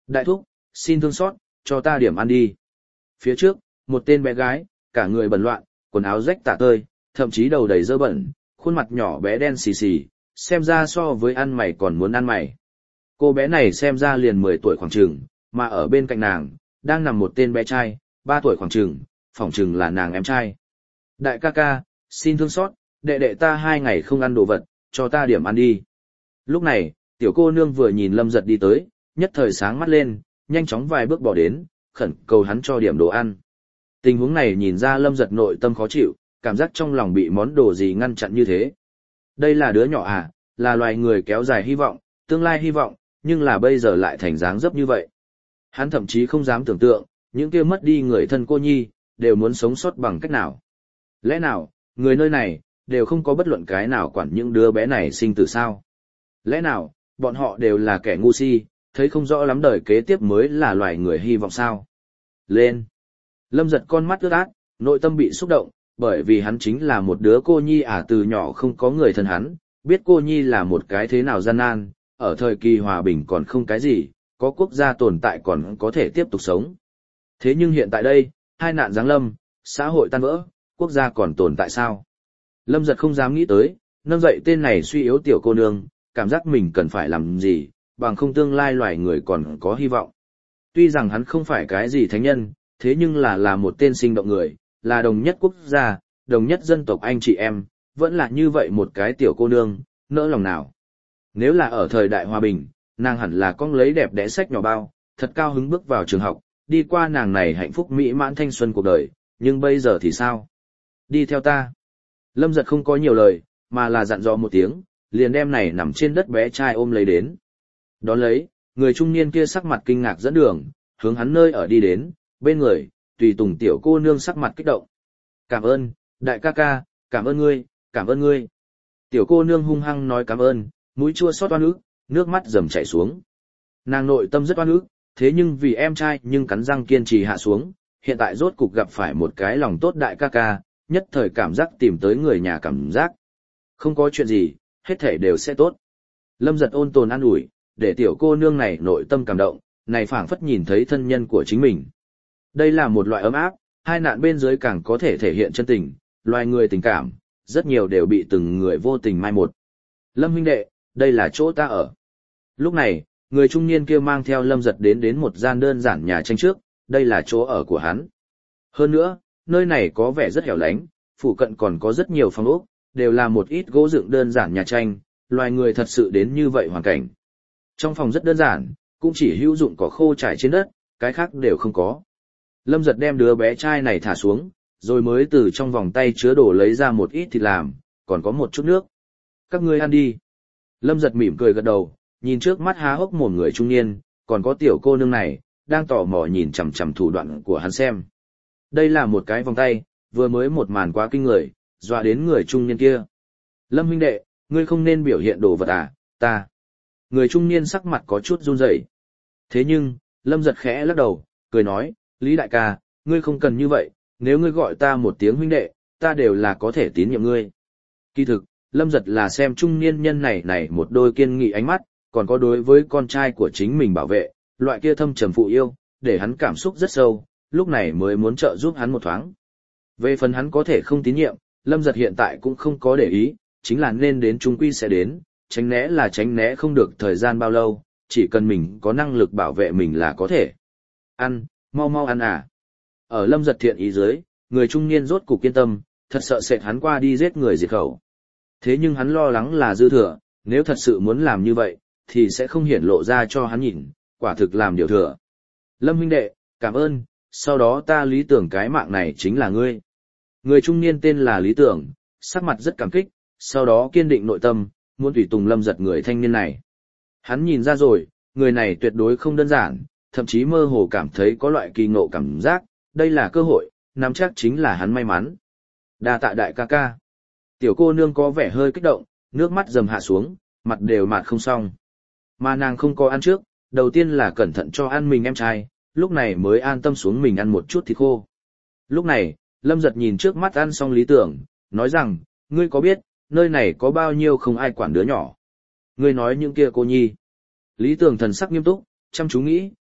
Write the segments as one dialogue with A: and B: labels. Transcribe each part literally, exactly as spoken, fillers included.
A: Đại thúc, xin thương xót, cho ta điểm ăn đi. Phía trước, một tên bé gái, cả người bẩn loạn, quần áo rách tả tơi, thậm chí đầu đầy dơ bẩn, khuôn mặt nhỏ bé đen xì xì, xem ra so với ăn mày còn muốn ăn mày. Cô bé này xem ra liền mười tuổi khoảng chừng, mà ở bên cạnh nàng, đang nằm một tên bé trai, ba tuổi khoảng chừng, phỏng chừng là nàng em trai. Đại ca ca, xin thương xót, đệ đệ ta hai ngày không ăn đồ vật, cho ta điểm ăn đi. Lúc này, tiểu cô nương vừa nhìn Lâm Giật đi tới, nhất thời sáng mắt lên, nhanh chóng vài bước bỏ đến, khẩn cầu hắn cho điểm đồ ăn. Tình huống này nhìn ra Lâm Giật nội tâm khó chịu, cảm giác trong lòng bị món đồ gì ngăn chặn như thế. Đây là đứa nhỏ à, là loài người kéo dài hy vọng, tương lai hy vọng, nhưng là bây giờ lại thành dáng dấp như vậy. Hắn thậm chí không dám tưởng tượng, những kia mất đi người thân cô nhi, đều muốn sống sót bằng cách nào. Lẽ nào, người nơi này, đều không có bất luận cái nào quản những đứa bé này sinh từ sao? Lẽ nào, bọn họ đều là kẻ ngu si, thấy không rõ lắm đời kế tiếp mới là loài người hy vọng sao? Lên! Lâm Giật con mắt ướt át, nội tâm bị xúc động, bởi vì hắn chính là một đứa cô nhi à, từ nhỏ không có người thân hắn, biết cô nhi là một cái thế nào gian nan, ở thời kỳ hòa bình còn không cái gì, có quốc gia tồn tại còn có thể tiếp tục sống. Thế nhưng hiện tại đây, hai nạn giáng lâm, xã hội tan vỡ, quốc gia còn tồn tại sao? Lâm Giật không dám nghĩ tới, nâng dậy tên này suy yếu tiểu cô nương, cảm giác mình cần phải làm gì, bằng không tương lai loài người còn có hy vọng. Tuy rằng hắn không phải cái gì thánh nhân, thế nhưng là là một tên sinh động người, là đồng nhất quốc gia, đồng nhất dân tộc anh chị em, vẫn là như vậy một cái tiểu cô nương, nỡ lòng nào. Nếu là ở thời đại hòa bình, nàng hẳn là con lấy đẹp đẽ sách nhỏ bao, thật cao hứng bước vào trường học, đi qua nàng này hạnh phúc mỹ mãn thanh xuân cuộc đời, nhưng bây giờ thì sao? Đi theo ta. Lâm Giật không có nhiều lời, mà là dặn dò một tiếng, liền đem này nằm trên đất bé trai ôm lấy đến. Đón lấy, người trung niên kia sắc mặt kinh ngạc dẫn đường, hướng hắn nơi ở đi đến, bên người, tùy tùng tiểu cô nương sắc mặt kích động. Cảm ơn, đại ca ca, cảm ơn ngươi, cảm ơn ngươi. Tiểu cô nương hung hăng nói cảm ơn, mũi chua xót oan ức, nước mắt rầm chảy xuống. Nàng nội tâm rất oan ức, thế nhưng vì em trai nhưng cắn răng kiên trì hạ xuống, hiện tại rốt cục gặp phải một cái lòng tốt đại ca ca, nhất thời cảm giác tìm tới người nhà cảm giác. Không có chuyện gì, hết thể đều sẽ tốt. Lâm Giật ôn tồn an ủi, để tiểu cô nương này nội tâm cảm động, này phảng phất nhìn thấy thân nhân của chính mình. Đây là một loại ấm áp, hai nạn bên dưới càng có thể thể hiện chân tình, loài người tình cảm, rất nhiều đều bị từng người vô tình mai một. Lâm huynh đệ, đây là chỗ ta ở. Lúc này, người trung niên kia mang theo Lâm Giật đến đến một gian đơn giản nhà tranh trước, đây là chỗ ở của hắn. Hơn nữa, nơi này có vẻ rất hẻo lánh, phụ cận còn có rất nhiều phòng ốc, đều là một ít gỗ dựng đơn giản nhà tranh, loài người thật sự đến như vậy hoàn cảnh. Trong phòng rất đơn giản, cũng chỉ hữu dụng cỏ khô trải trên đất, cái khác đều không có. Lâm Giật đem đứa bé trai này thả xuống, rồi mới từ trong vòng tay chứa đồ lấy ra một ít thịt làm, còn có một chút nước. Các ngươi ăn đi. Lâm Giật mỉm cười gật đầu, nhìn trước mắt há hốc mồm người trung niên, còn có tiểu cô nương này, đang tò mò nhìn chằm chằm thủ đoạn của hắn xem. Đây là một cái vòng tay, vừa mới một màn quá kinh người, dọa đến người trung niên kia. Lâm huynh đệ, ngươi không nên biểu hiện đồ vật à, ta. Người trung niên sắc mặt có chút run rẩy. Thế nhưng, Lâm Giật khẽ lắc đầu, cười nói, Lý đại ca, ngươi không cần như vậy, nếu ngươi gọi ta một tiếng huynh đệ, ta đều là có thể tín nhiệm ngươi. Kỳ thực, Lâm Giật là xem trung niên nhân này này một đôi kiên nghị ánh mắt, còn có đối với con trai của chính mình bảo vệ, loại kia thâm trầm phụ yêu, để hắn cảm xúc rất sâu, lúc này mới muốn trợ giúp hắn một thoáng. Về phần hắn có thể không tín nhiệm, Lâm Giật hiện tại cũng không có để ý, chính là nên đến trung quy sẽ đến, tránh né là tránh né không được thời gian bao lâu, chỉ cần mình có năng lực bảo vệ mình là có thể. Ăn, mau mau ăn à. Ở Lâm Giật thiện ý dưới, người trung niên rốt cục kiên tâm, thật sợ sệt hắn qua đi giết người diệt khẩu. Thế nhưng hắn lo lắng là dư thừa, nếu thật sự muốn làm như vậy, thì sẽ không hiển lộ ra cho hắn nhìn, quả thực làm điều thừa. Lâm huynh đệ, cảm ơn, sau đó ta lý tưởng cái mạng này chính là ngươi. Người trung niên tên là Lý Tưởng, sắc mặt rất cảm kích, sau đó kiên định nội tâm, muốn tùy tùng Lâm Giật người thanh niên này. Hắn nhìn ra rồi, người này tuyệt đối không đơn giản, thậm chí mơ hồ cảm thấy có loại kỳ ngộ cảm giác, đây là cơ hội, nắm chắc chính là hắn may mắn. Đa tạ đại ca ca. Tiểu cô nương có vẻ hơi kích động, nước mắt dầm hạ xuống, mặt đều mạt không xong. Mà nàng không có ăn trước, đầu tiên là cẩn thận cho ăn mình em trai, lúc này mới an tâm xuống mình ăn một chút thịt khô. Lúc này, Lâm Giật nhìn trước mắt ăn xong Lý Tưởng, nói rằng, ngươi có biết, nơi này có bao nhiêu không ai quản đứa nhỏ. Ngươi nói những kia cô nhi. Lý Tưởng thần sắc nghiêm túc, chăm chú nghĩ,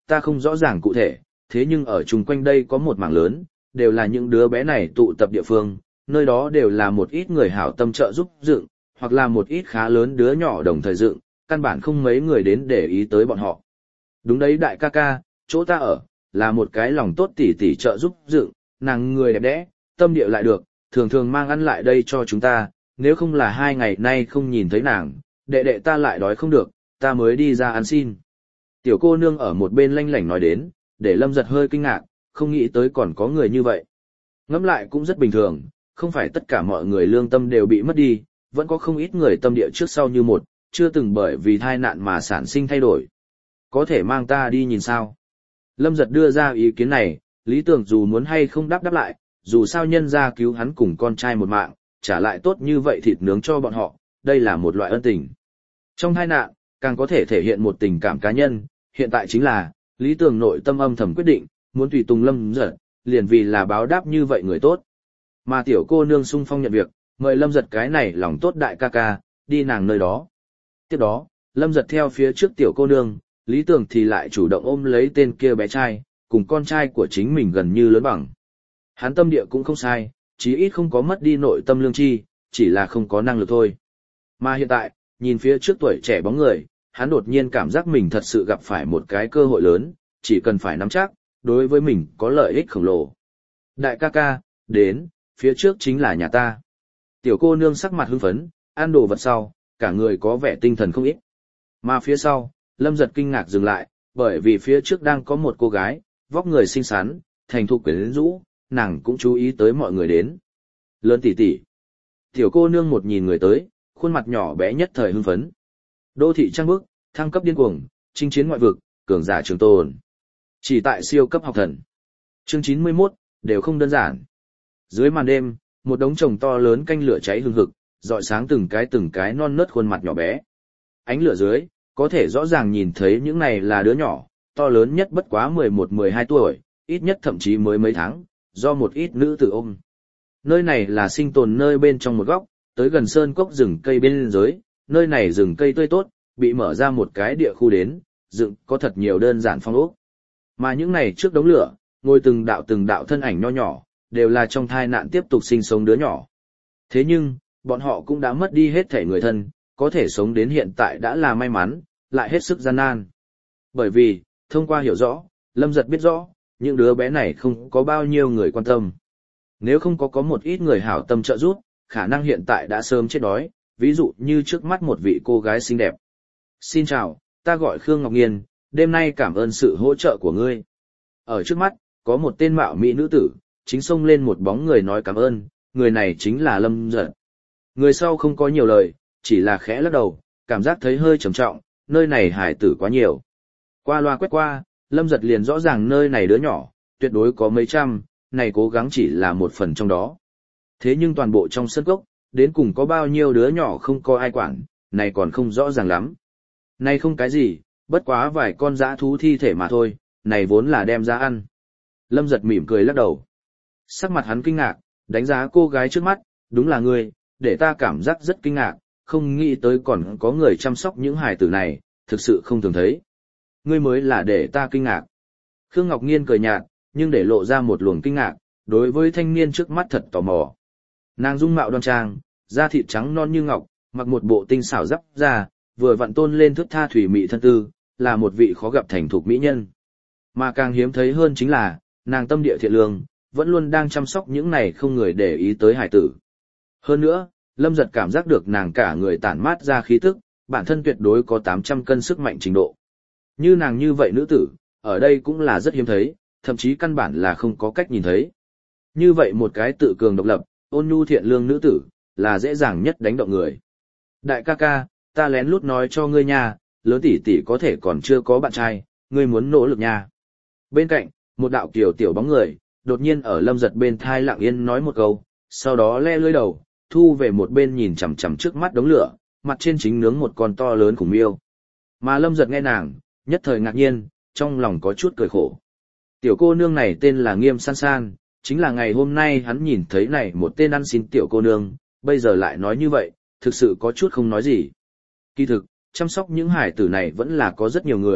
A: ta không rõ ràng cụ thể, thế nhưng ở chung quanh đây có một mảng lớn, đều là những đứa bé này tụ tập địa phương, nơi đó đều là một ít người hảo tâm trợ giúp dựng, hoặc là một ít khá lớn đứa nhỏ đồng thời dựng, căn bản không mấy người đến để ý tới bọn họ. Đúng đấy đại ca ca, chỗ ta ở, là một cái lòng tốt tỉ tỉ trợ giúp dựng, nàng người đẹp đẽ, tâm địa lại được, thường thường mang ăn lại đây cho chúng ta, nếu không là hai ngày nay không nhìn thấy nàng, đệ đệ ta lại đói không được, ta mới đi ra ăn xin. Tiểu cô nương ở một bên lanh lảnh nói đến, để Lâm Giật hơi kinh ngạc, không nghĩ tới còn có người như vậy. Ngẫm lại cũng rất bình thường, không phải tất cả mọi người lương tâm đều bị mất đi, vẫn có không ít người tâm địa trước sau như một, chưa từng bởi vì tai nạn mà sản sinh thay đổi. Có thể mang ta đi nhìn sao? Lâm Giật đưa ra ý kiến này, Lý Tưởng dù muốn hay không đáp đáp lại, dù sao nhân ra cứu hắn cùng con trai một mạng, trả lại tốt như vậy thịt nướng cho bọn họ, đây là một loại ân tình. Trong tai nạn, càng có thể thể hiện một tình cảm cá nhân, hiện tại chính là, Lý Tưởng nội tâm âm thầm quyết định, muốn tùy tùng Lâm Giật, liền vì là báo đáp như vậy người tốt. Mà tiểu cô nương sung phong nhận việc, mời Lâm Giật cái này lòng tốt đại ca ca, đi nàng nơi đó. Tiếp đó, Lâm Giật theo phía trước tiểu cô nương, Lý Tưởng thì lại chủ động ôm lấy tên kia bé trai, cùng con trai của chính mình gần như lớn bằng. Hắn tâm địa cũng không sai, chí ít không có mất đi nội tâm lương tri, chỉ là không có năng lực thôi. Mà hiện tại, nhìn phía trước tuổi trẻ bóng người, hắn đột nhiên cảm giác mình thật sự gặp phải một cái cơ hội lớn, chỉ cần phải nắm chắc, đối với mình có lợi ích khổng lồ. Đại ca ca, đến, phía trước chính là nhà ta. Tiểu cô nương sắc mặt hưng phấn, ăn đồ vật sau, cả người có vẻ tinh thần không ít. Mà phía sau, Lâm Giật kinh ngạc dừng lại, bởi vì phía trước đang có một cô gái, vóc người xinh xắn, thành thục quyến rũ, nàng cũng chú ý tới mọi người đến. Lớn tỷ tỷ. Tiểu cô nương một nhìn người tới, khuôn mặt nhỏ bé nhất thời hưng phấn. Đô thị trăng bước, thăng cấp điên cuồng, chinh chiến ngoại vực, cường giả trường tồn. Chỉ tại siêu cấp học thần. Chương chín mươi mốt, đều không đơn giản. Dưới màn đêm, một đống chồng to lớn canh lửa cháy hừng hực, rọi sáng từng cái từng cái non nớt khuôn mặt nhỏ bé. Ánh lửa dưới, có thể rõ ràng nhìn thấy những này là đứa nhỏ, to lớn nhất bất quá mười một mười hai tuổi, ít nhất thậm chí mới mấy tháng, do một ít nữ tử ôm. Nơi này là sinh tồn nơi bên trong một góc, tới gần sơn cốc rừng cây bên dưới, nơi này rừng cây tươi tốt, bị mở ra một cái địa khu đến, dựng có thật nhiều đơn giản phong ốc. Mà những này trước đống lửa, ngồi từng đạo từng đạo thân ảnh nho nhỏ, đều là trong thai nạn tiếp tục sinh sống đứa nhỏ. Thế nhưng, bọn họ cũng đã mất đi hết thể người thân, có thể sống đến hiện tại đã là may mắn, lại hết sức gian nan. Bởi vì, thông qua hiểu rõ, Lâm Giật biết rõ, những đứa bé này không có bao nhiêu người quan tâm. Nếu không có có một ít người hảo tâm trợ giúp, khả năng hiện tại đã sớm chết đói, ví dụ như trước mắt một vị cô gái xinh đẹp. Xin chào, ta gọi Khương Ngọc Nghiên, đêm nay cảm ơn sự hỗ trợ của ngươi. Ở trước mắt, có một tên mạo mỹ nữ tử, chính xông lên một bóng người nói cảm ơn, người này chính là Lâm Giật. Người sau không có nhiều lời, chỉ là khẽ lắc đầu, cảm giác thấy hơi trầm trọng, nơi này hải tử quá nhiều. Qua loa quét qua, Lâm Giật liền rõ ràng nơi này đứa nhỏ, tuyệt đối có mấy trăm, này cố gắng chỉ là một phần trong đó. Thế nhưng toàn bộ trong sân cốc, đến cùng có bao nhiêu đứa nhỏ không có ai quản, này còn không rõ ràng lắm. Này không cái gì, bất quá vài con dã thú thi thể mà thôi, này vốn là đem ra ăn. Lâm Giật mỉm cười lắc đầu. Sắc mặt hắn kinh ngạc, đánh giá cô gái trước mắt, đúng là ngươi, để ta cảm giác rất kinh ngạc, không nghĩ tới còn có người chăm sóc những hài tử này, thực sự không thường thấy. Ngươi mới là để ta kinh ngạc. Khương Ngọc Nghiên cười nhạt, nhưng để lộ ra một luồng kinh ngạc, đối với thanh niên trước mắt thật tò mò. Nàng dung mạo đoan trang, da thịt trắng non như ngọc, mặc một bộ tinh xảo giáp da, vừa vặn tôn lên thước tha thủy mị thân tư, là một vị khó gặp thành thục mỹ nhân. Mà càng hiếm thấy hơn chính là, nàng tâm địa thiện lương, vẫn luôn đang chăm sóc những này không người để ý tới hải tử. Hơn nữa, Lâm Giật cảm giác được nàng cả người tản mát ra khí tức, bản thân tuyệt đối có tám trăm cân sức mạnh trình độ. Như nàng như vậy nữ tử, ở đây cũng là rất hiếm thấy, thậm chí căn bản là không có cách nhìn thấy. Như vậy một cái tự cường độc lập, ôn nhu thiện lương nữ tử, là dễ dàng nhất đánh động người. Đại ca ca, ta lén lút nói cho ngươi nha, lớn tỷ tỷ có thể còn chưa có bạn trai, ngươi muốn nỗ lực nha. Bên cạnh, một đạo kiều tiểu bóng người, đột nhiên ở Lâm Giật bên thai lặng yên nói một câu, sau đó le lưỡi đầu, thu về một bên nhìn chằm chằm trước mắt đống lửa, mặt trên chính nướng một con to lớn khủng miêu. Mà Lâm Giật nghe nàng, nhất thời ngạc nhiên, trong lòng có chút cười khổ. Tiểu cô nương này tên là Nghiêm San San, chính là ngày hôm nay hắn nhìn thấy này một tên ăn xin tiểu cô nương, bây giờ lại nói như vậy, thực sự có chút không nói gì. Kỳ thực, chăm sóc những hải tử này vẫn là có rất nhiều người,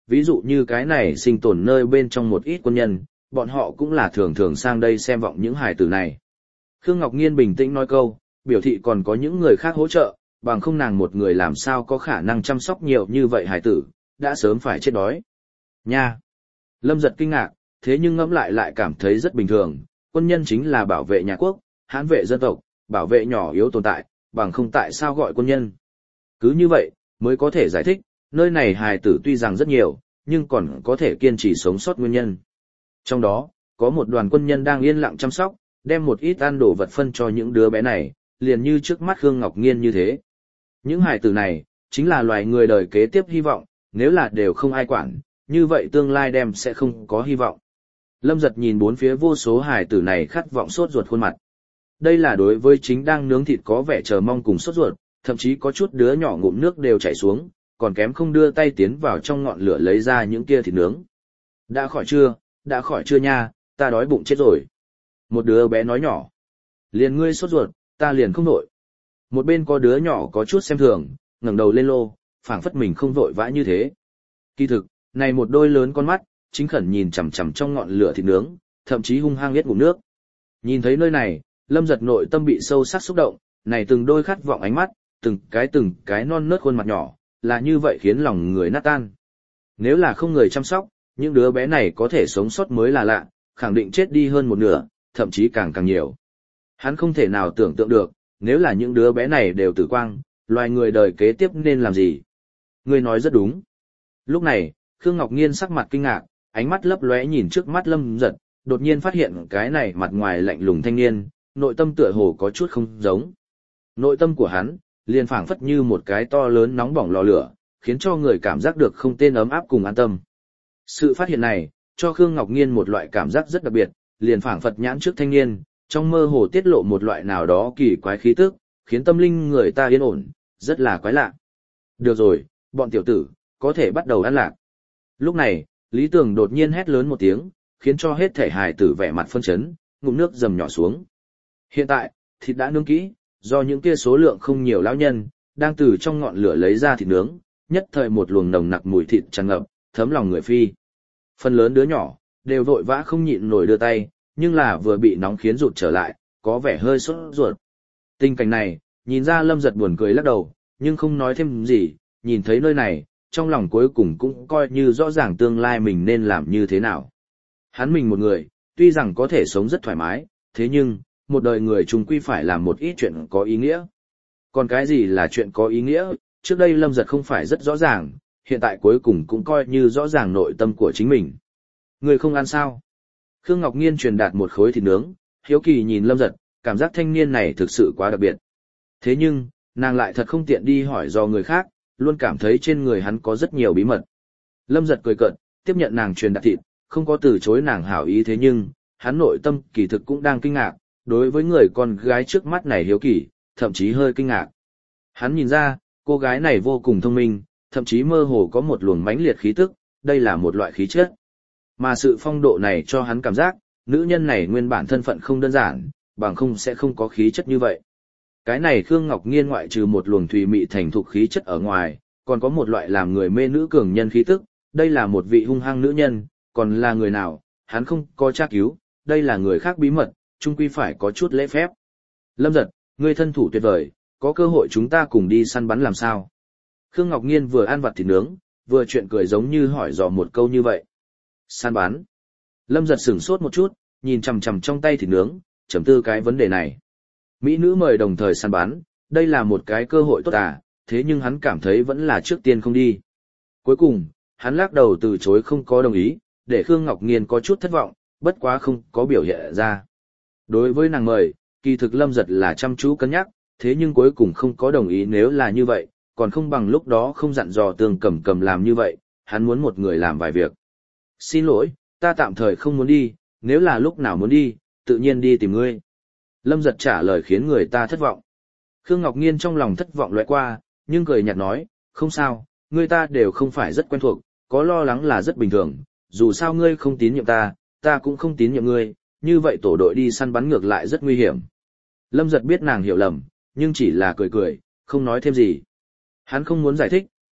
A: Ví dụ như cái này sinh tồn nơi bên trong một ít quân nhân, bọn họ cũng là thường thường sang đây xem vọng những hài tử này. Khương Ngọc Nghiên bình tĩnh nói câu, biểu thị còn có những người khác hỗ trợ, bằng không nàng một người làm sao có khả năng chăm sóc nhiều như vậy hài tử, đã sớm phải chết đói. Nha! Lâm Giật kinh ngạc, thế nhưng ngẫm lại lại cảm thấy rất bình thường, quân nhân chính là bảo vệ nhà quốc, hãn vệ dân tộc, bảo vệ nhỏ yếu tồn tại, bằng không tại sao gọi quân nhân. Cứ như vậy, mới có thể giải thích, nơi này hài tử tuy rằng rất nhiều, nhưng còn có thể kiên trì sống sót nguyên nhân. Trong đó, có một đoàn quân nhân đang yên lặng chăm sóc, đem một ít ăn đồ vật phân cho những đứa bé này, liền như trước mắt Khương Ngọc Nghiên như thế. Những hài tử này, chính là loài người đời kế tiếp hy vọng, nếu là đều không ai quản, như vậy tương lai đem sẽ không có hy vọng. Lâm Giật nhìn bốn phía vô số hài tử này khát vọng sốt ruột khuôn mặt. Đây là đối với chính đang nướng thịt có vẻ chờ mong cùng sốt ruột, thậm chí có chút đứa nhỏ ngụm nước đều chảy xuống, còn kém không đưa tay tiến vào trong ngọn lửa lấy ra những kia thịt nướng. Đã khỏi chưa, đã khỏi chưa nha, ta đói bụng chết rồi. Một đứa bé nói nhỏ. Liền ngươi sốt ruột, ta liền không vội. Một bên có đứa nhỏ có chút xem thường, ngẩng đầu lên lô, phảng phất mình không vội vã như thế. Kỳ thực, này một đôi lớn con mắt, chính khẩn nhìn chằm chằm trong ngọn lửa thịt nướng, thậm chí hung hăng liếc ngụm nước. Nhìn thấy nơi này, Lâm Giật nội tâm bị sâu sắc xúc động, này từng đôi khát vọng ánh mắt, từng cái từng cái non nớt khuôn mặt nhỏ, là như vậy khiến lòng người nát tan. Nếu là không người chăm sóc, những đứa bé này có thể sống sót mới là lạ, khẳng định chết đi hơn một nửa, thậm chí càng càng nhiều. Hắn không thể nào tưởng tượng được, nếu là những đứa bé này đều tử quang, loài người đời kế tiếp nên làm gì? Ngươi nói rất đúng. Lúc này, Khương Ngọc Nghiên sắc mặt kinh ngạc, ánh mắt lấp lóe nhìn trước mắt Lâm Giật, đột nhiên phát hiện cái này mặt ngoài lạnh lùng thanh niên, nội tâm tựa hồ có chút không giống. Nội tâm của hắn, liền phảng phất như một cái to lớn nóng bỏng lò lửa, khiến cho người cảm giác được không tên ấm áp cùng an tâm. Sự phát hiện này, cho Khương Ngọc Nghiên một loại cảm giác rất đặc biệt, liền phảng phật nhãn trước thanh niên, trong mơ hồ tiết lộ một loại nào đó kỳ quái khí tức, khiến tâm linh người ta yên ổn, rất là quái lạ. Được rồi, bọn tiểu tử, có thể bắt đầu ăn lạc. Lúc này, Lý Tường đột nhiên hét lớn một tiếng, khiến cho hết thể hài tử vẻ mặt phân chấn, ngụm nước dầm nhỏ xuống. Hiện tại, thịt đã nướng kỹ, do những kia số lượng không nhiều lão nhân, đang từ trong ngọn lửa lấy ra thịt nướng, nhất thời một luồng nồng nặc mùi thịt tràn ngập, thấm lòng người phi. Phần lớn đứa nhỏ, đều vội vã không nhịn nổi đưa tay, nhưng là vừa bị nóng khiến rụt trở lại, có vẻ hơi sốt ruột. Tình cảnh này, nhìn ra Lâm Giật buồn cười lắc đầu, nhưng không nói thêm gì, nhìn thấy nơi này, trong lòng cuối cùng cũng coi như rõ ràng tương lai mình nên làm như thế nào. Hắn mình một người, tuy rằng có thể sống rất thoải mái, thế nhưng, một đời người chung quy phải làm một ít chuyện có ý nghĩa. Còn cái gì là chuyện có ý nghĩa, trước đây Lâm Giật không phải rất rõ ràng, hiện tại cuối cùng cũng coi như rõ ràng nội tâm của chính mình. Người không ăn sao? Khương Ngọc Nghiên truyền đạt một khối thịt nướng, hiếu kỳ nhìn Lâm Giật, cảm giác thanh niên này thực sự quá đặc biệt. Thế nhưng, nàng lại thật không tiện đi hỏi do người khác, luôn cảm thấy trên người hắn có rất nhiều bí mật. Lâm Giật cười cợt, tiếp nhận nàng truyền đạt thịt, không có từ chối nàng hảo ý, thế nhưng, hắn nội tâm kỳ thực cũng đang kinh ngạc, đối với người con gái trước mắt này hiếu kỳ, thậm chí hơi kinh ngạc. Hắn nhìn ra, cô gái này vô cùng thông minh, thậm chí mơ hồ có một luồng mãnh liệt khí tức, đây là một loại khí chất. Mà sự phong độ này cho hắn cảm giác, nữ nhân này nguyên bản thân phận không đơn giản, bằng không sẽ không có khí chất như vậy. Cái này Khương Ngọc Nghiên ngoại trừ một luồng thùy mị thành thục khí chất ở ngoài, còn có một loại làm người mê nữ cường nhân khí tức, đây là một vị hung hăng nữ nhân, còn là người nào, hắn không có tra cứu, đây là người khác bí mật, chung quy phải có chút lễ phép. Lâm Giật, ngươi thân thủ tuyệt vời, có cơ hội chúng ta cùng đi săn bắn làm sao? Khương Ngọc Nghiên vừa ăn vặt thịt nướng, vừa chuyện cười giống như hỏi dò một câu như vậy. Săn bắn. Lâm Giật sửng sốt một chút, nhìn chằm chằm trong tay thịt nướng, trầm tư cái vấn đề này. Mỹ nữ mời đồng thời săn bắn, đây là một cái cơ hội tốt à, thế nhưng hắn cảm thấy vẫn là trước tiên không đi. Cuối cùng, hắn lắc đầu từ chối không có đồng ý, để Khương Ngọc Nghiên có chút thất vọng, bất quá không có biểu hiện ra. Đối với nàng mời, kỳ thực Lâm Giật là chăm chú cân nhắc, thế nhưng cuối cùng không có đồng ý, nếu là như vậy, còn không bằng lúc đó không dặn dò Tương Cầm Cầm làm như vậy, hắn muốn một người làm vài việc. Xin lỗi, ta tạm thời không muốn đi, nếu là lúc nào muốn đi, tự nhiên đi tìm ngươi. Lâm Giật trả lời khiến người ta thất vọng. Khương Ngọc Nghiên trong lòng thất vọng lóe qua, nhưng cười nhạt nói, không sao, người ta đều không phải rất quen thuộc, có lo lắng là rất bình thường, dù sao ngươi không tín nhiệm ta, ta cũng không tín nhiệm ngươi, như vậy tổ đội đi săn bắn ngược lại rất nguy hiểm. Lâm Giật biết nàng hiểu lầm, nhưng chỉ là cười cười, không nói thêm gì. Hắn không muốn giải thích,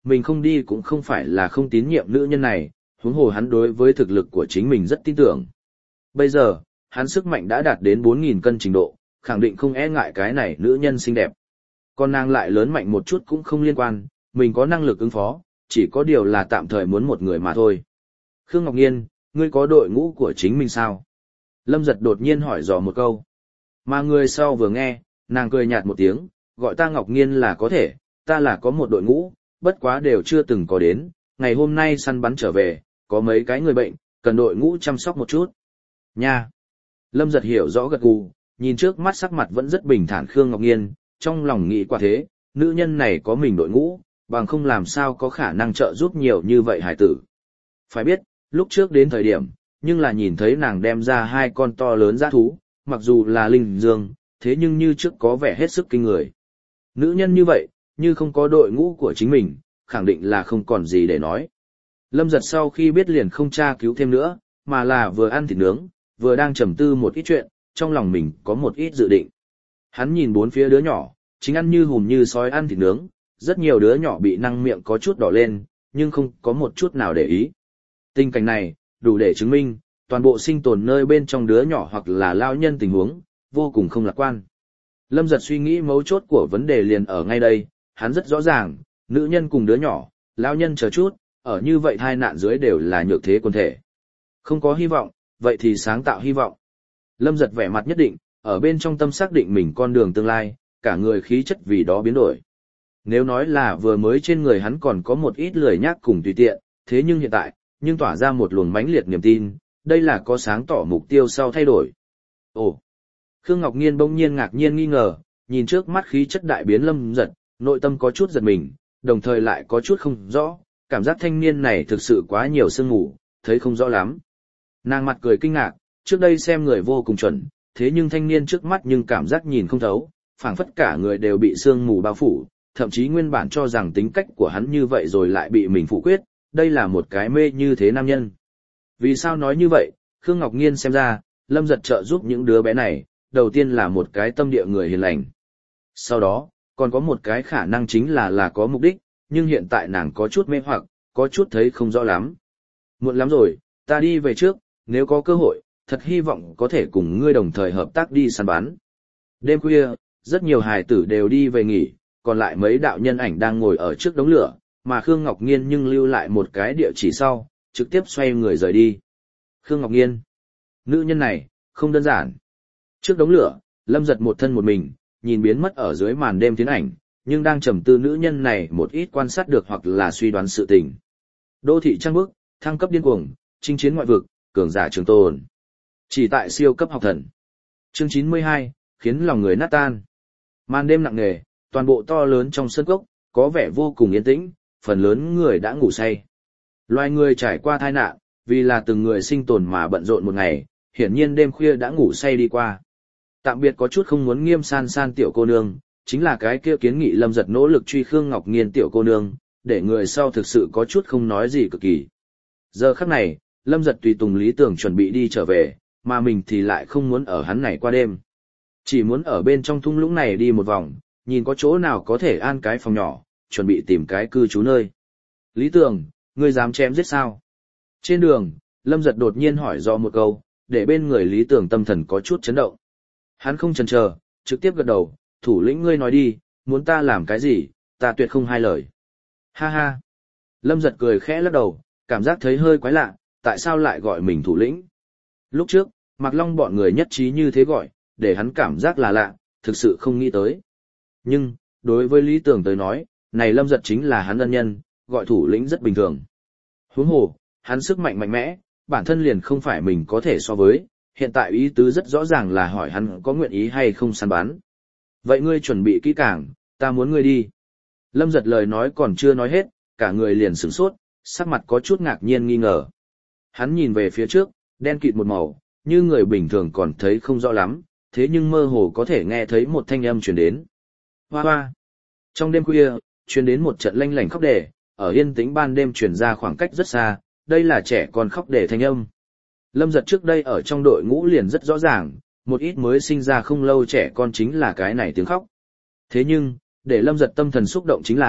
A: mình không đi cũng không phải là không tín nhiệm nữ nhân này, huống hồ hắn đối với thực lực của chính mình rất tin tưởng. Bây giờ, hắn sức mạnh đã đạt đến bốn nghìn cân trình độ, khẳng định không e ngại cái này nữ nhân xinh đẹp. Còn nàng lại lớn mạnh một chút cũng không liên quan, mình có năng lực ứng phó, chỉ có điều là tạm thời muốn một người mà thôi. Khương Ngọc Nghiên, ngươi có đội ngũ của chính mình sao? Lâm Giật đột nhiên hỏi dò một câu. Mà người sau vừa nghe, nàng cười nhạt một tiếng, gọi ta Ngọc Nghiên là có thể, ta là có một đội ngũ, bất quá đều chưa từng có đến, ngày hôm nay săn bắn trở về, có mấy cái người bệnh, cần đội ngũ chăm sóc một chút. Nha! Lâm Giật hiểu rõ gật gù, nhìn trước mắt sắc mặt vẫn rất bình thản Khương Ngọc Nghiên, trong lòng nghĩ quả thế, nữ nhân này có mình đội ngũ, bằng không làm sao có khả năng trợ giúp nhiều như vậy hải tử. Phải biết, lúc trước đến thời điểm, nhưng là nhìn thấy nàng đem ra hai con to lớn dã thú, mặc dù là linh dương, thế nhưng như trước có vẻ hết sức kinh người. Nữ nhân như vậy, như không có đội ngũ của chính mình, khẳng định là không còn gì để nói. Lâm Giật sau khi biết liền không tra cứu thêm nữa, mà là vừa ăn thịt nướng, vừa đang trầm tư một ít chuyện, trong lòng mình có một ít dự định. Hắn nhìn bốn phía đứa nhỏ, chính ăn như hùm như sói ăn thịt nướng, rất nhiều đứa nhỏ bị năng miệng có chút đỏ lên, nhưng không có một chút nào để ý. Tình cảnh này, đủ để chứng minh, toàn bộ sinh tồn nơi bên trong đứa nhỏ hoặc là lao nhân tình huống, vô cùng không lạc quan. Lâm Giật suy nghĩ mấu chốt của vấn đề liền ở ngay đây, hắn rất rõ ràng, nữ nhân cùng đứa nhỏ, lao nhân chờ chút, ở như vậy hai nạn dưới đều là nhược thế quân thể. Không có hy vọng, vậy thì sáng tạo hy vọng. Lâm Giật vẻ mặt nhất định, ở bên trong tâm xác định mình con đường tương lai, cả người khí chất vì đó biến đổi. Nếu nói là vừa mới trên người hắn còn có một ít lười nhác cùng tùy tiện, thế nhưng hiện tại, nhưng tỏa ra một luồng mãnh liệt niềm tin, đây là có sáng tỏ mục tiêu sau thay đổi. Ồ! Khương Ngọc Nghiên bỗng nhiên ngạc nhiên nghi ngờ, nhìn trước mắt khí chất đại biến Lâm Giật, nội tâm có chút giật mình, đồng thời lại có chút không rõ, cảm giác thanh niên này thực sự quá nhiều sương mù, thấy không rõ lắm. Nàng mặt cười kinh ngạc, trước đây xem người vô cùng chuẩn, thế nhưng thanh niên trước mắt nhưng cảm giác nhìn không thấu, phảng phất cả người đều bị sương mù bao phủ, thậm chí nguyên bản cho rằng tính cách của hắn như vậy rồi lại bị mình phủ quyết, đây là một cái mê như thế nam nhân. Vì sao nói như vậy, Khương Ngọc Nghiên xem ra, Lâm Giật trợ giúp những đứa bé này, đầu tiên là một cái tâm địa người hiền lành. Sau đó, còn có một cái khả năng chính là là có mục đích, nhưng hiện tại nàng có chút mê hoặc, có chút thấy không rõ lắm. Muộn lắm rồi, ta đi về trước, nếu có cơ hội, thật hy vọng có thể cùng ngươi đồng thời hợp tác đi săn bắn. Đêm khuya, rất nhiều hài tử đều đi về nghỉ, còn lại mấy đạo nhân ảnh đang ngồi ở trước đống lửa, mà Khương Ngọc Nghiên nhưng lưu lại một cái địa chỉ sau, trực tiếp xoay người rời đi. Khương Ngọc Nghiên, nữ nhân này, không đơn giản. Trước đống lửa, Lâm Giật một thân một mình, nhìn biến mất ở dưới màn đêm tiến ảnh, nhưng đang trầm tư nữ nhân này một ít quan sát được hoặc là suy đoán sự tình. Đô thị trăng bước, thăng cấp điên cuồng, chinh chiến ngoại vực, cường giả trường tồn. Chỉ tại siêu cấp học thần. Chương chín mươi hai, khiến lòng người nát tan. Màn đêm nặng nề, toàn bộ to lớn trong sân cốc, có vẻ vô cùng yên tĩnh, phần lớn người đã ngủ say. Loài người trải qua tai nạn, vì là từng người sinh tồn mà bận rộn một ngày, hiển nhiên đêm khuya đã ngủ say đi qua. Tạm biệt có chút không muốn Nghiêm San San tiểu cô nương, chính là cái kia kiến nghị Lâm Giật nỗ lực truy Khương Ngọc Nghiên tiểu cô nương, để người sau thực sự có chút không nói gì cực kỳ. Giờ khắc này, Lâm Giật tùy tùng lý tưởng chuẩn bị đi trở về, mà mình thì lại không muốn ở hắn này qua đêm. Chỉ muốn ở bên trong thung lũng này đi một vòng, nhìn có chỗ nào có thể an cái phòng nhỏ, chuẩn bị tìm cái cư trú nơi. Lý tưởng, ngươi dám chém giết sao? Trên đường, Lâm Giật đột nhiên hỏi do một câu, để bên người Lý Tưởng tâm thần có chút chấn động. Hắn không chần chờ, trực tiếp gật đầu, thủ lĩnh ngươi nói đi, muốn ta làm cái gì, ta tuyệt không hai lời. Ha ha. Lâm Giật cười khẽ lắc đầu, cảm giác thấy hơi quái lạ, tại sao lại gọi mình thủ lĩnh? Lúc trước, Mạc Long bọn người nhất trí như thế gọi, để hắn cảm giác là lạ, thực sự không nghĩ tới. Nhưng, đối với Lý Tưởng tới nói, này Lâm Giật chính là hắn ân nhân, gọi thủ lĩnh rất bình thường. Huống hồ, hắn sức mạnh mạnh mẽ, bản thân liền không phải mình có thể so với, hiện tại ý tứ rất rõ ràng là hỏi hắn có nguyện ý hay không săn bắn. Vậy ngươi chuẩn bị kỹ càng, ta muốn ngươi đi. Lâm Giật lời nói còn chưa nói hết, cả người liền sửng sốt, sắc mặt có chút ngạc nhiên nghi ngờ. Hắn nhìn về phía trước, đen kịt một màu, như người bình thường còn thấy không rõ lắm, thế nhưng mơ hồ có thể nghe thấy một thanh âm truyền đến. Hoa hoa. Trong đêm khuya, truyền đến một trận lanh lảnh khóc đẻ, ở yên tĩnh ban đêm truyền ra khoảng cách rất xa, đây là trẻ con khóc đẻ thanh âm. Lâm Giật trước đây ở trong đội ngũ liền rất rõ ràng, một ít mới sinh ra không lâu trẻ con chính là cái này tiếng khóc. Thế nhưng, để Lâm Giật tâm thần xúc động chính là,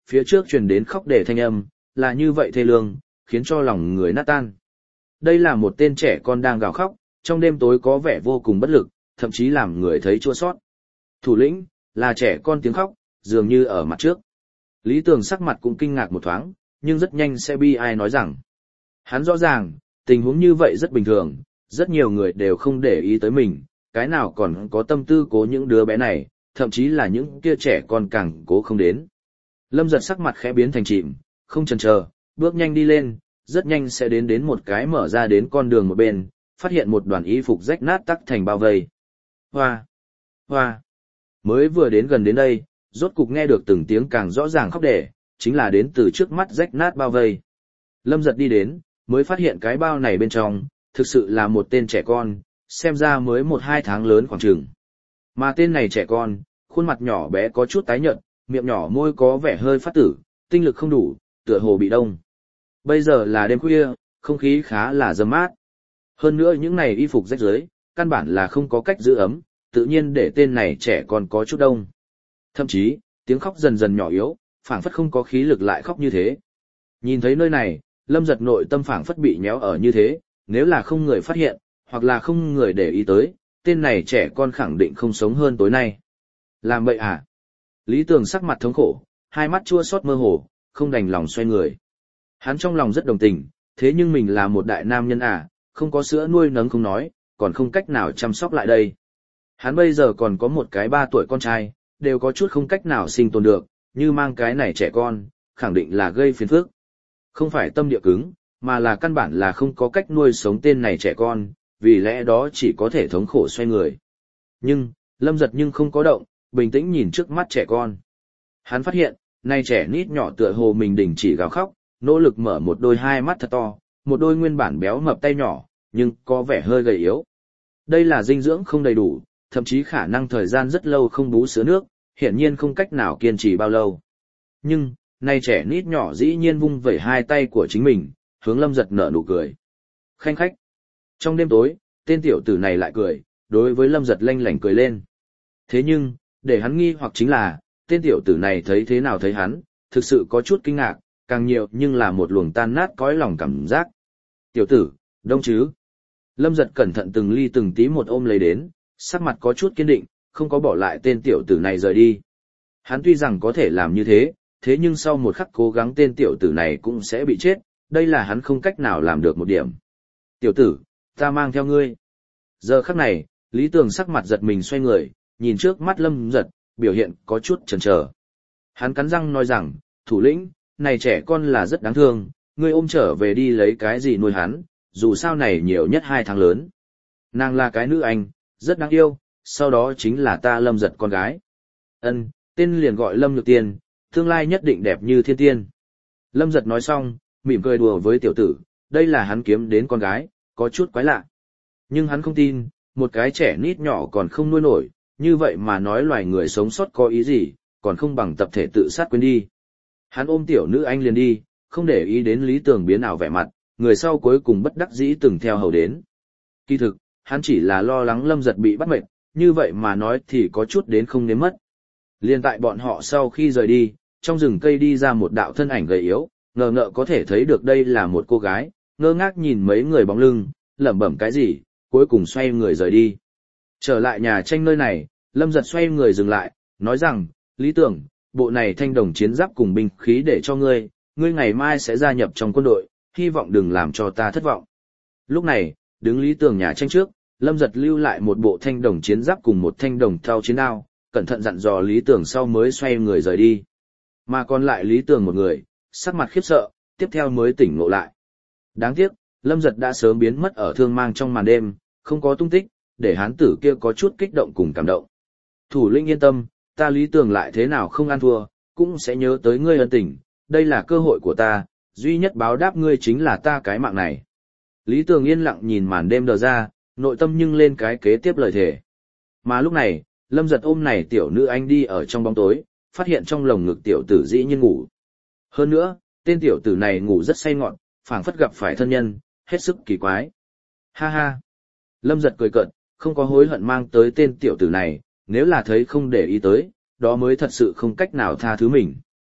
A: phía trước truyền đến khóc để thanh âm, là như vậy thê lương, khiến cho lòng người nát tan. Đây là một tên trẻ con đang gào khóc, trong đêm tối có vẻ vô cùng bất lực, thậm chí làm người thấy chua xót. Thủ lĩnh, là trẻ con tiếng khóc, dường như ở mặt trước. Lý Tường sắc mặt cũng kinh ngạc một thoáng, nhưng rất nhanh sẽ bi ai nói rằng. Hắn rõ ràng, tình huống như vậy rất bình thường, rất nhiều người đều không để ý tới mình, cái nào còn có tâm tư cố những đứa bé này, thậm chí là những kia trẻ con càng cố không đến. Lâm Giật sắc mặt khẽ biến thành chìm, không chần chờ, bước nhanh đi lên, rất nhanh sẽ đến đến một cái mở ra đến con đường một bên, phát hiện một đoàn y phục rách nát tắc thành bao vây. Hoa! Hoa! Mới vừa đến gần đến đây, rốt cục nghe được từng tiếng càng rõ ràng khóc đẻ, chính là đến từ trước mắt rách nát bao vây. Lâm Giật đi đến, mới phát hiện cái bao này bên trong, thực sự là một tên trẻ con, xem ra mới một hai tháng lớn khoảng chừng. Mà tên này trẻ con, khuôn mặt nhỏ bé có chút tái nhợt, miệng nhỏ môi có vẻ hơi phát tử, tinh lực không đủ, tựa hồ bị đông. Bây giờ là đêm khuya, không khí khá là râm mát. Hơn nữa những này y phục rách rưới, căn bản là không có cách giữ ấm, tự nhiên để tên này trẻ con có chút đông. Thậm chí, tiếng khóc dần dần nhỏ yếu, phảng phất không có khí lực lại khóc như thế. Nhìn thấy nơi này, Lâm Giật nội tâm phảng phất bị nhéo ở như thế, nếu là không người phát hiện, hoặc là không người để ý tới, tên này trẻ con khẳng định không sống hơn tối nay. Làm vậy à? Lý Tường sắc mặt thống khổ, hai mắt chua xót mơ hồ, không đành lòng xoay người. Hắn trong lòng rất đồng tình, thế nhưng mình là một đại nam nhân à, không có sữa nuôi nấng không nói, còn không cách nào chăm sóc lại đây. Hắn bây giờ còn có một cái ba tuổi con trai, đều có chút không cách nào sinh tồn được, như mang cái này trẻ con, khẳng định là gây phiền phức. Không phải tâm địa cứng, mà là căn bản là không có cách nuôi sống tên này trẻ con, vì lẽ đó chỉ có thể thống khổ xoay người. Nhưng, Lâm Giật nhưng không có động, bình tĩnh nhìn trước mắt trẻ con. Hắn phát hiện, nay trẻ nít nhỏ tựa hồ mình đình chỉ gào khóc, nỗ lực mở một đôi hai mắt thật to, một đôi nguyên bản béo mập tay nhỏ, nhưng có vẻ hơi gầy yếu. Đây là dinh dưỡng không đầy đủ, thậm chí khả năng thời gian rất lâu không bú sữa nước, hiển nhiên không cách nào kiên trì bao lâu. Nhưng, nay trẻ nít nhỏ dĩ nhiên vung vẩy hai tay của chính mình, hướng Lâm Giật nở nụ cười. Khanh khách. Trong đêm tối, tên tiểu tử này lại cười, đối với Lâm Giật lanh lảnh cười lên. Thế nhưng, để hắn nghi hoặc chính là, tên tiểu tử này thấy thế nào thấy hắn, thực sự có chút kinh ngạc, càng nhiều nhưng là một luồng tan nát cõi lòng cảm giác. Tiểu tử, đông chứ? Lâm Giật cẩn thận từng ly từng tí một ôm lấy đến, sắc mặt có chút kiên định, không có bỏ lại tên tiểu tử này rời đi. Hắn tuy rằng có thể làm như thế, thế nhưng sau một khắc cố gắng tên tiểu tử này cũng sẽ bị chết, đây là hắn không cách nào làm được một điểm. Tiểu tử, ta mang theo ngươi. Giờ khắc này, Lý Tường sắc mặt giật mình xoay người, nhìn trước mắt Lâm Giật, biểu hiện có chút chần chờ. Hắn cắn răng nói rằng, thủ lĩnh, này trẻ con là rất đáng thương, ngươi ôm trở về đi lấy cái gì nuôi hắn, dù sao này nhiều nhất hai tháng lớn. Nàng là cái nữ anh, rất đáng yêu, sau đó chính là ta Lâm Giật con gái. Ân, tên liền gọi Lâm Nhược Tiên, tương lai nhất định đẹp như thiên tiên. Lâm Giật nói xong, mỉm cười đùa với tiểu tử, đây là hắn kiếm đến con gái, có chút quái lạ. Nhưng hắn không tin, một cái trẻ nít nhỏ còn không nuôi nổi, như vậy mà nói loài người sống sót có ý gì, còn không bằng tập thể tự sát quên đi. Hắn ôm tiểu nữ anh liền đi, không để ý đến Lý Tường biến ảo vẻ mặt, người sau cuối cùng bất đắc dĩ từng theo hầu đến. Kỳ thực, hắn chỉ là lo lắng Lâm Giật bị bắt mệt, như vậy mà nói thì có chút đến không nếm mất. Liên tại bọn họ sau khi rời đi, trong rừng cây đi ra một đạo thân ảnh gầy yếu, ngờ ngợ có thể thấy được đây là một cô gái, ngơ ngác nhìn mấy người bóng lưng, lẩm bẩm cái gì, cuối cùng xoay người rời đi. Trở lại nhà tranh nơi này, Lâm Giật xoay người dừng lại, nói rằng, Lý Tưởng, bộ này thanh đồng chiến giáp cùng binh khí để cho ngươi, ngươi ngày mai sẽ gia nhập trong quân đội, hy vọng đừng làm cho ta thất vọng. Lúc này, đứng Lý Tưởng nhà tranh trước, Lâm Giật lưu lại một bộ thanh đồng chiến giáp cùng một thanh đồng thao chiến đao, cẩn thận dặn dò Lý Tưởng sau mới xoay người rời đi. Mà còn lại Lý Tưởng một người, sắc mặt khiếp sợ, tiếp theo mới tỉnh ngộ lại. Đáng tiếc, Lâm Giật đã sớm biến mất ở thương mang trong màn đêm, không có tung tích, để hán tử kia có chút kích động cùng cảm động. Thủ lĩnh yên tâm, ta Lý Tưởng lại thế nào không ăn thua, cũng sẽ nhớ tới ngươi ân tình, đây là cơ hội của ta, duy nhất báo đáp ngươi chính là ta cái mạng này. Lý Tưởng yên lặng nhìn màn đêm đờ ra, nội tâm nhưng lên cái kế tiếp lời thề. Mà lúc này, Lâm Giật ôm này tiểu nữ anh đi ở trong bóng tối, phát hiện trong lồng ngực tiểu tử dĩ nhiên ngủ. Hơn nữa, tên tiểu tử này ngủ rất say ngọn, phảng phất gặp phải thân nhân, hết sức kỳ quái. Ha ha! Lâm Giật cười cợt, không có hối hận mang tới tên tiểu tử này, nếu là thấy không để ý tới, đó mới thật sự không cách nào tha thứ mình.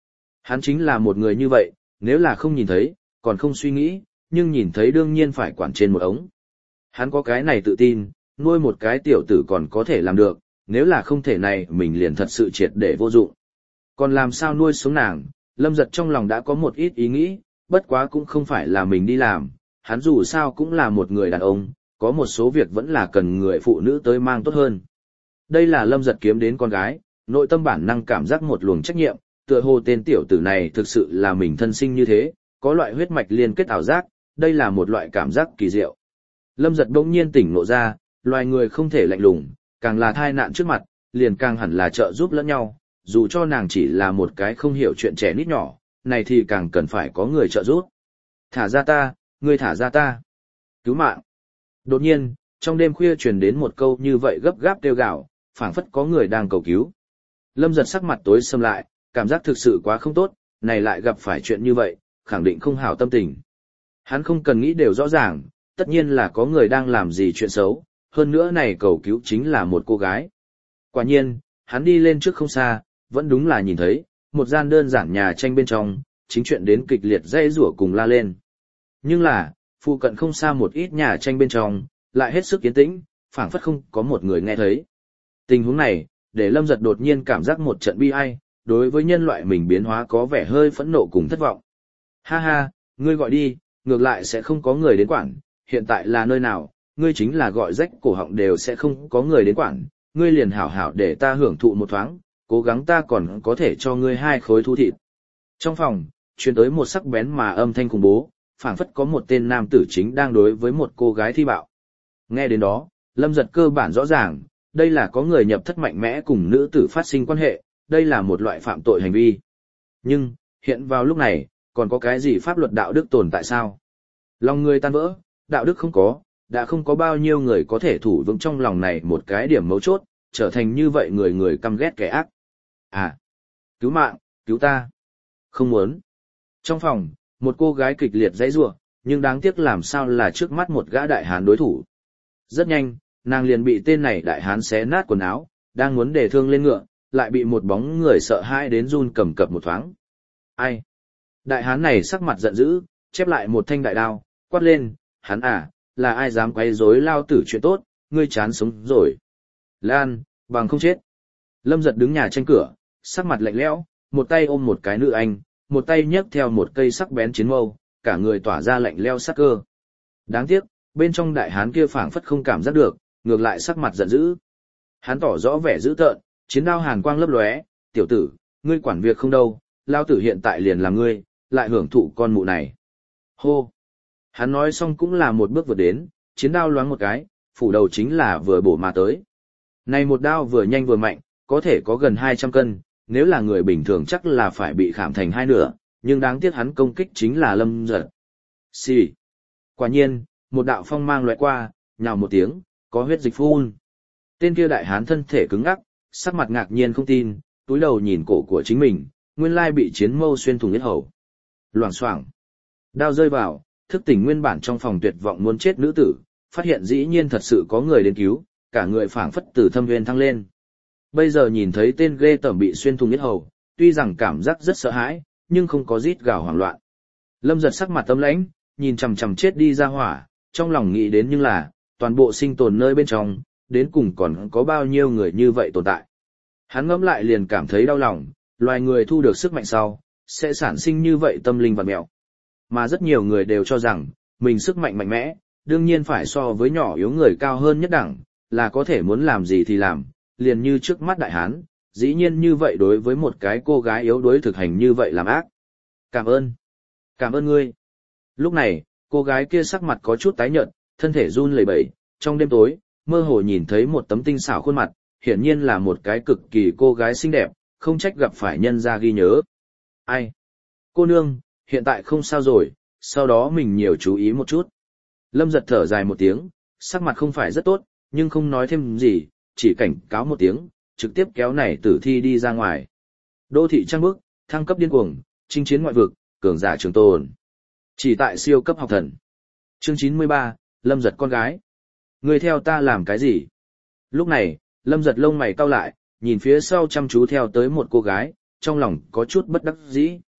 A: Hắn chính là một người như vậy, nếu là không nhìn thấy, còn không suy nghĩ, nhưng nhìn thấy đương nhiên phải quản trên một ống. Hắn có cái này tự tin, nuôi một cái tiểu tử còn có thể làm được, nếu là không thể này mình liền thật sự triệt để vô dụng. Còn làm sao nuôi sống nàng, Lâm Giật trong lòng đã có một ít ý nghĩ, bất quá cũng không phải là mình đi làm, hắn dù sao cũng là một người đàn ông, có một số việc vẫn là cần người phụ nữ tới mang tốt hơn. Đây là Lâm Giật kiếm đến con gái, nội tâm bản năng cảm giác một luồng trách nhiệm, tựa hồ tên tiểu tử này thực sự là mình thân sinh như thế, có loại huyết mạch liên kết ảo giác, đây là một loại cảm giác kỳ diệu. Lâm Giật bỗng nhiên tỉnh ngộ ra, loài người không thể lạnh lùng, càng là thai nạn trước mặt, liền càng hẳn là trợ giúp lẫn nhau, dù cho nàng chỉ là một cái không hiểu chuyện trẻ nít nhỏ, này thì càng cần phải có người trợ giúp. Thả ra ta, ngươi thả ra ta. Cứu mạng. Đột nhiên, trong đêm khuya truyền đến một câu như vậy gấp gáp kêu gào, phảng phất có người đang cầu cứu. Lâm Giật sắc mặt tối sầm lại, cảm giác thực sự quá không tốt, này lại gặp phải chuyện như vậy, khẳng định không hảo tâm tình. Hắn không cần nghĩ đều rõ ràng, tất nhiên là có người đang làm gì chuyện xấu, hơn nữa này cầu cứu chính là một cô gái. Quả nhiên, hắn đi lên trước không xa, vẫn đúng là nhìn thấy, một gian đơn giản nhà tranh bên trong, chính chuyện đến kịch liệt dây rủa cùng la lên. Nhưng là, phụ cận không xa một ít nhà tranh bên trong, lại hết sức yên tĩnh, phảng phất không có một người nghe thấy. Tình huống này, để Lâm Giật đột nhiên cảm giác một trận bi ai, đối với nhân loại mình biến hóa có vẻ hơi phẫn nộ cùng thất vọng. Ha ha, ngươi gọi đi, ngược lại sẽ không có người đến quản, hiện tại là nơi nào, ngươi chính là gọi rách cổ họng đều sẽ không có người đến quản, ngươi liền hảo hảo để ta hưởng thụ một thoáng, cố gắng ta còn có thể cho ngươi hai khối thu thịt. Trong phòng, truyền tới một sắc bén mà âm thanh khủng bố, phảng phất có một tên nam tử chính đang đối với một cô gái thi bạo. Nghe đến đó, Lâm Giật cơ bản rõ ràng, đây là có người nhập thất mạnh mẽ cùng nữ tử phát sinh quan hệ, đây là một loại phạm tội hành vi. Nhưng, hiện vào lúc này, còn có cái gì pháp luật đạo đức tồn tại sao? Lòng người tan vỡ, đạo đức không có, đã không có bao nhiêu người có thể thủ vững trong lòng này một cái điểm mấu chốt, trở thành như vậy người người căm ghét kẻ ác. À, cứu mạng, cứu ta. Không muốn. Trong phòng, một cô gái kịch liệt dãy rủa, nhưng đáng tiếc làm sao là trước mắt một gã đại hán đối thủ. Rất nhanh, nàng liền bị tên này đại hán xé nát quần áo, đang muốn để thương lên ngựa, lại bị một bóng người sợ hãi đến run cầm cập một thoáng. Ai? Đại hán này sắc mặt giận dữ, chép lại một thanh đại đao, quát lên, hắn à, là ai dám quấy rối lao tử chuyện tốt, ngươi chán sống rồi. Lan, bằng không chết. Lâm Giật đứng nhà tranh cửa, sắc mặt lạnh lẽo, một tay ôm một cái nữ anh, một tay nhấc theo một cây sắc bén chiến mâu, cả người tỏa ra lạnh lẽo sắc cơ. Đáng tiếc, bên trong đại hán kia phảng phất không cảm giác được, ngược lại sắc mặt giận dữ. Hắn tỏ rõ vẻ dữ tợn, chiến đao hàn quang lấp lóe, tiểu tử, ngươi quản việc không đâu, lao tử hiện tại liền là ngươi, lại hưởng thụ con mụ này. Hô! Hắn nói xong cũng là một bước vượt đến, chiến đao loáng một cái, phủ đầu chính là vừa bổ mà tới. Này một đao vừa nhanh vừa mạnh, có thể có gần hai trăm cân, nếu là người bình thường chắc là phải bị khảm thành hai nửa, nhưng đáng tiếc hắn công kích chính là Lâm Giật. Xì! Quả nhiên, một đạo phong mang lóe qua, nhào một tiếng, có huyết dịch phun. Tên kia đại hán thân thể cứng ngắc, sắc mặt ngạc nhiên không tin, túi đầu nhìn cổ của chính mình, nguyên lai bị chiến mâu xuyên thủng yết hầu. Loảng xoảng, đao rơi vào, thức tỉnh nguyên bản trong phòng tuyệt vọng muốn chết nữ tử, phát hiện dĩ nhiên thật sự có người đến cứu, cả người phảng phất từ thâm nguyên thăng lên. Bây giờ nhìn thấy tên ghê tởm bị xuyên thủng yết hầu, tuy rằng cảm giác rất sợ hãi, nhưng không có rít gào hoảng loạn. Lâm Giật sắc mặt tâm lãnh, nhìn chằm chằm chết đi ra hỏa, trong lòng nghĩ đến nhưng là, toàn bộ sinh tồn nơi bên trong, đến cùng còn có bao nhiêu người như vậy tồn tại. Hắn ngẫm lại liền cảm thấy đau lòng, loài người thu được sức mạnh sau, sẽ sản sinh như vậy tâm linh vặn mẹo. Mà rất nhiều người đều cho rằng, mình sức mạnh mạnh mẽ, đương nhiên phải so với nhỏ yếu người cao hơn nhất đẳng, là có thể muốn làm gì thì làm, liền như trước mắt đại hán, dĩ nhiên như vậy đối với một cái cô gái yếu đuối thực hành như vậy làm ác. Cảm ơn. Cảm ơn ngươi. Lúc này, cô gái kia sắc mặt có chút tái nhợt, thân thể run lẩy bẩy, trong đêm tối, mơ hồ nhìn thấy một tấm tinh xảo khuôn mặt, hiển nhiên là một cái cực kỳ cô gái xinh đẹp, không trách gặp phải nhân gia ghi nhớ. Ai? Cô nương, hiện tại không sao rồi, sau đó mình nhiều chú ý một chút. Lâm Giật thở dài một tiếng, sắc mặt không phải rất tốt, nhưng không nói thêm gì, chỉ cảnh cáo một tiếng, trực tiếp kéo này tử thi đi ra ngoài. Đô thị trăng bước, thăng cấp điên cuồng, chinh chiến ngoại vực, cường giả trường tồn. Chỉ tại siêu cấp học thần. Chương chín mươi ba, Lâm Giật con gái. Người theo ta làm cái gì? Lúc này, Lâm Giật lông mày cau lại, nhìn phía sau chăm chú theo tới một cô gái, trong lòng có chút bất đắc dĩ.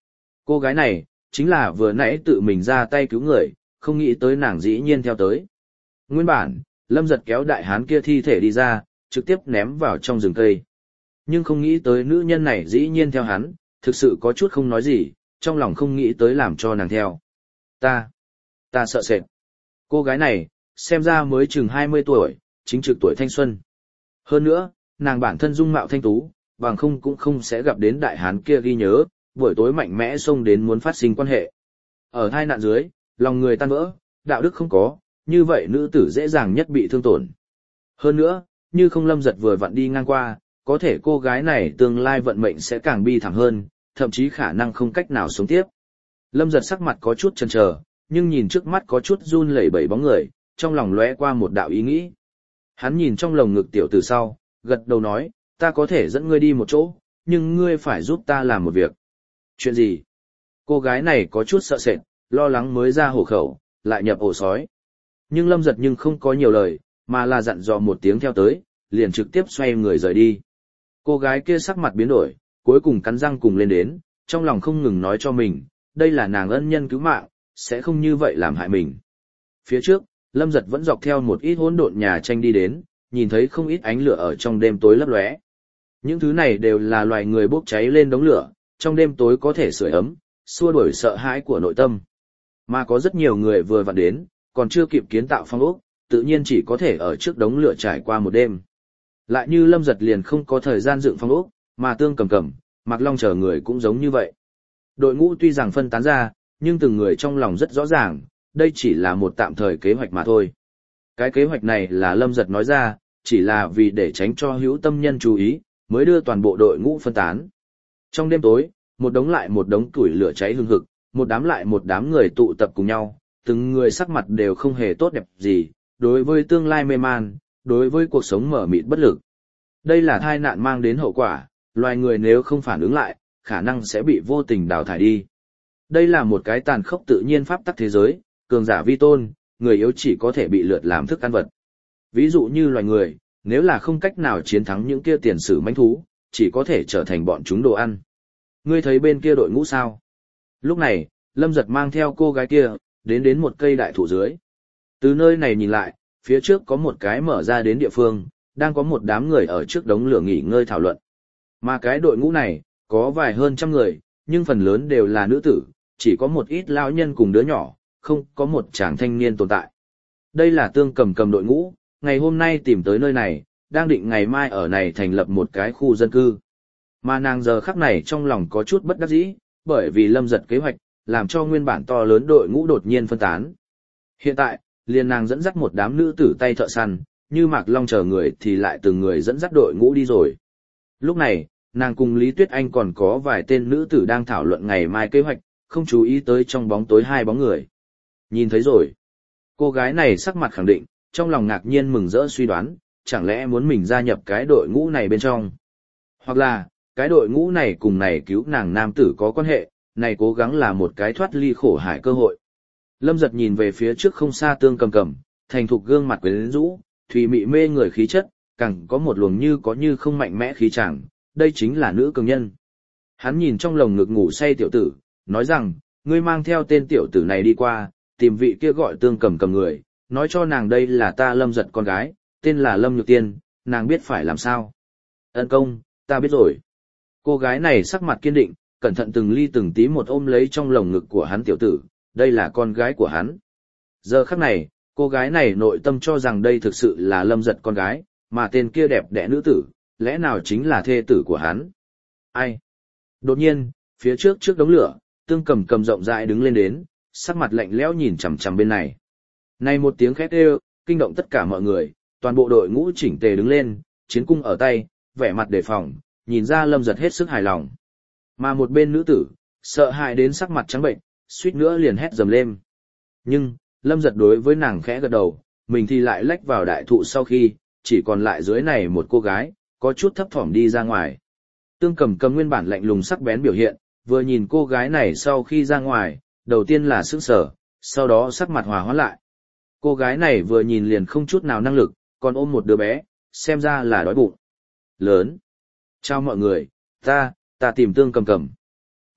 A: Cô gái này, chính là vừa nãy tự mình ra tay cứu người, không nghĩ tới nàng dĩ nhiên theo tới. Nguyên bản, Lâm Giật kéo đại hán kia thi thể đi ra, trực tiếp ném vào trong rừng cây. Nhưng không nghĩ tới nữ nhân này dĩ nhiên theo hắn, thực sự có chút không nói gì, trong lòng không nghĩ tới làm cho nàng theo. Ta, ta sợ sệt. Cô gái này, xem ra mới chừng hai mươi tuổi, chính trực tuổi thanh xuân. Hơn nữa, nàng bản thân dung mạo thanh tú, bằng không cũng không sẽ gặp đến đại hán kia ghi nhớ, buổi tối mạnh mẽ xông đến muốn phát sinh quan hệ. Ở hai nạn dưới, lòng người tan vỡ, đạo đức không có, như vậy nữ tử dễ dàng nhất bị thương tổn. Hơn nữa, như không Lâm Giật vừa vặn đi ngang qua, có thể cô gái này tương lai vận mệnh sẽ càng bi thảm hơn, thậm chí khả năng không cách nào sống tiếp. Lâm Giật sắc mặt có chút chần chờ, nhưng nhìn trước mắt có chút run lẩy bẩy bóng người, trong lòng lóe qua một đạo ý nghĩ. Hắn nhìn trong lồng ngực tiểu tử sau, gật đầu nói, ta có thể dẫn ngươi đi một chỗ, nhưng ngươi phải giúp ta làm một việc. Chuyện gì? Cô gái này có chút sợ sệt, lo lắng mới ra hổ khẩu, lại nhập ổ sói. Nhưng Lâm Giật nhưng không có nhiều lời, mà là dặn dò một tiếng theo tới, liền trực tiếp xoay người rời đi. Cô gái kia sắc mặt biến đổi, cuối cùng cắn răng cùng lên đến, trong lòng không ngừng nói cho mình, đây là nàng ân nhân cứu mạng, sẽ không như vậy làm hại mình. Phía trước, Lâm Giật vẫn dọc theo một ít hỗn độn nhà tranh đi đến, nhìn thấy không ít ánh lửa ở trong đêm tối lấp lóe. Những thứ này đều là loài người bốc cháy lên đống lửa, trong đêm tối có thể sưởi ấm, xua đuổi sợ hãi của nội tâm. Mà có rất nhiều người vừa vặn đến, còn chưa kịp kiến tạo phong ốc, tự nhiên chỉ có thể ở trước đống lửa trải qua một đêm. Lại như Lâm Giật liền không có thời gian dựng phong ốc, mà Tương Cầm Cầm, Mạc Long chờ người cũng giống như vậy. Đội ngũ tuy rằng phân tán ra, nhưng từng người trong lòng rất rõ ràng, đây chỉ là một tạm thời kế hoạch mà thôi. Cái kế hoạch này là Lâm Giật nói ra, chỉ là vì để tránh cho hữu tâm nhân chú ý, mới đưa toàn bộ đội ngũ phân tán. Trong đêm tối, một đống lại một đống củi lửa cháy hừng hực, một đám lại một đám người tụ tập cùng nhau, từng người sắc mặt đều không hề tốt đẹp gì, đối với tương lai mê man, đối với cuộc sống mở mịt bất lực. Đây là tai nạn mang đến hậu quả, loài người nếu không phản ứng lại, khả năng sẽ bị vô tình đào thải đi. Đây là một cái tàn khốc tự nhiên pháp tắc thế giới, cường giả vi tôn, người yếu chỉ có thể bị lượt làm thức ăn vật. Ví dụ như loài người, nếu là không cách nào chiến thắng những kia tiền sử mãnh thú, chỉ có thể trở thành bọn chúng đồ ăn. Ngươi thấy bên kia đội ngũ sao? Lúc này, Lâm Giật mang theo cô gái kia, đến đến một cây đại thụ dưới. Từ nơi này nhìn lại, phía trước có một cái mở ra đến địa phương, đang có một đám người ở trước đống lửa nghỉ ngơi thảo luận. Mà cái đội ngũ này, có vài hơn trăm người, nhưng phần lớn đều là nữ tử, chỉ có một ít lão nhân cùng đứa nhỏ, không có một chàng thanh niên tồn tại. Đây là Tương Cầm Cầm đội ngũ, ngày hôm nay tìm tới nơi này, đang định ngày mai ở này thành lập một cái khu dân cư. Mà nàng giờ khắc này trong lòng có chút bất đắc dĩ, bởi vì Lâm Giật kế hoạch, làm cho nguyên bản to lớn đội ngũ đột nhiên phân tán. Hiện tại, liền nàng dẫn dắt một đám nữ tử tay thợ săn, như Mạc Long chờ người thì lại từng người dẫn dắt đội ngũ đi rồi. Lúc này, nàng cùng Lý Tuyết Anh còn có vài tên nữ tử đang thảo luận ngày mai kế hoạch, không chú ý tới trong bóng tối hai bóng người. Nhìn thấy rồi. Cô gái này sắc mặt khẳng định, trong lòng ngạc nhiên mừng rỡ suy đoán, chẳng lẽ muốn mình gia nhập cái đội ngũ này bên trong. Hoặc là, cái đội ngũ này cùng này cứu nàng nam tử có quan hệ, này cố gắng là một cái thoát ly khổ hải cơ hội. Lâm Giật nhìn về phía trước không xa Tương Cầm Cầm, thành thục gương mặt quyến rũ, thùy mị mê người khí chất, càng có một luồng như có như không mạnh mẽ khí chàng, đây chính là nữ cường nhân. Hắn nhìn trong lồng ngực ngủ say tiểu tử, nói rằng, ngươi mang theo tên tiểu tử này đi qua, tìm vị kia gọi Tương Cầm Cầm người, nói cho nàng đây là ta Lâm Giật con gái, tên là Lâm Nhược Tiên, nàng biết phải làm sao. Ân công, ta biết rồi. Cô gái này sắc mặt kiên định, cẩn thận từng ly từng tí một ôm lấy trong lồng ngực của hắn tiểu tử, đây là con gái của hắn. Giờ khắc này, cô gái này nội tâm cho rằng đây thực sự là Lâm Giật con gái, mà tên kia đẹp đẽ nữ tử, lẽ nào chính là thê tử của hắn. Ai? Đột nhiên, phía trước trước đống lửa, Tương Cầm Cầm rộng rãi đứng lên đến, sắc mặt lạnh lẽo nhìn chằm chằm bên này. Này một tiếng khét kêu, kinh động tất cả mọi người, toàn bộ đội ngũ chỉnh tề đứng lên, chiến cung ở tay, vẻ mặt đề phòng, nhìn ra Lâm Giật hết sức hài lòng. Mà một bên nữ tử, sợ hãi đến sắc mặt trắng bệnh, suýt nữa liền hét dầm lên. Nhưng, Lâm Giật đối với nàng khẽ gật đầu, mình thì lại lách vào đại thụ sau khi, chỉ còn lại dưới này một cô gái, có chút thấp thỏm đi ra ngoài. Tương Cầm Cầm nguyên bản lạnh lùng sắc bén biểu hiện, vừa nhìn cô gái này sau khi ra ngoài, đầu tiên là sững sờ, sau đó sắc mặt hòa hoãn lại. Cô gái này vừa nhìn liền không chút nào năng lực, còn ôm một đứa bé, xem ra là đói bụng. Lớn. Chào mọi người, ta, ta tìm Tương Cầm Cầm.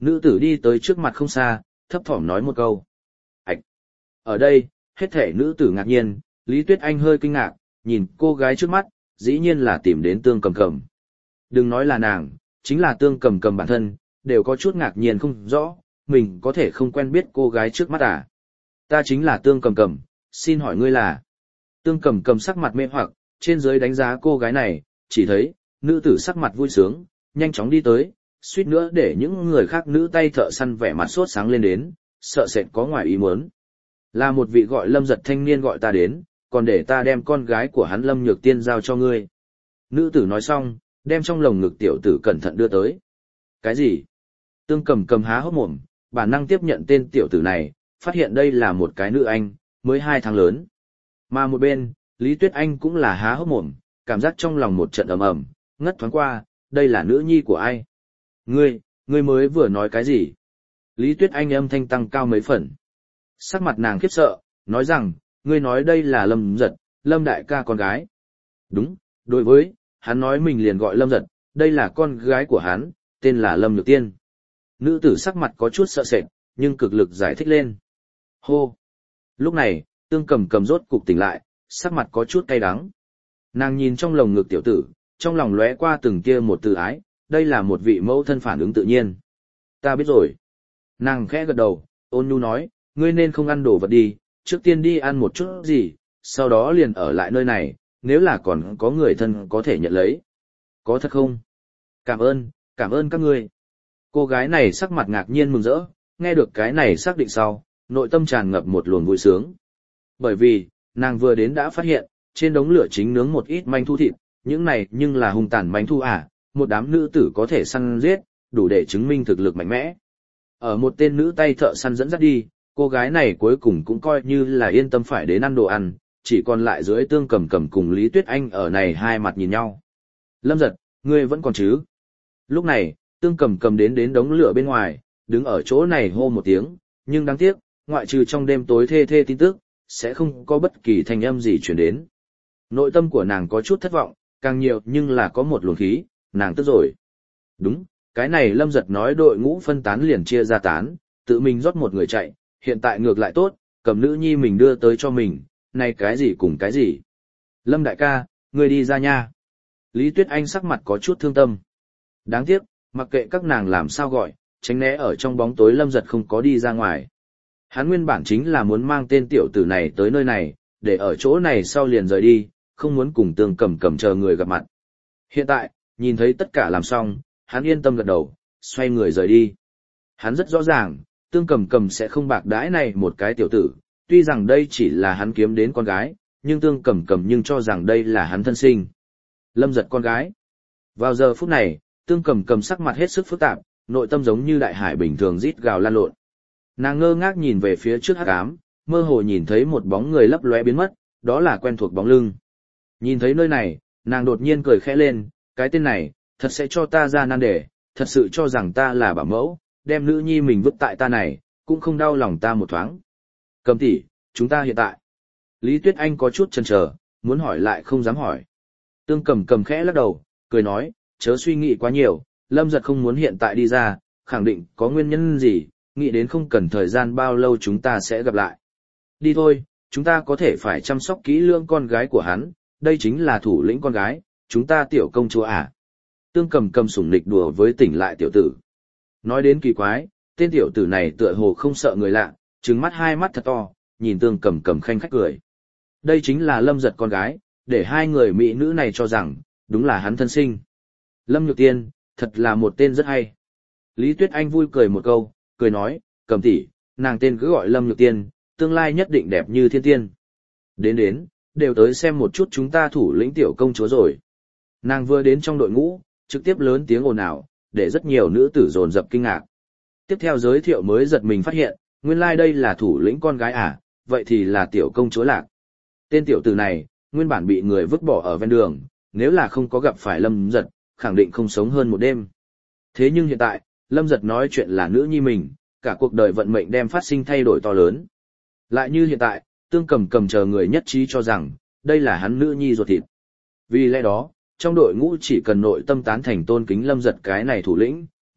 A: Nữ tử đi tới trước mặt không xa, thấp thỏm nói một câu. Ảch! Ở đây, hết thể nữ tử ngạc nhiên, Lý Tuyết Anh hơi kinh ngạc, nhìn cô gái trước mắt, dĩ nhiên là tìm đến Tương Cầm Cầm. Đừng nói là nàng, chính là Tương Cầm Cầm bản thân, đều có chút ngạc nhiên không rõ, mình có thể không quen biết cô gái trước mắt à. Ta chính là Tương Cầm Cầm, xin hỏi ngươi là. Tương Cầm Cầm sắc mặt mê hoặc, trên dưới đánh giá cô gái này, chỉ thấy, nữ tử sắc mặt vui sướng, nhanh chóng đi tới, suýt nữa để những người khác nữ tay thợ săn vẻ mặt sốt sáng lên đến, sợ sệt có ngoài ý muốn. Là một vị gọi Lâm Giật thanh niên gọi ta đến, còn để ta đem con gái của hắn Lâm Nhược Tiên giao cho ngươi. Nữ tử nói xong, đem trong lồng ngực tiểu tử cẩn thận đưa tới. Cái gì? Tương Cầm Cầm há hốc mồm, bản năng tiếp nhận tên tiểu tử này, phát hiện đây là một cái nữ anh, mới hai tháng lớn. Mà một bên, Lý Tuyết Anh cũng là há hốc mồm, cảm giác trong lòng một trận ầm ầm, ngất thoáng qua, đây là nữ nhi của ai? Ngươi, ngươi mới vừa nói cái gì? Lý Tuyết Anh âm thanh tăng cao mấy phần. Sắc mặt nàng khiếp sợ, nói rằng, ngươi nói đây là Lâm Giật, Lâm đại ca con gái. Đúng, đối với, hắn nói mình liền gọi Lâm Giật, đây là con gái của hắn, tên là Lâm Nhược Tiên. Nữ tử sắc mặt có chút sợ sệt, nhưng cực lực giải thích lên. Hô! Lúc này, Tương Cầm Cầm rốt cục tỉnh lại, sắc mặt có chút cay đắng. Nàng nhìn trong lồng ngực tiểu tử, trong lòng lóe qua từng kia một từ ái, đây là một vị mẫu thân phản ứng tự nhiên. Ta biết rồi. Nàng khẽ gật đầu, ôn nhu nói, ngươi nên không ăn đồ vật đi, trước tiên đi ăn một chút gì, sau đó liền ở lại nơi này, nếu là còn có người thân có thể nhận lấy. Có thật không? Cảm ơn, cảm ơn các ngươi. Cô gái này sắc mặt ngạc nhiên mừng rỡ, nghe được cái này xác định sau, nội tâm tràn ngập một luồng vui sướng. Bởi vì, nàng vừa đến đã phát hiện, trên đống lửa chính nướng một ít manh thu thịt, những này nhưng là hung tàn manh thu à, một đám nữ tử có thể săn giết, đủ để chứng minh thực lực mạnh mẽ. Ở một tên nữ tay thợ săn dẫn dắt đi, cô gái này cuối cùng cũng coi như là yên tâm phải đến ăn đồ ăn, chỉ còn lại dưới Tương Cầm Cầm cùng Lý Tuyết Anh ở này hai mặt nhìn nhau. Lâm Giật, ngươi vẫn còn chứ? Lúc này, Tương Cầm Cầm đến đến đống lửa bên ngoài, đứng ở chỗ này hô một tiếng, nhưng đáng tiếc, ngoại trừ trong đêm tối thê thê tin tức, sẽ không có bất kỳ thanh âm gì truyền đến. Nội tâm của nàng có chút thất vọng, càng nhiều nhưng là có một luồng khí, nàng tức rồi. Đúng, cái này Lâm Giật nói đội ngũ phân tán liền chia ra tán, tự mình rót một người chạy, hiện tại ngược lại tốt, cầm nữ nhi mình đưa tới cho mình, này cái gì cùng cái gì. Lâm đại ca, ngươi đi ra nha. Lý Tuyết Anh sắc mặt có chút thương tâm. Đáng tiếc, mặc kệ các nàng làm sao gọi, tránh né ở trong bóng tối Lâm Giật không có đi ra ngoài. Hắn nguyên bản chính là muốn mang tên tiểu tử này tới nơi này, để ở chỗ này sau liền rời đi, không muốn cùng Tương Cầm Cầm chờ người gặp mặt. Hiện tại, nhìn thấy tất cả làm xong, hắn yên tâm gật đầu, xoay người rời đi. Hắn rất rõ ràng, Tương Cầm Cầm sẽ không bạc đãi này một cái tiểu tử, tuy rằng đây chỉ là hắn kiếm đến con gái, nhưng Tương Cầm Cầm nhưng cho rằng đây là hắn thân sinh. Lâm Giật con gái. Vào giờ phút này, Tương Cầm Cầm sắc mặt hết sức phức tạp, nội tâm giống như đại hải bình thường rít gào lan lộn. Nàng ngơ ngác nhìn về phía trước hắc ám, mơ hồ nhìn thấy một bóng người lấp lóe biến mất, đó là quen thuộc bóng lưng. Nhìn thấy nơi này, nàng đột nhiên cười khẽ lên, cái tên này, thật sẽ cho ta ra nan đề, thật sự cho rằng ta là bảo mẫu, đem nữ nhi mình vứt tại ta này, cũng không đau lòng ta một thoáng. Cầm tỷ, chúng ta hiện tại. Lý Tuyết Anh có chút chần chờ, muốn hỏi lại không dám hỏi. Tương Cầm Cầm khẽ lắc đầu, cười nói, chớ suy nghĩ quá nhiều, Lâm Giật không muốn hiện tại đi ra, khẳng định có nguyên nhân gì, nghĩ đến không cần thời gian bao lâu chúng ta sẽ gặp lại. Đi thôi, chúng ta có thể phải chăm sóc kỹ lưỡng con gái của hắn, đây chính là thủ lĩnh con gái, chúng ta tiểu công chúa à. Tương Cầm Cầm sủng nịch đùa với tỉnh lại tiểu tử. Nói đến kỳ quái, tên tiểu tử này tựa hồ không sợ người lạ, trừng mắt hai mắt thật to, nhìn Tương Cầm Cầm khanh khách cười. Đây chính là Lâm Giật con gái, để hai người mỹ nữ này cho rằng, đúng là hắn thân sinh. Lâm Nhược Tiên, thật là một tên rất hay. Lý Tuyết Anh vui cười một câu, cười nói, Cầm tỷ, nàng tên cứ gọi Lâm Nhược Tiên, tương lai nhất định đẹp như thiên tiên. Đến đến, đều tới xem một chút chúng ta thủ lĩnh tiểu công chúa rồi. Nàng vừa đến trong đội ngũ, trực tiếp lớn tiếng ồn ào, để rất nhiều nữ tử dồn dập kinh ngạc. Tiếp theo giới thiệu mới giật mình phát hiện, nguyên lai like đây là thủ lĩnh con gái à, vậy thì là tiểu công chúa Lạc. Tên tiểu tử này, nguyên bản bị người vứt bỏ ở ven đường, nếu là không có gặp phải Lâm Giật, khẳng định không sống hơn một đêm. Thế nhưng hiện tại, Lâm Giật nói chuyện là nữ nhi mình, cả cuộc đời vận mệnh đem phát sinh thay đổi to lớn. Lại như hiện tại, Tương Cầm Cầm chờ người nhất trí cho rằng, đây là hắn nữ nhi ruột thịt. Vì lẽ đó, trong đội ngũ chỉ cần nội tâm tán thành tôn kính Lâm Giật cái này thủ lĩnh,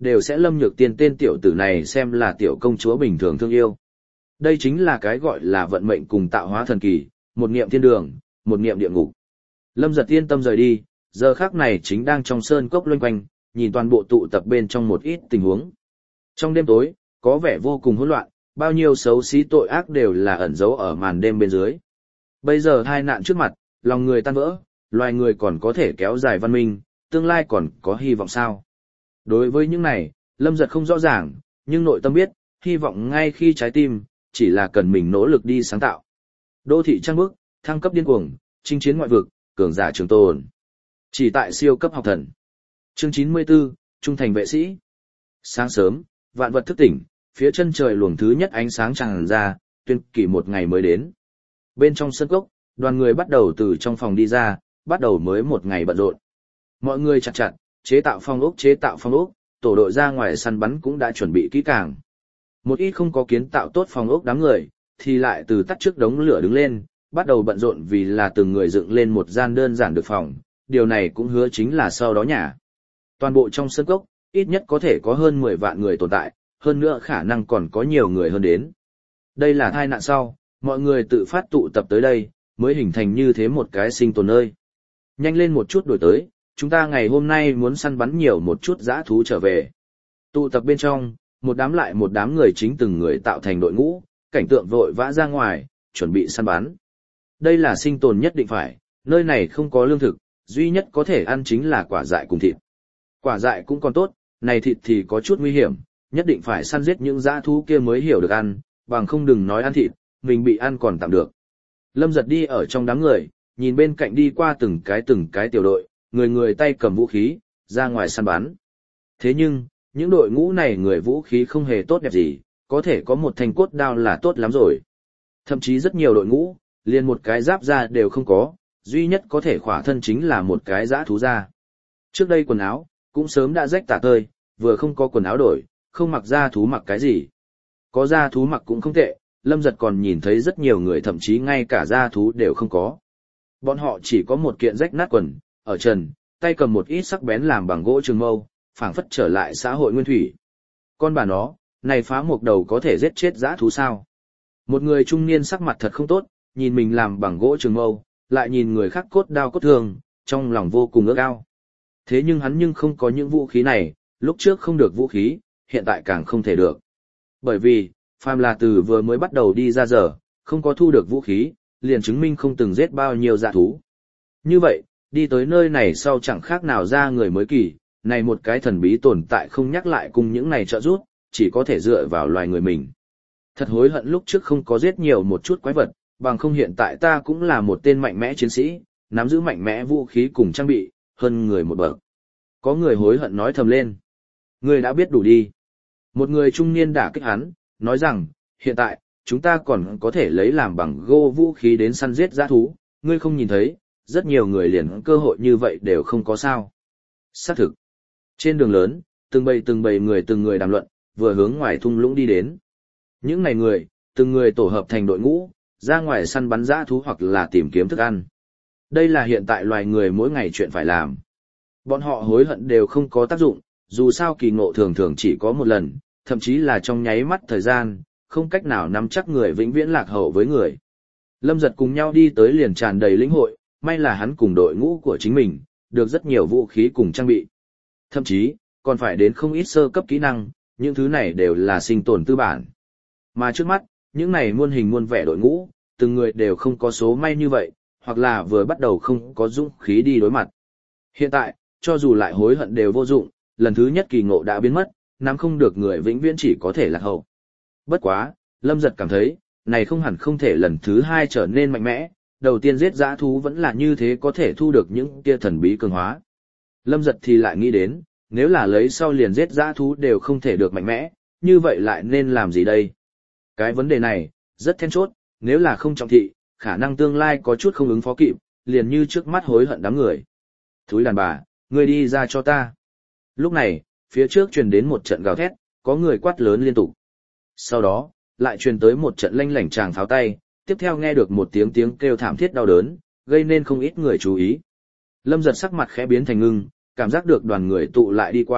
A: đều sẽ Lâm Nhược Tiên tên tiểu tử này xem là tiểu công chúa bình thường thương yêu. Đây chính là cái gọi là vận mệnh cùng tạo hóa thần kỳ, một niệm thiên đường, một niệm địa ngục. Lâm Giật yên tâm rời đi, giờ khắc này chính đang trong sơn cốc loanh quanh, nhìn toàn bộ tụ tập bên trong một ít tình huống. Trong đêm tối, có vẻ vô cùng hỗn loạn, bao nhiêu xấu xí tội ác đều là ẩn giấu ở màn đêm bên dưới. Bây giờ hai nạn trước mặt, lòng người tan vỡ, loài người còn có thể kéo dài văn minh, tương lai còn có hy vọng sao? Đối với những này, Lâm Giật không rõ ràng, nhưng nội tâm biết, hy vọng ngay khi trái tim, chỉ là cần mình nỗ lực đi sáng tạo. Đô thị trăng bước, thăng cấp điên cuồng, chinh chiến ngoại vực, cường giả trường tồn. Chỉ tại siêu cấp học thần. Chương chín mươi tư, Trung thành vệ sĩ. Sáng sớm, vạn vật thức tỉnh, phía chân trời luồng thứ nhất ánh sáng tràn ra, tuyên kỳ một ngày mới đến. Bên trong sân cốc, đoàn người bắt đầu từ trong phòng đi ra, bắt đầu mới một ngày bận rộn. Mọi người chặt chặt, chế tạo phong ốc chế tạo phong ốc, tổ đội ra ngoài săn bắn cũng đã chuẩn bị kỹ càng. Một ít không có kiến tạo tốt phong ốc đám người, thì lại từ tắt trước đống lửa đứng lên, bắt đầu bận rộn vì là từng người dựng lên một gian đơn giản được phòng, điều này cũng hứa chính là sau đó nhà. Toàn bộ trong sân cốc, ít nhất có thể có hơn mười vạn người tồn tại, hơn nữa khả năng còn có nhiều người hơn đến. Đây là tai nạn sau, mọi người tự phát tụ tập tới đây, mới hình thành như thế một cái sinh tồn nơi. Nhanh lên một chút đổi tới, chúng ta ngày hôm nay muốn săn bắn nhiều một chút dã thú trở về. Tụ tập bên trong, một đám lại một đám người chính từng người tạo thành đội ngũ, cảnh tượng vội vã ra ngoài, chuẩn bị săn bắn. Đây là sinh tồn nhất định phải, nơi này không có lương thực, duy nhất có thể ăn chính là quả dại cùng thịt. Quả dại cũng còn tốt, này thịt thì có chút nguy hiểm, nhất định phải săn giết những dã thú kia mới hiểu được ăn, bằng không đừng nói ăn thịt, mình bị ăn còn tạm được. Lâm Giật đi ở trong đám người, nhìn bên cạnh đi qua từng cái từng cái tiểu đội, người người tay cầm vũ khí, ra ngoài săn bắn. Thế nhưng, những đội ngũ này người vũ khí không hề tốt đẹp gì, có thể có một thanh cốt đao là tốt lắm rồi. Thậm chí rất nhiều đội ngũ, liền một cái giáp da đều không có, duy nhất có thể khỏa thân chính là một cái dã thú da. Trước đây quần áo, cũng sớm đã rách tả tơi, vừa không có quần áo đổi, không mặc da thú mặc cái gì. Có da thú mặc cũng không tệ, Lâm Giật còn nhìn thấy rất nhiều người thậm chí ngay cả da thú đều không có. Bọn họ chỉ có một kiện rách nát quần, ở trần, tay cầm một ít sắc bén làm bằng gỗ trường mâu, phảng phất trở lại xã hội nguyên thủy. Con bà nó, này phá một đầu có thể giết chết dã thú sao? Một người trung niên sắc mặt thật không tốt, nhìn mình làm bằng gỗ trường mâu, lại nhìn người khác cốt đao cốt thương, trong lòng vô cùng ước ao. Thế nhưng hắn nhưng không có những vũ khí này, lúc trước không được vũ khí, hiện tại càng không thể được. Bởi vì, phàm là từ vừa mới bắt đầu đi ra giờ, không có thu được vũ khí, liền chứng minh không từng giết bao nhiêu dã thú. Như vậy, đi tới nơi này sau chẳng khác nào ra người mới kỳ, này một cái thần bí tồn tại không nhắc lại cùng những này trợ giúp, chỉ có thể dựa vào loài người mình. Thật hối hận lúc trước không có giết nhiều một chút quái vật, bằng không hiện tại ta cũng là một tên mạnh mẽ chiến sĩ, nắm giữ mạnh mẽ vũ khí cùng trang bị, hơn người một bậc. Có người hối hận nói thầm lên. Người đã biết đủ đi. Một người trung niên đả kích hắn, nói rằng, hiện tại, chúng ta còn có thể lấy làm bằng gỗ vũ khí đến săn giết dã thú, ngươi không nhìn thấy, rất nhiều người liền cơ hội như vậy đều không có sao. Xác thực. Trên đường lớn, từng bầy từng bầy người từng người đàm luận, vừa hướng ngoài thung lũng đi đến. Những này người, từng người tổ hợp thành đội ngũ, ra ngoài săn bắn dã thú hoặc là tìm kiếm thức ăn. Đây là hiện tại loài người mỗi ngày chuyện phải làm. Bọn họ hối hận đều không có tác dụng, dù sao kỳ ngộ thường thường chỉ có một lần, thậm chí là trong nháy mắt thời gian, không cách nào nắm chắc người vĩnh viễn lạc hậu với người. Lâm Giật cùng nhau đi tới liền tràn đầy lĩnh hội, may là hắn cùng đội ngũ của chính mình, được rất nhiều vũ khí cùng trang bị. Thậm chí, còn phải đến không ít sơ cấp kỹ năng, những thứ này đều là sinh tồn tư bản. Mà trước mắt, những này muôn hình muôn vẻ đội ngũ, từng người đều không có số may như vậy, hoặc là vừa bắt đầu không có dũng khí đi đối mặt. Hiện tại, cho dù lại hối hận đều vô dụng, lần thứ nhất kỳ ngộ đã biến mất, nắm không được người vĩnh viễn chỉ có thể lạc hậu. Bất quá, Lâm Giật cảm thấy, này không hẳn không thể lần thứ hai trở nên mạnh mẽ, đầu tiên giết dã thú vẫn là như thế có thể thu được những kia thần bí cường hóa. Lâm Giật thì lại nghĩ đến, nếu là lấy sau liền giết dã thú đều không thể được mạnh mẽ, như vậy lại nên làm gì đây? Cái vấn đề này, rất then chốt, nếu là không trọng thị, khả năng tương lai có chút không ứng phó kịp, liền như trước mắt hối hận đám người. Thúi đàn bà, ngươi đi ra cho ta. Lúc này, phía trước truyền đến một trận gào thét, có người quát lớn liên tục. Sau đó, lại truyền tới một trận lanh lảnh tràng pháo tay, tiếp theo nghe được một tiếng tiếng kêu thảm thiết đau đớn, gây nên không ít người chú ý. Lâm Giật sắc mặt khẽ biến thành ngưng, cảm giác được đoàn người tụ lại đi qua,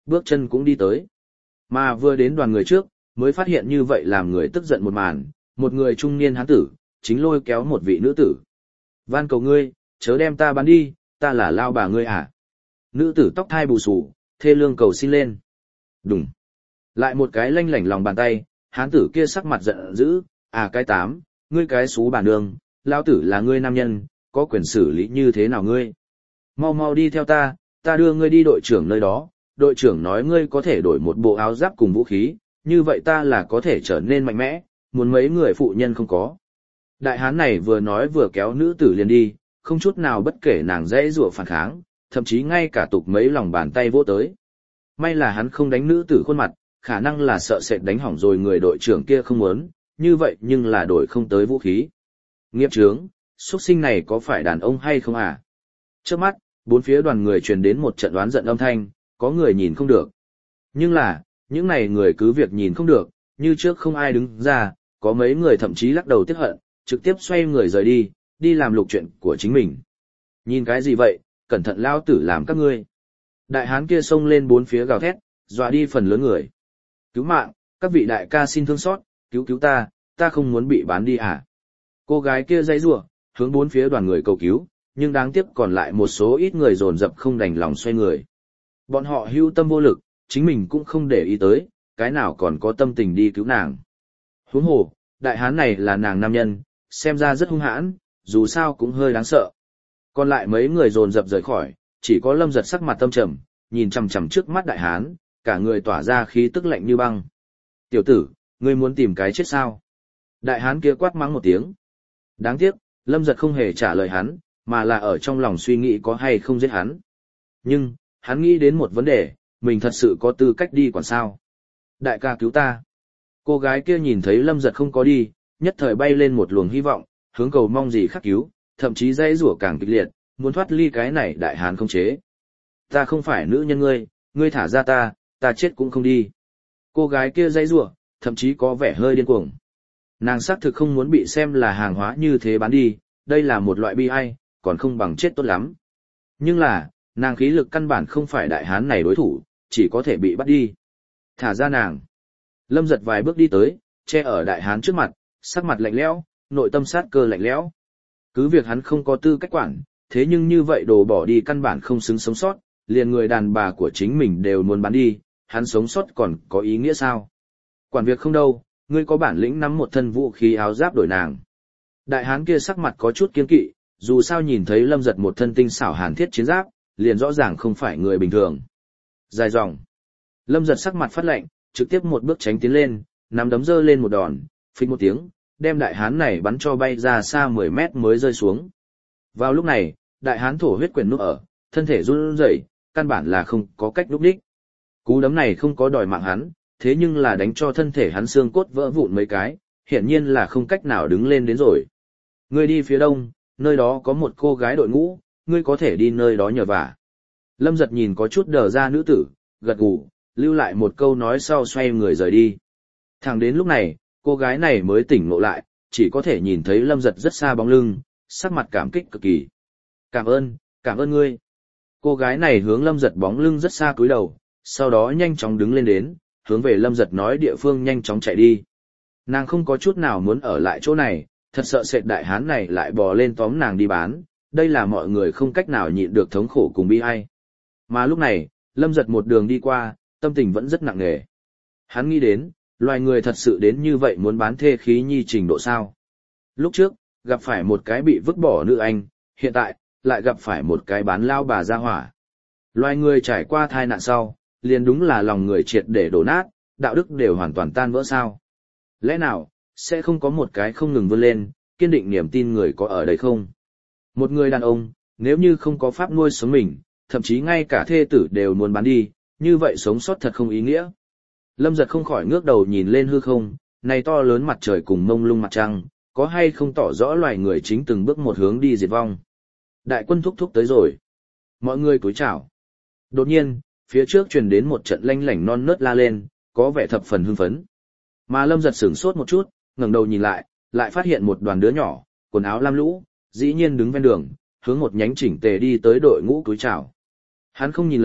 A: bước chân cũng đi tới. Mà vừa đến đoàn người trước, mới phát hiện như vậy làm người tức giận một màn, một người trung niên hán tử, chính lôi kéo một vị nữ tử. Van cầu ngươi, chớ đem ta bán đi, ta là lao bà ngươi à? Nữ tử tóc thai bù xù, thê lương cầu xin lên. Đùng. Lại một cái lanh lảnh lòng bàn tay, hán tử kia sắc mặt giận dữ, à cái tám, ngươi cái xú bà nương, lao tử là ngươi nam nhân, có quyền xử lý như thế nào ngươi? Mau mau đi theo ta, ta đưa ngươi đi đội trưởng nơi đó, đội trưởng nói ngươi có thể đổi một bộ áo giáp cùng vũ khí, như vậy ta là có thể trở nên mạnh mẽ, muốn mấy người phụ nhân không có. Đại hán này vừa nói vừa kéo nữ tử liền đi, không chút nào bất kể nàng dễ dụa phản kháng, thậm chí ngay cả tục mấy lòng bàn tay vỗ tới. May là hắn không đánh nữ tử khuôn mặt, khả năng là sợ sệt đánh hỏng rồi người đội trưởng kia không muốn, như vậy nhưng là đổi không tới vũ khí. Nghiệp chướng, xuất sinh này có phải đàn ông hay không à? Trước mắt, bốn phía đoàn người truyền đến một trận đoán giận âm thanh, có người nhìn không được. Nhưng là, những này người cứ việc nhìn không được, như trước không ai đứng ra, có mấy người thậm chí lắc đầu tiếc hận, trực tiếp xoay người rời đi, đi làm lục chuyện của chính mình. Nhìn cái gì vậy, cẩn thận lao tử làm các ngươi. Đại hán kia xông lên bốn phía gào thét, dọa đi phần lớn người. Cứu mạng, các vị đại ca xin thương xót, cứu cứu ta, ta không muốn bị bán đi à. Cô gái kia dãy rủa, hướng bốn phía đoàn người cầu cứu, nhưng đáng tiếc còn lại một số ít người dồn dập không đành lòng xoay người. Bọn họ hưu tâm vô lực, chính mình cũng không để ý tới, cái nào còn có tâm tình đi cứu nàng. Huống hồ, đại hán này là nàng nam nhân, xem ra rất hung hãn, dù sao cũng hơi đáng sợ. Còn lại mấy người dồn dập rời khỏi, chỉ có Lâm Giật sắc mặt tâm trầm, nhìn chằm chằm trước mắt đại hán, cả người tỏa ra khí tức lạnh như băng. Tiểu tử, ngươi muốn tìm cái chết sao? Đại hán kia quát mắng một tiếng. Đáng tiếc, Lâm Giật không hề trả lời hắn, mà là ở trong lòng suy nghĩ có hay không giết hắn. Nhưng, hắn nghĩ đến một vấn đề, mình thật sự có tư cách đi quản sao? Đại ca cứu ta. Cô gái kia nhìn thấy Lâm Giật không có đi, nhất thời bay lên một luồng hy vọng, hướng cầu mong gì khắc cứu, thậm chí dãy rủa càng kịch liệt, muốn thoát ly cái này đại hán không chế. Ta không phải nữ nhân ngươi, ngươi thả ra ta, ta chết cũng không đi. Cô gái kia dãy rủa, thậm chí có vẻ hơi điên cuồng. Nàng xác thực không muốn bị xem là hàng hóa như thế bán đi, đây là một loại bi ai, còn không bằng chết tốt lắm. Nhưng là, nàng khí lực căn bản không phải đại hán này đối thủ, chỉ có thể bị bắt đi. Thả ra nàng. Lâm Giật vài bước đi tới, che ở đại hán trước mặt, sắc mặt lạnh lẽo, nội tâm sát cơ lạnh lẽo. Cứ việc hắn không có tư cách quản, thế nhưng như vậy đồ bỏ đi căn bản không xứng sống sót, liền người đàn bà của chính mình đều muốn bán đi, hắn sống sót còn có ý nghĩa sao? Quản việc không đâu, ngươi có bản lĩnh nắm một thân vũ khí áo giáp đổi nàng. Đại hán kia sắc mặt có chút kiên kỵ, dù sao nhìn thấy Lâm Giật một thân tinh xảo hàn thiết chiến giáp, liền rõ ràng không phải người bình thường. Dài dòng. Lâm Giật sắc mặt phát lạnh, trực tiếp một bước tránh tiến lên, nắm đấm giơ lên một đòn, phịch một tiếng, đem đại hán này bắn cho bay ra xa mười mét mới rơi xuống. Vào lúc này, đại hán thổ huyết quyền núp ở, thân thể run rẩy, căn bản là không có cách lúc đích. Cú đấm này không có đòi mạng hắn, thế nhưng là đánh cho thân thể hắn xương cốt vỡ vụn mấy cái, hiển nhiên là không cách nào đứng lên đến rồi. Ngươi đi phía đông, nơi đó có một cô gái đội ngũ, ngươi có thể đi nơi đó nhờ vả. Lâm Giật nhìn có chút đờ ra nữ tử, gật gù, lưu lại một câu nói sau xoay người rời đi. Thẳng đến lúc này, cô gái này mới tỉnh ngộ lại, chỉ có thể nhìn thấy Lâm Giật rất xa bóng lưng, sắc mặt cảm kích cực kỳ. Cảm ơn, cảm ơn ngươi. Cô gái này hướng Lâm Giật bóng lưng rất xa cúi đầu, sau đó nhanh chóng đứng lên đến, hướng về Lâm Giật nói địa phương nhanh chóng chạy đi. Nàng không có chút nào muốn ở lại chỗ này, thật sợ sệt đại hán này lại bò lên tóm nàng đi bán, đây là mọi người không cách nào nhịn được thống khổ cùng bi ai. Mà lúc này, Lâm Giật một đường đi qua, tâm tình vẫn rất nặng nề. Hắn nghĩ đến, loài người thật sự đến như vậy muốn bán thê khí nhi trình độ sao. Lúc trước, gặp phải một cái bị vứt bỏ nữ anh, hiện tại, lại gặp phải một cái bán lao bà ra hỏa. Loài người trải qua thai nạn sau, liền đúng là lòng người triệt để đổ nát, đạo đức đều hoàn toàn tan vỡ sao. Lẽ nào, sẽ không có một cái không ngừng vươn lên, kiên định niềm tin người có ở đây không? Một người đàn ông, nếu như không có pháp nuôi sống mình, thậm chí ngay cả thê tử đều muốn bán đi, như vậy sống sót thật không ý nghĩa. Lâm Giật không khỏi ngước đầu nhìn lên hư không, này to lớn mặt trời cùng mông lung mặt trăng, có hay không tỏ rõ loài người chính từng bước một hướng đi diệt vong. Đại quân thúc thúc tới rồi. Mọi người cúi chào. Đột nhiên, phía trước truyền đến một trận lanh lảnh non nớt la lên, có vẻ thập phần hưng phấn. Mà Lâm Giật sửng sốt một chút, ngẩng đầu nhìn lại, lại phát hiện một đoàn đứa nhỏ, quần áo lam lũ, dĩ nhiên đứng ven đường, hướng một nhánh chỉnh tề đi tới đội ngũ cúi chào. Hắn không nhìn lầm,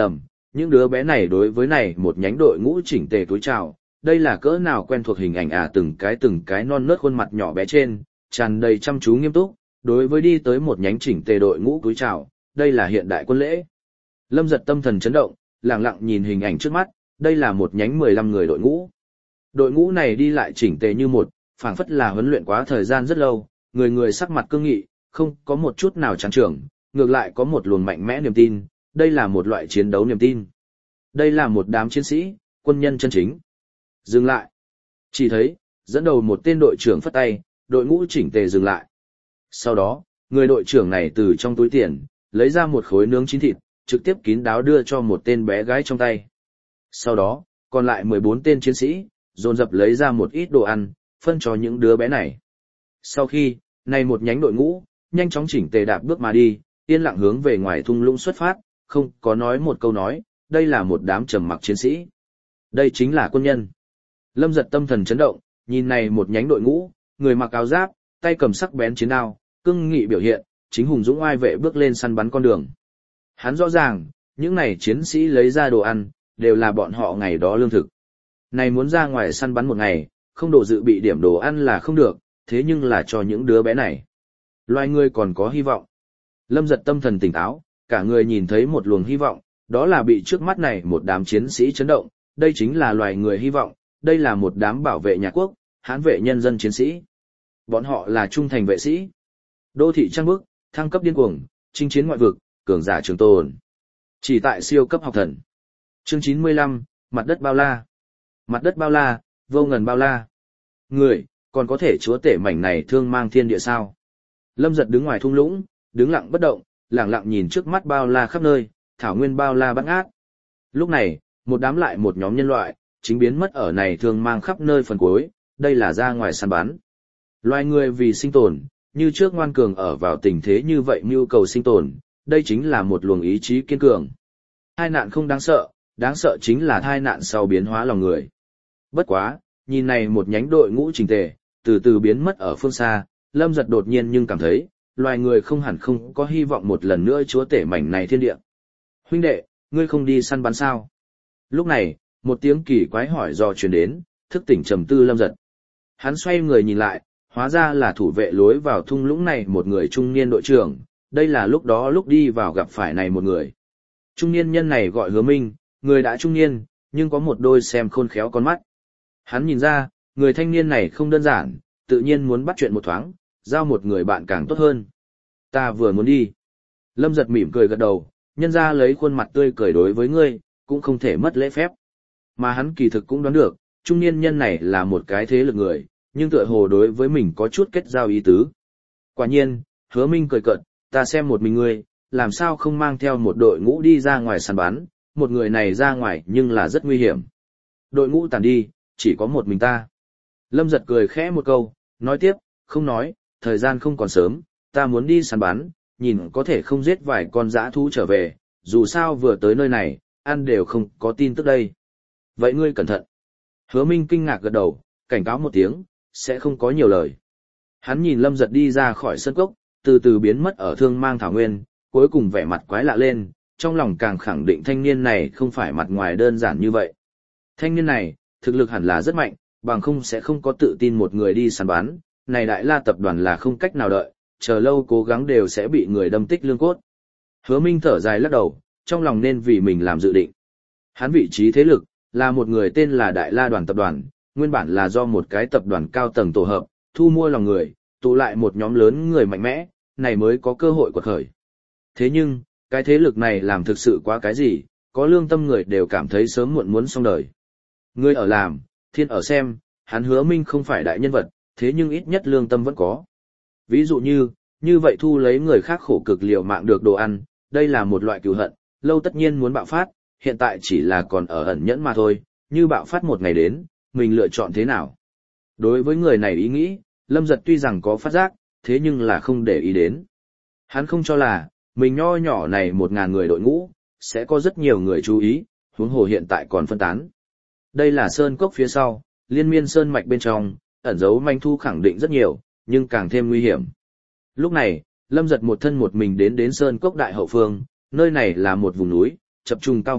A: những đứa bé này đối với này một nhánh đội ngũ chỉnh tề túi chào, đây là cỡ nào quen thuộc hình ảnh à, từng cái từng cái non nớt khuôn mặt nhỏ bé trên, tràn đầy chăm chú nghiêm túc, đối với đi tới một nhánh chỉnh tề đội ngũ túi chào, đây là hiện đại quân lễ. Lâm Giật tâm thần chấn động, lặng lặng nhìn hình ảnh trước mắt, đây là một nhánh mười lăm người đội ngũ. Đội ngũ này đi lại chỉnh tề như một, phảng phất là huấn luyện quá thời gian rất lâu, người người sắc mặt cương nghị, không có một chút nào trắng trưởng, ngược lại có một luồng mạnh mẽ niềm tin, đây là một loại chiến đấu niềm tin. Đây là một đám chiến sĩ, quân nhân chân chính. Dừng lại. Chỉ thấy, dẫn đầu một tên đội trưởng phất tay, đội ngũ chỉnh tề dừng lại. Sau đó, người đội trưởng này từ trong túi tiền, lấy ra một khối nướng chín thịt, trực tiếp kín đáo đưa cho một tên bé gái trong tay. Sau đó, còn lại mười bốn tên chiến sĩ, dồn dập lấy ra một ít đồ ăn, phân cho những đứa bé này. Sau khi, này một nhánh đội ngũ, nhanh chóng chỉnh tề đạp bước mà đi, yên lặng hướng về ngoài thung lũng xuất phát, không có nói một câu nói, đây là một đám trầm mặc chiến sĩ. Đây chính là quân nhân. Lâm Giật tâm thần chấn động, nhìn này một nhánh đội ngũ, người mặc áo giáp, tay cầm sắc bén chiến đao, cương nghị biểu hiện, chính hùng dũng oai vệ bước lên săn bắn con đường. Hắn rõ ràng, những này chiến sĩ lấy ra đồ ăn, đều là bọn họ ngày đó lương thực. Này muốn ra ngoài săn bắn một ngày, không đồ dự bị điểm đồ ăn là không được, thế nhưng là cho những đứa bé này. Loài người còn có hy vọng. Lâm Giật tâm thần tỉnh táo, cả người nhìn thấy một luồng hy vọng, đó là bị trước mắt này một đám chiến sĩ chấn động, đây chính là loài người hy vọng, đây là một đám bảo vệ nhà quốc, hãn vệ nhân dân chiến sĩ. Bọn họ là trung thành vệ sĩ. Đô thị trăng bước, thăng cấp điên cuồng, chinh chiến ngoại vực, cường giả trường tồn. Chỉ tại siêu cấp học thần. Chương chín mươi lăm, mặt đất bao la. Mặt đất bao la, vô ngần bao la. Người, còn có thể chúa tể mảnh này thương mang thiên địa sao? Lâm Giật đứng ngoài thung lũng, đứng lặng bất động, lặng lặng nhìn trước mắt bao la khắp nơi, thảo nguyên bao la bát ngát. Lúc này, một đám lại một nhóm nhân loại, chính biến mất ở này thương mang khắp nơi phần cuối, đây là ra ngoài săn bắn. Loài người vì sinh tồn, như trước ngoan cường ở vào tình thế như vậy nhu cầu sinh tồn, đây chính là một luồng ý chí kiên cường. Tai nạn không đáng sợ, đáng sợ chính là tai nạn sau biến hóa lòng người. Bất quá, nhìn này một nhánh đội ngũ chỉnh tề, từ từ biến mất ở phương xa, Lâm Giật đột nhiên nhưng cảm thấy, loài người không hẳn không có hy vọng một lần nữa chúa tể mảnh này thiên địa. Huynh đệ, ngươi không đi săn bắn sao? Lúc này, một tiếng kỳ quái hỏi dò truyền đến, thức tỉnh trầm tư Lâm Giật. Hắn xoay người nhìn lại, hóa ra là thủ vệ lối vào thung lũng này một người trung niên đội trưởng, đây là lúc đó lúc đi vào gặp phải này một người. Trung niên nhân này gọi Hứa Minh, người đã trung niên, nhưng có một đôi xem khôn khéo con mắt. Hắn nhìn ra, người thanh niên này không đơn giản, tự nhiên muốn bắt chuyện một thoáng, giao một người bạn càng tốt hơn. Ta vừa muốn đi. Lâm Giật mỉm cười gật đầu, nhân ra lấy khuôn mặt tươi cười đối với ngươi, cũng không thể mất lễ phép. Mà hắn kỳ thực cũng đoán được, trung niên nhân này là một cái thế lực người, nhưng tựa hồ đối với mình có chút kết giao ý tứ. Quả nhiên, Hứa Minh cười cợt, ta xem một mình ngươi, làm sao không mang theo một đội ngũ đi ra ngoài săn bắn, một người này ra ngoài nhưng là rất nguy hiểm. Đội ngũ tàn đi, chỉ có một mình ta. Lâm Giật cười khẽ một câu, nói tiếp, không nói, thời gian không còn sớm, ta muốn đi săn bắn, nhìn có thể không giết vài con dã thú trở về, dù sao vừa tới nơi này, ăn đều không có tin tức đây. Vậy ngươi cẩn thận. Hứa Minh kinh ngạc gật đầu, cảnh cáo một tiếng, sẽ không có nhiều lời. Hắn nhìn Lâm Giật đi ra khỏi sân cốc, từ từ biến mất ở thương mang thảo nguyên, cuối cùng vẻ mặt quái lạ lên, trong lòng càng khẳng định thanh niên này không phải mặt ngoài đơn giản như vậy. Thanh niên này, thực lực hẳn là rất mạnh, bằng không sẽ không có tự tin một người đi săn bắn, này Đại La tập đoàn là không cách nào đợi, chờ lâu cố gắng đều sẽ bị người đâm tích lương cốt. Hứa Minh thở dài lắc đầu, trong lòng nên vì mình làm dự định. Hắn vị trí thế lực, là một người tên là Đại La đoàn tập đoàn, nguyên bản là do một cái tập đoàn cao tầng tổ hợp, thu mua lòng người, tụ lại một nhóm lớn người mạnh mẽ, này mới có cơ hội quật khởi. Thế nhưng, cái thế lực này làm thực sự quá cái gì, có lương tâm người đều cảm thấy sớm muộn muốn xong đời. Người ở làm, thiên ở xem, hắn Hứa Minh không phải đại nhân vật, thế nhưng ít nhất lương tâm vẫn có. Ví dụ như, như vậy thu lấy người khác khổ cực liều mạng được đồ ăn, đây là một loại cừu hận, lâu tất nhiên muốn bạo phát, hiện tại chỉ là còn ở ẩn nhẫn mà thôi, như bạo phát một ngày đến, mình lựa chọn thế nào. Đối với người này ý nghĩ, Lâm Giật tuy rằng có phát giác, thế nhưng là không để ý đến. Hắn không cho là, mình nho nhỏ này một ngàn người đội ngũ, sẽ có rất nhiều người chú ý, huống hồ hiện tại còn phân tán. Đây là sơn cốc phía sau, liên miên sơn mạch bên trong, ẩn dấu manh thu khẳng định rất nhiều, nhưng càng thêm nguy hiểm. Lúc này, Lâm Giật một thân một mình đến đến sơn cốc đại hậu phương, nơi này là một vùng núi, chập trùng cao vót,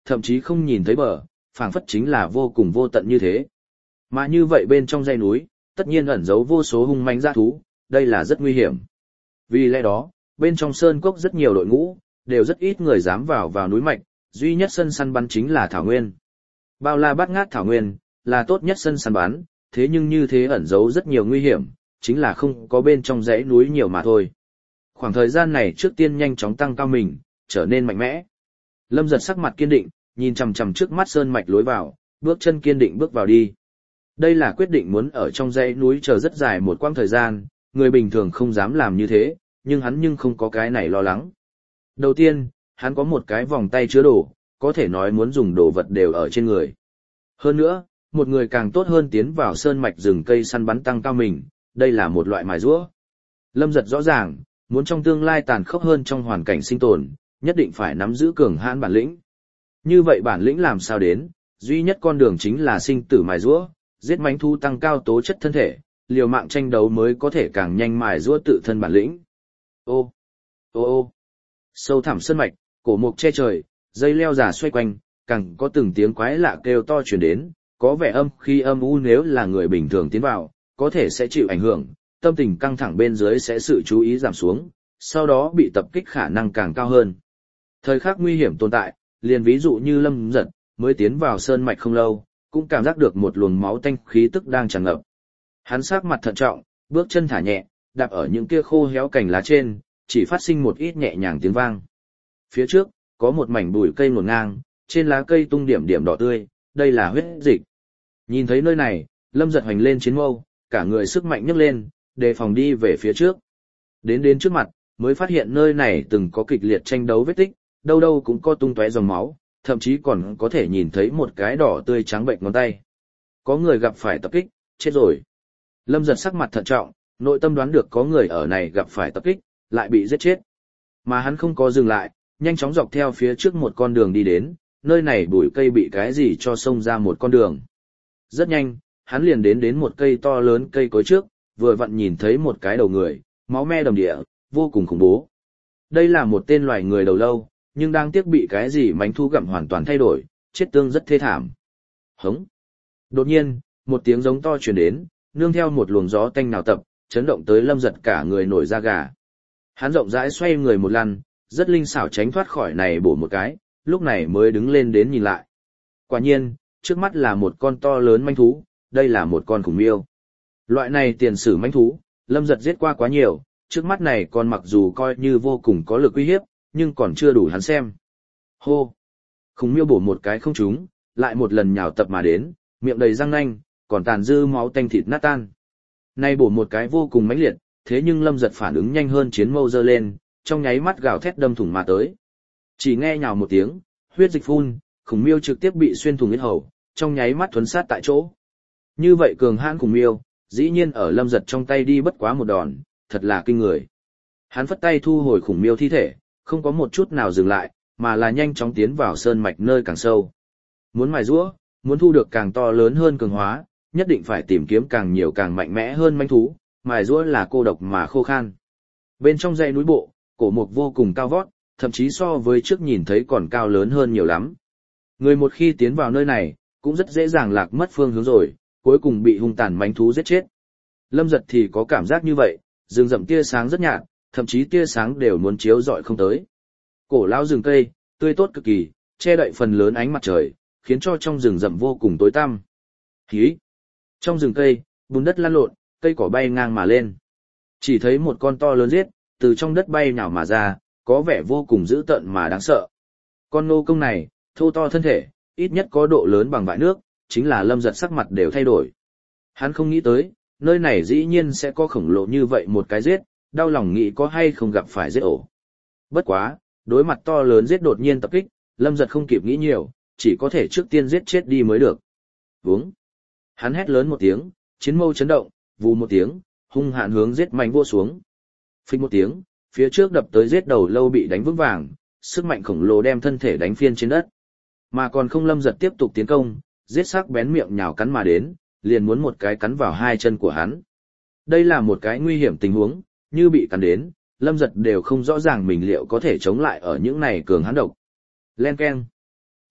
A: thậm chí không nhìn thấy bờ, phảng phất chính là vô cùng vô tận như thế. Mà như vậy bên trong dãy núi, tất nhiên ẩn giấu vô số hung manh dã thú, đây là rất nguy hiểm. Vì lẽ đó, bên trong sơn cốc rất nhiều đội ngũ, đều rất ít người dám vào vào núi mạch, duy nhất sân săn bắn chính là thảo nguyên. Bao la bát ngát thảo nguyên, là tốt nhất sân săn bắn, thế nhưng như thế ẩn giấu rất nhiều nguy hiểm, chính là không có bên trong dãy núi nhiều mà thôi. Khoảng thời gian này trước tiên nhanh chóng tăng cao mình, trở nên mạnh mẽ. Lâm Giật sắc mặt kiên định, nhìn chằm chằm trước mắt sơn mạch lối vào, bước chân kiên định bước vào đi. Đây là quyết định muốn ở trong dãy núi chờ rất dài một quãng thời gian, người bình thường không dám làm như thế, nhưng hắn nhưng không có cái này lo lắng. Đầu tiên, hắn có một cái vòng tay chứa đồ, có thể nói muốn dùng đồ vật đều ở trên người. Hơn nữa, một người càng tốt hơn tiến vào sơn mạch rừng cây săn bắn tăng cao mình, đây là một loại mài giũa. Lâm Giật rõ ràng, muốn trong tương lai tàn khốc hơn trong hoàn cảnh sinh tồn, nhất định phải nắm giữ cường hãn bản lĩnh. Như vậy bản lĩnh làm sao đến, duy nhất con đường chính là sinh tử mài giũa, giết mãnh thú tăng cao tố chất thân thể, liều mạng tranh đấu mới có thể càng nhanh mài giũa tự thân bản lĩnh. Ô, ô ô, sâu thẳm sơn mạch, cổ mục che trời, dây leo già xoay quanh, càng có từng tiếng quái lạ kêu to truyền đến, có vẻ âm khi âm u, nếu là người bình thường tiến vào, có thể sẽ chịu ảnh hưởng, tâm tình căng thẳng bên dưới sẽ sự chú ý giảm xuống, sau đó bị tập kích khả năng càng cao hơn. Thời khắc nguy hiểm tồn tại, liền ví dụ như Lâm Giật, mới tiến vào sơn mạch không lâu, cũng cảm giác được một luồng máu tanh khí tức đang tràn ngập. Hắn sắc mặt thận trọng, bước chân thả nhẹ, đạp ở những kia khô héo cành lá trên, chỉ phát sinh một ít nhẹ nhàng tiếng vang. Phía trước, có một mảnh bụi cây ngổn ngang, trên lá cây tung điểm điểm đỏ tươi, đây là huyết dịch. Nhìn thấy nơi này, Lâm Giật hoành lên chiến mâu, cả người sức mạnh nhấc lên, đề phòng đi về phía trước. Đến đến trước mặt, mới phát hiện nơi này từng có kịch liệt tranh đấu vết tích, đâu đâu cũng có tung tóe dòng máu, thậm chí còn có thể nhìn thấy một cái đỏ tươi trắng bệnh ngón tay. Có người gặp phải tập kích, chết rồi. Lâm Giật sắc mặt thận trọng, nội tâm đoán được có người ở này gặp phải tập kích, lại bị giết chết. Mà hắn không có dừng lại, nhanh chóng dọc theo phía trước một con đường đi đến, nơi này bụi cây bị cái gì cho xông ra một con đường. Rất nhanh, hắn liền đến đến một cây to lớn cây cối trước, vừa vặn nhìn thấy một cái đầu người, máu me đầm địa, vô cùng khủng bố. Đây là một tên loài người đầu lâu, nhưng đang tiếc bị cái gì mánh thu gặm hoàn toàn thay đổi, chết tương rất thê thảm. Hống! Đột nhiên, một tiếng giống to truyền đến, nương theo một luồng gió tanh nào tập, chấn động tới Lâm Giật cả người nổi da gà. Hắn rộng rãi xoay người một lần, rất linh xảo tránh thoát khỏi này bổ một cái, lúc này mới đứng lên đến nhìn lại. Quả nhiên, trước mắt là một con to lớn manh thú, đây là một con khủng miêu. Loại này tiền sử manh thú, Lâm Giật giết qua quá nhiều, trước mắt này con mặc dù coi như vô cùng có lực uy hiếp, nhưng còn chưa đủ hắn xem. Hô! Khủng miêu bổ một cái không trúng, lại một lần nhào tập mà đến, miệng đầy răng nanh, còn tàn dư máu tanh thịt nát tan. Nay bổ một cái vô cùng mãnh liệt, thế nhưng Lâm Giật phản ứng nhanh hơn chiến mâu giơ lên, trong nháy mắt gào thét đâm thủng mà tới. Chỉ nghe nhào một tiếng, huyết dịch phun, khủng miêu trực tiếp bị xuyên thủng yết hầu, trong nháy mắt thuấn sát tại chỗ. Như vậy cường hãn khủng miêu, dĩ nhiên ở Lâm Giật trong tay đi bất quá một đòn, thật là kinh người. Hắn phất tay thu hồi khủng miêu thi thể, không có một chút nào dừng lại, mà là nhanh chóng tiến vào sơn mạch nơi càng sâu. Muốn mài giũa, muốn thu được càng to lớn hơn cường hóa, nhất định phải tìm kiếm càng nhiều càng mạnh mẽ hơn manh thú, mài giũa là cô độc mà khô khan. Bên trong dãy núi bộ, cổ mục vô cùng cao vót, thậm chí so với trước nhìn thấy còn cao lớn hơn nhiều lắm. Người một khi tiến vào nơi này, cũng rất dễ dàng lạc mất phương hướng rồi, cuối cùng bị hung tàn manh thú giết chết. Lâm Giật thì có cảm giác như vậy, rừng rậm tia sáng rất nhạt, thậm chí tia sáng đều muốn chiếu rọi không tới. Cổ lão rừng cây, tươi tốt cực kỳ, che đậy phần lớn ánh mặt trời, khiến cho trong rừng rậm vô cùng tối tăm. Hí! Trong rừng cây, bùn đất lăn lộn, cây cỏ bay ngang mà lên. Chỉ thấy một con to lớn giết, từ trong đất bay nhào mà ra, có vẻ vô cùng dữ tợn mà đáng sợ. Con nô công này, thô to thân thể, ít nhất có độ lớn bằng bãi nước, chính là Lâm Giật sắc mặt đều thay đổi. Hắn không nghĩ tới, nơi này dĩ nhiên sẽ có khổng lồ như vậy một cái giết, đau lòng nghĩ có hay không gặp phải giết ổ. Bất quá, đối mặt to lớn giết đột nhiên tập kích, Lâm Giật không kịp nghĩ nhiều, chỉ có thể trước tiên giết chết đi mới được. Vúng. Hắn hét lớn một tiếng, chiến mâu chấn động, vù một tiếng, hung hạn hướng giết mạnh vô xuống. Phích một tiếng, phía trước đập tới giết đầu lâu bị đánh vững vàng, sức mạnh khổng lồ đem thân thể đánh phiên trên đất. Mà còn không Lâm Giật tiếp tục tiến công, giết sắc bén miệng nhào cắn mà đến, liền muốn một cái cắn vào hai chân của hắn. Đây là một cái nguy hiểm tình huống, như bị cắn đến, Lâm Giật đều không rõ ràng mình liệu có thể chống lại ở những này cường hãn độc. Len keng.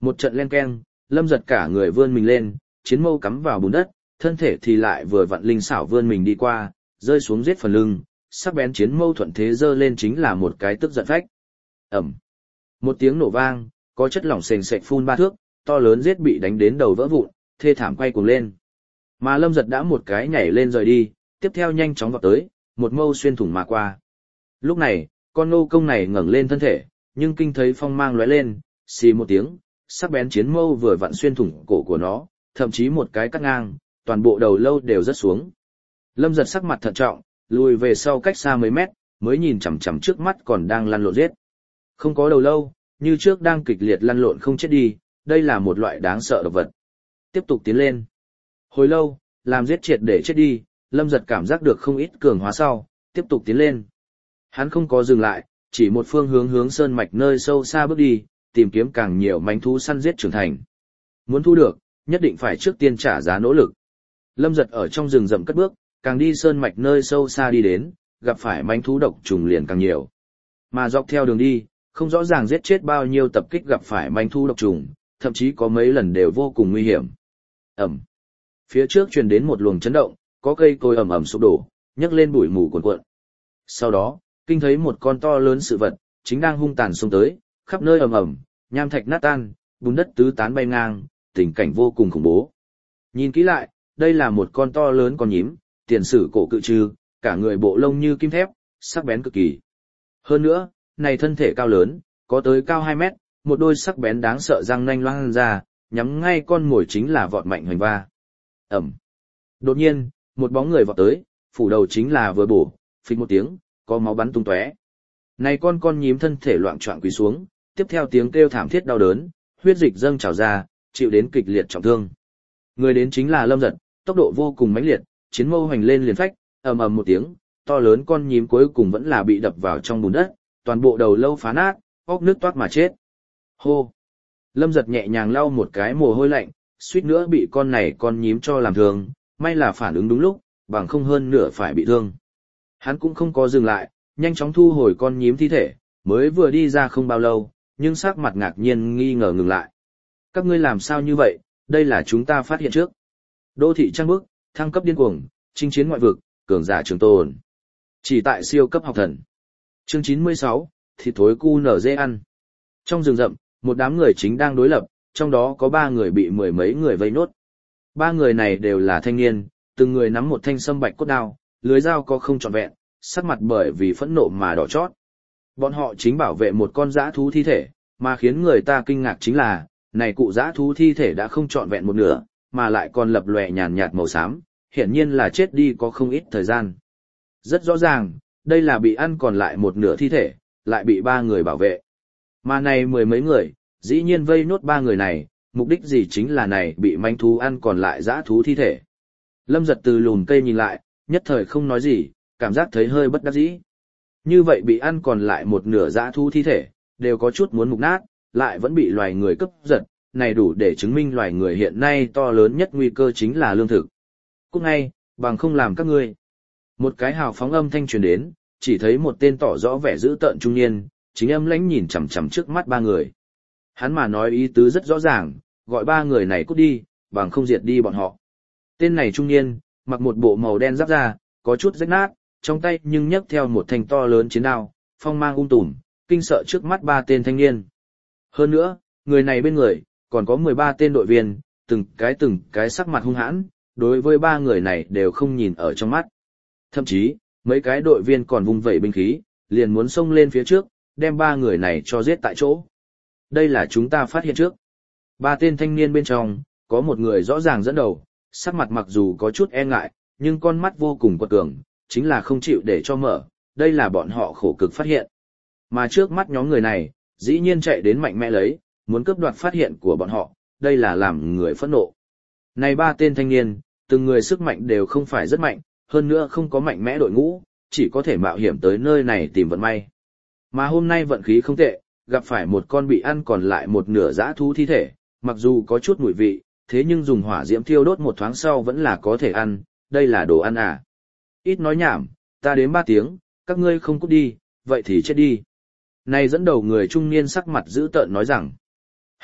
A: Một trận len keng, Lâm Giật cả người vươn mình lên, chiến mâu cắm vào bùn đất, thân thể thì lại vừa vặn linh xảo vươn mình đi qua, rơi xuống giết phần lưng, sắc bén chiến mâu thuận thế giơ lên chính là một cái tức giận phách. Ẩm. Một tiếng nổ vang, có chất lỏng sền sệt phun ba thước, to lớn giết bị đánh đến đầu vỡ vụn, thê thảm quay cuồng lên. Mà Lâm Giật đã một cái nhảy lên rời đi, tiếp theo nhanh chóng vọt tới, một mâu xuyên thủng mà qua. Lúc này, con nô công này ngẩng lên thân thể, nhưng kinh thấy phong mang lóe lên, xì một tiếng, sắc bén chiến mâu vừa vặn xuyên thủng cổ của nó, thậm chí một cái cắt ngang, toàn bộ đầu lâu đều rớt xuống. Lâm Giật sắc mặt thận trọng, lùi về sau cách xa mấy mét, mới nhìn chằm chằm trước mắt còn đang lăn lộn giết. Không có đầu lâu, như trước đang kịch liệt lăn lộn không chết đi, đây là một loại đáng sợ độc vật. Tiếp tục tiến lên. Hồi lâu, làm giết triệt để chết đi, Lâm Giật cảm giác được không ít cường hóa sau, tiếp tục tiến lên. Hắn không có dừng lại, chỉ một phương hướng hướng sơn mạch nơi sâu xa bước đi, tìm kiếm càng nhiều manh thú săn giết trưởng thành. Muốn thu được, nhất định phải trước tiên trả giá nỗ lực. Lâm Giật ở trong rừng rậm cất bước, càng đi sơn mạch nơi sâu xa đi đến, gặp phải manh thú độc trùng liền càng nhiều. Mà dọc theo đường đi, không rõ ràng giết chết bao nhiêu tập kích gặp phải manh thú độc trùng, thậm chí có mấy lần đều vô cùng nguy hiểm. Ẩm. Phía trước truyền đến một luồng chấn động, có cây cối ầm ầm sụp đổ, nhấc lên bụi mù cuồn cuộn. Sau đó, kinh thấy một con to lớn sự vật, chính đang hung tàn xông tới, khắp nơi ầm ầm, nham thạch nát tan, bùn đất tứ tán bay ngang, tình cảnh vô cùng khủng bố. Nhìn kỹ lại, đây là một con to lớn con nhím, tiền sử cổ cự trư, cả người bộ lông như kim thép, sắc bén cực kỳ. Hơn nữa, này thân thể cao lớn, có tới cao hai mét, một đôi sắc bén đáng sợ răng nanh loang ra, nhắm ngay con mồi chính là vọt mạnh hoành va. Ẩm. Đột nhiên, một bóng người vọt tới, phủ đầu chính là vừa bổ, phịch một tiếng, có máu bắn tung tóe. Này con con nhím thân thể loạng choạng quỳ xuống, tiếp theo tiếng kêu thảm thiết đau đớn, huyết dịch dâng trào ra, chịu đến kịch liệt trọng thương. Người đến chính là Lâm Giật, tốc độ vô cùng mãnh liệt, chiến mâu hoành lên liền phách, ầm ầm một tiếng, to lớn con nhím cuối cùng vẫn là bị đập vào trong bùn đất, toàn bộ đầu lâu phá nát, óc nước toát mà chết. Hô. Lâm Giật nhẹ nhàng lau một cái mồ hôi lạnh, suýt nữa bị con này con nhím cho làm thương, may là phản ứng đúng lúc, bằng không hơn nửa phải bị thương. Hắn cũng không có dừng lại, nhanh chóng thu hồi con nhím thi thể, mới vừa đi ra không bao lâu, nhưng sắc mặt ngạc nhiên nghi ngờ ngừng lại. Các ngươi làm sao như vậy, đây là chúng ta phát hiện trước. Đô thị trăng bước, thăng cấp điên cuồng, chinh chiến ngoại vực, cường giả trường tồn. Chỉ tại siêu cấp học thần. Chương chín mươi sáu, thịt thối cu nở dê ăn. Trong rừng rậm, một đám người chính đang đối lập, trong đó có ba người bị mười mấy người vây nốt. Ba người này đều là thanh niên, từng người nắm một thanh sâm bạch cốt đao, lưới dao có không trọn vẹn, sắc mặt bởi vì phẫn nộ mà đỏ chót. Bọn họ chính bảo vệ một con dã thú thi thể, mà khiến người ta kinh ngạc chính là, này cụ dã thú thi thể đã không trọn vẹn một nửa, mà lại còn lập lòe nhàn nhạt màu xám, hiển nhiên là chết đi có không ít thời gian. Rất rõ ràng, đây là bị ăn còn lại một nửa thi thể, lại bị ba người bảo vệ. Mà này mười mấy người, dĩ nhiên vây nốt ba người này, mục đích gì chính là này bị manh thú ăn còn lại dã thú thi thể. Lâm Giật từ lùn cây nhìn lại, nhất thời không nói gì, cảm giác thấy hơi bất đắc dĩ. Như vậy bị ăn còn lại một nửa dã thú thi thể, đều có chút muốn mục nát, lại vẫn bị loài người cướp giật, này đủ để chứng minh loài người hiện nay to lớn nhất nguy cơ chính là lương thực. Cút ngay, bằng không làm các ngươi. Một cái hào phóng âm thanh truyền đến, chỉ thấy một tên tỏ rõ vẻ dữ tợn trung niên, chính âm lãnh nhìn chằm chằm trước mắt ba người. Hắn mà nói ý tứ rất rõ ràng, gọi ba người này cút đi, bằng không diệt đi bọn họ. Tên này trung niên, mặc một bộ màu đen giáp da, có chút rách nát, trong tay nhưng nhấc theo một thanh to lớn chiến đao, phong mang ung tùm, kinh sợ trước mắt ba tên thanh niên. Hơn nữa, người này bên người, còn có mười ba tên đội viên, từng cái từng cái sắc mặt hung hãn, đối với ba người này đều không nhìn ở trong mắt. Thậm chí, mấy cái đội viên còn vung vẩy binh khí, liền muốn xông lên phía trước, đem ba người này cho giết tại chỗ. Đây là chúng ta phát hiện trước. Ba tên thanh niên bên trong, có một người rõ ràng dẫn đầu, sắc mặt mặc dù có chút e ngại, nhưng con mắt vô cùng quật cường, chính là không chịu để cho mở, đây là bọn họ khổ cực phát hiện. Mà trước mắt nhóm người này, dĩ nhiên chạy đến mạnh mẽ lấy, muốn cướp đoạt phát hiện của bọn họ, đây là làm người phẫn nộ. Này ba tên thanh niên, từng người sức mạnh đều không phải rất mạnh, hơn nữa không có mạnh mẽ đội ngũ, chỉ có thể mạo hiểm tới nơi này tìm vận may. Mà hôm nay vận khí không tệ, gặp phải một con bị ăn còn lại một nửa dã thú thi thể, mặc dù có chút mùi vị, thế nhưng dùng hỏa diễm thiêu đốt một thoáng sau vẫn là có thể ăn, đây là đồ ăn à. Ít nói nhảm, ta đến ba tiếng, các ngươi không cút đi, vậy thì chết đi. Này dẫn đầu người trung niên sắc mặt dữ tợn nói rằng,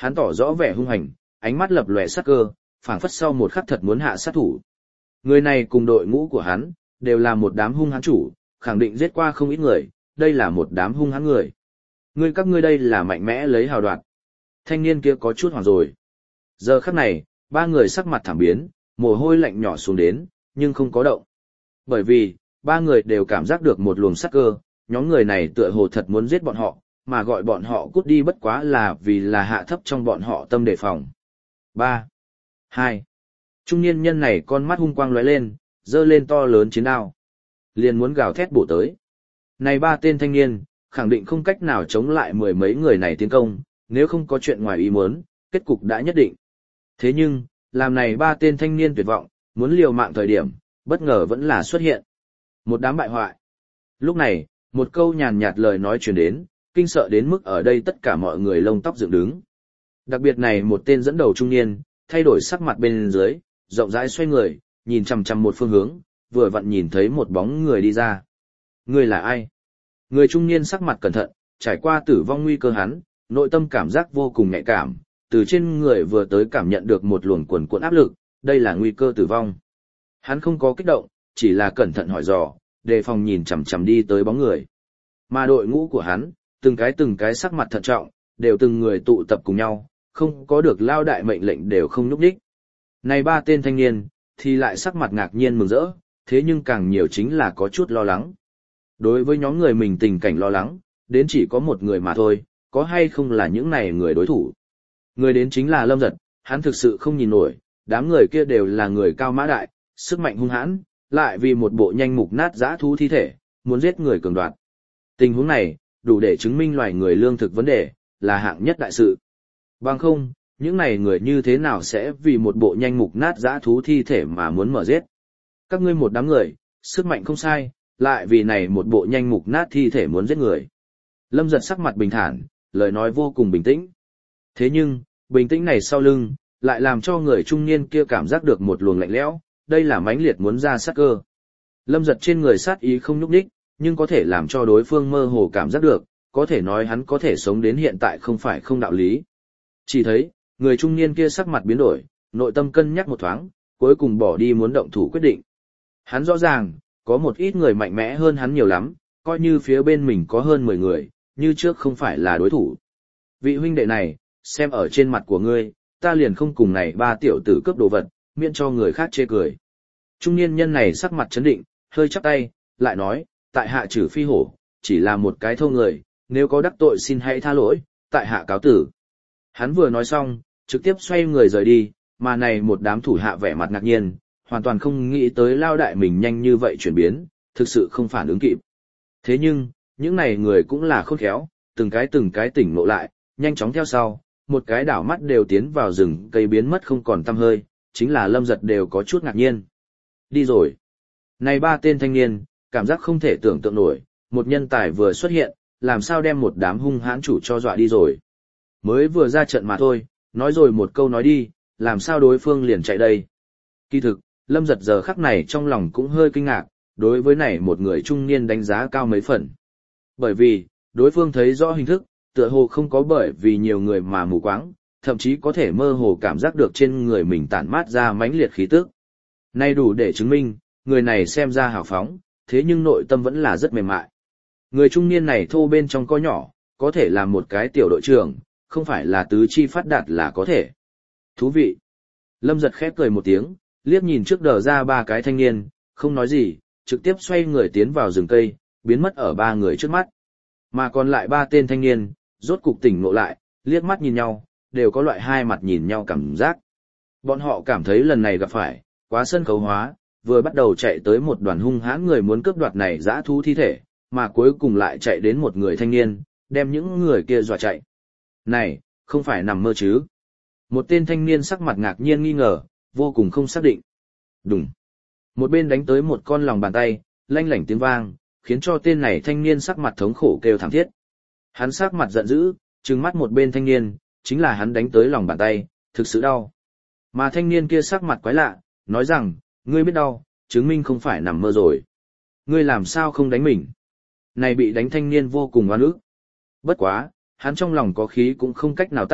A: Hắn tỏ rõ vẻ hung hành, ánh mắt lập lòe sát cơ, phảng phất sau một khắc thật muốn hạ sát thủ. Người này cùng đội ngũ của hắn, đều là một đám hung hãn chủ, khẳng định giết qua không ít người, đây là một đám hung hãn người. Ngươi các ngươi đây là mạnh mẽ lấy hào đoạt. Thanh niên kia có chút hoảng rồi. Giờ khắc này, ba người sắc mặt thảm biến, mồ hôi lạnh nhỏ xuống đến, nhưng không có động. Bởi vì, ba người đều cảm giác được một luồng sát cơ, nhóm người này tựa hồ thật muốn giết bọn họ, mà gọi bọn họ cút đi bất quá là vì là hạ thấp trong bọn họ tâm đề phòng. Ba, hai. Trung niên nhân này con mắt hung quang lóe lên, giơ lên to lớn chiến đao. Liền muốn gào thét bổ tới. Này ba tên thanh niên, khẳng định không cách nào chống lại mười mấy người này tiến công, nếu không có chuyện ngoài ý muốn, kết cục đã nhất định. Thế nhưng, làm này ba tên thanh niên tuyệt vọng, muốn liều mạng thời điểm, bất ngờ vẫn là xuất hiện. Một đám bại hoại. Lúc này, một câu nhàn nhạt lời nói truyền đến, kinh sợ đến mức ở đây tất cả mọi người lông tóc dựng đứng. Đặc biệt này một tên dẫn đầu trung niên, thay đổi sắc mặt bên dưới, rộng rãi xoay người, nhìn chằm chằm một phương hướng, vừa vặn nhìn thấy một bóng người đi ra. Người là ai? Người trung niên sắc mặt cẩn thận, trải qua tử vong nguy cơ hắn, nội tâm cảm giác vô cùng nhạy cảm, từ trên người vừa tới cảm nhận được một luồng cuồn cuộn áp lực, đây là nguy cơ tử vong. Hắn không có kích động, chỉ là cẩn thận hỏi dò, đề phòng nhìn chằm chằm đi tới bóng người. Mà đội ngũ của hắn, từng cái từng cái sắc mặt thận trọng, đều từng người tụ tập cùng nhau, không có được lao đại mệnh lệnh đều không nhúc nhích. Này ba tên thanh niên, thì lại sắc mặt ngạc nhiên mừng rỡ, thế nhưng càng nhiều chính là có chút lo lắng. Đối với nhóm người mình tình cảnh lo lắng, đến chỉ có một người mà thôi, có hay không là những này người đối thủ. Người đến chính là Lâm Giật, hắn thực sự không nhìn nổi, đám người kia đều là người cao mã đại, sức mạnh hung hãn, lại vì một bộ nhanh mục nát dã thú thi thể, muốn giết người cường đoạt. Tình huống này, đủ để chứng minh loài người lương thực vấn đề, là hạng nhất đại sự. Bằng không, những này người như thế nào sẽ vì một bộ nhanh mục nát dã thú thi thể mà muốn mở giết. Các ngươi một đám người, sức mạnh không sai, lại vì này một bộ nhanh mục nát thi thể muốn giết người. Lâm Giật sắc mặt bình thản, lời nói vô cùng bình tĩnh. Thế nhưng, bình tĩnh này sau lưng, lại làm cho người trung niên kia cảm giác được một luồng lạnh lẽo, đây là mãnh liệt muốn ra sát cơ. Lâm Giật trên người sát ý không nhúc nhích, nhưng có thể làm cho đối phương mơ hồ cảm giác được, có thể nói hắn có thể sống đến hiện tại không phải không đạo lý. Chỉ thấy, người trung niên kia sắc mặt biến đổi, nội tâm cân nhắc một thoáng, cuối cùng bỏ đi muốn động thủ quyết định. Hắn rõ ràng, có một ít người mạnh mẽ hơn hắn nhiều lắm, coi như phía bên mình có hơn mười người, như trước không phải là đối thủ. Vị huynh đệ này, xem ở trên mặt của ngươi, ta liền không cùng này ba tiểu tử cướp đồ vật, miễn cho người khác chê cười. Trung niên nhân này sắc mặt chấn định, hơi chắp tay, lại nói, tại hạ trừ phi hổ, chỉ là một cái thô người, nếu có đắc tội xin hãy tha lỗi, tại hạ cáo tử. Hắn vừa nói xong, trực tiếp xoay người rời đi, mà này một đám thủ hạ vẻ mặt ngạc nhiên, hoàn toàn không nghĩ tới lao đại mình nhanh như vậy chuyển biến, thực sự không phản ứng kịp. Thế nhưng, những này người cũng là khôn khéo, từng cái từng cái tỉnh ngộ lại, nhanh chóng theo sau, một cái đảo mắt đều tiến vào rừng cây biến mất không còn tăm hơi, chính là Lâm Giật đều có chút ngạc nhiên. Đi rồi. Này ba tên thanh niên, cảm giác không thể tưởng tượng nổi, một nhân tài vừa xuất hiện, làm sao đem một đám hung hãn chủ cho dọa đi rồi. Mới vừa ra trận mà thôi, nói rồi một câu nói đi, làm sao đối phương liền chạy đây. Kỳ thực, Lâm Giật giờ khắc này trong lòng cũng hơi kinh ngạc, đối với này một người trung niên đánh giá cao mấy phần. Bởi vì, đối phương thấy rõ hình thức, tựa hồ không có bởi vì nhiều người mà mù quáng, thậm chí có thể mơ hồ cảm giác được trên người mình tản mát ra mãnh liệt khí tức. Nay đủ để chứng minh, người này xem ra hào phóng, thế nhưng nội tâm vẫn là rất mềm mại. Người trung niên này thô bên trong có nhỏ, có thể là một cái tiểu đội trưởng, không phải là tứ chi phát đạt là có thể. Thú vị. Lâm Giật khép cười một tiếng, liếc nhìn trước đờ ra ba cái thanh niên, không nói gì, trực tiếp xoay người tiến vào rừng cây, biến mất ở ba người trước mắt. Mà còn lại ba tên thanh niên, rốt cục tỉnh ngộ lại, liếc mắt nhìn nhau, đều có loại hai mặt nhìn nhau cảm giác. Bọn họ cảm thấy lần này gặp phải, quá sân khấu hóa, vừa bắt đầu chạy tới một đoàn hung hãn người muốn cướp đoạt này dã thú thi thể, mà cuối cùng lại chạy đến một người thanh niên, đem những người kia dọa chạy. Này, không phải nằm mơ chứ? Một tên thanh niên sắc mặt ngạc nhiên nghi ngờ, vô cùng không xác định. Đùng. Một bên đánh tới một con lòng bàn tay, lanh lảnh tiếng vang, khiến cho tên này thanh niên sắc mặt thống khổ kêu thảm thiết. Hắn sắc mặt giận dữ, trừng mắt một bên thanh niên, chính là hắn đánh tới lòng bàn tay, thực sự đau. Mà thanh niên kia sắc mặt quái lạ, nói rằng, ngươi biết đau, chứng minh không phải nằm mơ rồi. Ngươi làm sao không đánh mình? Này bị đánh thanh niên vô cùng oan ức. Bất quá, hắn trong lòng có khí cũng không cách nào tát,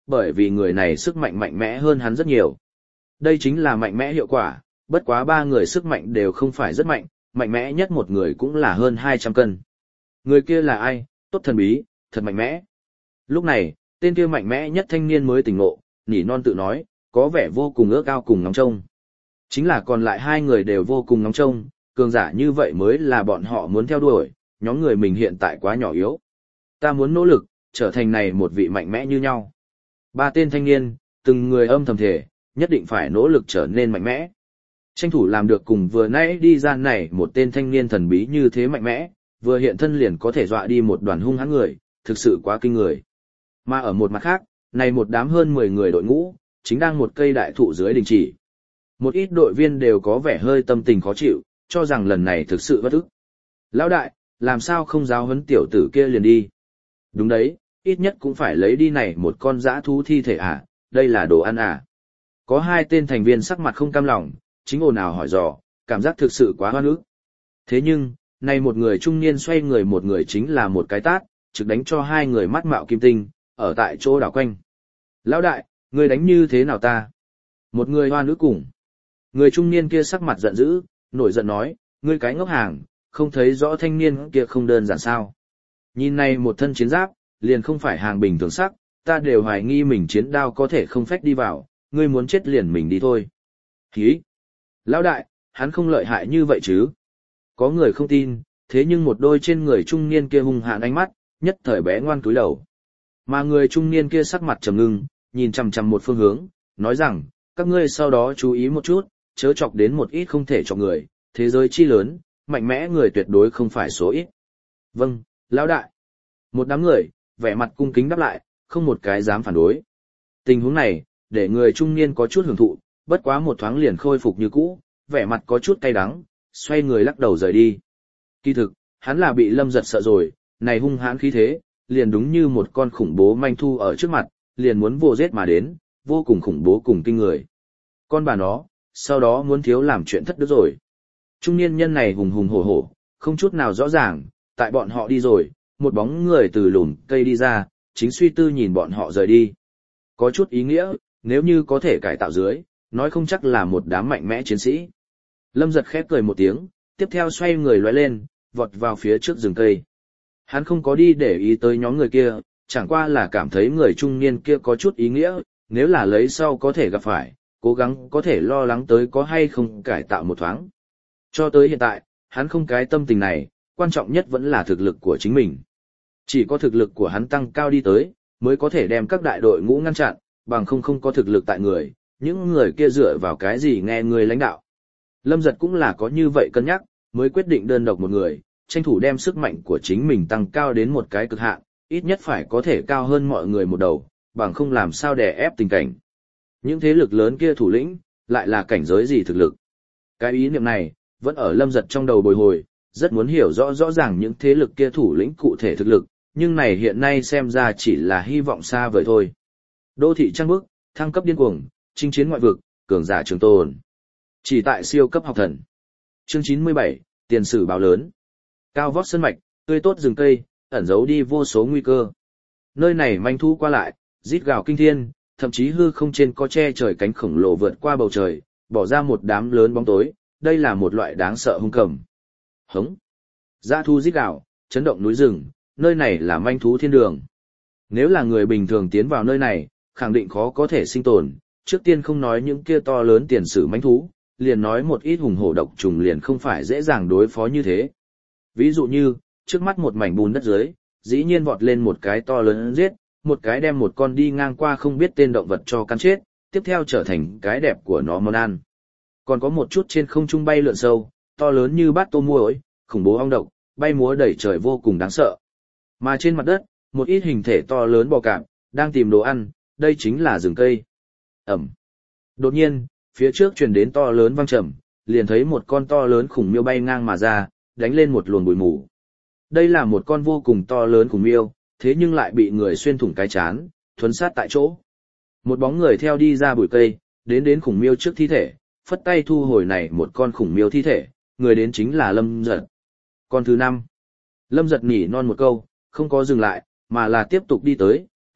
A: bởi vì người này sức mạnh mạnh mẽ hơn hắn rất nhiều. Đây chính là mạnh mẽ hiệu quả, bất quá ba người sức mạnh đều không phải rất mạnh, mạnh mẽ nhất một người cũng là hơn hai trăm cân. Người kia là ai, tốt thần bí, thật mạnh mẽ. Lúc này, tên kia mạnh mẽ nhất thanh niên mới tỉnh ngộ, nỉ non tự nói, có vẻ vô cùng ước ao cùng ngóng trông. Chính là còn lại hai người đều vô cùng ngóng trông, cường giả như vậy mới là bọn họ muốn theo đuổi, nhóm người mình hiện tại quá nhỏ yếu. Ta muốn nỗ lực, trở thành này một vị mạnh mẽ như nhau. Ba tên thanh niên, từng người âm thầm thể, nhất định phải nỗ lực trở nên mạnh mẽ. Tranh thủ làm được cùng vừa nãy đi ra này một tên thanh niên thần bí như thế mạnh mẽ, vừa hiện thân liền có thể dọa đi một đoàn hung hãn người, thực sự quá kinh người. Mà ở một mặt khác, này một đám hơn mười người đội ngũ, chính đang một cây đại thụ dưới đình chỉ. Một ít đội viên đều có vẻ hơi tâm tình khó chịu, cho rằng lần này thực sự bất ức. Lão đại, làm sao không giáo huấn tiểu tử kia liền đi? Đúng đấy, ít nhất cũng phải lấy đi này một con dã thú thi thể à, đây là đồ ăn à. Có hai tên thành viên sắc mặt không cam lòng, chính ồn ào hỏi dò, cảm giác thực sự quá hoan ức. Thế nhưng, này một người trung niên xoay người một người chính là một cái tát, trực đánh cho hai người mắt mạo kim tinh, ở tại chỗ đảo quanh. Lão đại, người đánh như thế nào ta? Một người hoan ức cùng. Người trung niên kia sắc mặt giận dữ, nổi giận nói, ngươi cái ngốc hàng, không thấy rõ thanh niên kia không đơn giản sao. Nhìn này một thân chiến giáp, liền không phải hàng bình thường sắc, ta đều hoài nghi mình chiến đao có thể không phách đi vào, ngươi muốn chết liền mình đi thôi. Hí! Lão đại, hắn không lợi hại như vậy chứ? Có người không tin, thế nhưng một đôi trên người trung niên kia hung hãn ánh mắt, nhất thời bé ngoan cúi đầu. Mà người trung niên kia sắc mặt trầm ngưng, nhìn chằm chằm một phương hướng, nói rằng, các ngươi sau đó chú ý một chút, chớ chọc đến một ít không thể chọc người, thế giới chi lớn, mạnh mẽ người tuyệt đối không phải số ít. Vâng, lão đại. Một đám người, vẻ mặt cung kính đáp lại, không một cái dám phản đối. Tình huống này, để người trung niên có chút hưởng thụ, bất quá một thoáng liền khôi phục như cũ, vẻ mặt có chút cay đắng, xoay người lắc đầu rời đi. Kỳ thực, hắn là bị Lâm Giật sợ rồi, này hung hãn khí thế, liền đúng như một con khủng bố manh thu ở trước mặt, liền muốn vô giết mà đến, vô cùng khủng bố cùng kinh người. Con bà nó, sau đó muốn thiếu làm chuyện thất đức rồi. Trung niên nhân này hùng hùng hổ hổ, không chút nào rõ ràng, tại bọn họ đi rồi, một bóng người từ lùn cây đi ra, chính suy tư nhìn bọn họ rời đi. Có chút ý nghĩa, nếu như có thể cải tạo dưới, nói không chắc là một đám mạnh mẽ chiến sĩ. Lâm Giật khép cười một tiếng, tiếp theo xoay người lóe lên, vọt vào phía trước rừng cây. Hắn không có đi để ý tới nhóm người kia, chẳng qua là cảm thấy người trung niên kia có chút ý nghĩa, nếu là lấy sau có thể gặp phải, cố gắng có thể lo lắng tới có hay không cải tạo một thoáng. Cho tới hiện tại, hắn không cái tâm tình này, quan trọng nhất vẫn là thực lực của chính mình. Chỉ có thực lực của hắn tăng cao đi tới, mới có thể đem các đại đội ngũ ngăn chặn, bằng không không có thực lực tại người, những người kia dựa vào cái gì nghe người lãnh đạo. Lâm Giật cũng là có như vậy cân nhắc, mới quyết định đơn độc một người, tranh thủ đem sức mạnh của chính mình tăng cao đến một cái cực hạn, ít nhất phải có thể cao hơn mọi người một đầu, bằng không làm sao đè ép tình cảnh. Những thế lực lớn kia thủ lĩnh, lại là cảnh giới gì thực lực. Cái ý niệm này, vẫn ở Lâm Giật trong đầu bồi hồi, rất muốn hiểu rõ rõ ràng những thế lực kia thủ lĩnh cụ thể thực lực, nhưng này hiện nay xem ra chỉ là hy vọng xa vời thôi. Đô thị trăng bước, thăng cấp điên cuồng, chinh chiến ngoại vực, cường giả trường tồn. Chỉ tại siêu cấp học thần. Chương chín mươi bảy, tiền sử báo lớn. Cao vót sơn mạch, tươi tốt rừng cây, ẩn giấu đi vô số nguy cơ. Nơi này manh thú qua lại, rít gào kinh thiên, thậm chí hư không trên có che trời cánh khổng lồ vượt qua bầu trời, bỏ ra một đám lớn bóng tối, đây là một loại đáng sợ hung cầm. Hống. Dã thú rít gào, chấn động núi rừng, nơi này là manh thú thiên đường. Nếu là người bình thường tiến vào nơi này, khẳng định khó có thể sinh tồn, trước tiên không nói những kia to lớn tiền sử manh thú, liền nói một ít hùng hổ độc trùng liền không phải dễ dàng đối phó như thế. Ví dụ như, trước mắt một mảnh bùn đất dưới, dĩ nhiên vọt lên một cái to lớn giết, một cái đem một con đi ngang qua không biết tên động vật cho cắn chết, tiếp theo trở thành cái đẹp của nó món ăn. Còn có một chút trên không trung bay lượn sâu, to lớn như bát tô muỗi, khủng bố ong độc, bay múa đầy trời vô cùng đáng sợ. Mà trên mặt đất, một ít hình thể to lớn bò cạp, đang tìm đồ ăn, đây chính là rừng cây. Ẩm. Đột nhiên, phía trước truyền đến to lớn vang trầm, liền thấy một con to lớn khủng miêu bay ngang mà ra, đánh lên một luồng bụi mù. Đây là một con vô cùng to lớn khủng miêu, thế nhưng lại bị người xuyên thủng cái chán, thuấn sát tại chỗ. Một bóng người theo đi ra bụi cây, đến đến khủng miêu trước thi thể, phất tay thu hồi này một con khủng miêu thi thể, người đến chính là Lâm Giật. Con thứ năm. Lâm Giật nhỉ non một câu, không có dừng lại, mà là tiếp tục đi tới,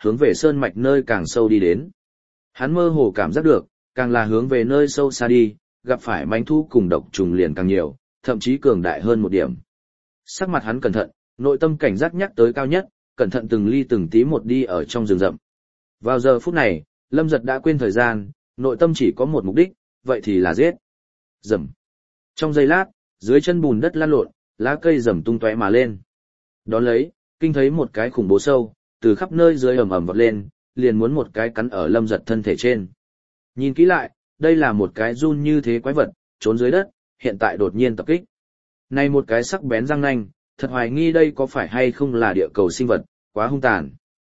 A: hướng về sơn mạch nơi càng sâu đi đến. Hắn mơ hồ cảm giác được, càng là hướng về nơi sâu xa đi, gặp phải mãnh thú cùng độc trùng liền càng nhiều, thậm chí cường đại hơn một điểm. Sắc mặt hắn cẩn thận, nội tâm cảnh giác nhắc tới cao nhất, cẩn thận từng ly từng tí một đi ở trong rừng rậm. Vào giờ phút này, Lâm Giật đã quên thời gian, nội tâm chỉ có một mục đích, vậy thì là giết. Rầm. Trong giây lát, dưới chân bùn đất lăn lộn, lá cây rầm tung tóe mà lên. Đón lấy, kinh thấy một cái khủng bố sâu, từ khắp nơi dưới ầm ầm vọt lên, liền muốn một cái cắn ở Lâm Giật thân thể trên. Nhìn kỹ lại, đây là một cái run như thế quái vật, trốn dưới đất, hiện tại đột nhiên tập kích. Này một cái sắc bén răng nanh, thật hoài nghi đây có phải hay không là địa cầu sinh vật, quá hung tàn.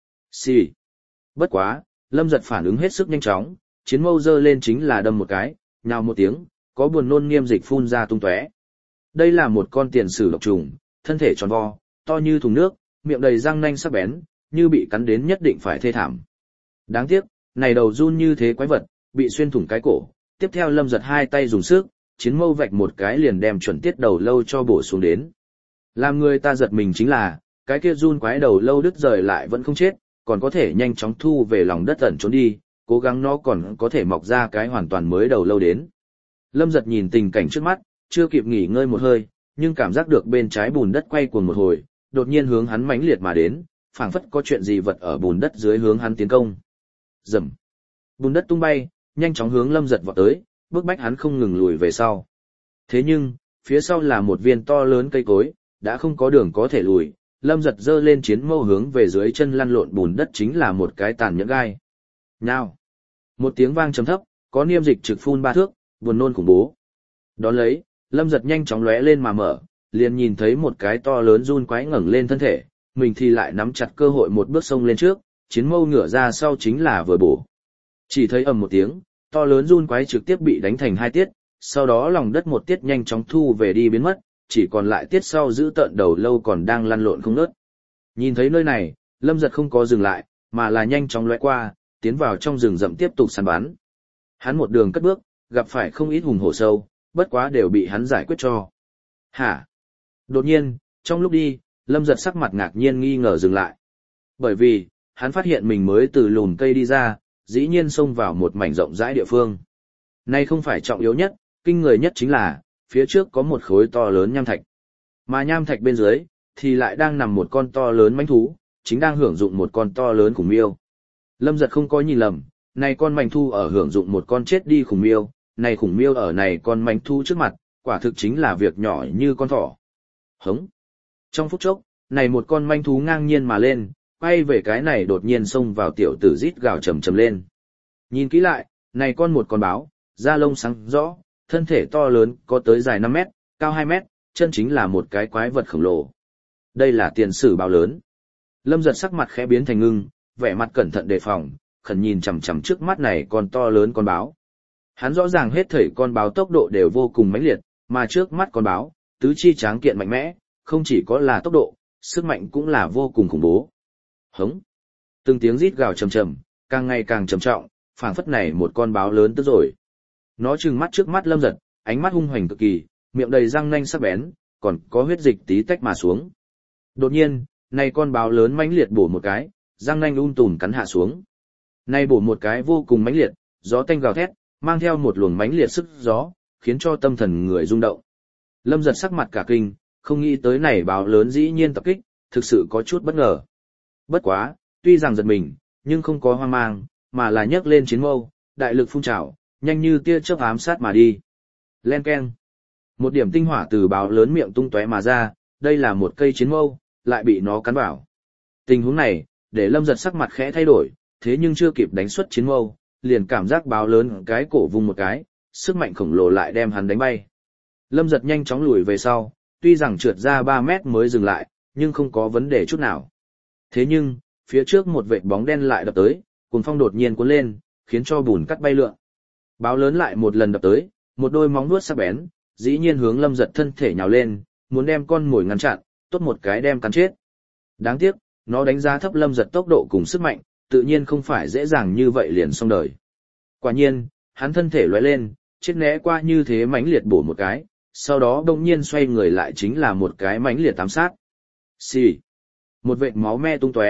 A: Xì. Bất quá, Lâm Giật phản ứng hết sức nhanh chóng, chiến mâu giơ lên chính là đâm một cái, nhào một tiếng, có buồn nôn niêm dịch phun ra tung tóe. Đây là một con tiền sử độc trùng, thân thể tròn vo, to như thùng nước, miệng đầy răng nanh sắc bén, như bị cắn đến nhất định phải thê thảm. Đáng tiếc, này đầu run như thế quái vật, bị xuyên thủng cái cổ, tiếp theo Lâm Giật hai tay dùng sức, chiến mâu vạch một cái liền đem chuẩn tiết đầu lâu cho bổ xuống đến. Làm người ta giật mình chính là, cái kia run quái đầu lâu đứt rời lại vẫn không chết, còn có thể nhanh chóng thu về lòng đất ẩn trốn đi, cố gắng nó còn có thể mọc ra cái hoàn toàn mới đầu lâu đến. Lâm Giật nhìn tình cảnh trước mắt, chưa kịp nghỉ ngơi một hơi, nhưng cảm giác được bên trái bùn đất quay cuồng một hồi, đột nhiên hướng hắn mãnh liệt mà đến, phảng phất có chuyện gì vật ở bùn đất dưới hướng hắn tiến công. Rầm. Bùn đất tung bay, nhanh chóng hướng Lâm Giật vọt tới, bước bách hắn không ngừng lùi về sau. Thế nhưng, phía sau là một viên to lớn cây cối, đã không có đường có thể lùi, Lâm Giật giơ lên chiến mâu hướng về dưới chân lăn lộn bùn đất chính là một cái tàn nhẫn gai. Nào. Một tiếng vang trầm thấp, có niêm dịch trực phun ba thước, buồn nôn khủng bố. Đón lấy, Lâm Giật nhanh chóng lóe lên mà mở, liền nhìn thấy một cái to lớn run quái ngẩng lên thân thể, mình thì lại nắm chặt cơ hội một bước xông lên trước, chiến mâu ngửa ra sau chính là vừa bổ. Chỉ thấy ầm một tiếng, to lớn run quái trực tiếp bị đánh thành hai tiết, sau đó lòng đất một tiết nhanh chóng thu về đi biến mất, chỉ còn lại tiết sau giữ tợn đầu lâu còn đang lăn lộn không ngớt. Nhìn thấy nơi này, Lâm Giật không có dừng lại, mà là nhanh chóng lóe qua, tiến vào trong rừng rậm tiếp tục săn bắn. Hắn một đường cất bước, gặp phải không ít hùng hổ sâu, bất quá đều bị hắn giải quyết cho. Hả? Đột nhiên, trong lúc đi, Lâm Giật sắc mặt ngạc nhiên nghi ngờ dừng lại. Bởi vì, hắn phát hiện mình mới từ lùm cây đi ra, dĩ nhiên xông vào một mảnh rộng rãi địa phương. Nay không phải trọng yếu nhất, kinh người nhất chính là, phía trước có một khối to lớn nham thạch. Mà nham thạch bên dưới, thì lại đang nằm một con to lớn mãnh thú, chính đang hưởng dụng một con to lớn khủng miêu. Lâm Giật không có nhìn lầm, này con mãnh thú ở hưởng dụng một con chết đi khủng miêu, này khủng miêu ở này con mãnh thú trước mặt, quả thực chính là việc nhỏ như con thỏ. Hống. Trong phút chốc, này một con mãnh thú ngang nhiên mà lên, quay về cái này đột nhiên xông vào tiểu tử rít gào trầm trầm lên. Nhìn kỹ lại, này con một con báo, da lông sáng rõ, thân thể to lớn có tới dài năm mét, cao hai mét, chân chính là một cái quái vật khổng lồ. Đây là tiền sử báo lớn. Lâm Giật sắc mặt khẽ biến thành ngưng, vẻ mặt cẩn thận đề phòng, khẩn nhìn chằm chằm trước mắt này con to lớn con báo. Hắn rõ ràng hết thảy con báo tốc độ đều vô cùng mãnh liệt, mà trước mắt con báo, tứ chi tráng kiện mạnh mẽ, không chỉ có là tốc độ, sức mạnh cũng là vô cùng khủng bố. Hống. Từng tiếng rít gào trầm trầm, càng ngày càng trầm trọng, phảng phất này một con báo lớn tức rồi. Nó trừng mắt trước mắt Lâm Giật, ánh mắt hung hoành cực kỳ, miệng đầy răng nanh sắc bén, còn có huyết dịch tí tách mà xuống. Đột nhiên, này con báo lớn mãnh liệt bổ một cái, răng nanh um tùm cắn hạ xuống. Này bổ một cái vô cùng mãnh liệt, gió tanh gào thét, mang theo một luồng mãnh liệt sức gió, khiến cho tâm thần người rung động. Lâm Giật sắc mặt cả kinh, không nghĩ tới này báo lớn dĩ nhiên tập kích, thực sự có chút bất ngờ. Bất quá, tuy rằng giật mình, nhưng không có hoang mang, mà là nhấc lên chiến mâu, đại lực phun trào, nhanh như tia chớp ám sát mà đi. Len keng. Một điểm tinh hỏa từ báo lớn miệng tung tóe mà ra, đây là một cây chiến mâu, lại bị nó cắn vào. Tình huống này, để Lâm Giật sắc mặt khẽ thay đổi, thế nhưng chưa kịp đánh xuất chiến mâu, liền cảm giác báo lớn cái cổ vùng một cái, sức mạnh khổng lồ lại đem hắn đánh bay. Lâm Giật nhanh chóng lùi về sau, tuy rằng trượt ra ba mét mới dừng lại, nhưng không có vấn đề chút nào. Thế nhưng, phía trước một vệt bóng đen lại đập tới, cuồng phong đột nhiên cuốn lên, khiến cho bùn cắt bay lượn. Báo lớn lại một lần đập tới, một đôi móng vuốt sắc bén, dĩ nhiên hướng Lâm Giật thân thể nhào lên, muốn đem con mồi ngăn chặn, tốt một cái đem cắn chết. Đáng tiếc, nó đánh giá thấp Lâm Giật tốc độ cùng sức mạnh, tự nhiên không phải dễ dàng như vậy liền xong đời. Quả nhiên, hắn thân thể lóe lên, chết né qua như thế mãnh liệt bổ một cái, sau đó đột nhiên xoay người lại chính là một cái mãnh liệt ám sát. Xì. Một vệt máu me tung tóe,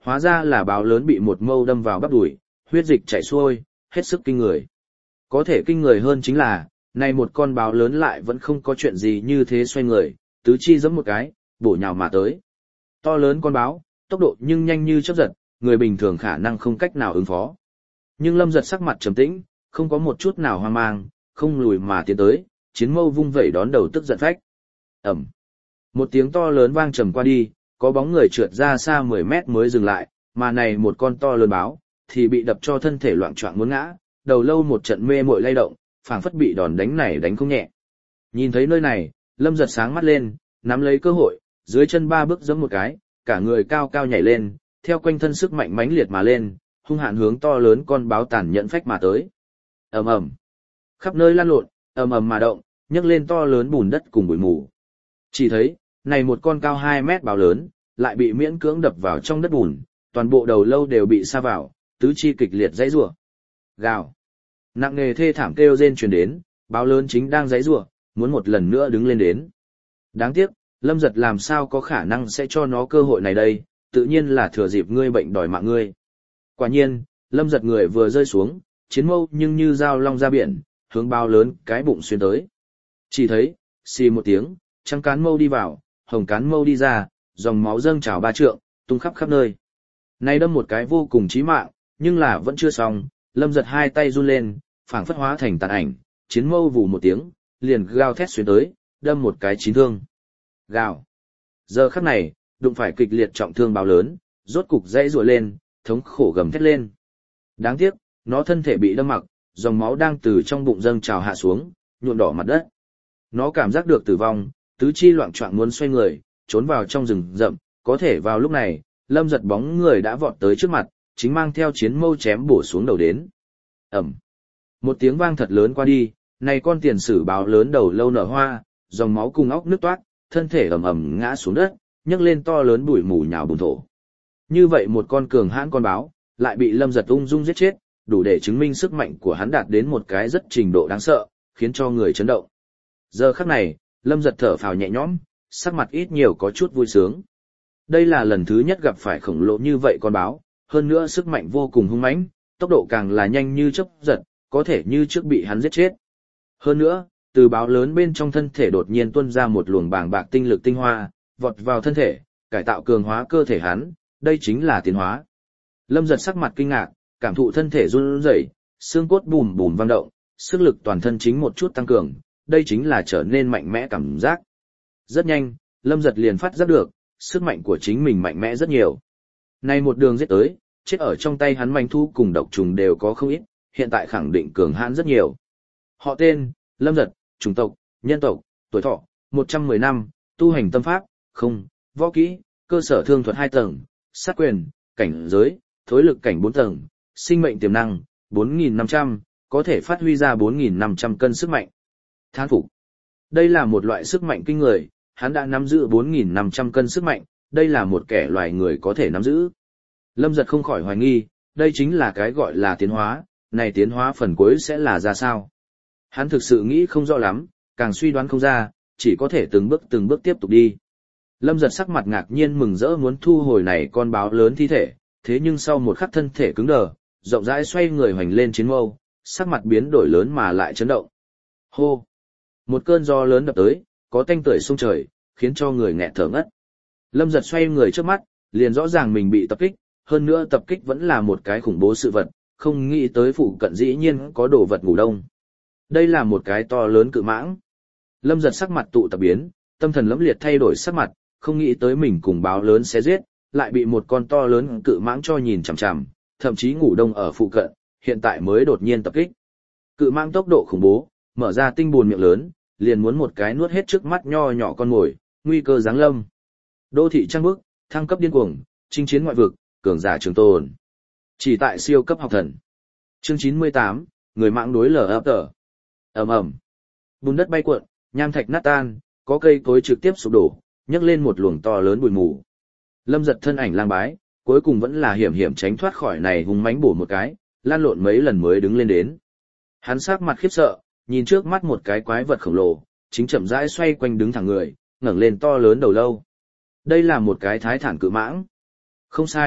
A: hóa ra là báo lớn bị một mâu đâm vào bắp đùi, huyết dịch chảy xuôi, hết sức kinh người. Có thể kinh người hơn chính là, này một con báo lớn lại vẫn không có chuyện gì như thế xoay người, tứ chi giẫm một cái, bổ nhào mà tới. To lớn con báo, tốc độ nhưng nhanh như chớp giật, người bình thường khả năng không cách nào ứng phó. Nhưng Lâm Giật sắc mặt trầm tĩnh, không có một chút nào hoang mang, không lùi mà tiến tới, chiến mâu vung vẩy đón đầu tức giận phách. Ẩm. Một tiếng to lớn vang trầm qua đi, có bóng người trượt ra xa mười mét mới dừng lại, mà này một con to lớn báo, thì bị đập cho thân thể loạng choạng muốn ngã, đầu lâu một trận mê muội lay động, phảng phất bị đòn đánh này đánh không nhẹ. Nhìn thấy nơi này, Lâm Giật sáng mắt lên, nắm lấy cơ hội, dưới chân ba bước giẫm một cái, cả người cao cao nhảy lên, theo quanh thân sức mạnh mãnh liệt mà lên, hung hạn hướng to lớn con báo tàn nhẫn phách mà tới. Ầm ầm. Khắp nơi lăn lộn, ầm ầm mà động, nhấc lên to lớn bùn đất cùng bụi mù. Chỉ thấy, này một con cao hai mét báo lớn, lại bị miễn cưỡng đập vào trong đất bùn, toàn bộ đầu lâu đều bị sa vào, tứ chi kịch liệt giãy giụa. Gào. Nặng nề thê thảm kêu rên truyền đến, báo lớn chính đang giãy giụa, muốn một lần nữa đứng lên đến. Đáng tiếc, Lâm Giật làm sao có khả năng sẽ cho nó cơ hội này đây, tự nhiên là thừa dịp ngươi bệnh đòi mạng ngươi. Quả nhiên, Lâm Giật người vừa rơi xuống, chiến mâu nhưng như dao long ra biển, hướng báo lớn cái bụng xuyên tới. Chỉ thấy, xì một tiếng, trắng cán mâu đi vào, hồng cán mâu đi ra, dòng máu dâng trào ba trượng, tung khắp khắp nơi. Này đâm một cái vô cùng chí mạng, nhưng là vẫn chưa xong, Lâm Giật hai tay run lên, phảng phất hóa thành tàn ảnh, chiến mâu vù một tiếng, liền gào thét xuyên tới, đâm một cái chín thương. Gào. Giờ khắc này, đụng phải kịch liệt trọng thương báo lớn, rốt cục dãy rủa lên, thống khổ gầm thét lên. Đáng tiếc, nó thân thể bị đâm mặc, dòng máu đang từ trong bụng dâng trào hạ xuống, nhuộm đỏ mặt đất. Nó cảm giác được tử vong, tứ chi loạng choạng muốn xoay người, trốn vào trong rừng rậm, có thể vào lúc này, Lâm Giật bóng người đã vọt tới trước mặt, chính mang theo chiến mâu chém bổ xuống đầu đến. Ẩm. Một tiếng vang thật lớn qua đi, này con tiền sử báo lớn đầu lâu nở hoa, dòng máu cùng óc nước toát, thân thể ầm ầm ngã xuống đất, nhấc lên to lớn bụi mù nhào bùn thổ. Như vậy một con cường hãn con báo, lại bị Lâm Giật ung dung giết chết, đủ để chứng minh sức mạnh của hắn đạt đến một cái rất trình độ đáng sợ, khiến cho người chấn động. Giờ khắc này, Lâm Giật thở phào nhẹ nhõm, sắc mặt ít nhiều có chút vui sướng. Đây là lần thứ nhất gặp phải khổng lồ như vậy con báo, hơn nữa sức mạnh vô cùng hung mãnh, tốc độ càng là nhanh như chớp giật, có thể như trước bị hắn giết chết. Hơn nữa, từ báo lớn bên trong thân thể đột nhiên tuôn ra một luồng bàng bạc tinh lực tinh hoa, vọt vào thân thể, cải tạo cường hóa cơ thể hắn, đây chính là tiến hóa. Lâm Giật sắc mặt kinh ngạc, cảm thụ thân thể run rẩy, xương cốt bùm bùm vang động, sức lực toàn thân chính một chút tăng cường, đây chính là trở nên mạnh mẽ cảm giác. Rất nhanh, Lâm Giật liền phát giác được, sức mạnh của chính mình mạnh mẽ rất nhiều. Này một đường giết tới, chết ở trong tay hắn manh thu cùng độc trùng đều có không ít, hiện tại khẳng định cường hãn rất nhiều. Họ tên, Lâm Giật, chủng tộc, nhân tộc, tuổi thọ, một trăm mười năm, tu hành tâm pháp, không, võ kỹ, cơ sở thương thuật hai tầng, sát quyền, cảnh giới, thối lực cảnh bốn tầng, sinh mệnh tiềm năng, bốn nghìn năm trăm, có thể phát huy ra bốn nghìn năm trăm cân sức mạnh. Thán phục. Đây là một loại sức mạnh kinh người, hắn đã nắm giữ bốn nghìn năm trăm cân sức mạnh, đây là một kẻ loài người có thể nắm giữ. Lâm Giật không khỏi hoài nghi, đây chính là cái gọi là tiến hóa, này tiến hóa phần cuối sẽ là ra sao? Hắn thực sự nghĩ không rõ lắm, càng suy đoán không ra, chỉ có thể từng bước từng bước tiếp tục đi. Lâm Giật sắc mặt ngạc nhiên mừng rỡ muốn thu hồi này con báo lớn thi thể, thế nhưng sau một khắc thân thể cứng đờ, rộng rãi xoay người hoành lên chiến mâu, sắc mặt biến đổi lớn mà lại chấn động. Hô! Một cơn gió lớn đập tới, có tanh tưởi sông trời, khiến cho người nghẹt thở ngất. Lâm Giật xoay người trước mắt, liền rõ ràng mình bị tập kích, hơn nữa tập kích vẫn là một cái khủng bố sự vật, không nghĩ tới phụ cận dĩ nhiên có đồ vật ngủ đông. Đây là một cái to lớn cự mãng. Lâm Giật sắc mặt tụ tập biến, tâm thần lẫm liệt thay đổi sắc mặt, không nghĩ tới mình cùng báo lớn sẽ giết, lại bị một con to lớn cự mãng cho nhìn chằm chằm, thậm chí ngủ đông ở phụ cận, hiện tại mới đột nhiên tập kích. Cự mãng tốc độ khủng bố, mở ra tinh buồn miệng lớn, liền muốn một cái nuốt hết trước mắt nho nhỏ con mồi, nguy cơ giáng lâm. Đô thị trăng bước, thăng cấp điên cuồng, chinh chiến ngoại vực, cường giả trường tồn. Chỉ tại siêu cấp học thần. Chương chín mươi tám, người mạng đối lở ấp tở. Ầm ầm. Bùn đất bay cuộn, nham thạch nát tan, có cây cối trực tiếp sụp đổ, nhấc lên một luồng to lớn bụi mù. Lâm Giật thân ảnh lang bái, cuối cùng vẫn là hiểm hiểm tránh thoát khỏi này hung mãnh bổ một cái, lan lộn mấy lần mới đứng lên đến. Hắn sắc mặt khiếp sợ, nhìn trước mắt một cái quái vật khổng lồ, chính chậm rãi xoay quanh đứng thẳng người, ngẩng lên to lớn đầu lâu. Đây là một cái thái thản cự mãng. Không sai,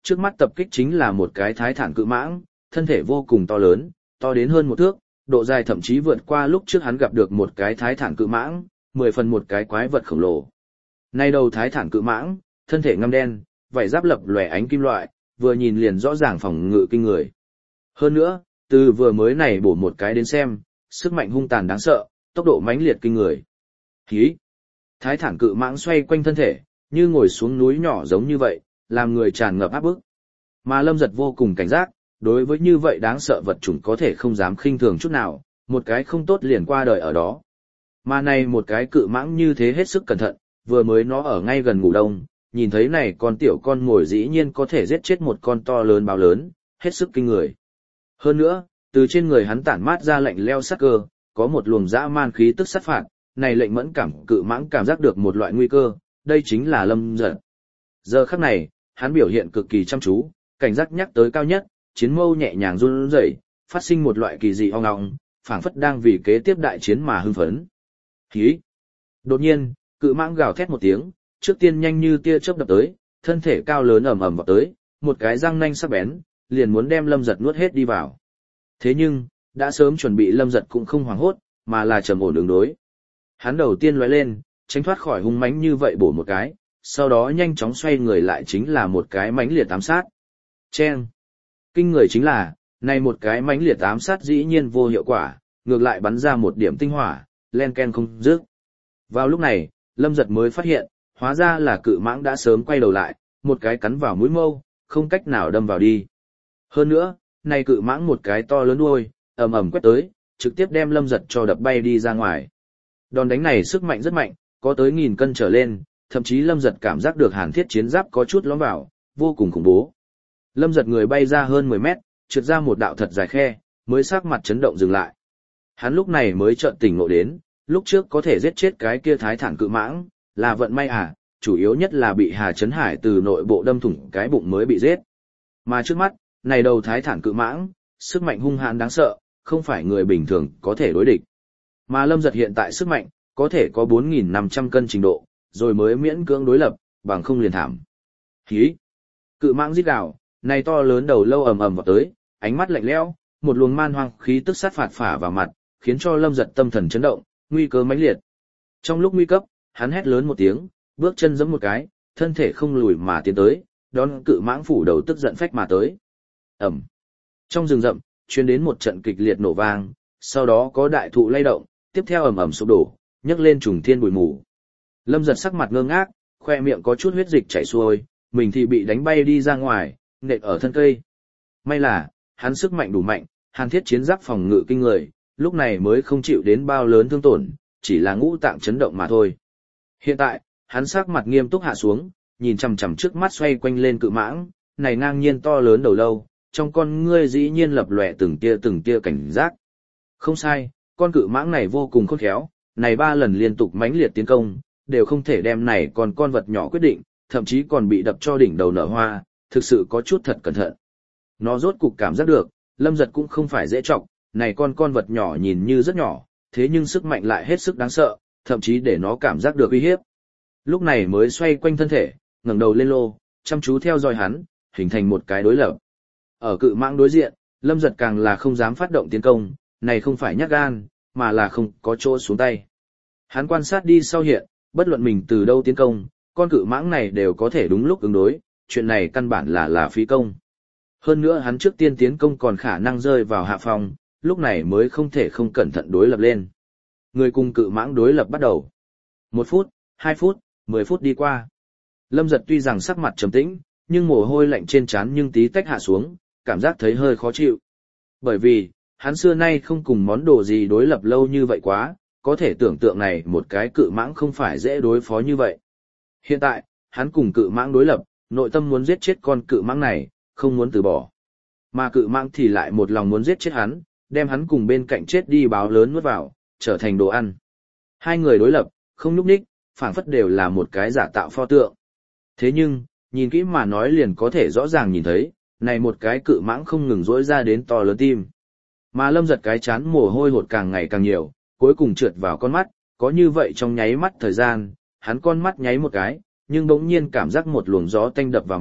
A: Trước mắt tập kích chính là một cái thái thản cự mãng, thân thể vô cùng to lớn, to đến hơn một thước, độ dài thậm chí vượt qua lúc trước hắn gặp được một cái thái thản cự mãng, mười phần một cái quái vật khổng lồ. Nay đầu thái thản cự mãng, thân thể ngăm đen, vảy giáp lập lòe ánh kim loại, vừa nhìn liền rõ ràng phòng ngự kinh người. Hơn nữa, từ vừa mới này bổ một cái đến xem, sức mạnh hung tàn đáng sợ, tốc độ mãnh liệt kinh người. Hí! Thái thản cự mãng xoay quanh thân thể, như ngồi xuống núi nhỏ giống như vậy, làm người tràn ngập áp bức. Mà Lâm Giật vô cùng cảnh giác, đối với như vậy đáng sợ vật chủng có thể không dám khinh thường chút nào, một cái không tốt liền qua đời ở đó. Mà này một cái cự mãng như thế hết sức cẩn thận, vừa mới nó ở ngay gần ngủ đông, nhìn thấy này con tiểu con ngồi dĩ nhiên có thể giết chết một con to lớn báo lớn, hết sức kinh người. Hơn nữa, từ trên người hắn tản mát ra lạnh leo sắc cơ, có một luồng dã man khí tức sát phạt, này lệnh mẫn cảm cự mãng cảm giác được một loại nguy cơ, đây chính là Lâm Giật. Giờ khắc này, hắn biểu hiện cực kỳ chăm chú, cảnh giác nhắc tới cao nhất, chiến mâu nhẹ nhàng run rẩy, phát sinh một loại kỳ dị ong ong, phảng phất đang vì kế tiếp đại chiến mà hưng phấn. Hí! Đột nhiên, cự mãng gào thét một tiếng, trước tiên nhanh như tia chớp đập tới, thân thể cao lớn ầm ầm vào tới, một cái răng nanh sắc bén, liền muốn đem Lâm Giật nuốt hết đi vào. Thế nhưng, đã sớm chuẩn bị Lâm Giật cũng không hoảng hốt, mà là trầm ổn ứng đối. Hắn đầu tiên lóe lên, tránh thoát khỏi hung mãnh như vậy bổ một cái, sau đó nhanh chóng xoay người lại chính là một cái mãnh liệt ám sát. Chen! Kinh người chính là, này một cái mãnh liệt ám sát dĩ nhiên vô hiệu quả, ngược lại bắn ra một điểm tinh hỏa, len ken không dứt. Vào lúc này, Lâm Giật mới phát hiện, hóa ra là cự mãng đã sớm quay đầu lại, một cái cắn vào mũi mâu, không cách nào đâm vào đi. Hơn nữa, này cự mãng một cái to lớn đuôi, ầm ầm quét tới, trực tiếp đem Lâm Giật cho đập bay đi ra ngoài. Đòn đánh này sức mạnh rất mạnh, có tới nghìn cân trở lên, thậm chí Lâm Giật cảm giác được hàn thiết chiến giáp có chút lõm vào, vô cùng khủng bố. Lâm Giật người bay ra hơn mười mét, trượt ra một đạo thật dài khe, mới sắc mặt chấn động dừng lại. Hắn lúc này mới chợt tỉnh ngộ đến, lúc trước có thể giết chết cái kia thái thản cự mãng, là vận may à, chủ yếu nhất là bị Hà Chấn Hải từ nội bộ đâm thủng cái bụng mới bị giết. Mà trước mắt, này đầu thái thản cự mãng, sức mạnh hung hãn đáng sợ, không phải người bình thường có thể đối địch. Mà Lâm Giật hiện tại sức mạnh, có thể có bốn nghìn năm trăm cân trình độ, rồi mới miễn cưỡng đối lập, bằng không liền thảm. Hí! Cự mãng rít gào, này to lớn đầu lâu ầm ầm vào tới, ánh mắt lạnh lẽo, một luồng man hoang khí tức sát phạt phả vào mặt, khiến cho Lâm Giật tâm thần chấn động, nguy cơ mãnh liệt. Trong lúc nguy cấp, hắn hét lớn một tiếng, bước chân giẫm một cái, thân thể không lùi mà tiến tới, đón cự mãng phủ đầu tức giận phách mà tới. Ầm. Trong rừng rậm, truyền đến một trận kịch liệt nổ vang, sau đó có đại thụ lay động, tiếp theo ầm ầm sụp đổ, nhấc lên trùng thiên bụi mù. Lâm Giật sắc mặt ngơ ngác, khoe miệng có chút huyết dịch chảy xuôi, mình thì bị đánh bay đi ra ngoài, nện ở thân cây. May là, hắn sức mạnh đủ mạnh, hàn thiết chiến giáp phòng ngự kinh người, lúc này mới không chịu đến bao lớn thương tổn, chỉ là ngũ tạng chấn động mà thôi. Hiện tại, hắn sắc mặt nghiêm túc hạ xuống, nhìn chằm chằm trước mắt xoay quanh lên cự mãng, này ngang nhiên to lớn đầu lâu, trong con ngươi dĩ nhiên lập lòe từng tia từng tia cảnh giác. Không sai, con cự mãng này vô cùng khôn khéo, này ba lần liên tục mãnh liệt tiến công, đều không thể đem này còn con vật nhỏ quyết định, thậm chí còn bị đập cho đỉnh đầu nở hoa, thực sự có chút thật cẩn thận. Nó rốt cục cảm giác được, Lâm Giật cũng không phải dễ trọng, này con con vật nhỏ nhìn như rất nhỏ, thế nhưng sức mạnh lại hết sức đáng sợ, thậm chí để nó cảm giác được uy hiếp. Lúc này mới xoay quanh thân thể, ngẩng đầu lên lô, chăm chú theo dõi hắn, hình thành một cái đối lập. Ở cự mãng đối diện, Lâm Giật càng là không dám phát động tiến công, này không phải nhát gan, mà là không có chỗ xuống tay. Hắn quan sát đi sau hiện, bất luận mình từ đâu tiến công, con cự mãng này đều có thể đúng lúc ứng đối, chuyện này căn bản là là phí công. Hơn nữa hắn trước tiên tiến công còn khả năng rơi vào hạ phòng, lúc này mới không thể không cẩn thận đối lập lên. Người cùng cự mãng đối lập bắt đầu. Một phút, hai phút, mười phút đi qua. Lâm Giật tuy rằng sắc mặt trầm tĩnh, nhưng mồ hôi lạnh trên trán nhưng tí tách hạ xuống, cảm giác thấy hơi khó chịu. Bởi vì, hắn xưa nay không cùng món đồ gì đối lập lâu như vậy quá, có thể tưởng tượng này một cái cự mãng không phải dễ đối phó như vậy. Hiện tại, hắn cùng cự mãng đối lập, nội tâm muốn giết chết con cự mãng này, không muốn từ bỏ. Mà cự mãng thì lại một lòng muốn giết chết hắn, đem hắn cùng bên cạnh chết đi báo lớn nuốt vào, trở thành đồ ăn. Hai người đối lập, không núp ních, phảng phất đều là một cái giả tạo pho tượng. Thế nhưng, nhìn kỹ mà nói liền có thể rõ ràng nhìn thấy, này một cái cự mãng không ngừng rỗi ra đến to lớn tim. Mà Lâm Giật cái chán mồ hôi hột càng ngày càng nhiều, cuối cùng trượt vào con mắt, có như vậy trong nháy mắt thời gian, hắn con mắt nháy một cái, nhưng bỗng nhiên cảm giác một luồng gió tanh đập vào mặt,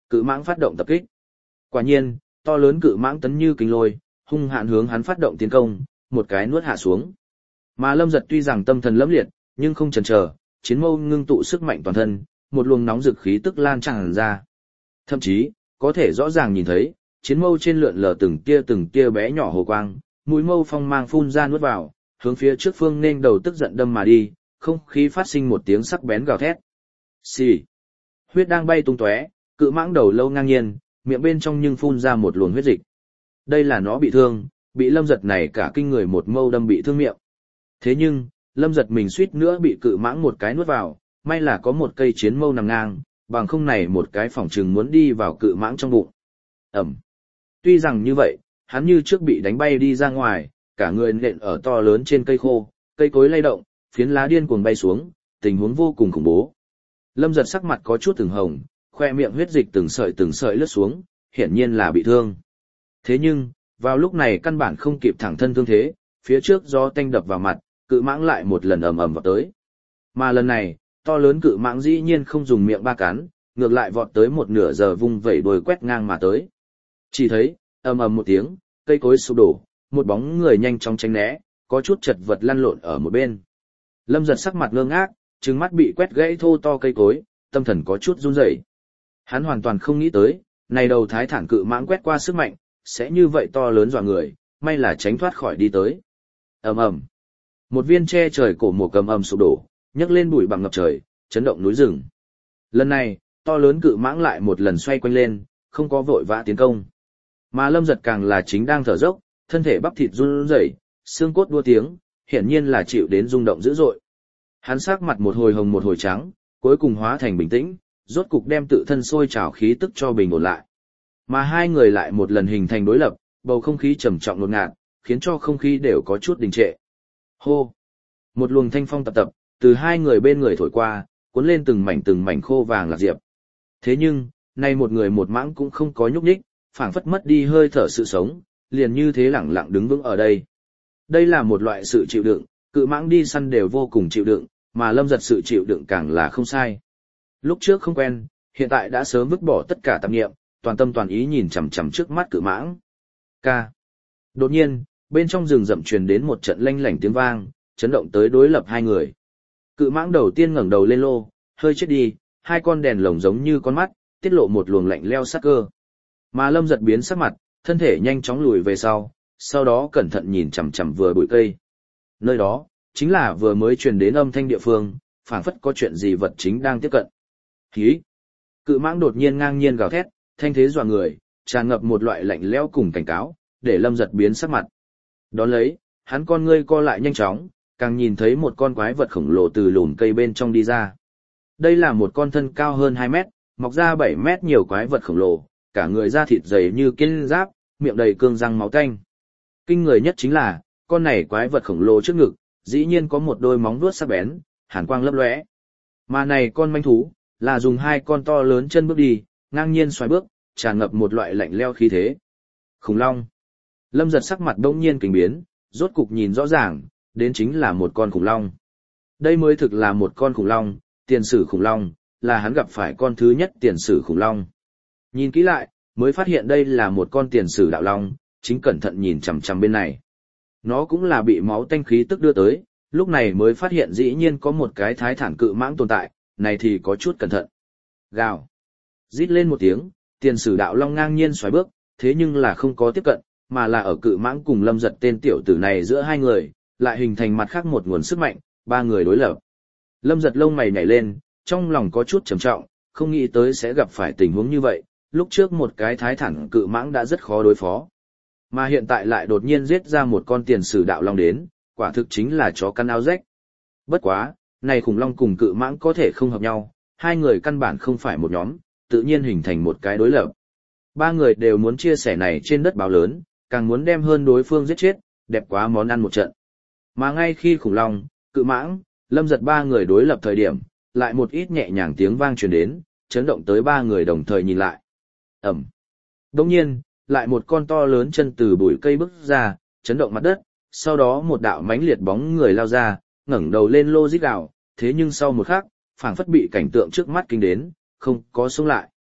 A: cự mãng phát động tập kích. Quả nhiên, to lớn cự mãng tấn như kinh lôi, hung hạn hướng hắn phát động tiến công, một cái nuốt hạ xuống. Mà Lâm Giật tuy rằng tâm thần lẫm liệt, nhưng không chần chờ, chiến mâu ngưng tụ sức mạnh toàn thân, một luồng nóng dực khí tức lan tràn ra. Thậm chí, có thể rõ ràng nhìn thấy, chiến mâu trên lượn lờ từng tia từng tia bé nhỏ hồ quang, mũi mâu phong mang phun ra nuốt vào, hướng phía trước phương nên đầu tức giận đâm mà đi, không khí phát sinh một tiếng sắc bén gào thét. Xì. Huyết đang bay tung tóe, cự mãng đầu lâu ngang nhiên, miệng bên trong nhưng phun ra một luồng huyết dịch. Đây là nó bị thương, bị Lâm Giật này cả kinh người một mâu đâm bị thương miệng. Thế nhưng, Lâm Giật mình suýt nữa bị cự mãng một cái nuốt vào, may là có một cây chiến mâu nằm ngang, bằng không này một cái phỏng chừng muốn đi vào cự mãng trong bụng. Ẩm. Tuy rằng như vậy, hắn như trước bị đánh bay đi ra ngoài, cả người nện ở to lớn trên cây khô, cây cối lay động, phiến lá điên cuồng bay xuống, tình huống vô cùng khủng bố. Lâm Giật sắc mặt có chút từng hồng, khoe miệng huyết dịch từng sợi từng sợi lướt xuống, hiển nhiên là bị thương. Thế nhưng, vào lúc này căn bản không kịp thẳng thân thương thế, phía trước gió tanh đập vào mặt, cự mãng lại một lần ầm ầm vào tới. Mà lần này, to lớn cự mãng dĩ nhiên không dùng miệng ba cắn, ngược lại vọt tới một nửa giờ vung vẩy đuôi quét ngang mà tới. Chỉ thấy, ầm ầm một tiếng, cây cối sụp đổ, một bóng người nhanh chóng tránh né, có chút chật vật lăn lộn ở một bên. Lâm Giật sắc mặt ngơ ngác, trừng mắt bị quét gãy thô to cây cối, tâm thần có chút run rẩy. Hắn hoàn toàn không nghĩ tới, này đầu thái thản cự mãng quét qua sức mạnh, sẽ như vậy to lớn dọa người, may là tránh thoát khỏi đi tới. Ầm ầm. Một viên tre trời cổ mùa cầm ầm sụp đổ, nhấc lên bụi bặm ngập trời, chấn động núi rừng. Lần này, to lớn cự mãng lại một lần xoay quanh lên, không có vội vã tiến công. Mà Lâm Giật càng là chính đang thở dốc, thân thể bắp thịt run rẩy, xương cốt đua tiếng, hiển nhiên là chịu đến rung động dữ dội. Hắn sắc mặt một hồi hồng một hồi trắng, cuối cùng hóa thành bình tĩnh, rốt cục đem tự thân sôi trào khí tức cho bình ổn lại. Mà hai người lại một lần hình thành đối lập, bầu không khí trầm trọng ngột ngạt, khiến cho không khí đều có chút đình trệ. Hô! Một luồng thanh phong tập tập, từ hai người bên người thổi qua, cuốn lên từng mảnh từng mảnh khô vàng lạc diệp. Thế nhưng, nay một người một mãng cũng không có nhúc nhích, phảng phất mất đi hơi thở sự sống, liền như thế lẳng lặng đứng vững ở đây. Đây là một loại sự chịu đựng, cự mãng đi săn đều vô cùng chịu đựng, mà Lâm Giật sự chịu đựng càng là không sai. Lúc trước không quen, hiện tại đã sớm vứt bỏ tất cả tạp niệm, toàn tâm toàn ý nhìn chằm chằm trước mắt cự mãng. Ca. Đột nhiên, bên trong rừng rậm truyền đến một trận lanh lảnh tiếng vang, chấn động tới đối lập hai người. Cự mãng đầu tiên ngẩng đầu lên lô, hơi chết đi, hai con đèn lồng giống như con mắt, tiết lộ một luồng lạnh leo sắc cơ. Mà Lâm Giật biến sắc mặt, thân thể nhanh chóng lùi về sau, sau đó cẩn thận nhìn chằm chằm vừa bụi cây. Nơi đó, chính là vừa mới truyền đến âm thanh địa phương, phảng phất có chuyện gì vật chính đang tiếp cận. Hí! Cự mãng đột nhiên ngang nhiên gào thét, thanh thế dọa người, tràn ngập một loại lạnh lẽo cùng cảnh cáo, để Lâm Giật biến sắc mặt. Đón lấy, hắn con ngươi co lại nhanh chóng, càng nhìn thấy một con quái vật khổng lồ từ lùm cây bên trong đi ra. Đây là một con thân cao hơn hai mét, mọc ra bảy mét nhiều quái vật khổng lồ, cả người da thịt dày như kiên giáp, miệng đầy cương răng máu tanh. Kinh người nhất chính là, con này quái vật khổng lồ trước ngực, dĩ nhiên có một đôi móng vuốt sắc bén, hàn quang lấp lóe. Mà này con manh thú, là dùng hai con to lớn chân bước đi, ngang nhiên xoay bước, tràn ngập một loại lạnh leo khí thế. Khủng long. Lâm Giật sắc mặt đông nhiên kinh biến, rốt cục nhìn rõ ràng, đến chính là một con khủng long. Đây mới thực là một con khủng long, tiền sử khủng long, là hắn gặp phải con thứ nhất tiền sử khủng long. Nhìn kỹ lại, mới phát hiện đây là một con tiền sử đạo long, chính cẩn thận nhìn chằm chằm bên này. Nó cũng là bị máu tanh khí tức đưa tới, lúc này mới phát hiện dĩ nhiên có một cái thái thản cự mãng tồn tại, này thì có chút cẩn thận. Gào. Rít lên một tiếng, tiền sử đạo long ngang nhiên xoáy bước, thế nhưng là không có tiếp cận, mà là ở cự mãng cùng Lâm Giật tên tiểu tử này giữa hai người, lại hình thành mặt khác một nguồn sức mạnh, ba người đối lập. Lâm Giật lông mày nhảy lên, trong lòng có chút trầm trọng, không nghĩ tới sẽ gặp phải tình huống như vậy, lúc trước một cái thái thản cự mãng đã rất khó đối phó. Mà hiện tại lại đột nhiên giết ra một con tiền sử đạo long đến, quả thực chính là chó căn áo rách. Bất quá, này khủng long cùng cự mãng có thể không hợp nhau, hai người căn bản không phải một nhóm, tự nhiên hình thành một cái đối lập. Ba người đều muốn chia sẻ này trên đất báo lớn, càng muốn đem hơn đối phương giết chết, đẹp quá món ăn một trận. Mà ngay khi khủng long, cự mãng, Lâm Giật ba người đối lập thời điểm, lại một ít nhẹ nhàng tiếng vang truyền đến, chấn động tới ba người đồng thời nhìn lại. Ẩm. Đồng nhiên, lại một con to lớn chân từ bụi cây bước ra, chấn động mặt đất, sau đó một đạo mãnh liệt bóng người lao ra, ngẩng đầu lên lô rít gào, thế nhưng sau một khắc, phảng phất bị cảnh tượng trước mắt kinh đến, không có sống lại.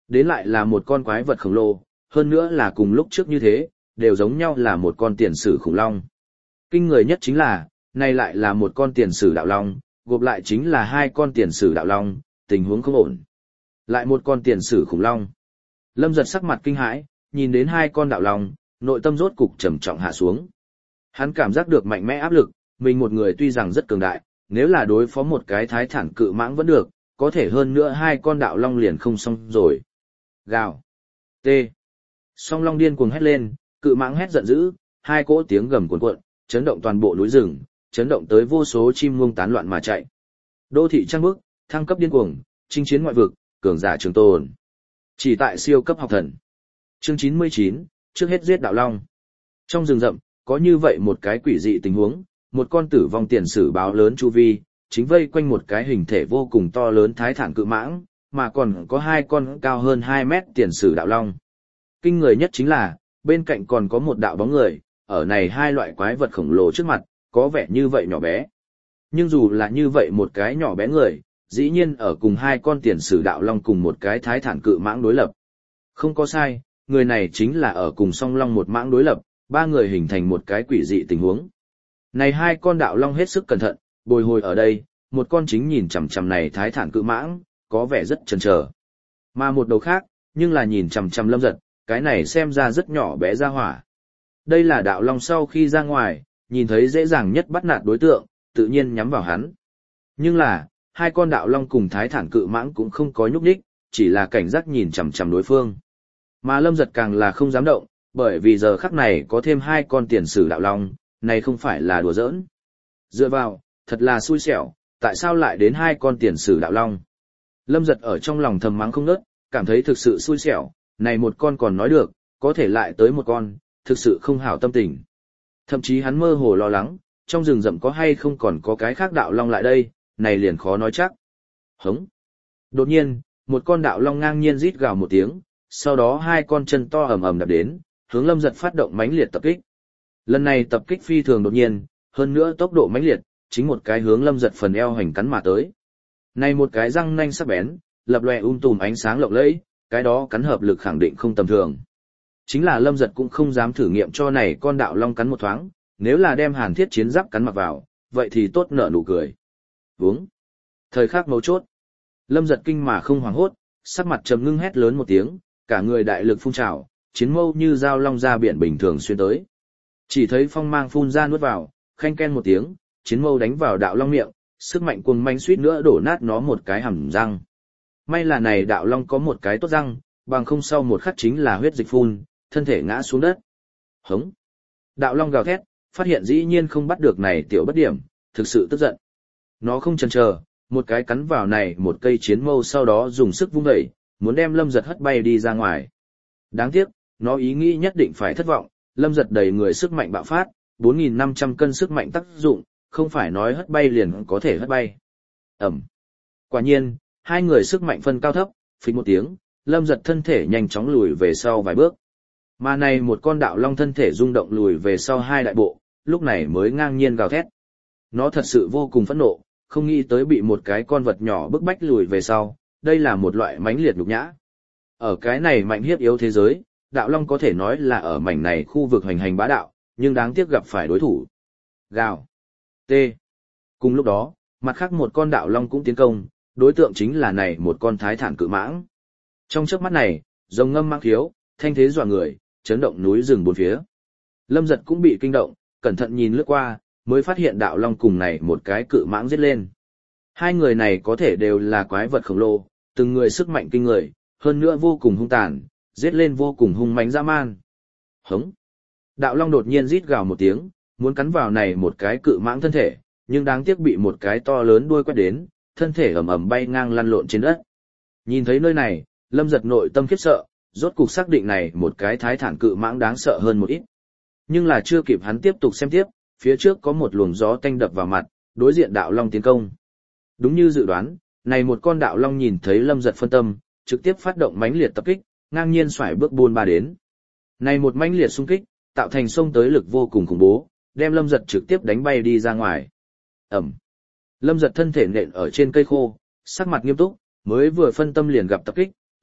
A: Đến lại là một con quái vật khổng lồ, hơn nữa là cùng lúc trước như thế, đều giống nhau là một con tiền sử khủng long. Kinh người nhất chính là, này lại là một con tiền sử đạo long, gộp lại chính là hai con tiền sử đạo long, tình huống không ổn. Lại một con tiền sử khủng long. Lâm Giật sắc mặt kinh hãi, nhìn đến hai con đạo long, nội tâm rốt cục trầm trọng hạ xuống. Hắn cảm giác được mạnh mẽ áp lực, mình một người tuy rằng rất cường đại, nếu là đối phó một cái thái thản cự mãng vẫn được, có thể hơn nữa hai con đạo long liền không xong rồi. Gào. T. Song long điên cuồng hét lên, cự mãng hét giận dữ, hai cỗ tiếng gầm cuồn cuộn, chấn động toàn bộ núi rừng, chấn động tới vô số chim muông tán loạn mà chạy. Đô thị trăng bước, thăng cấp điên cuồng, chinh chiến ngoại vực, cường giả trường tồn. Chỉ tại siêu cấp học thần. Chương chín mươi chín, trước hết giết đạo long. Trong rừng rậm, có như vậy một cái quỷ dị tình huống, một con tử vong tiền sử báo lớn chu vi, chính vây quanh một cái hình thể vô cùng to lớn thái thản cự mãng, mà còn có hai con cao hơn hai mét tiền sử đạo long. Kinh người nhất chính là, bên cạnh còn có một đạo bóng người, ở này hai loại quái vật khổng lồ trước mặt, có vẻ như vậy nhỏ bé. Nhưng dù là như vậy một cái nhỏ bé người, dĩ nhiên ở cùng hai con tiền sử đạo long cùng một cái thái thản cự mãng đối lập. Không có sai, người này chính là ở cùng song long một mãng đối lập, ba người hình thành một cái quỷ dị tình huống. Này hai con đạo long hết sức cẩn thận, bồi hồi ở đây, một con chính nhìn chằm chằm này thái thản cự mãng, có vẻ rất chần chờ. Mà một đầu khác, nhưng là nhìn chằm chằm Lâm Giật, cái này xem ra rất nhỏ bé ra hỏa. Đây là đạo long sau khi ra ngoài, nhìn thấy dễ dàng nhất bắt nạt đối tượng, tự nhiên nhắm vào hắn. Nhưng là, hai con đạo long cùng thái thản cự mãng cũng không có nhúc nhích, chỉ là cảnh giác nhìn chằm chằm đối phương. Mà Lâm Giật càng là không dám động, bởi vì giờ khắc này có thêm hai con tiền sử đạo long, này không phải là đùa giỡn. Dựa vào, thật là xui xẻo, tại sao lại đến hai con tiền sử đạo long? Lâm Giật ở trong lòng thầm mắng không ngớt, cảm thấy thực sự xui xẻo, này một con còn nói được, có thể lại tới một con, thực sự không hảo tâm tình. Thậm chí hắn mơ hồ lo lắng, trong rừng rậm có hay không còn có cái khác đạo long lại đây, này liền khó nói chắc. Hống. Đột nhiên, một con đạo long ngang nhiên rít gào một tiếng, sau đó hai con chân to ầm ầm đập đến, hướng Lâm Giật phát động mãnh liệt tập kích. Lần này tập kích phi thường đột nhiên, hơn nữa tốc độ mãnh liệt, chính một cái hướng Lâm Giật phần eo hành cắn mà tới. Này một cái răng nanh sắc bén, lập lòe um tùm ánh sáng lộng lẫy, cái đó cắn hợp lực khẳng định không tầm thường. Chính là Lâm Giật cũng không dám thử nghiệm cho này con đạo long cắn một thoáng, nếu là đem hàn thiết chiến giáp cắn mặc vào, vậy thì tốt nở nụ cười. Uống. Thời khắc mấu chốt. Lâm Giật kinh mà không hoảng hốt, sắc mặt trầm ngưng hét lớn một tiếng, cả người đại lực phun trào, chiến mâu như dao long ra biển bình thường xuyên tới. Chỉ thấy phong mang phun ra nuốt vào, khanh ken một tiếng, chiến mâu đánh vào đạo long miệng, sức mạnh cuồng manh suýt nữa đổ nát nó một cái hàm răng. May là này đạo long có một cái tốt răng, bằng không sau một khắc chính là huyết dịch phun, thân thể ngã xuống đất. Hống. Đạo long gào thét, phát hiện dĩ nhiên không bắt được này tiểu bất điểm, thực sự tức giận. Nó không chần chờ, một cái cắn vào này một cây chiến mâu sau đó dùng sức vung đẩy, muốn đem Lâm Giật hất bay đi ra ngoài. Đáng tiếc, nó ý nghĩ nhất định phải thất vọng, Lâm Giật đầy người sức mạnh bạo phát, bốn nghìn năm trăm cân sức mạnh tác dụng, không phải nói hất bay liền có thể hất bay. Ẩm. Quả nhiên, hai người sức mạnh phân cao thấp, phịch một tiếng, Lâm Giật thân thể nhanh chóng lùi về sau vài bước. Mà này một con đạo long thân thể rung động lùi về sau hai đại bộ, lúc này mới ngang nhiên gào thét. Nó thật sự vô cùng phẫn nộ, không nghĩ tới bị một cái con vật nhỏ bức bách lùi về sau, đây là một loại mãnh liệt nhục nhã. Ở cái này mạnh hiếp yếu thế giới, đạo long có thể nói là ở mảnh này khu vực hoành hành bá đạo, nhưng đáng tiếc gặp phải đối thủ. Gào. T. Cùng lúc đó, mặt khác một con đạo long cũng tiến công, đối tượng chính là này một con thái thản cự mãng. Trong chớp mắt này, rồng ngâm mang khiếu, thanh thế dọa người, chấn động núi rừng bốn phía. Lâm Giật cũng bị kinh động, cẩn thận nhìn lướt qua, mới phát hiện đạo long cùng này một cái cự mãng giết lên. Hai người này có thể đều là quái vật khổng lồ, từng người sức mạnh kinh người, hơn nữa vô cùng hung tàn, giết lên vô cùng hung mãnh dã man. Hống. Đạo long đột nhiên rít gào một tiếng, muốn cắn vào này một cái cự mãng thân thể, nhưng đáng tiếc bị một cái to lớn đuôi quét đến, thân thể ầm ầm bay ngang lăn lộn trên đất. Nhìn thấy nơi này, Lâm Giật nội tâm khiếp sợ, rốt cục xác định này một cái thái thản cự mãng đáng sợ hơn một ít. Nhưng là chưa kịp hắn tiếp tục xem tiếp, phía trước có một luồng gió tanh đập vào mặt, đối diện đạo long tiến công. Đúng như dự đoán, này một con đạo long nhìn thấy Lâm Giật phân tâm, trực tiếp phát động mãnh liệt tập kích, ngang nhiên xoải bước buôn ba đến. Này một mãnh liệt xung kích, tạo thành xông tới lực vô cùng khủng bố, đem Lâm Giật trực tiếp đánh bay đi ra ngoài. Ẩm. Lâm Giật thân thể nện ở trên cây khô, sắc mặt nghiêm túc, mới vừa phân tâm liền gặp tập kích,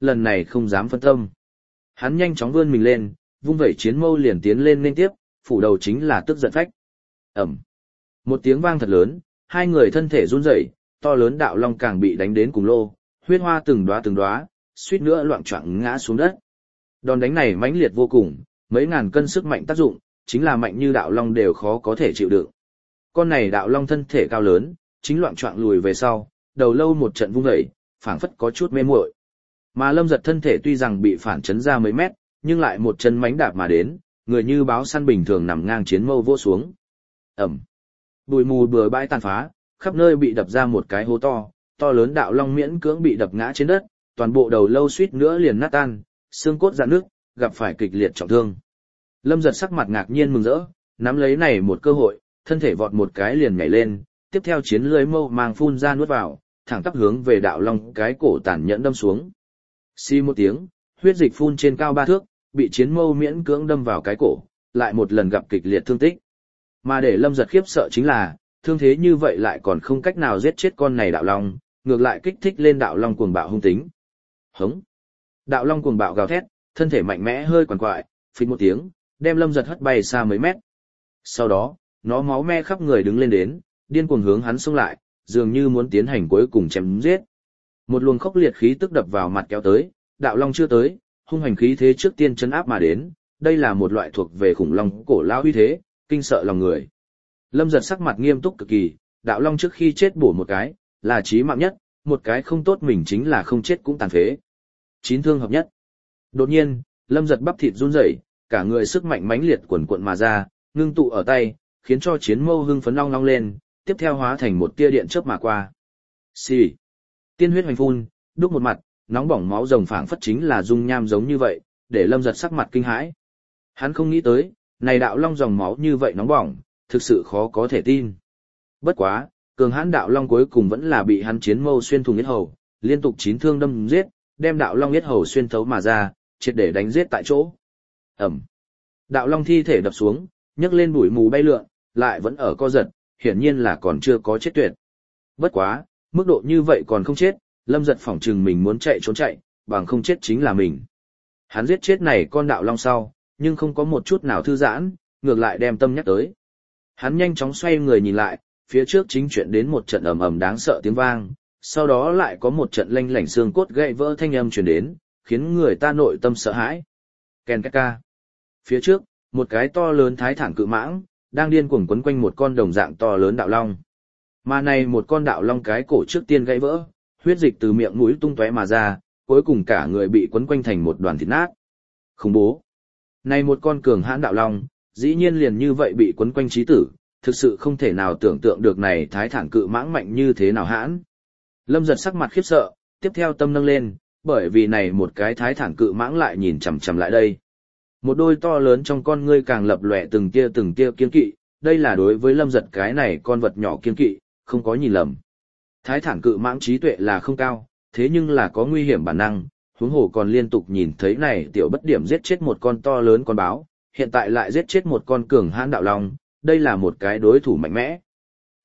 A: lần này không dám phân tâm. Hắn nhanh chóng vươn mình lên, vung vẩy chiến mâu liền tiến lên liên tiếp, phủ đầu chính là tức giận phách. Ẩm. Một tiếng vang thật lớn, hai người thân thể run rẩy, to lớn đạo long càng bị đánh đến cùng lô, huyết hoa từng đóa từng đóa, suýt nữa loạng choạng ngã xuống đất. Đòn đánh này mãnh liệt vô cùng, mấy ngàn cân sức mạnh tác dụng, chính là mạnh như đạo long đều khó có thể chịu đựng. Con này đạo long thân thể cao lớn, chính loạng choạng lùi về sau, đầu lâu một trận vung dậy, phảng phất có chút mê muội. Mà Lâm Giật thân thể tuy rằng bị phản chấn ra mấy mét, nhưng lại một chân mánh đạp mà đến, người như báo săn bình thường nằm ngang chiến mâu vỗ xuống. Ẩm. Bụi mù bừa bãi tàn phá, khắp nơi bị đập ra một cái hố to, to lớn đạo long miễn cưỡng bị đập ngã trên đất, toàn bộ đầu lâu suýt nữa liền nát tan, xương cốt rạn nước, gặp phải kịch liệt trọng thương. Lâm Giật sắc mặt ngạc nhiên mừng rỡ, nắm lấy này một cơ hội, thân thể vọt một cái liền nhảy lên, tiếp theo chiến lưới mâu mang phun ra nuốt vào, thẳng tắp hướng về đạo long cái cổ tàn nhẫn đâm xuống. Xi một tiếng, huyết dịch phun trên cao ba thước, bị chiến mâu miễn cưỡng đâm vào cái cổ, lại một lần gặp kịch liệt thương tích. Mà để Lâm Giật khiếp sợ chính là, thương thế như vậy lại còn không cách nào giết chết con này đạo long, ngược lại kích thích lên đạo long cuồng bạo hung tính. Hống! Đạo long cuồng bạo gào thét, thân thể mạnh mẽ hơi quằn quại, phịch một tiếng, đem Lâm Giật hất bay xa mấy mét. Sau đó, nó máu me khắp người đứng lên đến, điên cuồng hướng hắn xông lại, dường như muốn tiến hành cuối cùng chém giết. Một luồng khốc liệt khí tức đập vào mặt kéo tới, đạo long chưa tới, hung hành khí thế trước tiên chấn áp mà đến, đây là một loại thuộc về khủng long cổ lão uy thế, kinh sợ lòng người. Lâm Giật sắc mặt nghiêm túc cực kỳ, đạo long trước khi chết bổ một cái, là chí mạng nhất, một cái không tốt mình chính là không chết cũng tàn phế. Chín thương hợp nhất. Đột nhiên, Lâm Giật bắp thịt run rẩy, cả người sức mạnh mãnh liệt quần cuộn mà ra, ngưng tụ ở tay, khiến cho chiến mâu hưng phấn long long lên, tiếp theo hóa thành một tia điện chớp mà qua. Xì. Tiên huyết hoành phun, đúc một mặt, nóng bỏng máu rồng phảng phất chính là dung nham giống như vậy, để Lâm Giật sắc mặt kinh hãi. Hắn không nghĩ tới, này đạo long dòng máu như vậy nóng bỏng, thực sự khó có thể tin. Bất quá, cường hãn đạo long cuối cùng vẫn là bị hắn chiến mâu xuyên thủng yết hầu, liên tục chín thương đâm giết, đem đạo long yết hầu xuyên thấu mà ra, triệt để đánh giết tại chỗ. Ẩm. Đạo long thi thể đập xuống, nhấc lên bụi mù bay lượn, lại vẫn ở co giật, hiển nhiên là còn chưa có chết tuyệt. Bất quá, mức độ như vậy còn không chết, Lâm Giật phỏng chừng mình muốn chạy trốn chạy, bằng không chết chính là mình. Hắn giết chết này con đạo long sau, nhưng không có một chút nào thư giãn, ngược lại đem tâm nhắc tới. Hắn nhanh chóng xoay người nhìn lại, phía trước chính chuyện đến một trận ầm ầm đáng sợ tiếng vang, sau đó lại có một trận lanh lảnh xương cốt gãy vỡ thanh âm truyền đến, khiến người ta nội tâm sợ hãi. Ken két ca. Phía trước, một cái to lớn thái thản cự mãng, đang điên cuồng quấn quanh một con đồng dạng to lớn đạo long. Mà này một con đạo long cái cổ trước tiên gãy vỡ, huyết dịch từ miệng mũi tung tóe mà ra, cuối cùng cả người bị quấn quanh thành một đoàn thịt nát. Khủng bố. Này một con cường hãn đạo long, dĩ nhiên liền như vậy bị quấn quanh chí tử, thực sự không thể nào tưởng tượng được này thái thản cự mãng mạnh như thế nào hãn. Lâm Giật sắc mặt khiếp sợ, tiếp theo tâm nâng lên, bởi vì này một cái thái thản cự mãng lại nhìn chằm chằm lại đây. Một đôi to lớn trong con ngươi càng lập lòe từng tia từng tia kiên kỵ, đây là đối với Lâm Giật cái này con vật nhỏ kiên kỵ, không có nhìn lầm. Thái thản cự mãng trí tuệ là không cao, thế nhưng là có nguy hiểm bản năng, huống hồ còn liên tục nhìn thấy này tiểu bất điểm giết chết một con to lớn con báo, hiện tại lại giết chết một con cường hãn đạo long, đây là một cái đối thủ mạnh mẽ. T.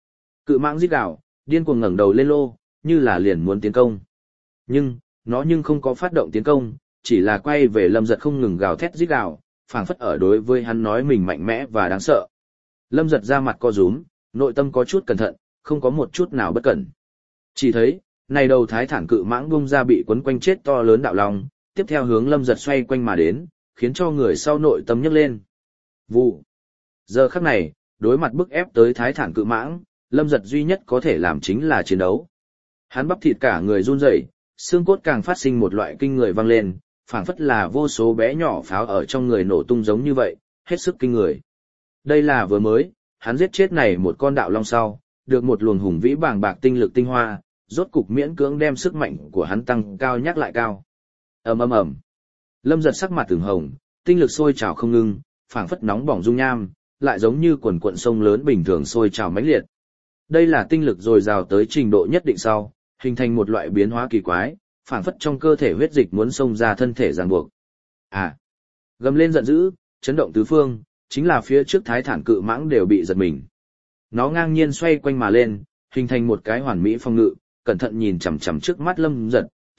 A: Cự mãng rít gào, điên cuồng ngẩng đầu lên lô, như là liền muốn tiến công. Nhưng, nó nhưng không có phát động tiến công, chỉ là quay về Lâm Giật không ngừng gào thét rít gào, phảng phất ở đối với hắn nói mình mạnh mẽ và đáng sợ. Lâm Giật ra mặt co rúm, nội tâm có chút cẩn thận, không có một chút nào bất cẩn. Chỉ thấy, này đầu thái thản cự mãng bung ra bị quấn quanh chết to lớn đạo long, tiếp theo hướng Lâm Giật xoay quanh mà đến, khiến cho người sau nội tâm nhấc lên. Vụ. Giờ khắc này, đối mặt bức ép tới thái thản cự mãng, Lâm Giật duy nhất có thể làm chính là chiến đấu. Hắn bắp thịt cả người run rẩy, xương cốt càng phát sinh một loại kinh người vang lên, phảng phất là vô số bé nhỏ pháo ở trong người nổ tung giống như vậy, hết sức kinh người. Đây là vừa mới, hắn giết chết này một con đạo long sau, được một luồng hùng vĩ bàng bạc tinh lực tinh hoa, rốt cục miễn cưỡng đem sức mạnh của hắn tăng cao nhắc lại cao. Ầm ầm ầm. Lâm Giật sắc mặt từng hồng, tinh lực sôi trào không ngưng, phảng phất nóng bỏng dung nham, lại giống như quần cuộn sông lớn bình thường sôi trào mãnh liệt. Đây là tinh lực dồi dào tới trình độ nhất định sau, hình thành một loại biến hóa kỳ quái, phảng phất trong cơ thể huyết dịch muốn xông ra thân thể ràng buộc. À! Gầm lên giận dữ, chấn động tứ phương, chính là phía trước thái thản cự mãng đều bị giật mình. Nó ngang nhiên xoay quanh mà lên, hình thành một cái hoàn mỹ phong ngự, cẩn thận nhìn chằm chằm trước mắt Lâm Giật,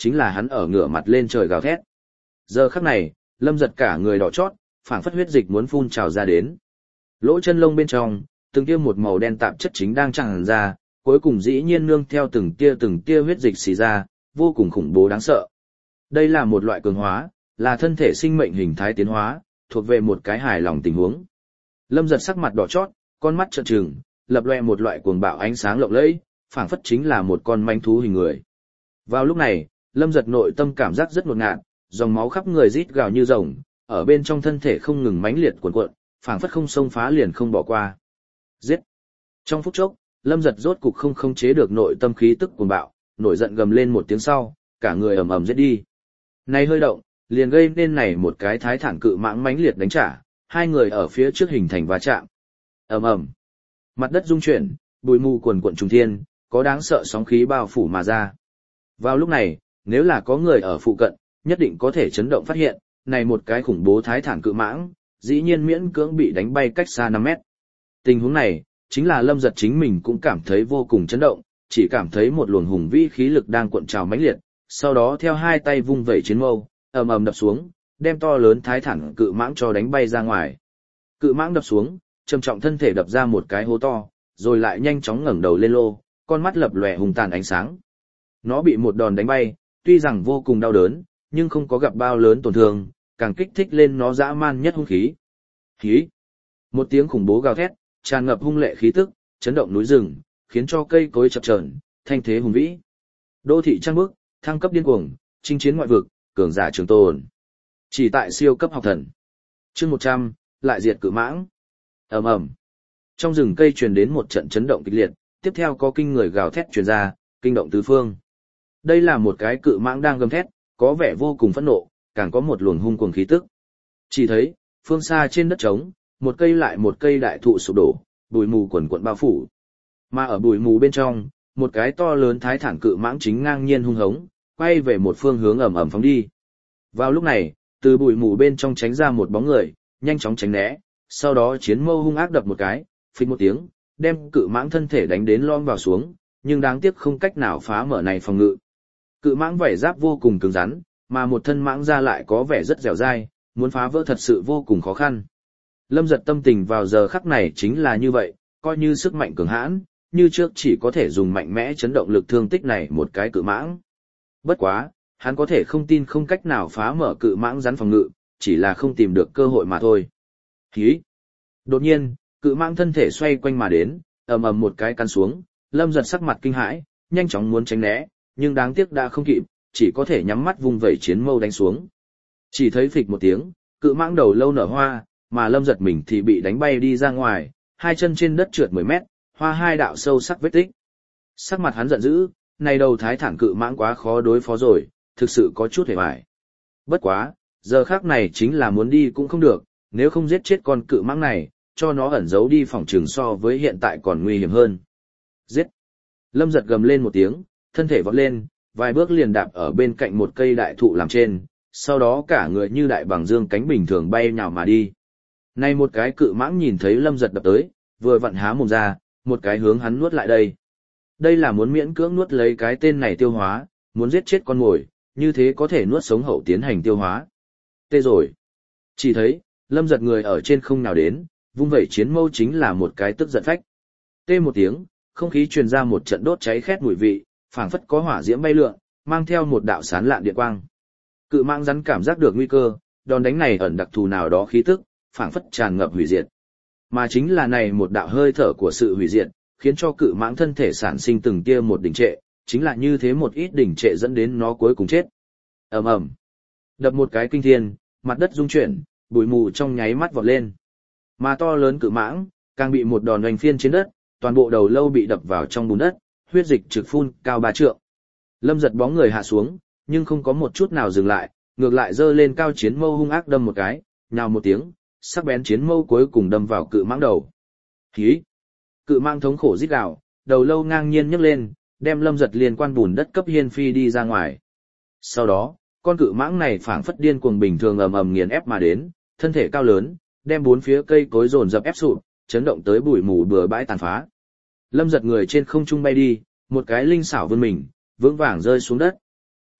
A: chính là hắn ở ngửa mặt lên trời gào thét. Giờ khắc này, Lâm Giật cả người đỏ chót, phảng phất huyết dịch muốn phun trào ra đến. Lỗ chân lông bên trong, từng tia một màu đen tạp chất chính đang tràn ra, cuối cùng dĩ nhiên nương theo từng tia từng tia huyết dịch xì ra, vô cùng khủng bố đáng sợ. Đây là một loại cường hóa, là thân thể sinh mệnh hình thái tiến hóa, thuộc về một cái hài lòng tình huống. Lâm Giật sắc mặt đỏ chót, con mắt trợn trừng, lập loè một loại cuồng bạo ánh sáng lộng lẫy, phảng phất chính là một con manh thú hình người. Vào lúc này, Lâm Giật nội tâm cảm giác rất ngột ngạt, dòng máu khắp người rít gào như rồng, ở bên trong thân thể không ngừng mãnh liệt cuộn cuộn, phảng phất không xông phá liền không bỏ qua. Giết! Trong phút chốc, Lâm Giật rốt cục không khống chế được nội tâm khí tức cuồng bạo, nổi giận gầm lên một tiếng sau, cả người ầm ầm giết đi. Này hơi động, liền gây nên này một cái thái thản cự mãng mãnh liệt đánh trả, hai người ở phía trước hình thành va chạm. Ầm ầm. Mặt đất rung chuyển, bụi mù cuồn cuộn trùng thiên, có đáng sợ sóng khí bao phủ mà ra. Vào lúc này, nếu là có người ở phụ cận, nhất định có thể chấn động phát hiện, này một cái khủng bố thái thản cự mãng, dĩ nhiên miễn cưỡng bị đánh bay cách xa năm mét. Tình huống này, chính là Lâm Giật chính mình cũng cảm thấy vô cùng chấn động, chỉ cảm thấy một luồng hùng vĩ khí lực đang cuộn trào mãnh liệt, sau đó theo hai tay vung vẩy chiến mâu, ầm ầm đập xuống, đem to lớn thái thản cự mãng cho đánh bay ra ngoài. Cự mãng đập xuống, trầm trọng thân thể đập ra một cái hố to, rồi lại nhanh chóng ngẩng đầu lên lô, con mắt lập lòe hùng tàn ánh sáng. Nó bị một đòn đánh bay, tuy rằng vô cùng đau đớn, nhưng không có gặp bao lớn tổn thương, càng kích thích lên nó dã man nhất hung khí. Khí! Một tiếng khủng bố gào thét, tràn ngập hung lệ khí tức, chấn động núi rừng, khiến cho cây cối chập chờn, thanh thế hùng vĩ. Đô thị trăng bước, thăng cấp điên cuồng, chinh chiến ngoại vực, cường giả trường tồn. Chỉ tại siêu cấp học thần. Chương một trăm, lại diệt cự mãng. Ầm ầm. Trong rừng cây truyền đến một trận chấn động kịch liệt, tiếp theo có kinh người gào thét truyền ra, kinh động tứ phương. Đây là một cái cự mãng đang gầm thét, có vẻ vô cùng phẫn nộ, càng có một luồng hung cuồng khí tức. Chỉ thấy, phương xa trên đất trống, một cây lại một cây đại thụ sụp đổ, bụi mù quần quần bao phủ. Mà ở bụi mù bên trong, một cái to lớn thái thản cự mãng chính ngang nhiên hung hống, quay về một phương hướng ầm ầm phóng đi. Vào lúc này, từ bụi mù bên trong tránh ra một bóng người, nhanh chóng tránh né, sau đó chiến mâu hung ác đập một cái, phịch một tiếng, đem cự mãng thân thể đánh đến lom vào xuống, nhưng đáng tiếc không cách nào phá mở này phòng ngự. Cự mãng vảy giáp vô cùng cứng rắn, mà một thân mãng da lại có vẻ rất dẻo dai, muốn phá vỡ thật sự vô cùng khó khăn. Lâm Giật tâm tình vào giờ khắc này chính là như vậy, coi như sức mạnh cường hãn, như trước chỉ có thể dùng mạnh mẽ chấn động lực thương tích này một cái cự mãng. Bất quá, hắn có thể không tin không cách nào phá mở cự mãng rắn phòng ngự, chỉ là không tìm được cơ hội mà thôi. Hí! Đột nhiên, cự mãng thân thể xoay quanh mà đến, ầm ầm một cái căn xuống, Lâm Giật sắc mặt kinh hãi, nhanh chóng muốn tránh né, nhưng đáng tiếc đã không kịp, chỉ có thể nhắm mắt vung vẩy chiến mâu đánh xuống. Chỉ thấy phịch một tiếng, cự mãng đầu lâu nở hoa, mà Lâm Giật mình thì bị đánh bay đi ra ngoài, hai chân trên đất trượt mười mét, hoa hai đạo sâu sắc vết tích. Sắc mặt hắn giận dữ, này đầu thái thản cự mãng quá khó đối phó rồi, thực sự có chút hề bại. Bất quá, giờ khác này chính là muốn đi cũng không được, nếu không giết chết con cự mãng này, cho nó ẩn giấu đi phòng trường so với hiện tại còn nguy hiểm hơn. Giết! Lâm Giật gầm lên một tiếng, thân thể vọt lên, vài bước liền đạp ở bên cạnh một cây đại thụ làm trên, sau đó cả người như đại bàng dương cánh bình thường bay nhào mà đi. Này một cái cự mãng nhìn thấy Lâm Giật đập tới, vừa vặn há mồm ra, một cái hướng hắn nuốt lại đây. Đây là muốn miễn cưỡng nuốt lấy cái tên này tiêu hóa, muốn giết chết con mồi, như thế có thể nuốt sống hậu tiến hành tiêu hóa. Tê rồi. Chỉ thấy, Lâm Giật người ở trên không nào đến, vung vẩy chiến mâu chính là một cái tức giận phách. Tê một tiếng, không khí truyền ra một trận đốt cháy khét mùi vị, phảng phất có hỏa diễm bay lượn, mang theo một đạo sán lạn điện quang. Cự mãng rắn cảm giác được nguy cơ, đòn đánh này ẩn đặc thù nào đó khí tức, phảng phất tràn ngập hủy diệt. Mà chính là này một đạo hơi thở của sự hủy diệt, khiến cho cự mãng thân thể sản sinh từng tia một đỉnh trệ, chính là như thế một ít đỉnh trệ dẫn đến nó cuối cùng chết. Ầm ầm. Đập một cái kinh thiên, mặt đất rung chuyển, bụi mù trong nháy mắt vọt lên. Mà to lớn cự mãng, càng bị một đòn oanh phiên trên đất, toàn bộ đầu lâu bị đập vào trong bùn đất, huyết dịch trực phun cao ba trượng. Lâm Giật bóng người hạ xuống, nhưng không có một chút nào dừng lại, ngược lại giơ lên cao chiến mâu hung ác đâm một cái, nhào một tiếng, sắc bén chiến mâu cuối cùng đâm vào cự mãng đầu. Hí! Cự mãng thống khổ rít gào, đầu lâu ngang nhiên nhấc lên, đem Lâm Giật liên quan bùn đất cấp hiên phi đi ra ngoài. Sau đó, con cự mãng này phảng phất điên cuồng bình thường ầm ầm nghiền ép mà đến, thân thể cao lớn, đem bốn phía cây cối dồn dập ép sụp, chấn động tới bụi mù bừa bãi tàn phá. Lâm Giật người trên không trung bay đi, một cái linh xảo vươn mình, vững vàng rơi xuống đất.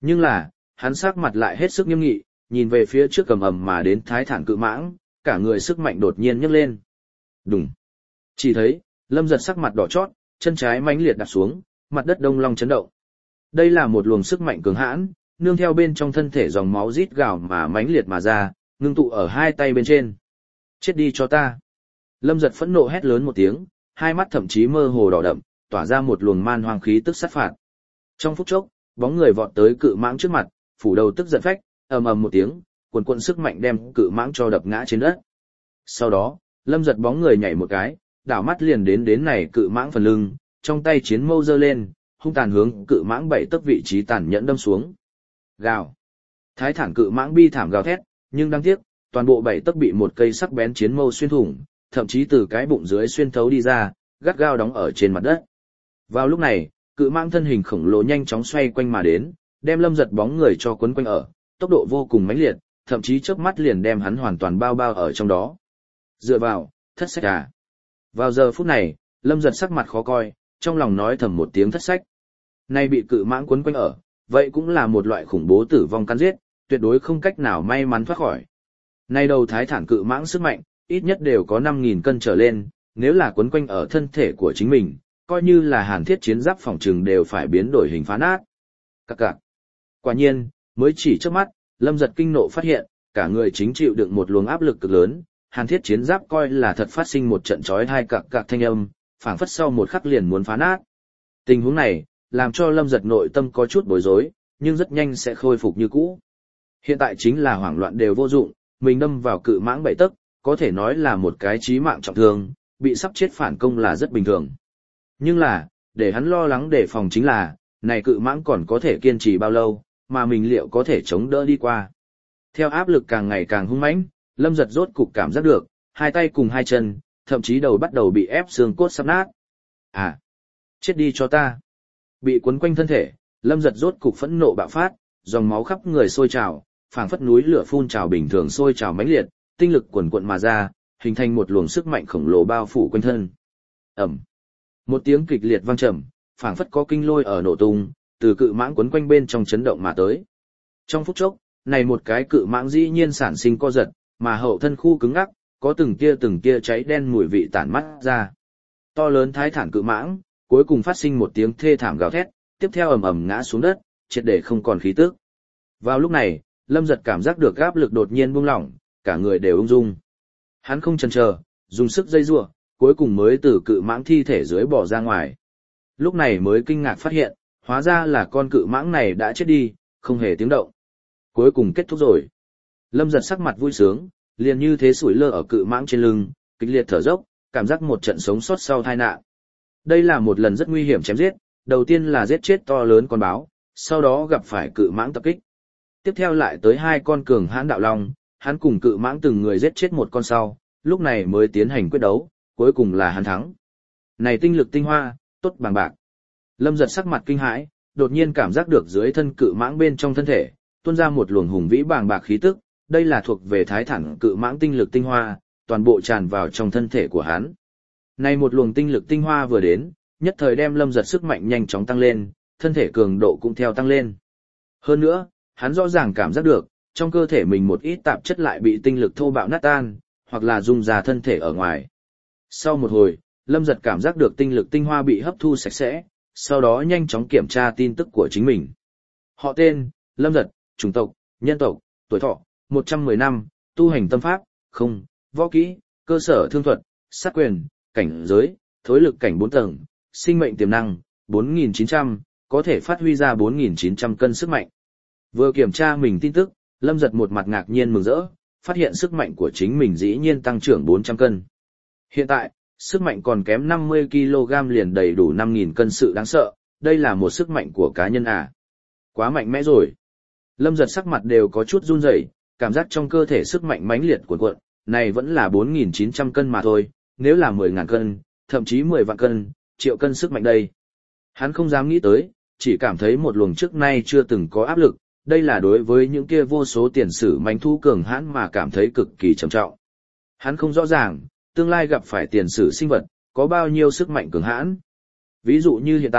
A: Nhưng là, hắn sắc mặt lại hết sức nghiêm nghị, nhìn về phía trước cầm ầm mà đến thái thản cự mãng, cả người sức mạnh đột nhiên nhấc lên. Đùng. Chỉ thấy, Lâm Giật sắc mặt đỏ chót, chân trái mãnh liệt đạp xuống, mặt đất đông long chấn động. Đây là một luồng sức mạnh cường hãn, nương theo bên trong thân thể dòng máu rít gào mà mãnh liệt mà ra, ngưng tụ ở hai tay bên trên. Chết đi cho ta. Lâm Giật phẫn nộ hét lớn một tiếng, hai mắt thậm chí mơ hồ đỏ đậm, tỏa ra một luồng man hoang khí tức sát phạt. Trong phút chốc, bóng người vọt tới cự mãng trước mặt, phủ đầu tức giận phách, ầm ầm một tiếng, cuồn cuộn sức mạnh đem cự mãng cho đập ngã trên đất. Sau đó, Lâm Giật bóng người nhảy một cái, đảo mắt liền đến đến này cự mãng phần lưng, trong tay chiến mâu giơ lên, hung tàn hướng cự mãng bảy tấc vị trí tàn nhẫn đâm xuống. Gào. Thái thản cự mãng bi thảm gào thét, nhưng đáng tiếc, toàn bộ bảy tấc bị một cây sắc bén chiến mâu xuyên thủng, thậm chí từ cái bụng dưới xuyên thấu đi ra, gắt gao đóng ở trên mặt đất. Vào lúc này, cự mãng thân hình khổng lồ nhanh chóng xoay quanh mà đến, đem Lâm Giật bóng người cho quấn quanh ở, tốc độ vô cùng mãnh liệt, thậm chí chớp mắt liền đem hắn hoàn toàn bao bao ở trong đó. Dựa vào, thất sách à. Vào giờ phút này, Lâm Giật sắc mặt khó coi, trong lòng nói thầm một tiếng thất sách. Nay bị cự mãng quấn quanh ở, vậy cũng là một loại khủng bố tử vong cắn giết, tuyệt đối không cách nào may mắn thoát khỏi. Nay đầu thái thản cự mãng sức mạnh, ít nhất đều có năm nghìn cân trở lên, nếu là quấn quanh ở thân thể của chính mình, coi như là hàn thiết chiến giáp phòng trừng đều phải biến đổi hình phá nát. Các cạc. Quả nhiên, mới chỉ trước mắt, Lâm Giật kinh nộ phát hiện, cả người chính chịu đựng một luồng áp lực cực lớn, hàn thiết chiến giáp coi là thật phát sinh một trận chói hai cạc cạc thanh âm, phảng phất sau một khắc liền muốn phá nát. Tình huống này, làm cho Lâm Giật nội tâm có chút bối rối, nhưng rất nhanh sẽ khôi phục như cũ. Hiện tại chính là hoảng loạn đều vô dụng, mình đâm vào cự mãng bảy tấc, có thể nói là một cái chí mạng trọng thương, bị sắp chết phản công là rất bình thường. Nhưng là, để hắn lo lắng đề phòng chính là, này cự mãng còn có thể kiên trì bao lâu, mà mình liệu có thể chống đỡ đi qua. Theo áp lực càng ngày càng hung mãnh, Lâm Giật rốt cục cảm giác được, hai tay cùng hai chân, thậm chí đầu bắt đầu bị ép xương cốt sắp nát. À, chết đi cho ta. Bị cuốn quanh thân thể, Lâm Giật rốt cục phẫn nộ bạo phát, dòng máu khắp người sôi trào, phảng phất núi lửa phun trào bình thường sôi trào mãnh liệt, tinh lực cuồn cuộn mà ra, hình thành một luồng sức mạnh khổng lồ bao phủ quanh thân. Ầm. Một tiếng kịch liệt vang trầm, phảng phất có kinh lôi ở nổ tung, từ cự mãng quấn quanh bên trong chấn động mà tới. Trong phút chốc, này một cái cự mãng dĩ nhiên sản sinh co giật, mà hậu thân khu cứng ngắc, có từng tia từng tia cháy đen mùi vị tản mắt ra. To lớn thái thản cự mãng, cuối cùng phát sinh một tiếng thê thảm gào thét, tiếp theo ầm ầm ngã xuống đất, triệt để không còn khí tức. Vào lúc này, Lâm Giật cảm giác được áp lực đột nhiên buông lỏng, cả người đều ung dung. Hắn không chần chờ, dùng sức dây giụa, cuối cùng mới từ cự mãng thi thể dưới bỏ ra ngoài. Lúc này mới kinh ngạc phát hiện, hóa ra là con cự mãng này đã chết đi, không hề tiếng động. Cuối cùng kết thúc rồi. Lâm Giật sắc mặt vui sướng, liền như thế sủi lơ ở cự mãng trên lưng, kịch liệt thở dốc, cảm giác một trận sống sót sau tai nạn. Đây là một lần rất nguy hiểm chém giết, đầu tiên là giết chết to lớn con báo, sau đó gặp phải cự mãng tập kích. Tiếp theo lại tới hai con cường hãn đạo long, hắn cùng cự mãng từng người giết chết một con sau, lúc này mới tiến hành quyết đấu, cuối cùng là hắn thắng. Này tinh lực tinh hoa, tốt bằng bạc. Lâm Giật sắc mặt kinh hãi, đột nhiên cảm giác được dưới thân cự mãng bên trong thân thể, tuôn ra một luồng hùng vĩ bàng bạc khí tức, đây là thuộc về thái thản cự mãng tinh lực tinh hoa, toàn bộ tràn vào trong thân thể của hắn. Này một luồng tinh lực tinh hoa vừa đến, nhất thời đem Lâm Giật sức mạnh nhanh chóng tăng lên, thân thể cường độ cũng theo tăng lên. Hơn nữa, hắn rõ ràng cảm giác được, trong cơ thể mình một ít tạp chất lại bị tinh lực thô bạo nát tan, hoặc là dung ra thân thể ở ngoài. Sau một hồi, Lâm Giật cảm giác được tinh lực tinh hoa bị hấp thu sạch sẽ, sau đó nhanh chóng kiểm tra tin tức của chính mình. Họ tên, Lâm Giật, chủng tộc, nhân tộc, tuổi thọ, một trăm mười năm, tu hành tâm pháp, không, võ kỹ, cơ sở thương thuật, sát quyền, cảnh giới, thối lực cảnh bốn tầng, sinh mệnh tiềm năng, bốn nghìn chín trăm, có thể phát huy ra bốn nghìn chín trăm cân sức mạnh. Vừa kiểm tra mình tin tức, Lâm Giật một mặt ngạc nhiên mừng rỡ, phát hiện sức mạnh của chính mình dĩ nhiên tăng trưởng bốn trăm cân. Hiện tại, sức mạnh còn kém năm mươi ki lô gam liền đầy đủ năm nghìn cân, sự đáng sợ, đây là một sức mạnh của cá nhân à. Quá mạnh mẽ rồi. Lâm Giật sắc mặt đều có chút run rẩy, cảm giác trong cơ thể sức mạnh mãnh liệt cuộn cuộn, này vẫn là bốn nghìn chín trăm cân mà thôi, nếu là mười nghìn cân, thậm chí mười vạn cân, triệu cân sức mạnh đây. Hắn không dám nghĩ tới, chỉ cảm thấy một luồng trước nay chưa từng có áp lực, đây là đối với những kia vô số tiền sử mãnh thú cường hãn mà cảm thấy cực kỳ trầm trọng. Hắn không rõ ràng, tương lai gặp phải tiền sử sinh vật, có bao nhiêu sức mạnh cường hãn. Ví dụ như hiện tại,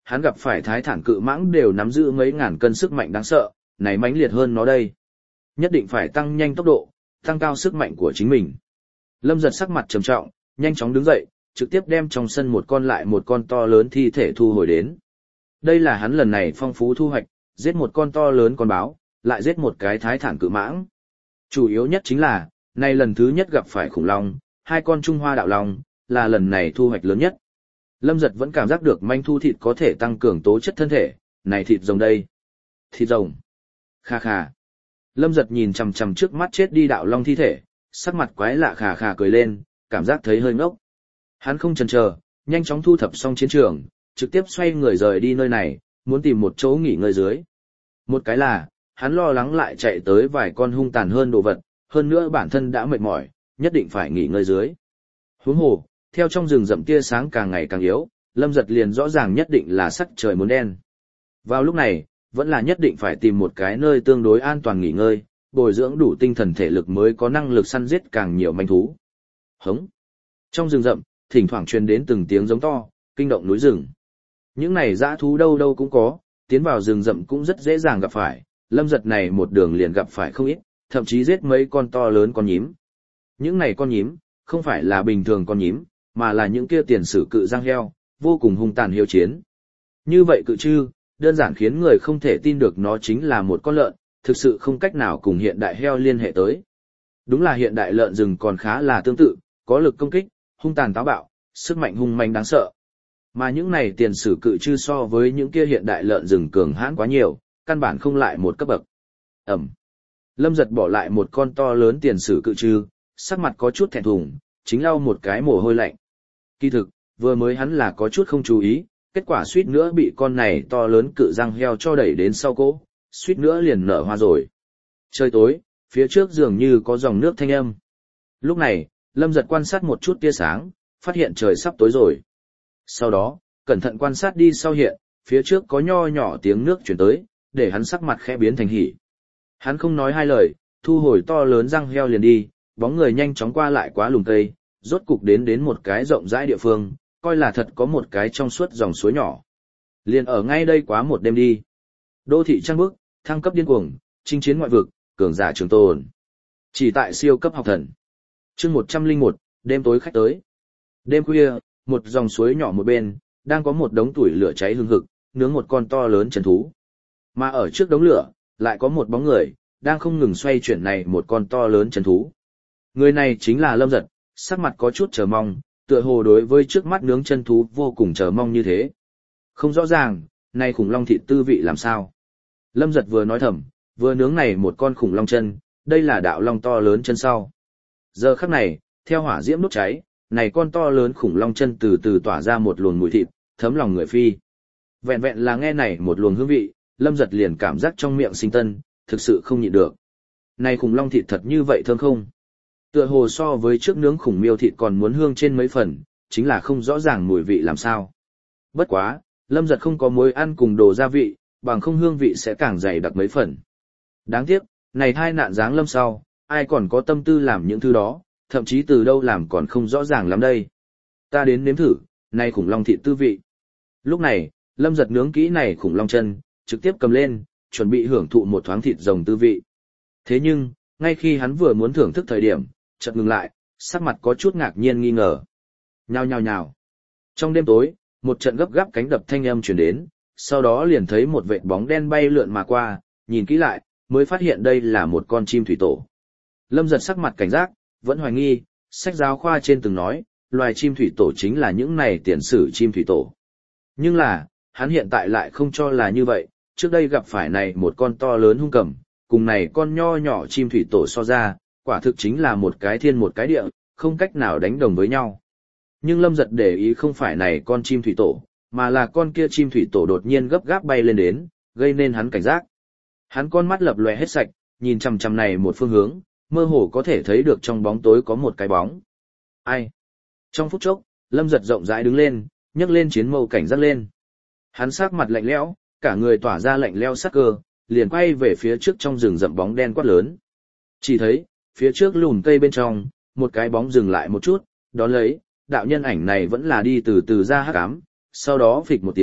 A: hắn gặp phải thái thản cự mãng đều nắm giữ mấy ngàn cân sức mạnh đáng sợ, này mãnh liệt hơn nó đây. Nhất định phải tăng nhanh tốc độ, tăng cao sức mạnh của chính mình. Lâm Giật sắc mặt trầm trọng, nhanh chóng đứng dậy, trực tiếp đem trong sân một con lại một con to lớn thi thể thu hồi đến. Đây là hắn lần này phong phú thu hoạch, giết một con to lớn con báo, lại giết một cái thái thản cự mãng. Chủ yếu nhất chính là, này lần thứ nhất gặp phải khủng long, hai con Trung Hoa đạo long, là lần này thu hoạch lớn nhất. Lâm Giật vẫn cảm giác được manh thu thịt có thể tăng cường tố chất thân thể, này thịt rồng đây. Thịt rồng. Kha kha. Lâm Giật nhìn chằm chằm trước mắt chết đi đạo long thi thể, sắc mặt quái lạ khà khà cười lên, cảm giác thấy hơi ngốc. Hắn không chần chờ, nhanh chóng thu thập xong chiến trường, trực tiếp xoay người rời đi nơi này, muốn tìm một chỗ nghỉ ngơi dưới. Một cái là, hắn lo lắng lại chạy tới vài con hung tàn hơn đồ vật, hơn nữa bản thân đã mệt mỏi, nhất định phải nghỉ ngơi dưới. Huống hồ, theo trong rừng rậm tia sáng càng ngày càng yếu, Lâm Giật liền rõ ràng nhất định là sắc trời muốn đen. Vào lúc này, vẫn là nhất định phải tìm một cái nơi tương đối an toàn nghỉ ngơi, bồi dưỡng đủ tinh thần thể lực mới có năng lực săn giết càng nhiều manh thú. Hống! Trong rừng rậm, thỉnh thoảng truyền đến từng tiếng giống to, kinh động núi rừng. Những này dã thú đâu đâu cũng có, tiến vào rừng rậm cũng rất dễ dàng gặp phải, Lâm Giật này một đường liền gặp phải không ít, thậm chí giết mấy con to lớn con nhím. Những này con nhím, không phải là bình thường con nhím, mà là những kia tiền sử cự giang heo, vô cùng hung tàn hiếu chiến. Như vậy cự chư, đơn giản khiến người không thể tin được nó chính là một con lợn, thực sự không cách nào cùng hiện đại heo liên hệ tới. Đúng là hiện đại lợn rừng còn khá là tương tự, có lực công kích, hung tàn táo bạo, sức mạnh hung manh đáng sợ. Mà những này tiền sử cự chư so với những kia hiện đại lợn rừng cường hãn quá nhiều, căn bản không lại một cấp bậc. Ẩm. Lâm Giật bỏ lại một con to lớn tiền sử cự chư, sắc mặt có chút thẹn thùng, chính lau một cái mồ hôi lạnh. Kỳ thực, vừa mới hắn là có chút không chú ý, kết quả suýt nữa bị con này to lớn cự răng heo cho đẩy đến sau cỗ, suýt nữa liền nở hoa rồi. Trời tối, phía trước dường như có dòng nước thanh âm. Lúc này, Lâm Giật quan sát một chút tia sáng, phát hiện trời sắp tối rồi. Sau đó, cẩn thận quan sát đi sau hiện, phía trước có nho nhỏ tiếng nước chuyển tới, để hắn sắc mặt khẽ biến thành hỉ. Hắn không nói hai lời, thu hồi to lớn răng heo liền đi, bóng người nhanh chóng qua lại quá lùm cây, rốt cục đến đến một cái rộng rãi địa phương, coi là thật có một cái trong suốt dòng suối nhỏ. Liền ở ngay đây quá một đêm đi. Đô thị trăng bước, thăng cấp điên cuồng, chinh chiến ngoại vực, cường giả trường tồn. Chỉ tại siêu cấp học thần. Chương một trăm lẻ một, đêm tối khách tới. Đêm khuya, một dòng suối nhỏ một bên, đang có một đống tuổi lửa cháy hừng hực, nướng một con to lớn chân thú. Mà ở trước đống lửa, lại có một bóng người, đang không ngừng xoay chuyển này một con to lớn chân thú. Người này chính là Lâm Giật, sắc mặt có chút chờ mong, tựa hồ đối với trước mắt nướng chân thú vô cùng chờ mong như thế. Không rõ ràng, này khủng long thịt tư vị làm sao. Lâm Giật vừa nói thầm, vừa nướng này một con khủng long chân, đây là đạo long to lớn chân sau. Giờ khắc này, theo hỏa diễm đốt cháy, này con to lớn khủng long chân từ từ tỏa ra một luồng mùi thịt, thấm lòng người phi. Vẹn vẹn là nghe này một luồng hương vị, Lâm Giật liền cảm giác trong miệng sinh tân, thực sự không nhịn được. Này khủng long thịt thật như vậy thơm không? Tựa hồ so với trước nướng khủng miêu thịt còn muốn hương trên mấy phần, chính là không rõ ràng mùi vị làm sao. Bất quá, Lâm Giật không có muối ăn cùng đồ gia vị, bằng không hương vị sẽ càng dày đặc mấy phần. Đáng tiếc, này thai nạn giáng lâm sau, ai còn có tâm tư làm những thứ đó, thậm chí từ đâu làm còn không rõ ràng lắm đây. Ta đến nếm thử, này khủng long thịt tư vị. Lúc này, Lâm Giật nướng kỹ này khủng long chân, trực tiếp cầm lên, chuẩn bị hưởng thụ một thoáng thịt rồng tư vị. Thế nhưng, ngay khi hắn vừa muốn thưởng thức thời điểm, chợt ngừng lại, sắc mặt có chút ngạc nhiên nghi ngờ. Nhao nhao nhao. Trong đêm tối, một trận gấp gáp cánh đập thanh âm truyền đến, sau đó liền thấy một vệt bóng đen bay lượn mà qua, nhìn kỹ lại, mới phát hiện đây là một con chim thủy tổ. Lâm Giật sắc mặt cảnh giác, vẫn hoài nghi, sách giáo khoa trên từng nói, loài chim thủy tổ chính là những này tiền sử chim thủy tổ. Nhưng là, hắn hiện tại lại không cho là như vậy, trước đây gặp phải này một con to lớn hung cầm, cùng này con nho nhỏ chim thủy tổ so ra, quả thực chính là một cái thiên một cái địa, không cách nào đánh đồng với nhau. Nhưng Lâm Giật để ý không phải này con chim thủy tổ, mà là con kia chim thủy tổ đột nhiên gấp gáp bay lên đến, gây nên hắn cảnh giác. Hắn con mắt lập lòe hết sạch, nhìn chằm chằm này một phương hướng, mơ hồ có thể thấy được trong bóng tối có một cái bóng. Ai? Trong phút chốc, Lâm Giật rộng rãi đứng lên, nhấc lên chiến mâu cảnh giác lên. Hắn sắc mặt lạnh lẽo, cả người tỏa ra lạnh lẽo sắc cơ, liền quay về phía trước trong rừng rậm bóng đen quát lớn. Chỉ thấy, phía trước lùm cây bên trong, một cái bóng dừng lại một chút, đón lấy, đạo nhân ảnh này vẫn là đi từ từ ra hắc ám, sau đó phịch một tiếng,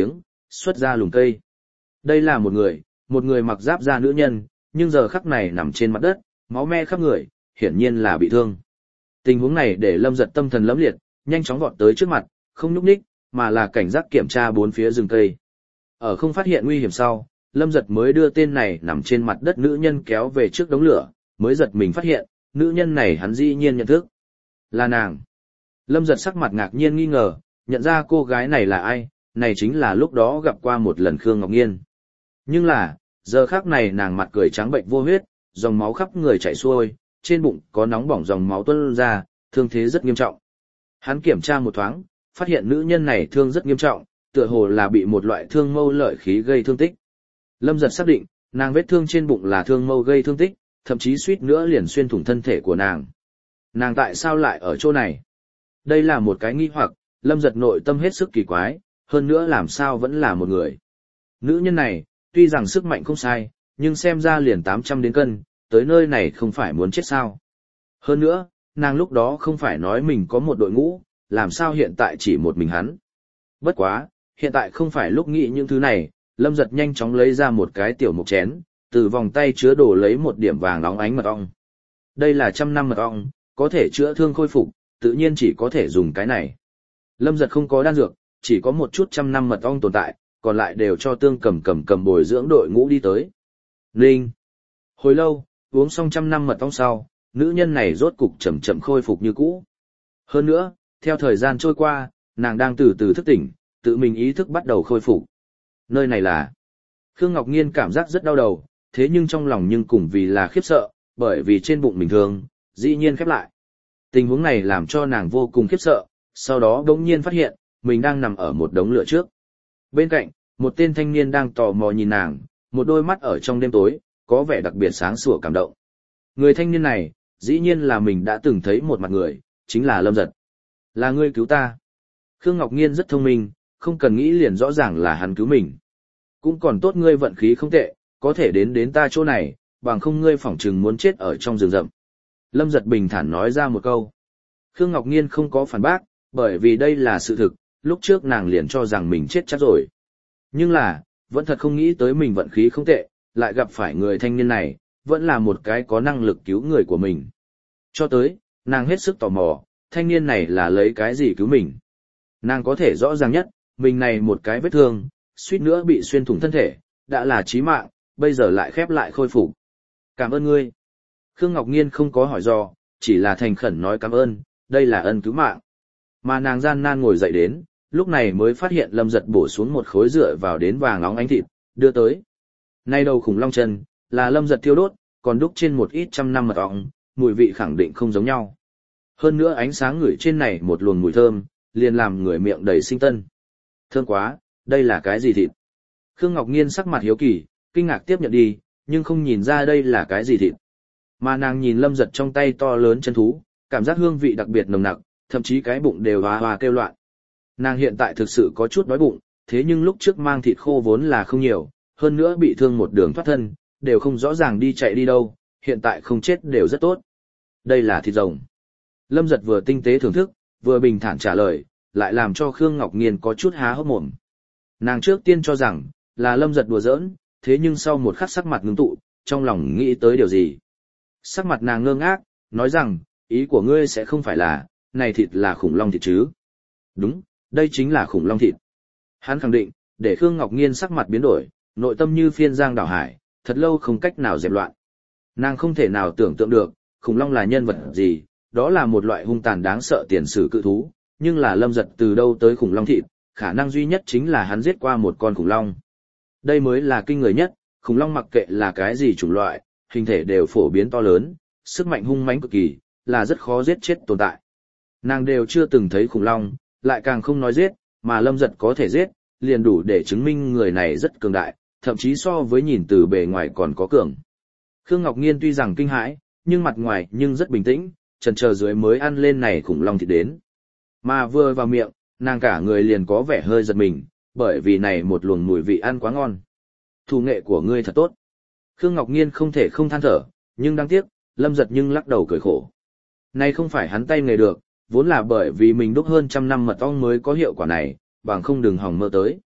A: xuất ra lùm cây. Đây là một người, một người mặc giáp da nữ nhân, nhưng giờ khắc này nằm trên mặt đất, máu me khắp người, hiển nhiên là bị thương. Tình huống này để Lâm Giật tâm thần lẫm liệt, nhanh chóng vọt tới trước mặt, không nhúc nhích, mà là cảnh giác kiểm tra bốn phía rừng cây. Ở không phát hiện nguy hiểm sau, Lâm Giật mới đưa tên này nằm trên mặt đất nữ nhân kéo về trước đống lửa, mới giật mình phát hiện, nữ nhân này hắn dĩ nhiên nhận thức. Là nàng. Lâm Giật sắc mặt ngạc nhiên nghi ngờ, nhận ra cô gái này là ai, này chính là lúc đó gặp qua một lần Khương Ngọc Nghiên. Nhưng là, giờ khác này nàng mặt cười trắng bệnh vô huyết, dòng máu khắp người chảy xuôi, trên bụng có nóng bỏng dòng máu tuôn ra, thương thế rất nghiêm trọng. Hắn kiểm tra một thoáng, phát hiện nữ nhân này thương rất nghiêm trọng, tựa hồ là bị một loại thương mâu lợi khí gây thương tích. Lâm Giật xác định, nàng vết thương trên bụng là thương mâu gây thương tích, thậm chí suýt nữa liền xuyên thủng thân thể của nàng. Nàng tại sao lại ở chỗ này? Đây là một cái nghi hoặc, Lâm Giật nội tâm hết sức kỳ quái, hơn nữa làm sao vẫn là một người. Nữ nhân này, tuy rằng sức mạnh không sai, nhưng xem ra liền tám trăm đến cân, tới nơi này không phải muốn chết sao. Hơn nữa, nàng lúc đó không phải nói mình có một đội ngũ, làm sao hiện tại chỉ một mình hắn. Bất quá, hiện tại không phải lúc nghĩ những thứ này, Lâm Giật nhanh chóng lấy ra một cái tiểu mục chén, từ vòng tay chứa đồ lấy một điểm vàng óng ánh mật ong. Đây là trăm năm mật ong, có thể chữa thương khôi phục, tự nhiên chỉ có thể dùng cái này. Lâm Giật không có đan dược, chỉ có một chút trăm năm mật ong tồn tại, còn lại đều cho Tương Cầm Cầm cầm bồi dưỡng đội ngũ đi tới. Linh. Hồi lâu, uống xong trăm năm mật ong sau, nữ nhân này rốt cục chậm chậm khôi phục như cũ. Hơn nữa, theo thời gian trôi qua, nàng đang từ từ thức tỉnh, tự mình ý thức bắt đầu khôi phục. Nơi này là... Khương Ngọc Nghiên cảm giác rất đau đầu, thế nhưng trong lòng nhưng cùng vì là khiếp sợ, bởi vì trên bụng mình thương, dĩ nhiên khép lại. Tình huống này làm cho nàng vô cùng khiếp sợ, sau đó đống nhiên phát hiện, mình đang nằm ở một đống lửa trước. Bên cạnh, một tên thanh niên đang tò mò nhìn nàng, một đôi mắt ở trong đêm tối, có vẻ đặc biệt sáng sủa cảm động. Người thanh niên này, dĩ nhiên là mình đã từng thấy một mặt người, chính là Lâm Giật. Là ngươi cứu ta. Khương Ngọc Nghiên rất thông minh, không cần nghĩ liền rõ ràng là hắn cứu mình. Cũng còn tốt ngươi vận khí không tệ, có thể đến đến ta chỗ này, bằng không ngươi phỏng chừng muốn chết ở trong rừng rậm. Lâm Giật bình thản nói ra một câu. Khương Ngọc Nghiên không có phản bác, bởi vì đây là sự thực, lúc trước nàng liền cho rằng mình chết chắc rồi. Nhưng là, vẫn thật không nghĩ tới mình vận khí không tệ, lại gặp phải người thanh niên này, vẫn là một cái có năng lực cứu người của mình. Cho tới, nàng hết sức tò mò, thanh niên này là lấy cái gì cứu mình. Nàng có thể rõ ràng nhất, mình này một cái vết thương, suýt nữa bị xuyên thủng thân thể, đã là chí mạng, bây giờ lại khép lại khôi phục. Cảm ơn ngươi. Khương Ngọc Nghiên không có hỏi do, chỉ là thành khẩn nói cảm ơn, đây là ân cứu mạng. Mà nàng gian nan ngồi dậy đến, lúc này mới phát hiện Lâm Giật bổ xuống một khối dựa vào đến vàng óng ánh thịt, đưa tới. Nay đầu khủng long chân, là Lâm Giật thiêu đốt, còn đúc trên một ít trăm năm mật ong, mùi vị khẳng định không giống nhau. Hơn nữa ánh sáng ngửi trên này một luồng mùi thơm, liền làm người miệng đầy sinh tân. Thơm quá, đây là cái gì thịt? Khương Ngọc Nghiên sắc mặt hiếu kỳ, kinh ngạc tiếp nhận đi, nhưng không nhìn ra đây là cái gì thịt. Mà nàng nhìn Lâm Giật trong tay to lớn chân thú, cảm giác hương vị đặc biệt nồng nặc, thậm chí cái bụng đều hoa hoa kêu loạn. Nàng hiện tại thực sự có chút đói bụng, thế nhưng lúc trước mang thịt khô vốn là không nhiều, hơn nữa bị thương một đường thoát thân, đều không rõ ràng đi chạy đi đâu, hiện tại không chết đều rất tốt. Đây là thịt rồng. Lâm Giật vừa tinh tế thưởng thức, vừa bình thản trả lời, lại làm cho Khương Ngọc Nghiên có chút há hốc mồm. Nàng trước tiên cho rằng, là Lâm Giật đùa giỡn, thế nhưng sau một khắc sắc mặt ngưng tụ, trong lòng nghĩ tới điều gì. Sắc mặt nàng ngơ ngác, nói rằng, ý của ngươi sẽ không phải là, này thịt là khủng long thịt chứ? Đúng, đây chính là khủng long thịt. Hắn khẳng định, để Khương Ngọc Nghiên sắc mặt biến đổi, nội tâm như phiên giang đảo hải, thật lâu không cách nào dẹp loạn. Nàng không thể nào tưởng tượng được, khủng long là nhân vật gì, đó là một loại hung tàn đáng sợ tiền sử cự thú, nhưng là Lâm Giật từ đâu tới khủng long thịt, khả năng duy nhất chính là hắn giết qua một con khủng long. Đây mới là kinh người nhất, khủng long mặc kệ là cái gì chủng loại, hình thể đều phổ biến to lớn, sức mạnh hung mãnh cực kỳ, là rất khó giết chết tồn tại. Nàng đều chưa từng thấy khủng long, lại càng không nói giết, mà Lâm Giật có thể giết, liền đủ để chứng minh người này rất cường đại, thậm chí so với nhìn từ bề ngoài còn có cường. Khương Ngọc Nghiên tuy rằng kinh hãi, nhưng mặt ngoài nhưng rất bình tĩnh, chần chờ dưới mới ăn lên này khủng long thịt đến. Mà vừa vào miệng, nàng cả người liền có vẻ hơi giật mình, bởi vì này một luồng mùi vị ăn quá ngon. Thủ nghệ của ngươi thật tốt. Khương Ngọc Nghiên không thể không than thở, nhưng đáng tiếc, Lâm Giật nhưng lắc đầu cười khổ. Này không phải hắn tay nghề được, vốn là bởi vì mình đúc hơn trăm năm mật ong mới có hiệu quả này, bằng không đừng hòng mơ tới.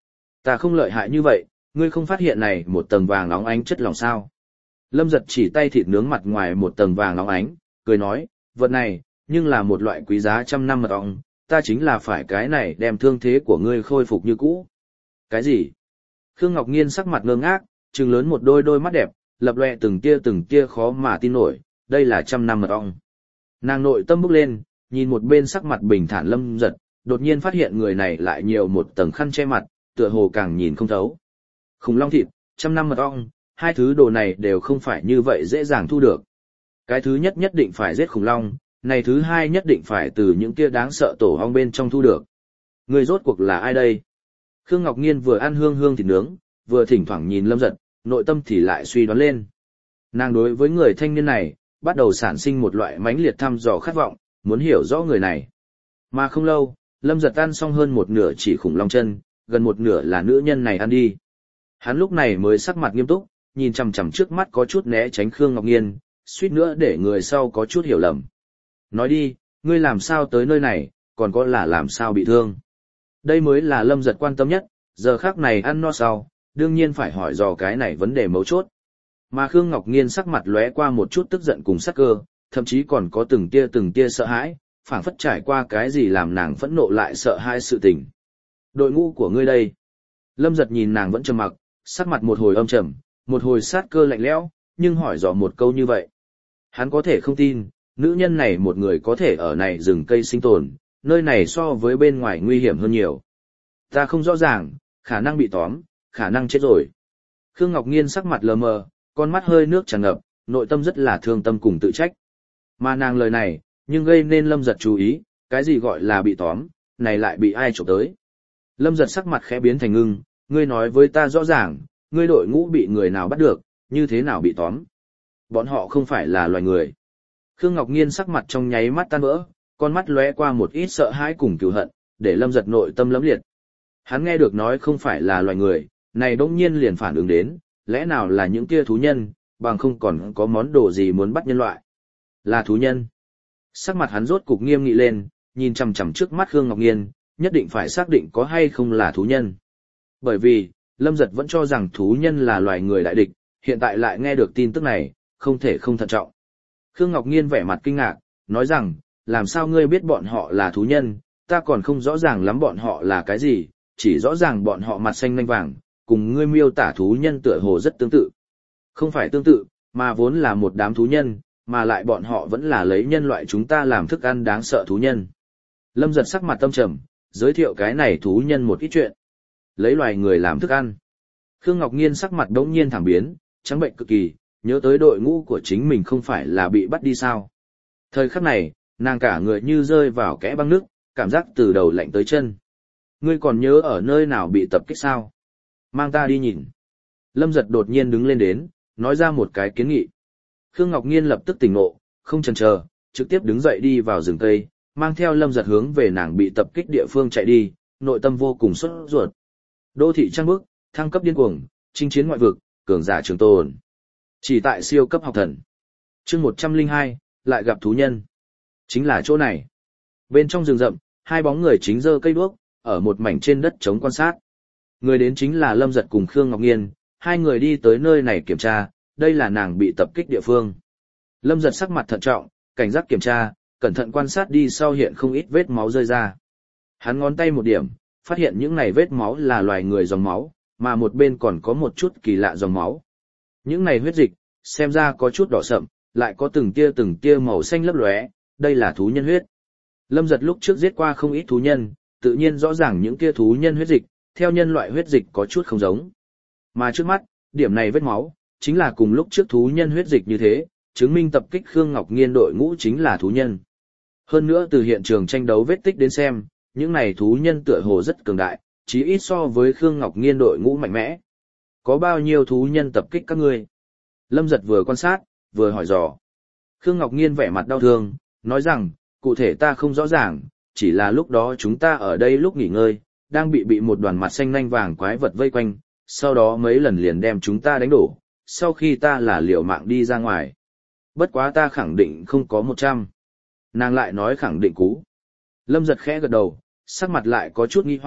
A: Ta không lợi hại như vậy, ngươi không phát hiện này một tầng vàng óng ánh chất lỏng sao? Lâm Giật chỉ tay thịt nướng mặt ngoài một tầng vàng óng ánh, cười nói, vật này, nhưng là một loại quý giá trăm năm mật ong, ta chính là phải cái này đem thương thế của ngươi khôi phục như cũ. Cái gì? Khương Ngọc Nghiên sắc mặt ngơ ngác, trừng lớn một đôi đôi mắt đẹp, lập lòe từng tia từng tia khó mà tin nổi, đây là trăm năm mật ong. Nàng nội tâm bốc lên, nhìn một bên sắc mặt bình thản Lâm Giật, đột nhiên phát hiện người này lại nhiều một tầng khăn che mặt, tựa hồ càng nhìn không thấu. Khủng long thịt, trăm năm mật ong, hai thứ đồ này đều không phải như vậy dễ dàng thu được. Cái thứ nhất nhất định phải giết khủng long, này thứ hai nhất định phải từ những kia đáng sợ tổ ong bên trong thu được. Người rốt cuộc là ai đây? Khương Ngọc Nghiên vừa ăn hương hương thịt nướng, vừa thỉnh thoảng nhìn Lâm Giật, nội tâm thì lại suy đoán lên. Nàng đối với người thanh niên này, bắt đầu sản sinh một loại mãnh liệt thăm dò khát vọng, muốn hiểu rõ người này. Mà không lâu, Lâm Giật ăn xong hơn một nửa chỉ khủng long chân, gần một nửa là nữ nhân này ăn đi. Hắn lúc này mới sắc mặt nghiêm túc, nhìn chằm chằm trước mắt có chút né tránh Khương Ngọc Nghiên, suýt nữa để người sau có chút hiểu lầm. Nói đi, ngươi làm sao tới nơi này, còn có là làm sao bị thương. Đây mới là Lâm Giật quan tâm nhất, giờ khác này ăn no sau, đương nhiên phải hỏi dò cái này vấn đề mấu chốt. Mà Khương Ngọc Nghiên sắc mặt lóe qua một chút tức giận cùng sắc cơ, thậm chí còn có từng tia từng tia sợ hãi, phảng phất trải qua cái gì làm nàng phẫn nộ lại sợ hãi sự tình. Đội ngũ của ngươi đây. Lâm Giật nhìn nàng vẫn trầm mặc, sắc mặt một hồi âm trầm, một hồi sát cơ lạnh lẽo, nhưng hỏi dò một câu như vậy. Hắn có thể không tin, nữ nhân này một người có thể ở này rừng cây sinh tồn, nơi này so với bên ngoài nguy hiểm hơn nhiều. Ta không rõ ràng, khả năng bị tóm, khả năng chết rồi. Khương Ngọc Nghiên sắc mặt lờ mờ, con mắt hơi nước tràn ngập, nội tâm rất là thương tâm cùng tự trách. Mà nàng lời này, nhưng gây nên Lâm Giật chú ý, cái gì gọi là bị tóm, này lại bị ai trộm tới. Lâm Giật sắc mặt khẽ biến thành ngưng, ngươi nói với ta rõ ràng, ngươi đội ngũ bị người nào bắt được, như thế nào bị tóm. Bọn họ không phải là loài người. Khương Ngọc Nghiên sắc mặt trong nháy mắt tan vỡ, con mắt lóe qua một ít sợ hãi cùng cừu hận, để Lâm Giật nội tâm lấm liệt. Hắn nghe được nói không phải là loài người, này đống nhiên liền phản ứng đến, lẽ nào là những kia thú nhân, bằng không còn có món đồ gì muốn bắt nhân loại. Là thú nhân. Sắc mặt hắn rốt cục nghiêm nghị lên, nhìn chằm chằm trước mắt Khương Ngọc Nghiên, nhất định phải xác định có hay không là thú nhân. Bởi vì, Lâm Giật vẫn cho rằng thú nhân là loài người đại địch, hiện tại lại nghe được tin tức này, không thể không thận trọng. Khương Ngọc Nghiên vẻ mặt kinh ngạc, nói rằng, làm sao ngươi biết bọn họ là thú nhân, ta còn không rõ ràng lắm bọn họ là cái gì, chỉ rõ ràng bọn họ mặt xanh nanh vàng, cùng ngươi miêu tả thú nhân tựa hồ rất tương tự. Không phải tương tự, mà vốn là một đám thú nhân, mà lại bọn họ vẫn là lấy nhân loại chúng ta làm thức ăn đáng sợ thú nhân. Lâm Giật sắc mặt tâm trầm, giới thiệu cái này thú nhân một ít chuyện. Lấy loài người làm thức ăn. Khương Ngọc Nghiên sắc mặt đống nhiên thẳng biến, trắng bệnh cực kỳ, nhớ tới đội ngũ của chính mình không phải là bị bắt đi sao. Thời khắc này, nàng cả người như rơi vào kẽ băng nước, cảm giác từ đầu lạnh tới chân. Ngươi còn nhớ ở nơi nào bị tập kích sao? Mang ta đi nhìn. Lâm Giật đột nhiên đứng lên đến, nói ra một cái kiến nghị. Khương Ngọc Nghiên lập tức tỉnh ngộ, không chần chờ, trực tiếp đứng dậy đi vào rừng cây, mang theo Lâm Giật hướng về nàng bị tập kích địa phương chạy đi, nội tâm vô cùng sốt ruột. Đô thị trăng bước, thăng cấp điên cuồng, chinh chiến ngoại vực, cường giả trường tồn. Chỉ tại siêu cấp học thần. Chương một trăm lẻ hai, lại gặp thú nhân. Chính là chỗ này. Bên trong rừng rậm, hai bóng người chính giơ cây đuốc, ở một mảnh trên đất chống quan sát. Người đến chính là Lâm Giật cùng Khương Ngọc Nghiên, hai người đi tới nơi này kiểm tra, đây là nàng bị tập kích địa phương. Lâm Giật sắc mặt thận trọng, cảnh giác kiểm tra, cẩn thận quan sát đi sau hiện không ít vết máu rơi ra. Hắn ngón tay một điểm, phát hiện những này vết máu là loài người dòng máu, mà một bên còn có một chút kỳ lạ dòng máu. Những này huyết dịch, xem ra có chút đỏ sậm, lại có từng tia từng tia màu xanh lấp lóe, đây là thú nhân huyết. Lâm Giật lúc trước giết qua không ít thú nhân, tự nhiên rõ ràng những kia thú nhân huyết dịch, theo nhân loại huyết dịch có chút không giống. Mà trước mắt, điểm này vết máu, chính là cùng lúc trước thú nhân huyết dịch như thế, chứng minh tập kích Khương Ngọc Nghiên đội ngũ chính là thú nhân. Hơn nữa từ hiện trường tranh đấu vết tích đến xem, những này thú nhân tựa hồ rất cường đại, chí ít so với Khương Ngọc Nghiên đội ngũ mạnh mẽ. Có bao nhiêu thú nhân tập kích các ngươi? Lâm Giật vừa quan sát, vừa hỏi dò. Khương Ngọc Nghiên vẻ mặt đau thương, nói rằng, cụ thể ta không rõ ràng, chỉ là lúc đó chúng ta ở đây lúc nghỉ ngơi, đang bị bị một đoàn mặt xanh nanh vàng quái vật vây quanh, sau đó mấy lần liền đem chúng ta đánh đổ, sau khi ta là liều mạng đi ra ngoài. Bất quá ta khẳng định không có một trăm. Nàng lại nói khẳng định cú. Lâm Giật khẽ gật đầu, sắc mặt lại có chút nghi hoặc,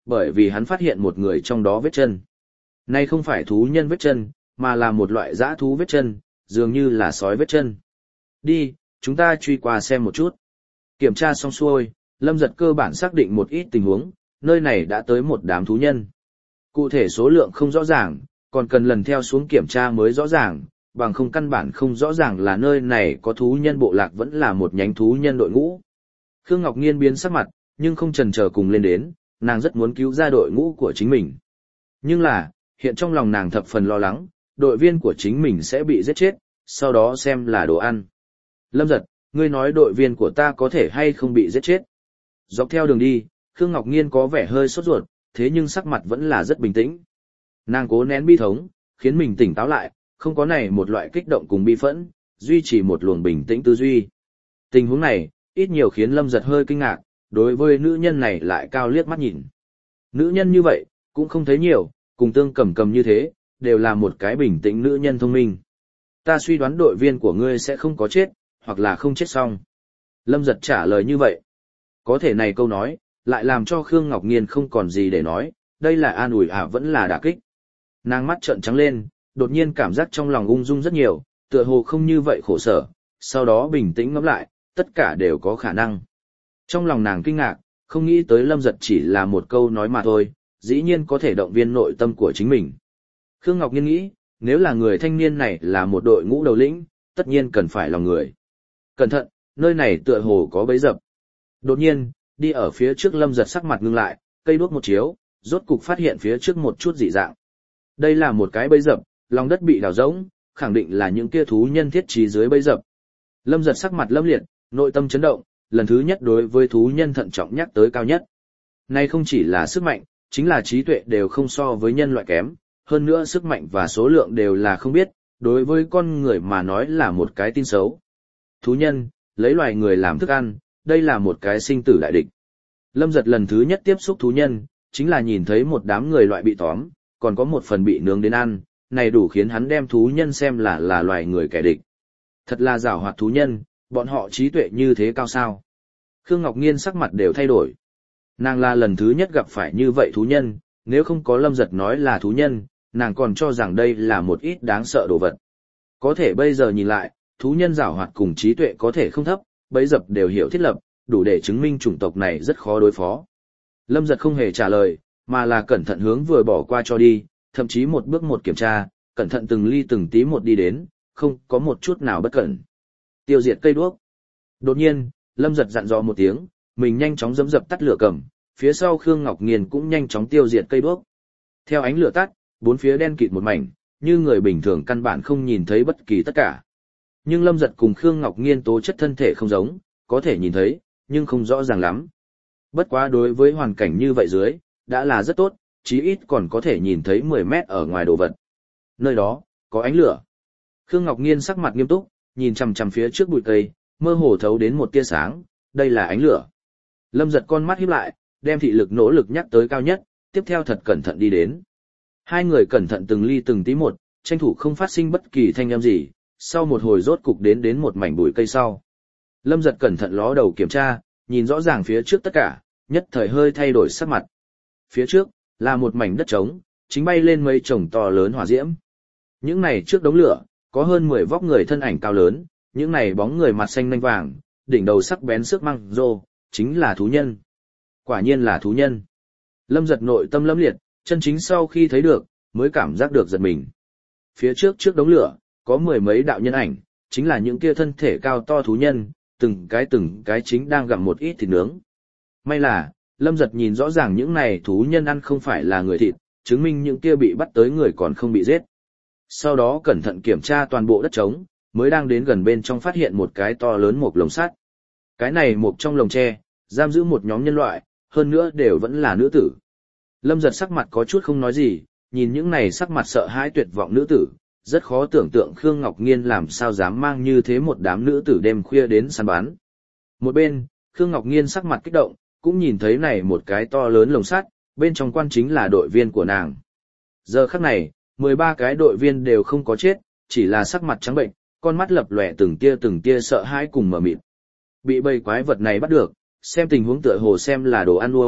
A: bởi vì hắn phát hiện một người trong đó vết chân. Nay không phải thú nhân vết chân, mà là một loại dã thú vết chân, dường như là sói vết chân. Đi, chúng ta truy qua xem một chút. Kiểm tra xong xuôi, Lâm Giật cơ bản xác định một ít tình huống, nơi này đã tới một đám thú nhân. Cụ thể số lượng không rõ ràng, còn cần lần theo xuống kiểm tra mới rõ ràng, bằng không căn bản không rõ ràng là nơi này có thú nhân bộ lạc vẫn là một nhánh thú nhân đội ngũ. Khương Ngọc Nghiên biến sắc mặt, nhưng không chần chờ cùng lên đến, nàng rất muốn cứu ra đội ngũ của chính mình. Nhưng là, hiện trong lòng nàng thập phần lo lắng, đội viên của chính mình sẽ bị giết chết, sau đó xem là đồ ăn. Lâm Giật, ngươi nói đội viên của ta có thể hay không bị giết chết. Dọc theo đường đi, Khương Ngọc Nghiên có vẻ hơi sốt ruột, thế nhưng sắc mặt vẫn là rất bình tĩnh. Nàng cố nén bi thống, khiến mình tỉnh táo lại, không có này một loại kích động cùng bi phẫn, duy trì một luồng bình tĩnh tư duy. Tình huống này, ít nhiều khiến Lâm Giật hơi kinh ngạc, đối với nữ nhân này lại cao liếc mắt nhìn. Nữ nhân như vậy, cũng không thấy nhiều, cùng Tương Cầm Cầm như thế, đều là một cái bình tĩnh nữ nhân thông minh. Ta suy đoán đội viên của ngươi sẽ không có chết, hoặc là không chết xong. Lâm Giật trả lời như vậy. Có thể này câu nói, lại làm cho Khương Ngọc Nghiên không còn gì để nói, đây là an ủi à vẫn là đả kích. Nàng mắt trợn trắng lên, đột nhiên cảm giác trong lòng ung dung rất nhiều, tựa hồ không như vậy khổ sở, sau đó bình tĩnh ngẫm lại, tất cả đều có khả năng. Trong lòng nàng kinh ngạc, không nghĩ tới Lâm Giật chỉ là một câu nói mà thôi, dĩ nhiên có thể động viên nội tâm của chính mình. Khương Ngọc Nghiên nghĩ, nếu là người thanh niên này là một đội ngũ đầu lĩnh, tất nhiên cần phải lòng người. Cẩn thận, nơi này tựa hồ có bẫy dập. Đột nhiên, đi ở phía trước Lâm Giật sắc mặt ngưng lại, cây đuốc một chiếu, rốt cục phát hiện phía trước một chút dị dạng. Đây là một cái bẫy dập, lòng đất bị đào rỗng, khẳng định là những kia thú nhân thiết trí dưới bẫy dập. Lâm Giật sắc mặt lâm liệt, nội tâm chấn động, lần thứ nhất đối với thú nhân thận trọng nhắc tới cao nhất. Này không chỉ là sức mạnh, chính là trí tuệ đều không so với nhân loại kém, hơn nữa sức mạnh và số lượng đều là không biết, đối với con người mà nói là một cái tin xấu. Thú nhân, lấy loài người làm thức ăn, đây là một cái sinh tử đại địch. Lâm Giật lần thứ nhất tiếp xúc thú nhân, chính là nhìn thấy một đám người loại bị tóm, còn có một phần bị nướng đến ăn, này đủ khiến hắn đem thú nhân xem là là loài người kẻ địch. Thật là giảo hoạt thú nhân, bọn họ trí tuệ như thế cao sao. Khương Ngọc Nghiên sắc mặt đều thay đổi. Nàng là lần thứ nhất gặp phải như vậy thú nhân, nếu không có Lâm Giật nói là thú nhân, nàng còn cho rằng đây là một ít đáng sợ đồ vật. Có thể bây giờ nhìn lại, thú nhân giảo hoạt cùng trí tuệ có thể không thấp, bấy dập đều hiểu thiết lập, đủ để chứng minh chủng tộc này rất khó đối phó. Lâm Giật không hề trả lời, mà là cẩn thận hướng vừa bỏ qua cho đi, thậm chí một bước một kiểm tra, cẩn thận từng ly từng tí một đi đến, không có một chút nào bất cẩn. Tiêu diệt cây đuốc. Đột nhiên, Lâm Giật dặn dò một tiếng, mình nhanh chóng dẫm dập tắt lửa cầm, phía sau Khương Ngọc Nghiên cũng nhanh chóng tiêu diệt cây đuốc. Theo ánh lửa tắt, bốn phía đen kịt một mảnh, như người bình thường căn bản không nhìn thấy bất kỳ tất cả. Nhưng Lâm Giật cùng Khương Ngọc Nghiên tố chất thân thể không giống, có thể nhìn thấy, nhưng không rõ ràng lắm. Bất quá đối với hoàn cảnh như vậy dưới, đã là rất tốt, chí ít còn có thể nhìn thấy mười mét ở ngoài đồ vật. Nơi đó, có ánh lửa. Khương Ngọc Nghiên sắc mặt nghiêm túc, nhìn chằm chằm phía trước bụi cây, mơ hồ thấu đến một tia sáng, đây là ánh lửa. Lâm Giật con mắt híp lại, đem thị lực nỗ lực nhắc tới cao nhất, tiếp theo thật cẩn thận đi đến. Hai người cẩn thận từng ly từng tí một, tranh thủ không phát sinh bất kỳ thanh âm gì, sau một hồi rốt cục đến đến một mảnh bụi cây sau. Lâm Giật cẩn thận ló đầu kiểm tra, nhìn rõ ràng phía trước tất cả, nhất thời hơi thay đổi sắc mặt. Phía trước, là một mảnh đất trống, chính bay lên mấy chồng to lớn hỏa diễm. Những này trước đống lửa, có hơn mười vóc người thân ảnh cao lớn, những này bóng người mặt xanh nanh vàng, đỉnh đầu sắc bén sức măng rô, chính là thú nhân. Quả nhiên là thú nhân. Lâm Giật nội tâm lâm liệt, chân chính sau khi thấy được, mới cảm giác được giật mình. Phía trước trước đống lửa, có mười mấy đạo nhân ảnh, chính là những kia thân thể cao to thú nhân, từng cái từng cái chính đang gặm một ít thịt nướng. May là, Lâm Giật nhìn rõ ràng những này thú nhân ăn không phải là người thịt, chứng minh những kia bị bắt tới người còn không bị giết. Sau đó cẩn thận kiểm tra toàn bộ đất trống, mới đang đến gần bên trong phát hiện một cái to lớn một lồng sắt. Cái này một trong lồng tre, giam giữ một nhóm nhân loại, hơn nữa đều vẫn là nữ tử. Lâm Giật sắc mặt có chút không nói gì, nhìn những này sắc mặt sợ hãi tuyệt vọng nữ tử, rất khó tưởng tượng Khương Ngọc Nghiên làm sao dám mang như thế một đám nữ tử đêm khuya đến săn bắn. Một bên, Khương Ngọc Nghiên sắc mặt kích động, cũng nhìn thấy này một cái to lớn lồng sắt, bên trong quan chính là đội viên của nàng. Giờ khắc này, mười ba cái đội viên đều không có chết, chỉ là sắc mặt trắng bệnh, con mắt lập lòe từng tia từng tia sợ hãi cùng mờ mịt. Bị bầy quái vật này bắt được, xem tình huống tựa hồ xem là đồ ăn nuôi,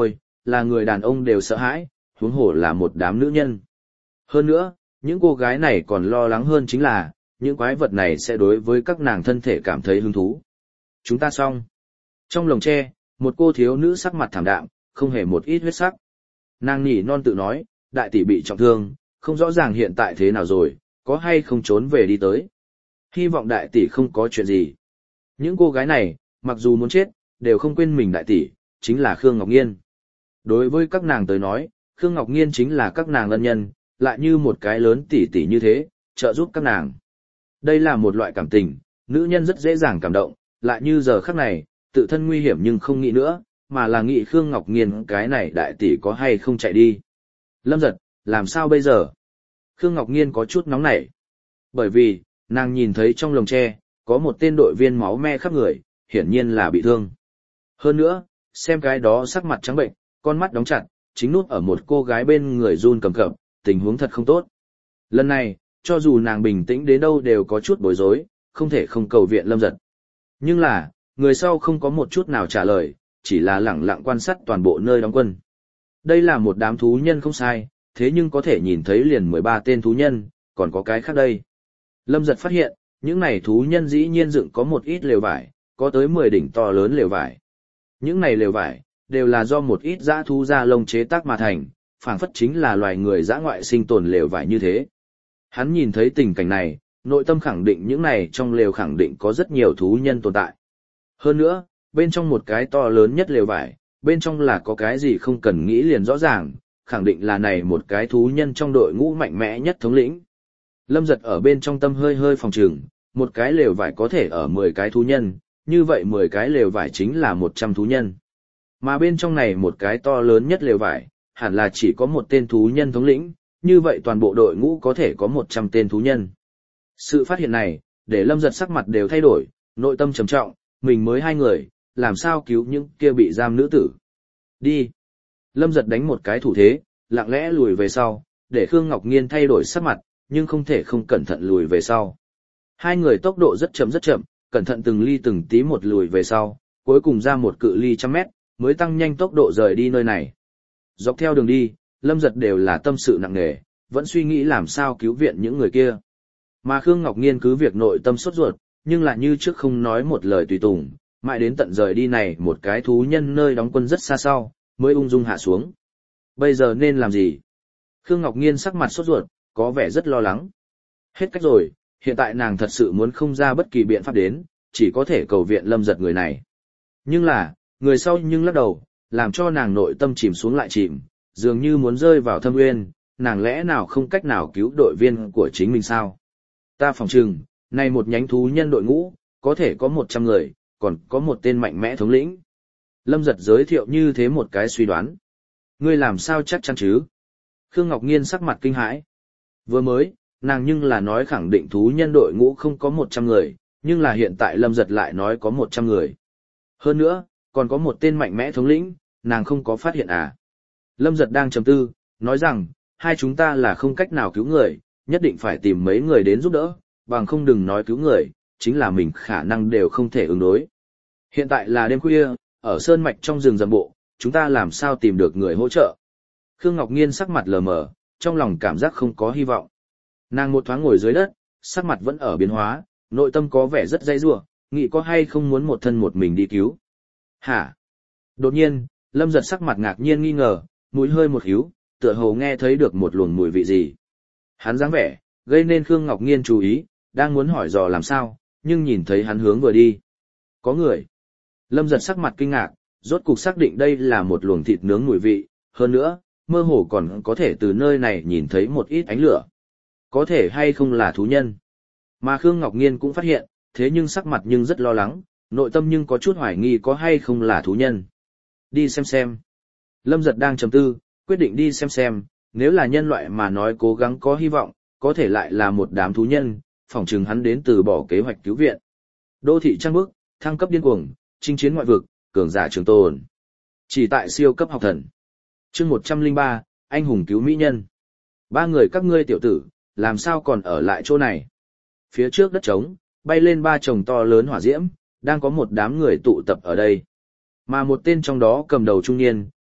A: là người đàn ông đều sợ hãi, huống hồ là một đám nữ nhân. Hơn nữa, những cô gái này còn lo lắng hơn chính là, những quái vật này sẽ đối với các nàng thân thể cảm thấy hứng thú. Chúng ta xong. Trong lồng tre, một cô thiếu nữ sắc mặt thảm đạm, không hề một ít huyết sắc. Nàng nhỉ non tự nói, đại tỷ bị trọng thương, không rõ ràng hiện tại thế nào rồi, có hay không trốn về đi tới. Hy vọng đại tỷ không có chuyện gì. Những cô gái này, mặc dù muốn chết, đều không quên mình đại tỷ, chính là Khương Ngọc Nghiên. Đối với các nàng tới nói, Khương Ngọc Nghiên chính là các nàng ân nhân, lại như một cái lớn tỷ tỷ như thế, trợ giúp các nàng. Đây là một loại cảm tình, nữ nhân rất dễ dàng cảm động, lại như giờ khắc này, tự thân nguy hiểm nhưng không nghĩ nữa, mà là nghĩ Khương Ngọc Nghiên cái này đại tỷ có hay không chạy đi. Lâm Giật, làm sao bây giờ? Khương Ngọc Nghiên có chút nóng nảy. Bởi vì, nàng nhìn thấy trong lồng tre, có một tên đội viên máu me khắp người, hiển nhiên là bị thương. Hơn nữa, xem cái đó sắc mặt trắng bệnh, con mắt đóng chặt, chính nút ở một cô gái bên người run cầm cập, tình huống thật không tốt. Lần này, cho dù nàng bình tĩnh đến đâu đều có chút bối rối, không thể không cầu viện Lâm Giật. Nhưng là, người sau không có một chút nào trả lời, chỉ là lẳng lặng quan sát toàn bộ nơi đóng quân. Đây là một đám thú nhân không sai, thế nhưng có thể nhìn thấy liền mười ba tên thú nhân, còn có cái khác đây. Lâm Giật phát hiện, những này thú nhân dĩ nhiên dựng có một ít lều vải, có tới mười đỉnh to lớn lều vải. Những này lều vải, đều là do một ít dã thú da lông chế tác mà thành, phảng phất chính là loài người dã ngoại sinh tồn lều vải như thế. Hắn nhìn thấy tình cảnh này, nội tâm khẳng định những này trong lều khẳng định có rất nhiều thú nhân tồn tại. Hơn nữa, bên trong một cái to lớn nhất lều vải, bên trong là có cái gì không cần nghĩ liền rõ ràng, khẳng định là này một cái thú nhân trong đội ngũ mạnh mẽ nhất thống lĩnh. Lâm Giật ở bên trong tâm hơi hơi phòng trừng, một cái lều vải có thể ở mười cái thú nhân, như vậy mười cái lều vải chính là một trăm thú nhân. Mà bên trong này một cái to lớn nhất lều vải, hẳn là chỉ có một tên thú nhân thống lĩnh, như vậy toàn bộ đội ngũ có thể có một trăm tên thú nhân. Sự phát hiện này, để Lâm Giật sắc mặt đều thay đổi, nội tâm trầm trọng, mình mới hai người, làm sao cứu những kia bị giam nữ tử. Đi. Lâm Giật đánh một cái thủ thế, lặng lẽ lùi về sau, để Khương Ngọc Nghiên thay đổi sắc mặt, nhưng không thể không cẩn thận lùi về sau. Hai người tốc độ rất chậm rất chậm, cẩn thận từng ly từng tí một lùi về sau, cuối cùng ra một cự ly trăm mét, mới tăng nhanh tốc độ rời đi nơi này. Dọc theo đường đi, Lâm Giật đều là tâm sự nặng nề, vẫn suy nghĩ làm sao cứu viện những người kia. Mà Khương Ngọc Nghiên cứ việc nội tâm sốt ruột, nhưng lại như trước không nói một lời tùy tùng, mãi đến tận rời đi này một cái thú nhân nơi đóng quân rất xa sau, mới ung dung hạ xuống. Bây giờ nên làm gì? Khương Ngọc Nghiên sắc mặt sốt ruột, có vẻ rất lo lắng. Hết cách rồi, hiện tại nàng thật sự muốn không ra bất kỳ biện pháp đến, chỉ có thể cầu viện Lâm Giật người này. Nhưng là, người sau nhưng lắc đầu, làm cho nàng nội tâm chìm xuống lại chìm, dường như muốn rơi vào thâm uyên, nàng lẽ nào không cách nào cứu đội viên của chính mình sao? Ta phòng trừng, này một nhánh thú nhân đội ngũ, có thể có một trăm người, còn có một tên mạnh mẽ thống lĩnh. Lâm Giật giới thiệu như thế một cái suy đoán. Ngươi làm sao chắc chắn chứ? Khương Ngọc Nghiên sắc mặt kinh hãi. Vừa mới, nàng nhưng là nói khẳng định thú nhân đội ngũ không có một trăm người, nhưng là hiện tại Lâm Giật lại nói có một trăm người. Hơn nữa, còn có một tên mạnh mẽ thống lĩnh, nàng không có phát hiện à. Lâm Giật đang trầm tư, nói rằng, hai chúng ta là không cách nào cứu người, nhất định phải tìm mấy người đến giúp đỡ, bằng không đừng nói cứu người, chính là mình khả năng đều không thể ứng đối. Hiện tại là đêm khuya, ở sơn mạch trong rừng rậm bộ, chúng ta làm sao tìm được người hỗ trợ. Khương Ngọc Nghiên sắc mặt lờ mờ, trong lòng cảm giác không có hy vọng. Nàng một thoáng ngồi dưới đất, sắc mặt vẫn ở biến hóa, nội tâm có vẻ rất dây rủa, nghĩ có hay không muốn một thân một mình đi cứu. Hả? Đột nhiên, Lâm Giật sắc mặt ngạc nhiên nghi ngờ, mũi hơi một híu, tựa hồ nghe thấy được một luồng mùi vị gì. Hắn dáng vẻ, gây nên Khương Ngọc Nghiên chú ý, đang muốn hỏi dò làm sao, nhưng nhìn thấy hắn hướng vừa đi. Có người. Lâm Giật sắc mặt kinh ngạc, rốt cục xác định đây là một luồng thịt nướng mùi vị, hơn nữa, mơ hồ còn có thể từ nơi này nhìn thấy một ít ánh lửa. Có thể hay không là thú nhân. Mà Khương Ngọc Nghiên cũng phát hiện, thế nhưng sắc mặt nhưng rất lo lắng, nội tâm nhưng có chút hoài nghi có hay không là thú nhân. Đi xem xem. Lâm Giật đang trầm tư, quyết định đi xem xem, nếu là nhân loại mà nói cố gắng có hy vọng, có thể lại là một đám thú nhân, phỏng chừng hắn đến từ bỏ kế hoạch cứu viện. Đô thị trăng bước, thăng cấp điên cuồng, chinh chiến ngoại vực, cường giả trường tồn. Chỉ tại siêu cấp học thần. Chương một trăm lẻ ba, anh hùng cứu mỹ nhân. Ba người các ngươi tiểu tử, làm sao còn ở lại chỗ này? Phía trước đất trống, bay lên ba chồng to lớn hỏa diễm, đang có một đám người tụ tập ở đây. Mà một tên trong đó cầm đầu trung niên,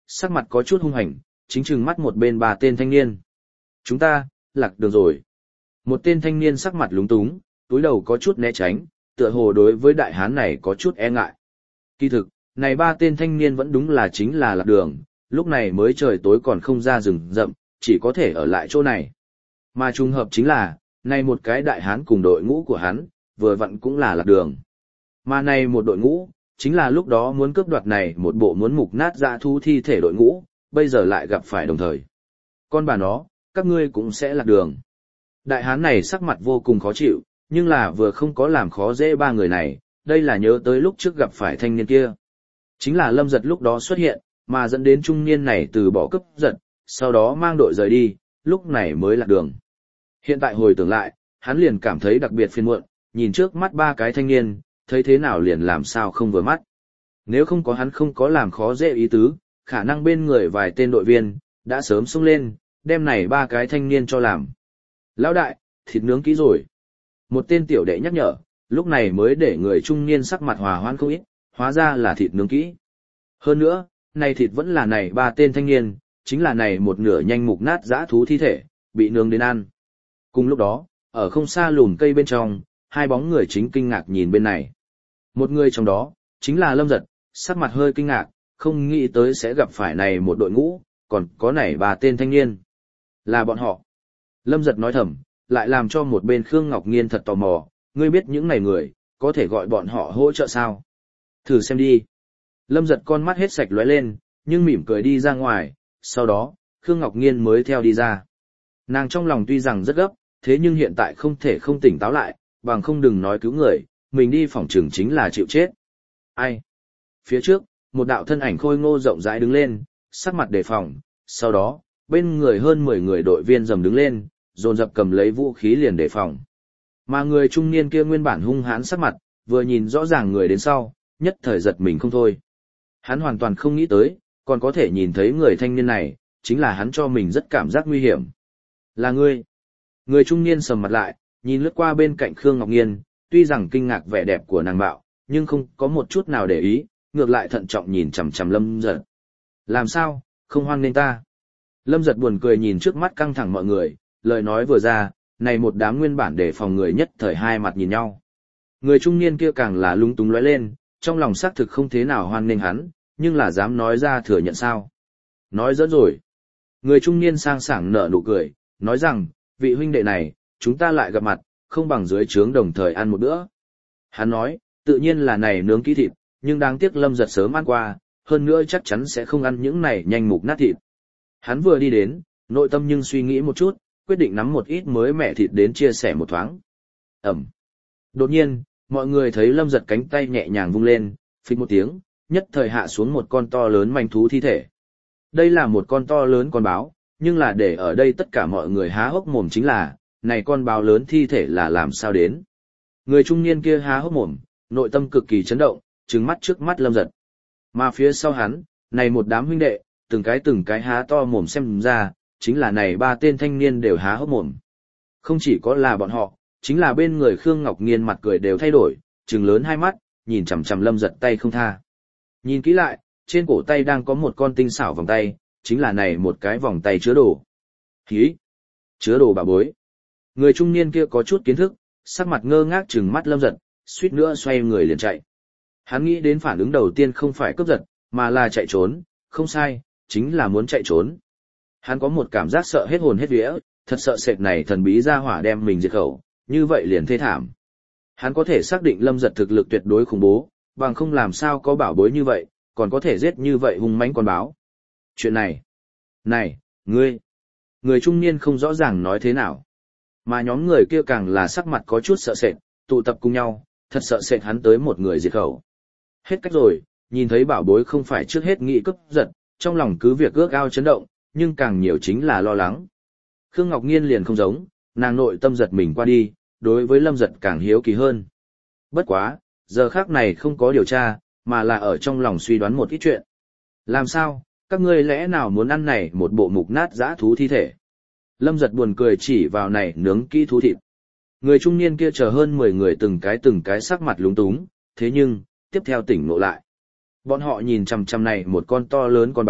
A: sắc mặt có chút hung hành, chính trừng mắt một bên ba tên thanh niên. Chúng ta, lạc đường rồi. Một tên thanh niên sắc mặt lúng túng, túi đầu có chút né tránh, tựa hồ đối với đại hán này có chút e ngại. Kỳ thực, này ba tên thanh niên vẫn đúng là chính là lạc đường, lúc này mới trời tối còn không ra rừng rậm, chỉ có thể ở lại chỗ này. Mà trùng hợp chính là, này một cái đại hán cùng đội ngũ của hắn, vừa vặn cũng là lạc đường. Mà này một đội ngũ, chính là lúc đó muốn cướp đoạt này một bộ muốn mục nát dã thú thi thể đội ngũ, bây giờ lại gặp phải đồng thời. Con bà nó, các ngươi cũng sẽ lạc đường. Đại hán này sắc mặt vô cùng khó chịu, nhưng là vừa không có làm khó dễ ba người này, đây là nhớ tới lúc trước gặp phải thanh niên kia. Chính là Lâm Giật lúc đó xuất hiện, mà dẫn đến trung niên này từ bỏ cướp giật, sau đó mang đội rời đi, lúc này mới lạc đường. Hiện tại hồi tưởng lại, hắn liền cảm thấy đặc biệt phiền muộn, nhìn trước mắt ba cái thanh niên, thấy thế nào liền làm sao không vừa mắt. Nếu không có hắn không có làm khó dễ ý tứ, khả năng bên người vài tên đội viên, đã sớm xông lên, đem này ba cái thanh niên cho làm. Lão đại, thịt nướng kỹ rồi. Một tên tiểu đệ nhắc nhở, lúc này mới để người trung niên sắc mặt hòa hoãn không ít, hóa ra là thịt nướng kỹ. Hơn nữa, này thịt vẫn là này ba tên thanh niên, chính là này một nửa nhanh mục nát dã thú thi thể, bị nướng đến ăn. Cùng lúc đó, ở không xa lùm cây bên trong, hai bóng người chính kinh ngạc nhìn bên này. Một người trong đó, chính là Lâm Giật, sắc mặt hơi kinh ngạc, không nghĩ tới sẽ gặp phải này một đội ngũ, còn có này ba tên thanh niên. Là bọn họ. Lâm Giật nói thầm, lại làm cho một bên Khương Ngọc Nghiên thật tò mò, ngươi biết những này người, có thể gọi bọn họ hỗ trợ sao? Thử xem đi. Lâm Giật con mắt hết sạch lóe lên, nhưng mỉm cười đi ra ngoài, sau đó, Khương Ngọc Nghiên mới theo đi ra. Nàng trong lòng tuy rằng rất gấp, thế nhưng hiện tại không thể không tỉnh táo lại, bằng không đừng nói cứu người, mình đi phòng trường chính là chịu chết. Ai? Phía trước, một đạo thân ảnh khôi ngô rộng rãi đứng lên, sắc mặt đề phòng, sau đó, bên người hơn mười người đội viên dầm đứng lên, dồn dập cầm lấy vũ khí liền đề phòng. Mà người trung niên kia nguyên bản hung hãn sắc mặt, vừa nhìn rõ ràng người đến sau, nhất thời giật mình không thôi. Hắn hoàn toàn không nghĩ tới, còn có thể nhìn thấy người thanh niên này, chính là hắn cho mình rất cảm giác nguy hiểm. Là ngươi. Người trung niên sầm mặt lại, nhìn lướt qua bên cạnh Khương Ngọc Nghiên, tuy rằng kinh ngạc vẻ đẹp của nàng bạo, nhưng không có một chút nào để ý, ngược lại thận trọng nhìn chằm chằm Lâm Giật. Làm sao, không hoan nghênh ta? Lâm Giật buồn cười nhìn trước mắt căng thẳng mọi người, lời nói vừa ra, này một đám nguyên bản để phòng người nhất thời hai mặt nhìn nhau. Người trung niên kia càng là lung túng lóe lên, trong lòng xác thực không thế nào hoan nghênh hắn, nhưng là dám nói ra thừa nhận sao. Nói dẫn rồi. Người trung niên sang sảng nở nụ cười, nói rằng, vị huynh đệ này, chúng ta lại gặp mặt, không bằng dưới trướng đồng thời ăn một bữa. Hắn nói, tự nhiên là này nướng kỹ thịt, nhưng đáng tiếc Lâm Giật sớm ăn qua, hơn nữa chắc chắn sẽ không ăn những này nhanh mục nát thịt. Hắn vừa đi đến, nội tâm nhưng suy nghĩ một chút, quyết định nắm một ít mới mẻ thịt đến chia sẻ một thoáng. Ẩm. Đột nhiên, mọi người thấy Lâm Giật cánh tay nhẹ nhàng vung lên, phịch một tiếng, nhất thời hạ xuống một con to lớn manh thú thi thể. Đây là một con to lớn con báo, nhưng là để ở đây tất cả mọi người há hốc mồm chính là, này con báo lớn thi thể là làm sao đến. Người trung niên kia há hốc mồm, nội tâm cực kỳ chấn động, trừng mắt trước mắt Lâm Giật. Mà phía sau hắn, này một đám huynh đệ, từng cái từng cái há to mồm xem ra, chính là này ba tên thanh niên đều há hốc mồm. Không chỉ có là bọn họ, chính là bên người Khương Ngọc Nghiên mặt cười đều thay đổi, trừng lớn hai mắt, nhìn chằm chằm Lâm Giật tay không tha. Nhìn kỹ lại, trên cổ tay đang có một con tinh xảo vòng tay, chính là này một cái vòng tay chứa đồ. Hí! Chứa đồ bà bối. Người trung niên kia có chút kiến thức, sắc mặt ngơ ngác trừng mắt Lâm Giật, suýt nữa xoay người liền chạy. Hắn nghĩ đến phản ứng đầu tiên không phải cướp giật, mà là chạy trốn, không sai, chính là muốn chạy trốn. Hắn có một cảm giác sợ hết hồn hết vía, thật sợ sệt này thần bí ra hỏa đem mình diệt khẩu, như vậy liền thê thảm. Hắn có thể xác định Lâm Giật thực lực tuyệt đối khủng bố, bằng không làm sao có bảo bối như vậy, còn có thể giết như vậy hung mãnh con báo. Chuyện này, này, ngươi, người trung niên không rõ ràng nói thế nào. Mà nhóm người kia càng là sắc mặt có chút sợ sệt, tụ tập cùng nhau, thật sợ sệt hắn tới một người diệt khẩu. Hết cách rồi, nhìn thấy bảo bối không phải trước hết nghĩ cướp giật, trong lòng cứ việc ước ao chấn động, nhưng càng nhiều chính là lo lắng. Khương Ngọc Nghiên liền không giống, nàng nội tâm giật mình qua đi, đối với Lâm Giật càng hiếu kỳ hơn. Bất quá, giờ khác này không có điều tra, mà là ở trong lòng suy đoán một ít chuyện. Làm sao, các ngươi lẽ nào muốn ăn này một bộ mục nát dã thú thi thể? Lâm Giật buồn cười chỉ vào này nướng kỹ thú thịt. Người trung niên kia chờ hơn mười người từng cái từng cái sắc mặt lúng túng, thế nhưng, tiếp theo tỉnh ngộ lại. Bọn họ nhìn chằm chằm này một con to lớn con báo,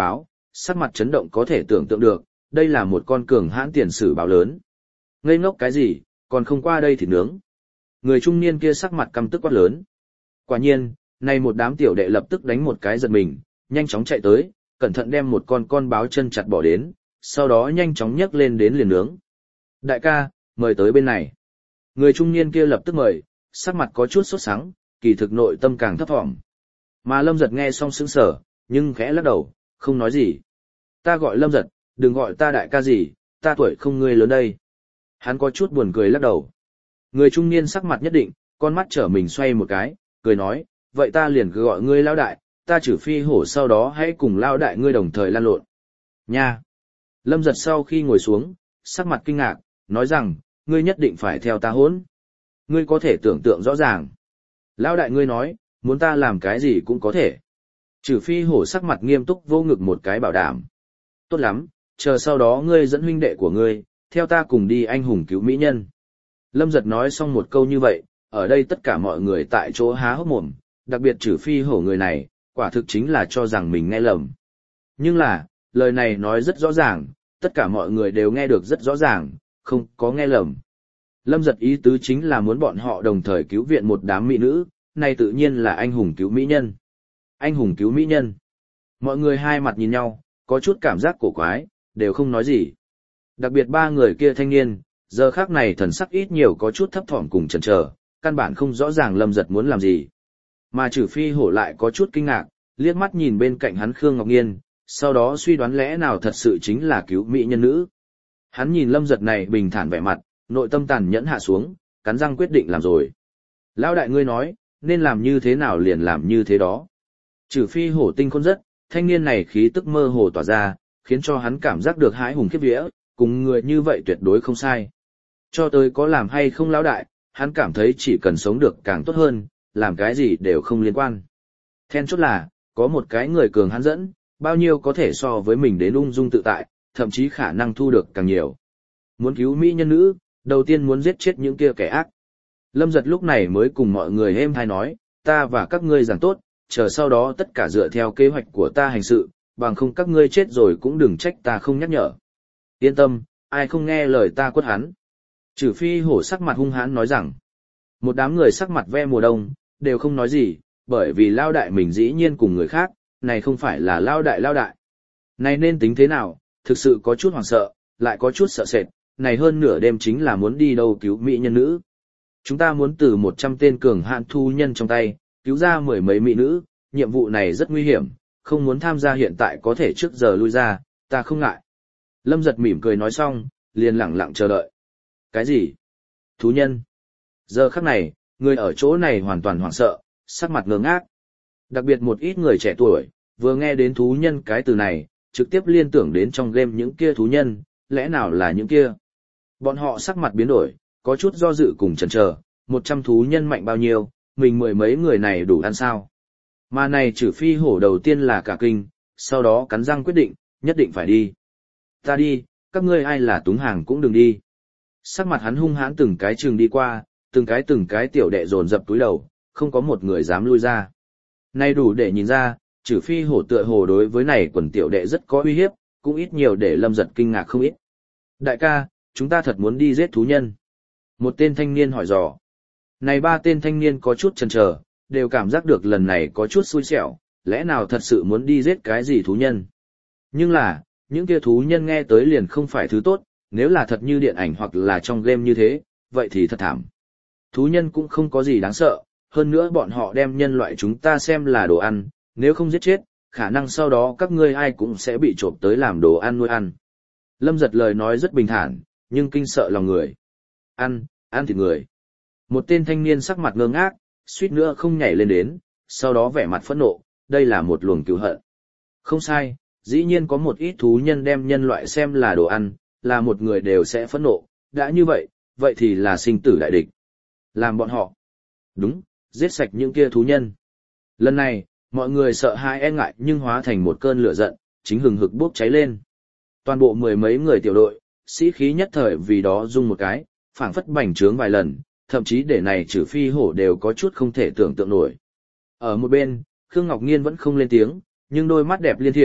A: sắc mặt chấn động có thể tưởng tượng được, đây là một con cường hãn tiền sử báo lớn. Ngây ngốc cái gì, còn không qua đây thì nướng. Người trung niên kia sắc mặt căm tức quát lớn. Quả nhiên, này một đám tiểu đệ lập tức đánh một cái giật mình, nhanh chóng chạy tới, cẩn thận đem một con con báo chân chặt bỏ đến, sau đó nhanh chóng nhấc lên đến liền nướng. Đại ca, mời tới bên này. Người trung niên kia lập tức mời, sắc mặt có chút sốt sắng, kỳ thực nội tâm càng thấp thỏm. Mà Lâm Giật nghe xong sững sờ, nhưng khẽ lắc đầu, không nói gì. Ta gọi Lâm Giật, đừng gọi ta đại ca gì, ta tuổi không ngươi lớn đây. Hắn có chút buồn cười lắc đầu. Người trung niên sắc mặt nhất định, con mắt trở mình xoay một cái, cười nói, vậy ta liền cứ gọi ngươi lao đại, ta trừ phi hổ sau đó hãy cùng lao đại ngươi đồng thời lan lộn. Nha! Lâm Giật sau khi ngồi xuống, sắc mặt kinh ngạc, nói rằng, ngươi nhất định phải theo ta hỗn. Ngươi có thể tưởng tượng rõ ràng. Lao đại ngươi nói, muốn ta làm cái gì cũng có thể. Trừ phi hổ sắc mặt nghiêm túc vô ngực một cái bảo đảm. Tốt lắm, chờ sau đó ngươi dẫn huynh đệ của ngươi, theo ta cùng đi anh hùng cứu mỹ nhân. Lâm Giật nói xong một câu như vậy, ở đây tất cả mọi người tại chỗ há hốc mồm, đặc biệt trừ phi hổ người này, quả thực chính là cho rằng mình nghe lầm. Nhưng là, lời này nói rất rõ ràng, tất cả mọi người đều nghe được rất rõ ràng, không có nghe lầm. Lâm Giật ý tứ chính là muốn bọn họ đồng thời cứu viện một đám mỹ nữ, này tự nhiên là anh hùng cứu mỹ nhân. Anh hùng cứu mỹ nhân. Mọi người hai mặt nhìn nhau, có chút cảm giác cổ quái, đều không nói gì. Đặc biệt ba người kia thanh niên, giờ khác này thần sắc ít nhiều có chút thấp thỏm cùng chần chờ, căn bản không rõ ràng Lâm Giật muốn làm gì. Mà trừ phi hổ lại có chút kinh ngạc, liếc mắt nhìn bên cạnh hắn Khương Ngọc Nghiên, sau đó suy đoán lẽ nào thật sự chính là cứu mỹ nhân nữ. Hắn nhìn Lâm Giật này bình thản vẻ mặt, nội tâm tàn nhẫn hạ xuống, cắn răng quyết định làm rồi. Lão đại ngươi nói, nên làm như thế nào liền làm như thế đó. Trừ phi hổ tinh khôn rất, thanh niên này khí tức mơ hồ tỏa ra, khiến cho hắn cảm giác được hãi hùng khiếp vía, cùng người như vậy tuyệt đối không sai. Cho tới có làm hay không lão đại, hắn cảm thấy chỉ cần sống được càng tốt hơn, làm cái gì đều không liên quan. Then chốt là, có một cái người cường hắn dẫn, bao nhiêu có thể so với mình đến ung dung tự tại, thậm chí khả năng thu được càng nhiều. Muốn cứu mỹ nhân nữ, đầu tiên muốn giết chết những kia kẻ ác. Lâm Giật lúc này mới cùng mọi người êm thai nói, ta và các ngươi giảng tốt, chờ sau đó tất cả dựa theo kế hoạch của ta hành sự, bằng không các ngươi chết rồi cũng đừng trách ta không nhắc nhở. Yên tâm, ai không nghe lời ta quất hắn. Trừ phi hổ sắc mặt hung hãn nói rằng, một đám người sắc mặt ve mùa đông, đều không nói gì, bởi vì lao đại mình dĩ nhiên cùng người khác, này không phải là lao đại lao đại. Này nên tính thế nào, thực sự có chút hoảng sợ, lại có chút sợ sệt, này hơn nửa đêm chính là muốn đi đâu cứu mỹ nhân nữ. Chúng ta muốn từ một trăm tên cường hạn thu nhân trong tay, cứu ra mười mấy mỹ nữ, nhiệm vụ này rất nguy hiểm, không muốn tham gia hiện tại có thể trước giờ lui ra, ta không ngại. Lâm Giật mỉm cười nói xong, liền lặng lặng chờ đợi. Cái gì? Thú nhân? Giờ khắc này, người ở chỗ này hoàn toàn hoảng sợ, sắc mặt ngơ ngác. Đặc biệt một ít người trẻ tuổi, vừa nghe đến thú nhân cái từ này, trực tiếp liên tưởng đến trong game những kia thú nhân, lẽ nào là những kia? Bọn họ sắc mặt biến đổi, có chút do dự cùng chần chờ, một trăm thú nhân mạnh bao nhiêu, mình mười mấy người này đủ ăn sao? Mà này trừ phi hổ đầu tiên là cả kinh, sau đó cắn răng quyết định, nhất định phải đi. Ta đi, các ngươi ai là túng hàng cũng đừng đi. Sắc mặt hắn hung hãn từng cái trường đi qua, từng cái từng cái tiểu đệ dồn dập túi đầu, không có một người dám lui ra. Này đủ để nhìn ra, trừ phi hổ tựa hồ đối với này quần tiểu đệ rất có uy hiếp, cũng ít nhiều để Lâm Giật kinh ngạc không ít. Đại ca, chúng ta thật muốn đi giết thú nhân. Một tên thanh niên hỏi dò. Này ba tên thanh niên có chút chần chờ, đều cảm giác được lần này có chút xui xẻo, lẽ nào thật sự muốn đi giết cái gì thú nhân. Nhưng là, những kia thú nhân nghe tới liền không phải thứ tốt, nếu là thật như điện ảnh hoặc là trong game như thế, vậy thì thật thảm. Thú nhân cũng không có gì đáng sợ, hơn nữa bọn họ đem nhân loại chúng ta xem là đồ ăn, nếu không giết chết, khả năng sau đó các ngươi ai cũng sẽ bị trộm tới làm đồ ăn nuôi ăn. Lâm Giật lời nói rất bình thản, nhưng kinh sợ lòng người. Ăn, ăn thịt người. Một tên thanh niên sắc mặt ngơ ngác, suýt nữa không nhảy lên đến, sau đó vẻ mặt phẫn nộ, đây là một luồng cứu hận. Không sai, dĩ nhiên có một ít thú nhân đem nhân loại xem là đồ ăn, là một người đều sẽ phẫn nộ, đã như vậy, vậy thì là sinh tử đại địch. Làm bọn họ. Đúng, giết sạch những kia thú nhân. Lần này, mọi người sợ hãi e ngại nhưng hóa thành một cơn lửa giận, chính hừng hực bốc cháy lên. Toàn bộ mười mấy người tiểu đội, sĩ khí nhất thời vì đó rung một cái, phảng phất bành trướng vài lần, thậm chí để này trừ phi hổ đều có chút không thể tưởng tượng nổi. Ở một bên, Khương Ngọc Nghiên vẫn không lên tiếng, nhưng đôi mắt đẹp liên thiểm,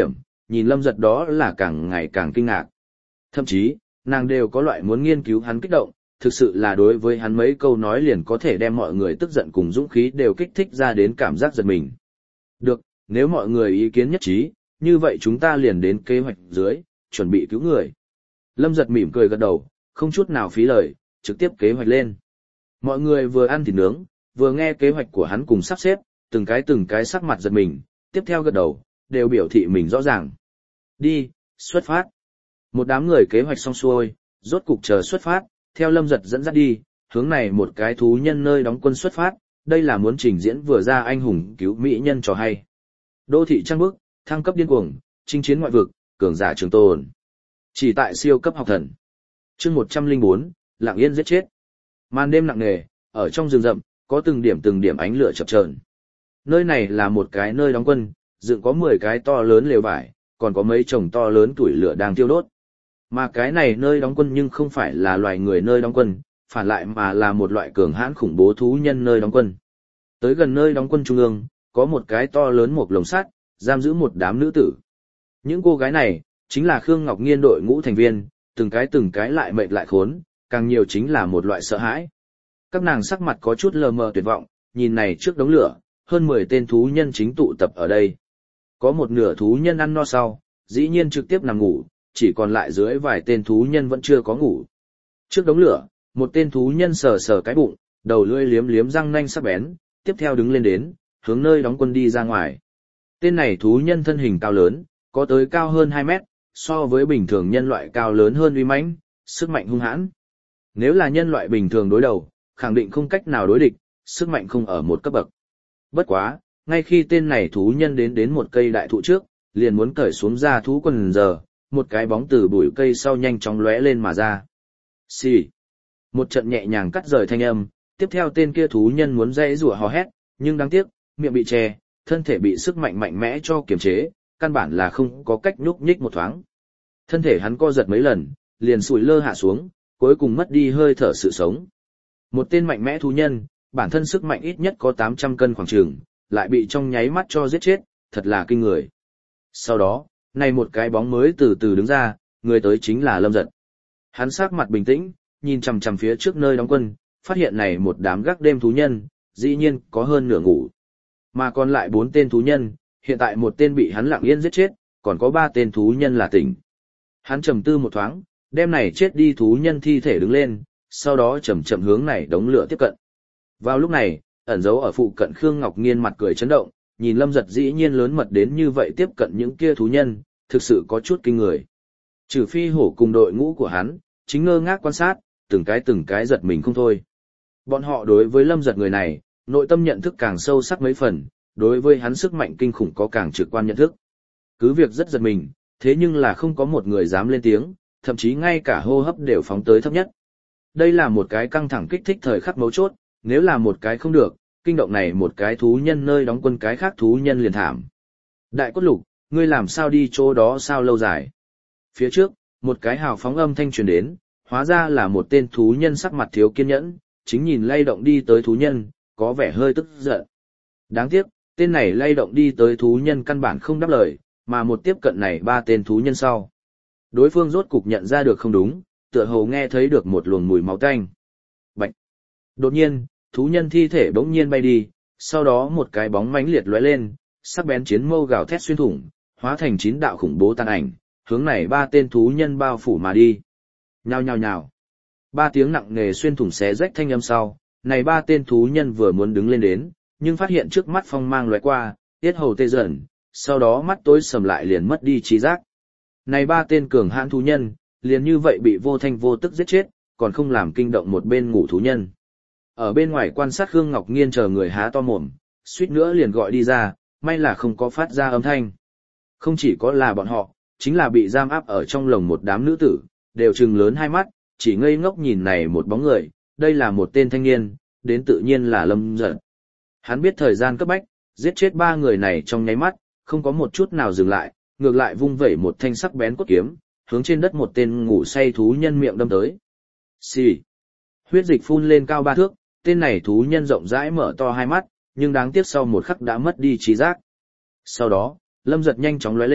A: nhìn Lâm Giật đó là càng ngày càng kinh ngạc. Thậm chí, nàng đều có loại muốn nghiên cứu hắn kích động, thực sự là đối với hắn mấy câu nói liền có thể đem mọi người tức giận cùng dũng khí đều kích thích ra đến cảm giác giật mình. Được, nếu mọi người ý kiến nhất trí, như vậy chúng ta liền đến kế hoạch dưới, chuẩn bị cứu người. Lâm Giật mỉm cười gật đầu, không chút nào phí lời, trực tiếp kế hoạch lên. Mọi người vừa ăn thịt nướng, vừa nghe kế hoạch của hắn cùng sắp xếp, từng cái từng cái sắc mặt giật mình, tiếp theo gật đầu, đều biểu thị mình rõ ràng. Đi, xuất phát. Một đám người kế hoạch xong xuôi, rốt cục chờ xuất phát, theo Lâm Giật dẫn dắt đi, hướng này một cái thú nhân nơi đóng quân xuất phát, đây là muốn trình diễn vừa ra anh hùng cứu mỹ nhân trò hay. Đô thị trăng bước, thăng cấp điên cuồng, chinh chiến ngoại vực, cường giả trường tồn. Chỉ tại siêu cấp học thần. Chương một trăm lẻ bốn, lặng yên giết chết. Màn đêm nặng nề, ở trong rừng rậm, có từng điểm từng điểm ánh lửa chập chờn. Nơi này là một cái nơi đóng quân, dựng có mười cái to lớn lều vải, còn có mấy chồng to lớn tuổi lửa đang thiêu đốt. Mà cái này nơi đóng quân nhưng không phải là loài người nơi đóng quân, phản lại mà là một loại cường hãn khủng bố thú nhân nơi đóng quân. Tới gần nơi đóng quân trung ương, có một cái to lớn một lồng sắt, giam giữ một đám nữ tử. Những cô gái này, chính là Khương Ngọc Nghiên đội ngũ thành viên, từng cái từng cái lại mệt lại khốn, càng nhiều chính là một loại sợ hãi. Các nàng sắc mặt có chút lờ mờ tuyệt vọng, nhìn này trước đống lửa, hơn mười tên thú nhân chính tụ tập ở đây. Có một nửa thú nhân ăn no sau, dĩ nhiên trực tiếp nằm ngủ, chỉ còn lại dưới vài tên thú nhân vẫn chưa có ngủ. Trước đống lửa, một tên thú nhân sờ sờ cái bụng, đầu lưỡi liếm liếm răng nanh sắc bén, tiếp theo đứng lên đến, hướng nơi đóng quân đi ra ngoài. Tên này thú nhân thân hình cao lớn, có tới cao hơn hai mét, so với bình thường nhân loại cao lớn hơn uy mãnh, sức mạnh hung hãn. Nếu là nhân loại bình thường đối đầu, khẳng định không cách nào đối địch, sức mạnh không ở một cấp bậc. Bất quá, ngay khi tên này thú nhân đến đến một cây đại thụ trước, liền muốn cởi xuống ra thú quần giờ, một cái bóng từ bụi cây sau nhanh chóng lóe lên mà ra. Xì. Một trận nhẹ nhàng cắt rời thanh âm, tiếp theo tên kia thú nhân muốn dãy rủa hò hét, nhưng đáng tiếc, miệng bị che, thân thể bị sức mạnh mạnh mẽ cho kiềm chế, căn bản là không có cách nhúc nhích một thoáng. Thân thể hắn co giật mấy lần, liền sủi lơ hạ xuống, cuối cùng mất đi hơi thở sự sống. Một tên mạnh mẽ thú nhân, bản thân sức mạnh ít nhất có tám trăm cân khoảng trường, lại bị trong nháy mắt cho giết chết, thật là kinh người. Sau đó, này một cái bóng mới từ từ đứng ra, người tới chính là Lâm Giật. Hắn sắc mặt bình tĩnh, nhìn chằm chằm phía trước nơi đóng quân, phát hiện này một đám gác đêm thú nhân, dĩ nhiên có hơn nửa ngủ. Mà còn lại bốn tên thú nhân, hiện tại một tên bị hắn lặng yên giết chết, còn có ba tên thú nhân là tỉnh. Hắn trầm tư một thoáng, đem này chết đi thú nhân thi thể đứng lên, sau đó chậm chậm hướng này đống lửa tiếp cận. Vào lúc này, ẩn dấu ở phụ cận Khương Ngọc Nghiên mặt cười chấn động, nhìn Lâm Giật dĩ nhiên lớn mật đến như vậy tiếp cận những kia thú nhân, thực sự có chút kinh người. Trừ Phi Hổ cùng đội ngũ của hắn, chính ngơ ngác quan sát, từng cái từng cái giật mình không thôi. Bọn họ đối với Lâm Giật người này, nội tâm nhận thức càng sâu sắc mấy phần, đối với hắn sức mạnh kinh khủng có càng trực quan nhận thức. Cứ việc rất giật mình, thế nhưng là không có một người dám lên tiếng, thậm chí ngay cả hô hấp đều phóng tới thấp nhất. Đây là một cái căng thẳng kích thích thời khắc mấu chốt, nếu là một cái không được, kinh động này một cái thú nhân nơi đóng quân cái khác thú nhân liền thảm. Đại cốt lục, ngươi làm sao đi chỗ đó sao lâu dài? Phía trước, một cái hào phóng âm thanh truyền đến, hóa ra là một tên thú nhân sắc mặt thiếu kiên nhẫn, chính nhìn lay động đi tới thú nhân, có vẻ hơi tức giận. Đáng tiếc, tên này lay động đi tới thú nhân căn bản không đáp lời, mà một tiếp cận này ba tên thú nhân sau. Đối phương rốt cục nhận ra được không đúng, tựa hồ nghe thấy được một luồng mùi máu tanh. Bạch! Đột nhiên, thú nhân thi thể bỗng nhiên bay đi, sau đó một cái bóng mãnh liệt lóe lên, sắc bén chiến mâu gào thét xuyên thủng, hóa thành chín đạo khủng bố tàn ảnh, hướng này ba tên thú nhân bao phủ mà đi. Nhao nhao nhao. Ba tiếng nặng nề xuyên thủng xé rách thanh âm sau, này ba tên thú nhân vừa muốn đứng lên đến, nhưng phát hiện trước mắt phong mang lóe qua, tiết hầu tê dần, sau đó mắt tối sầm lại liền mất đi trí giác. Này ba tên cường hãn thú nhân, liền như vậy bị vô thanh vô tức giết chết, còn không làm kinh động một bên ngủ thú nhân. Ở bên ngoài quan sát Khương Ngọc Nghiên chờ người há to mồm, suýt nữa liền gọi đi ra, may là không có phát ra âm thanh. Không chỉ có là bọn họ, chính là bị giam áp ở trong lồng một đám nữ tử, đều trừng lớn hai mắt, chỉ ngây ngốc nhìn này một bóng người, đây là một tên thanh niên, đến tự nhiên là Lâm Giật. Hắn biết thời gian cấp bách, giết chết ba người này trong nháy mắt, không có một chút nào dừng lại, ngược lại vung vẩy một thanh sắc bén cốt kiếm, hướng trên đất một tên ngủ say thú nhân miệng đâm tới. Xì. Huyết dịch phun lên cao ba thước, tên này thú nhân rộng rãi mở to hai mắt, nhưng đáng tiếc sau một khắc đã mất đi trí giác. Sau đó, Lâm Giật nhanh chóng lóe lên,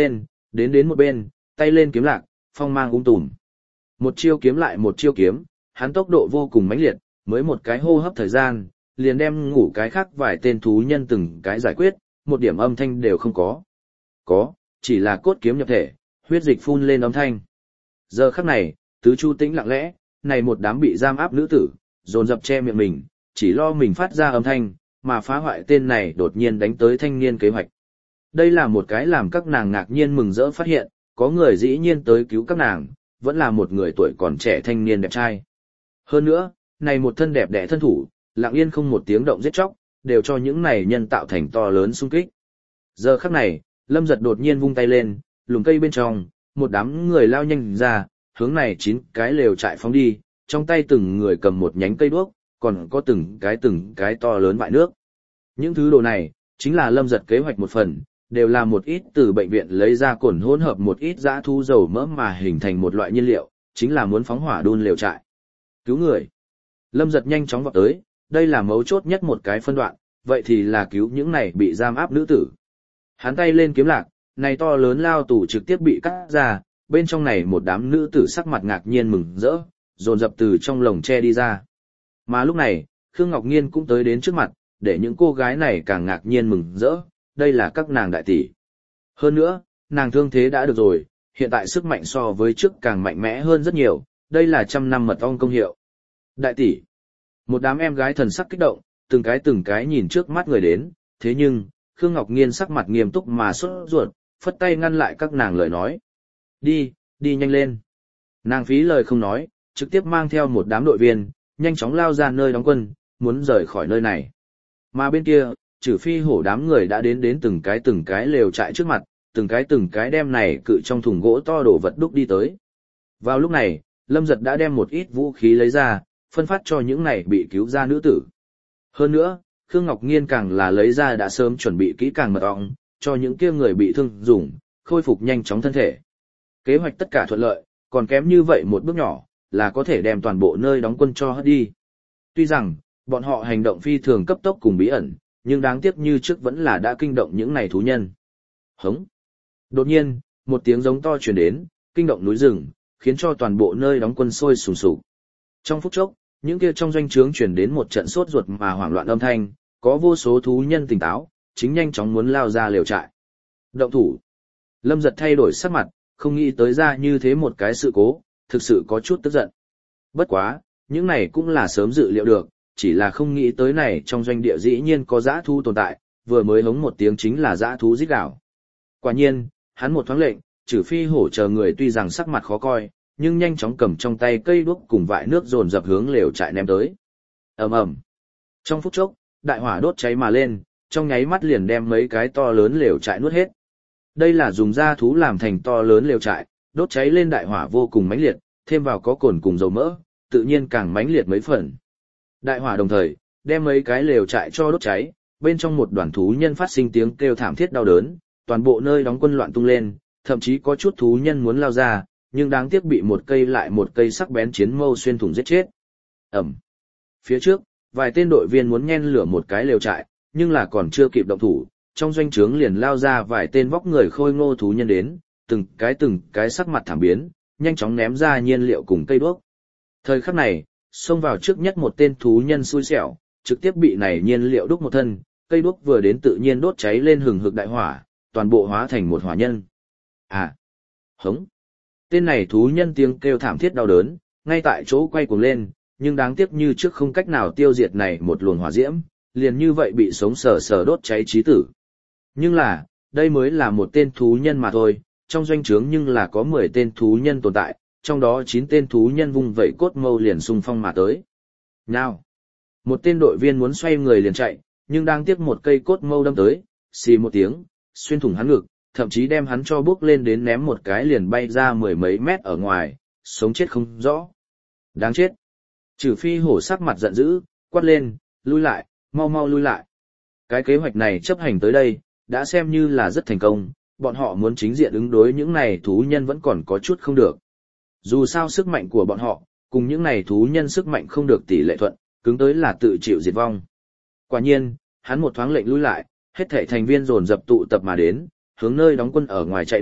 A: đến đến một bên, tay lên kiếm lạc, phong mang ung tùm. Một chiêu kiếm lại một chiêu kiếm, hắn tốc độ vô cùng mãnh liệt, mới một cái hô hấp thời gian, liền đem ngủ cái khác vài tên thú nhân từng cái giải quyết, một điểm âm thanh đều không có. Có, chỉ là cốt kiếm nhập thể, huyết dịch phun lên âm thanh. Giờ khắc này, tứ chu tĩnh lặng lẽ, này một đám bị giam áp nữ tử, dồn dập che miệng mình, chỉ lo mình phát ra âm thanh, mà phá hoại tên này đột nhiên đánh tới thanh niên kế hoạch. Đây là một cái làm các nàng ngạc nhiên mừng rỡ phát hiện, có người dĩ nhiên tới cứu các nàng, vẫn là một người tuổi còn trẻ thanh niên đẹp trai. Hơn nữa, này một thân đẹp đẽ thân thủ, lặng yên không một tiếng động giết chóc, đều cho những này nhân tạo thành to lớn xung kích. Giờ khắc này, Lâm Giật đột nhiên vung tay lên, lùm cây bên trong, một đám người lao nhanh ra, hướng này chín cái lều trại phóng đi, trong tay từng người cầm một nhánh cây đuốc, còn có từng cái từng cái to lớn vại nước. Những thứ đồ này, chính là Lâm Giật kế hoạch một phần, đều là một ít từ bệnh viện lấy ra cồn hỗn hợp một ít dã thu dầu mỡ mà hình thành một loại nhiên liệu, chính là muốn phóng hỏa đun lều trại. Cứu người. Lâm Giật nhanh chóng vọt tới, đây là mấu chốt nhất một cái phân đoạn, vậy thì là cứu những này bị giam áp nữ tử. Hắn tay lên kiếm lạc, này to lớn lao tủ trực tiếp bị cắt ra, bên trong này một đám nữ tử sắc mặt ngạc nhiên mừng rỡ, dồn dập từ trong lồng tre đi ra. Mà lúc này, Khương Ngọc Nghiên cũng tới đến trước mặt, để những cô gái này càng ngạc nhiên mừng rỡ, đây là các nàng đại tỷ. Hơn nữa, nàng thương thế đã được rồi, hiện tại sức mạnh so với trước càng mạnh mẽ hơn rất nhiều, đây là trăm năm mật ong công hiệu. Đại tỷ. Một đám em gái thần sắc kích động, từng cái từng cái nhìn trước mắt người đến, thế nhưng, Khương Ngọc Nghiên sắc mặt nghiêm túc mà sốt ruột, phất tay ngăn lại các nàng lời nói. Đi, đi nhanh lên. Nàng phí lời không nói, trực tiếp mang theo một đám đội viên, nhanh chóng lao ra nơi đóng quân, muốn rời khỏi nơi này. Mà bên kia, Trử Phi Hổ đám người đã đến đến từng cái từng cái lều trại trước mặt, từng cái từng cái đem này cự trong thùng gỗ to đổ vật đúc đi tới. Vào lúc này, Lâm Giật đã đem một ít vũ khí lấy ra, phân phát cho những này bị cứu ra nữ tử. Hơn nữa, Khương Ngọc Nghiên càng là lấy ra đã sớm chuẩn bị kỹ càng mật ong, cho những kia người bị thương dùng, khôi phục nhanh chóng thân thể. Kế hoạch tất cả thuận lợi, còn kém như vậy một bước nhỏ, là có thể đem toàn bộ nơi đóng quân cho hất đi. Tuy rằng, bọn họ hành động phi thường cấp tốc cùng bí ẩn, nhưng đáng tiếc như trước vẫn là đã kinh động những này thú nhân. Hống! Đột nhiên, một tiếng giống to truyền đến, kinh động núi rừng, khiến cho toàn bộ nơi đóng quân sôi sùng sục. Trong phút chốc, những kia trong doanh trướng truyền đến một trận sốt ruột mà hoảng loạn âm thanh, có vô số thú nhân tỉnh táo, chính nhanh chóng muốn lao ra liều trại. Động thủ. Lâm Giật thay đổi sắc mặt, không nghĩ tới ra như thế một cái sự cố, thực sự có chút tức giận. Bất quá, những này cũng là sớm dự liệu được, chỉ là không nghĩ tới này trong doanh địa dĩ nhiên có dã thú tồn tại, vừa mới hống một tiếng chính là dã thú rít gào. Quả nhiên, hắn một thoáng lệnh, Trử Phi Hổ chờ người tuy rằng sắc mặt khó coi, nhưng nhanh chóng cầm trong tay cây đuốc cùng vại nước dồn dập hướng lều trại ném tới. Ầm ầm. Trong phút chốc, đại hỏa đốt cháy mà lên, trong nháy mắt liền đem mấy cái to lớn lều trại nuốt hết. Đây là dùng da thú làm thành to lớn lều trại, đốt cháy lên đại hỏa vô cùng mãnh liệt, thêm vào có cồn cùng dầu mỡ, tự nhiên càng mãnh liệt mấy phần. Đại hỏa đồng thời, đem mấy cái lều trại cho đốt cháy, bên trong một đoàn thú nhân phát sinh tiếng kêu thảm thiết đau đớn, toàn bộ nơi đóng quân loạn tung lên, thậm chí có chút thú nhân muốn lao ra, nhưng đáng tiếc bị một cây lại một cây sắc bén chiến mâu xuyên thủng giết chết. Ẩm. Phía trước, vài tên đội viên muốn nhen lửa một cái lều trại, nhưng là còn chưa kịp động thủ, trong doanh trướng liền lao ra vài tên vóc người khôi ngô thú nhân đến, từng cái từng cái sắc mặt thảm biến, nhanh chóng ném ra nhiên liệu cùng cây đuốc. Thời khắc này, xông vào trước nhất một tên thú nhân xui xẻo, trực tiếp bị này nhiên liệu đúc một thân, cây đuốc vừa đến tự nhiên đốt cháy lên hừng hực đại hỏa, toàn bộ hóa thành một hỏa nhân. À! Hống! Tên này thú nhân tiếng kêu thảm thiết đau đớn, ngay tại chỗ quay cuồng lên, nhưng đáng tiếc như trước không cách nào tiêu diệt này một luồng hỏa diễm, liền như vậy bị sống sờ sờ đốt cháy chí tử. Nhưng là, đây mới là một tên thú nhân mà thôi, trong doanh trướng nhưng là có mười tên thú nhân tồn tại, trong đó chín tên thú nhân vung vẩy cốt mâu liền xung phong mà tới. Nào! Một tên đội viên muốn xoay người liền chạy, nhưng đang tiếc một cây cốt mâu đâm tới, xì một tiếng, xuyên thủng hắn ngực, thậm chí đem hắn cho bước lên đến ném một cái liền bay ra mười mấy mét ở ngoài, sống chết không rõ. Đáng chết! Trừ Phi Hổ sắc mặt giận dữ, quát lên, lui lại, mau mau lui lại. Cái kế hoạch này chấp hành tới đây, đã xem như là rất thành công, bọn họ muốn chính diện ứng đối những này thú nhân vẫn còn có chút không được. Dù sao sức mạnh của bọn họ, cùng những này thú nhân sức mạnh không được tỷ lệ thuận, cứng tới là tự chịu diệt vong. Quả nhiên, hắn một thoáng lệnh lui lại, hết thảy thành viên dồn dập tụ tập mà đến, hướng nơi đóng quân ở ngoài chạy đi,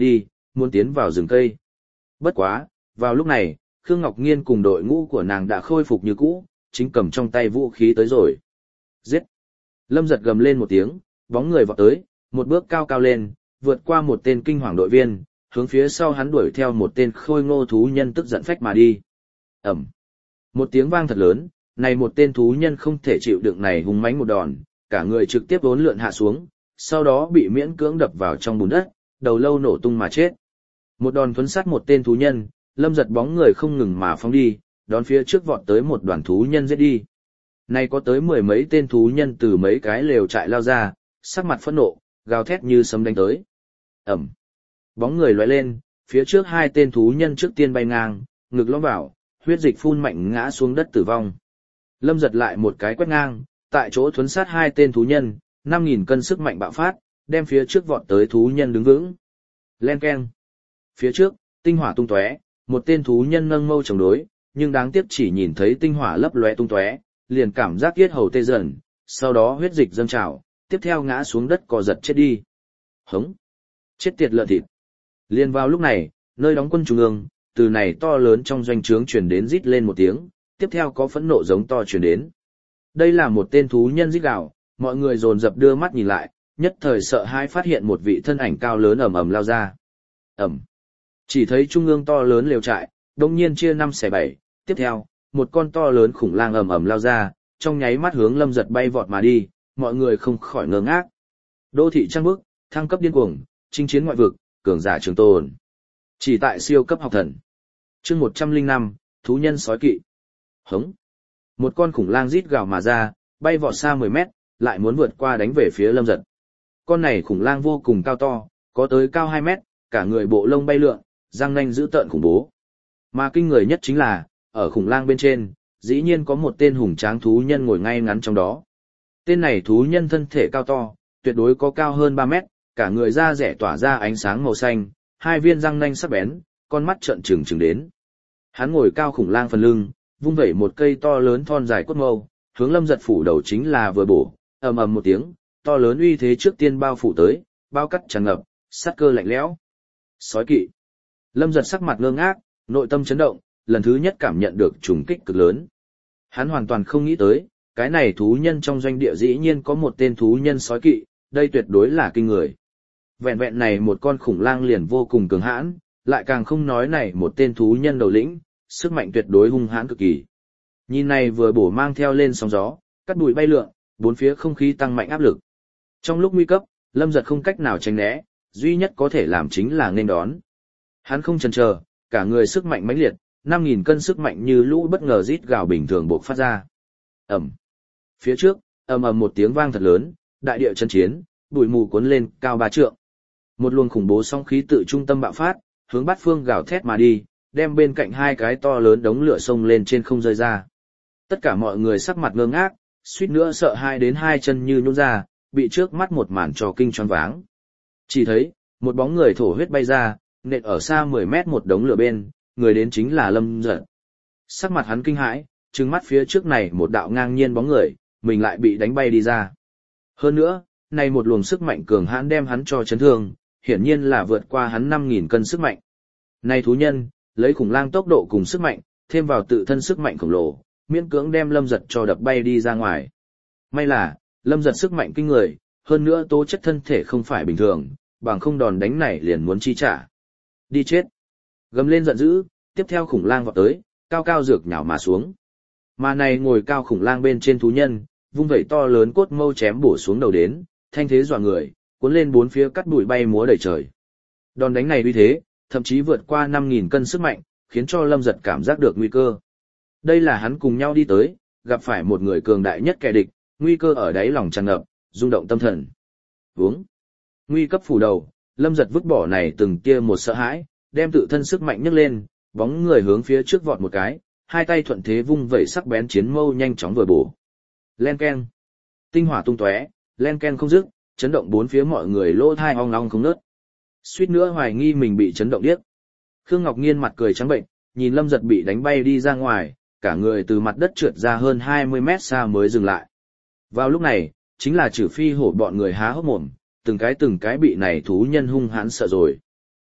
A: muốn tiến vào rừng cây. Bất quá, vào lúc này, Khương Ngọc Nghiên cùng đội ngũ của nàng đã khôi phục như cũ, chính cầm trong tay vũ khí tới rồi. Giết! Lâm giật gầm lên một tiếng, bóng người vọt tới, một bước cao cao lên, vượt qua một tên kinh hoàng đội viên, hướng phía sau hắn đuổi theo một tên khôi ngô thú nhân tức giận phách mà đi. Ẩm! Một tiếng vang thật lớn, này một tên thú nhân không thể chịu đựng này hung mãnh một đòn, cả người trực tiếp vốn lượn hạ xuống, sau đó bị miễn cưỡng đập vào trong bùn đất, đầu lâu nổ tung mà chết. Một đòn thuấn sát một tên thú nhân, Lâm giật bóng người không ngừng mà phóng đi, đón phía trước vọt tới một đoàn thú nhân giết đi. Này có tới mười mấy tên thú nhân từ mấy cái lều trại lao ra, sắc mặt phẫn nộ, gào thét như sấm đánh tới. Ẩm. Bóng người lóe lên, phía trước hai tên thú nhân trước tiên bay ngang, ngực lõm vào, huyết dịch phun mạnh ngã xuống đất tử vong. Lâm giật lại một cái quét ngang, tại chỗ thuấn sát hai tên thú nhân, năm nghìn cân sức mạnh bạo phát, đem phía trước vọt tới thú nhân đứng vững. Len keng. Phía trước, tinh hỏa tung tóe, một tên thú nhân nâng mâu chống đối, nhưng đáng tiếc chỉ nhìn thấy tinh hỏa lấp lóe tung tóe, liền cảm giác yết hầu tê dần, sau đó huyết dịch dâng trào, tiếp theo ngã xuống đất cò giật chết đi. Hống! Chết tiệt lợn thịt! Liền vào lúc này, nơi đóng quân trung ương, từ này to lớn trong doanh trướng truyền đến rít lên một tiếng, tiếp theo có phẫn nộ giống to truyền đến. Đây là một tên thú nhân rít gào, mọi người dồn dập đưa mắt nhìn lại, nhất thời sợ hãi phát hiện một vị thân ảnh cao lớn ầm ầm lao ra. Ầm! Chỉ thấy trung ương to lớn lều trại, đông nhiên chia năm xẻ bảy, tiếp theo, một con to lớn khủng lang ầm ầm lao ra, trong nháy mắt hướng Lâm giật bay vọt mà đi, mọi người không khỏi ngơ ngác. Đô thị trăng bước, thăng cấp điên cuồng, chinh chiến ngoại vực, cường giả trường tồn. Chỉ tại siêu cấp học thần. Chương một trăm lẻ năm, thú nhân sói kỵ. Hống. Một con khủng lang rít gào mà ra, bay vọt xa mười mét, lại muốn vượt qua đánh về phía Lâm giật. Con này khủng lang vô cùng cao to, có tới cao hai mét, cả người bộ lông bay lượn, răng nanh dữ tợn khủng bố. Mà kinh người nhất chính là, ở khủng lang bên trên, dĩ nhiên có một tên hùng tráng thú nhân ngồi ngay ngắn trong đó. Tên này thú nhân thân thể cao to, tuyệt đối có cao hơn ba mét, cả người da rẻ tỏa ra ánh sáng màu xanh, hai viên răng nanh sắc bén, con mắt trợn trừng trừng đến. Hắn ngồi cao khủng lang phần lưng, vung vẩy một cây to lớn thon dài cốt mâu, hướng Lâm giật phủ đầu chính là vừa bổ, ầm ầm một tiếng, to lớn uy thế trước tiên bao phủ tới, bao cắt tràn ngập, sát cơ lạnh lẽo. Sói kỵ. Lâm giật sắc mặt ngơ ngác, nội tâm chấn động, lần thứ nhất cảm nhận được trùng kích cực lớn. Hắn hoàn toàn không nghĩ tới, cái này thú nhân trong doanh địa dĩ nhiên có một tên thú nhân sói kỵ, đây tuyệt đối là kinh người. Vẹn vẹn này một con khủng lang liền vô cùng cường hãn, lại càng không nói này một tên thú nhân đầu lĩnh, sức mạnh tuyệt đối hung hãn cực kỳ. Nhìn này vừa bổ mang theo lên sóng gió, cắt bụi bay lượn, bốn phía không khí tăng mạnh áp lực. Trong lúc nguy cấp, Lâm giật không cách nào tránh né, duy nhất có thể làm chính là nên đón. Hắn không chần chờ, cả người sức mạnh mãnh liệt, năm nghìn cân sức mạnh như lũ bất ngờ rít gào bình thường bộc phát ra. Ầm. Phía trước, ầm ầm một tiếng vang thật lớn, đại địa chấn chiến, bụi mù cuốn lên cao ba trượng. Một luồng khủng bố sóng khí tự trung tâm bạo phát, hướng bát phương gào thét mà đi, đem bên cạnh hai cái to lớn đống lửa sông lên trên không rơi ra. Tất cả mọi người sắc mặt ngơ ngác, suýt nữa sợ hai đến hai chân như nhũn ra, bị trước mắt một màn trò kinh choáng váng. Chỉ thấy, một bóng người thổ huyết bay ra, nện ở xa mười mét một đống lửa bên, người đến chính là Lâm giật. Sắc mặt hắn kinh hãi, trừng mắt phía trước này một đạo ngang nhiên bóng người, mình lại bị đánh bay đi ra. Hơn nữa, này một luồng sức mạnh cường hãn đem hắn cho chấn thương, hiển nhiên là vượt qua hắn năm nghìn cân sức mạnh. Này thú nhân, lấy khủng lang tốc độ cùng sức mạnh, thêm vào tự thân sức mạnh khổng lồ, miễn cưỡng đem Lâm giật cho đập bay đi ra ngoài. May là, Lâm giật sức mạnh kinh người, hơn nữa tố chất thân thể không phải bình thường, bằng không đòn đánh này liền muốn chi trả. Đi chết! Gầm lên giận dữ, tiếp theo khủng lang vọt tới, cao cao dược nhào mà xuống. Mà này ngồi cao khủng lang bên trên thú nhân, vung vẩy to lớn cốt mâu chém bổ xuống đầu đến, thanh thế dọa người, cuốn lên bốn phía cắt bụi bay múa đầy trời. Đòn đánh này uy thế, thậm chí vượt qua năm nghìn cân sức mạnh, khiến cho Lâm giật cảm giác được nguy cơ. Đây là hắn cùng nhau đi tới, gặp phải một người cường đại nhất kẻ địch, nguy cơ ở đáy lòng tràn ngập, rung động tâm thần. Uống. Nguy cấp phủ đầu, Lâm giật vứt bỏ này từng tia một sợ hãi, đem tự thân sức mạnh nhấc lên, bóng người hướng phía trước vọt một cái, hai tay thuận thế vung vẩy sắc bén chiến mâu nhanh chóng vừa bổ. Len keng. Tinh hỏa tung tóe, len keng không dứt, chấn động bốn phía mọi người lỗ thai ong ong không ngớt. Suýt nữa hoài nghi mình bị chấn động điếc. Khương Ngọc Nghiên mặt cười trắng bệnh, nhìn Lâm giật bị đánh bay đi ra ngoài, cả người từ mặt đất trượt ra hơn hai mươi mét xa mới dừng lại. Vào lúc này, chính là Trử Phi Hổ bọn người há hốc mồm, từng cái từng cái bị này thú nhân hung hãn sợ rồi.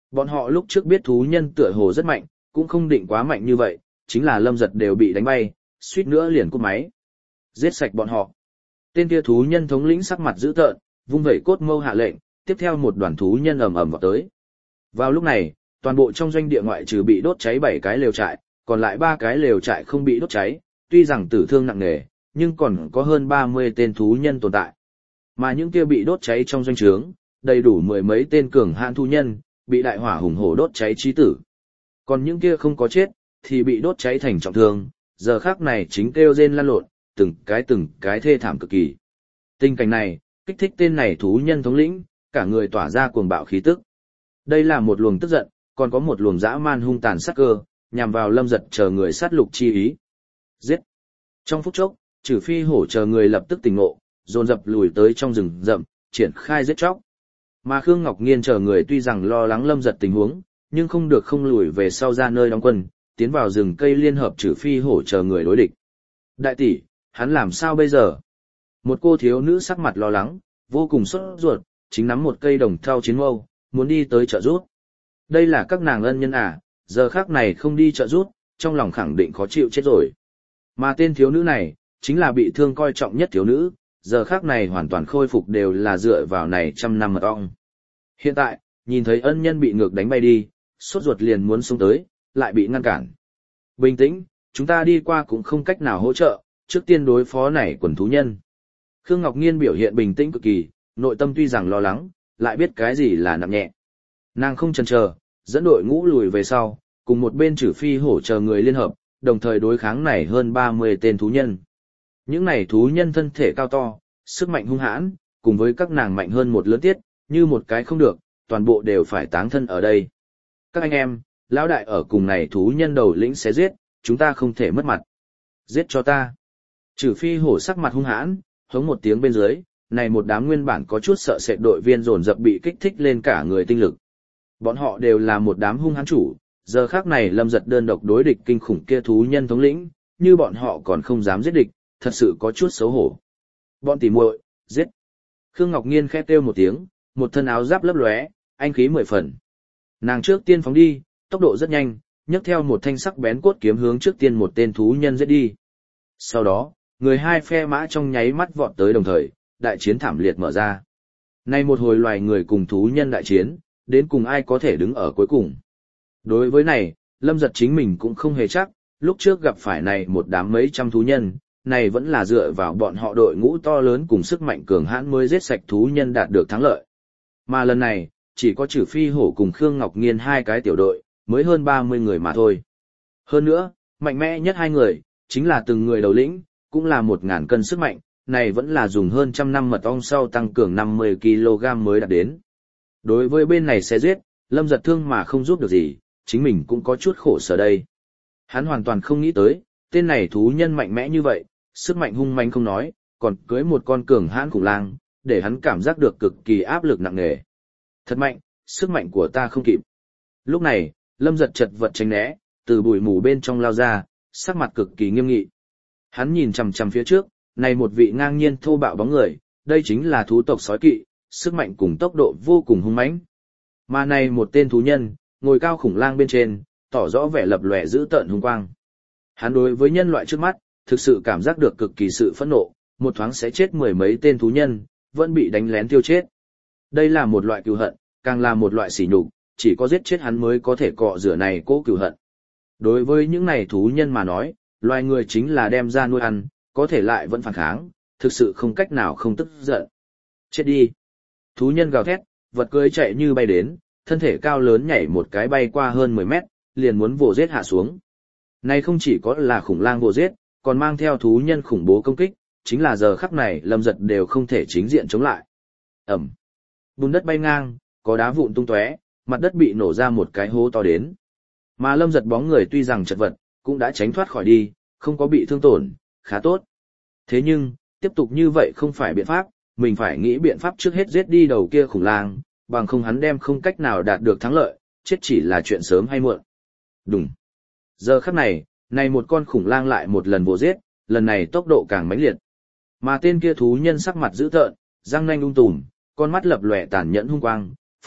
A: Bọn họ lúc trước biết thú nhân tựa hồ rất mạnh, cũng không định quá mạnh như vậy, chính là Lâm Giật đều bị đánh bay, suýt nữa liền cúp máy. Giết sạch bọn họ. Tên kia thú nhân thống lĩnh sắc mặt dữ tợn, vung vẩy cốt mâu hạ lệnh, tiếp theo một đoàn thú nhân ầm ầm vào tới. Vào lúc này, toàn bộ trong doanh địa ngoại trừ bị đốt cháy bảy cái lều trại, còn lại ba cái lều trại không bị đốt cháy, tuy rằng tử thương nặng nề, nhưng còn có hơn ba mươi tên thú nhân tồn tại. Mà những kia bị đốt cháy trong doanh trướng, đầy đủ mười mấy tên cường hãn thú nhân, bị đại hỏa hùng hổ đốt cháy chí tử. Còn những kia không có chết, thì bị đốt cháy thành trọng thương, giờ khắc này chính kêu rên lăn lộn, từng cái từng cái thê thảm cực kỳ. Tình cảnh này, kích thích tên này thú nhân thống lĩnh, cả người tỏa ra cuồng bạo khí tức. Đây là một luồng tức giận, còn có một luồng dã man hung tàn sát cơ, nhằm vào Lâm Giật chờ người sát lục chi ý. Giết! Trong phút chốc, Trừ Phi Hổ chờ người lập tức tỉnh ngộ, dồn dập lùi tới trong rừng rậm, triển khai giết chóc. Mà Khương Ngọc Nghiên chờ người tuy rằng lo lắng Lâm Giật tình huống, nhưng không được không lùi về sau ra nơi đóng quân, tiến vào rừng cây liên hợp Trừ Phi Hổ chờ người đối địch. Đại tỷ, hắn làm sao bây giờ? Một cô thiếu nữ sắc mặt lo lắng, vô cùng sốt ruột, chính nắm một cây đồng thau chiến mâu, muốn đi tới trợ giúp. Đây là các nàng ân nhân à, giờ khác này không đi trợ giúp, trong lòng khẳng định khó chịu chết rồi. Mà tên thiếu nữ này, chính là bị thương coi trọng nhất thiếu nữ, giờ khác này hoàn toàn khôi phục đều là dựa vào này trăm năm mật ong. Hiện tại, nhìn thấy ân nhân bị ngược đánh bay đi, sốt ruột liền muốn xuống tới, lại bị ngăn cản. Bình tĩnh, chúng ta đi qua cũng không cách nào hỗ trợ, trước tiên đối phó này quần thú nhân. Khương Ngọc Nghiên biểu hiện bình tĩnh cực kỳ, nội tâm tuy rằng lo lắng, lại biết cái gì là nặng nhẹ. Nàng không chần chờ, dẫn đội ngũ lùi về sau, cùng một bên Trừ Phi Hổ chờ người liên hợp, đồng thời đối kháng này hơn ba mươi tên thú nhân. Những này thú nhân thân thể cao to, sức mạnh hung hãn, cùng với các nàng mạnh hơn một lớn tiết, như một cái không được, toàn bộ đều phải táng thân ở đây. Các anh em, lão đại ở cùng này thú nhân đầu lĩnh sẽ giết, chúng ta không thể mất mặt. Giết cho ta. Trừ Phi Hổ sắc mặt hung hãn, hống một tiếng bên dưới, này một đám nguyên bản có chút sợ sệt đội viên dồn dập bị kích thích lên cả người tinh lực. Bọn họ đều là một đám hung hãn chủ, giờ khác này Lâm Giật đơn độc đối địch kinh khủng kia thú nhân thống lĩnh, như bọn họ còn không dám giết địch, thật sự có chút xấu hổ. Bọn tỉ muội, giết. Khương Ngọc Nghiên khẽ kêu một tiếng, một thân áo giáp lấp lóe, anh khí mười phần. Nàng trước tiên phóng đi, tốc độ rất nhanh, nhấc theo một thanh sắc bén cốt kiếm hướng trước tiên một tên thú nhân giết đi. Sau đó, người hai phe mã trong nháy mắt vọt tới đồng thời, đại chiến thảm liệt mở ra. Nay một hồi loài người cùng thú nhân đại chiến, đến cùng ai có thể đứng ở cuối cùng. Đối với này, Lâm Giật chính mình cũng không hề chắc, lúc trước gặp phải này một đám mấy trăm thú nhân, này vẫn là dựa vào bọn họ đội ngũ to lớn cùng sức mạnh cường hãn mới giết sạch thú nhân đạt được thắng lợi. Mà lần này, chỉ có Trừ Phi Hổ cùng Khương Ngọc Nghiên hai cái tiểu đội, mới hơn ba mươi người mà thôi. Hơn nữa, mạnh mẽ nhất hai người, chính là từng người đầu lĩnh, cũng là một ngàn cân sức mạnh, này vẫn là dùng hơn trăm năm mật ong sau tăng cường năm mươi ki lô gam mới đạt đến. Đối với bên này sẽ giết, Lâm Giật thương mà không giúp được gì, chính mình cũng có chút khổ sở đây. Hắn hoàn toàn không nghĩ tới, tên này thú nhân mạnh mẽ như vậy, sức mạnh hung manh không nói, còn cưới một con cường hãn khủng lang, để hắn cảm giác được cực kỳ áp lực nặng nề. Thật mạnh, sức mạnh của ta không kịp. Lúc này, Lâm Giật chật vật tránh né, từ bụi mù bên trong lao ra, sắc mặt cực kỳ nghiêm nghị. Hắn nhìn chằm chằm phía trước, này một vị ngang nhiên thô bạo bóng người, đây chính là thú tộc sói kỵ, sức mạnh cùng tốc độ vô cùng hung mãnh. Mà này một tên thú nhân, ngồi cao khủng lang bên trên, tỏ rõ vẻ lập lòe dữ tợn hung quang. Hắn đối với nhân loại trước mắt, thực sự cảm giác được cực kỳ sự phẫn nộ, một thoáng sẽ chết mười mấy tên thú nhân, vẫn bị đánh lén tiêu chết. Đây là một loại cừu hận, càng là một loại sỉ nhục, chỉ có giết chết hắn mới có thể cọ rửa này cố cừu hận. Đối với những này thú nhân mà nói, loài người chính là đem ra nuôi ăn, có thể lại vẫn phản kháng, thực sự không cách nào không tức giận. Chết đi! Thú nhân gào thét, vật cưỡi chạy như bay đến, thân thể cao lớn nhảy một cái bay qua hơn mười mét, liền muốn vồ giết hạ xuống. Này không chỉ có là khủng lang vồ giết, còn mang theo thú nhân khủng bố công kích, chính là giờ khắc này Lâm Giật đều không thể chính diện chống lại. Ẩm! Bùn đất bay ngang, có đá vụn tung tóe, mặt đất bị nổ ra một cái hố to đến. Mà Lâm Giật bóng người tuy rằng chật vật, cũng đã tránh thoát khỏi đi, không có bị thương tổn, khá tốt. Thế nhưng, tiếp tục như vậy không phải biện pháp, mình phải nghĩ biện pháp trước hết giết đi đầu kia khủng lang, bằng không hắn đem không cách nào đạt được thắng lợi, chết chỉ là chuyện sớm hay muộn. Đúng. Giờ khắc này, này một con khủng lang lại một lần vồ giết, lần này tốc độ càng mãnh liệt. Mà tên kia thú nhân sắc mặt dữ tợn, răng nanh ung tùm, con mắt lập lòe tàn nhẫn hung quang,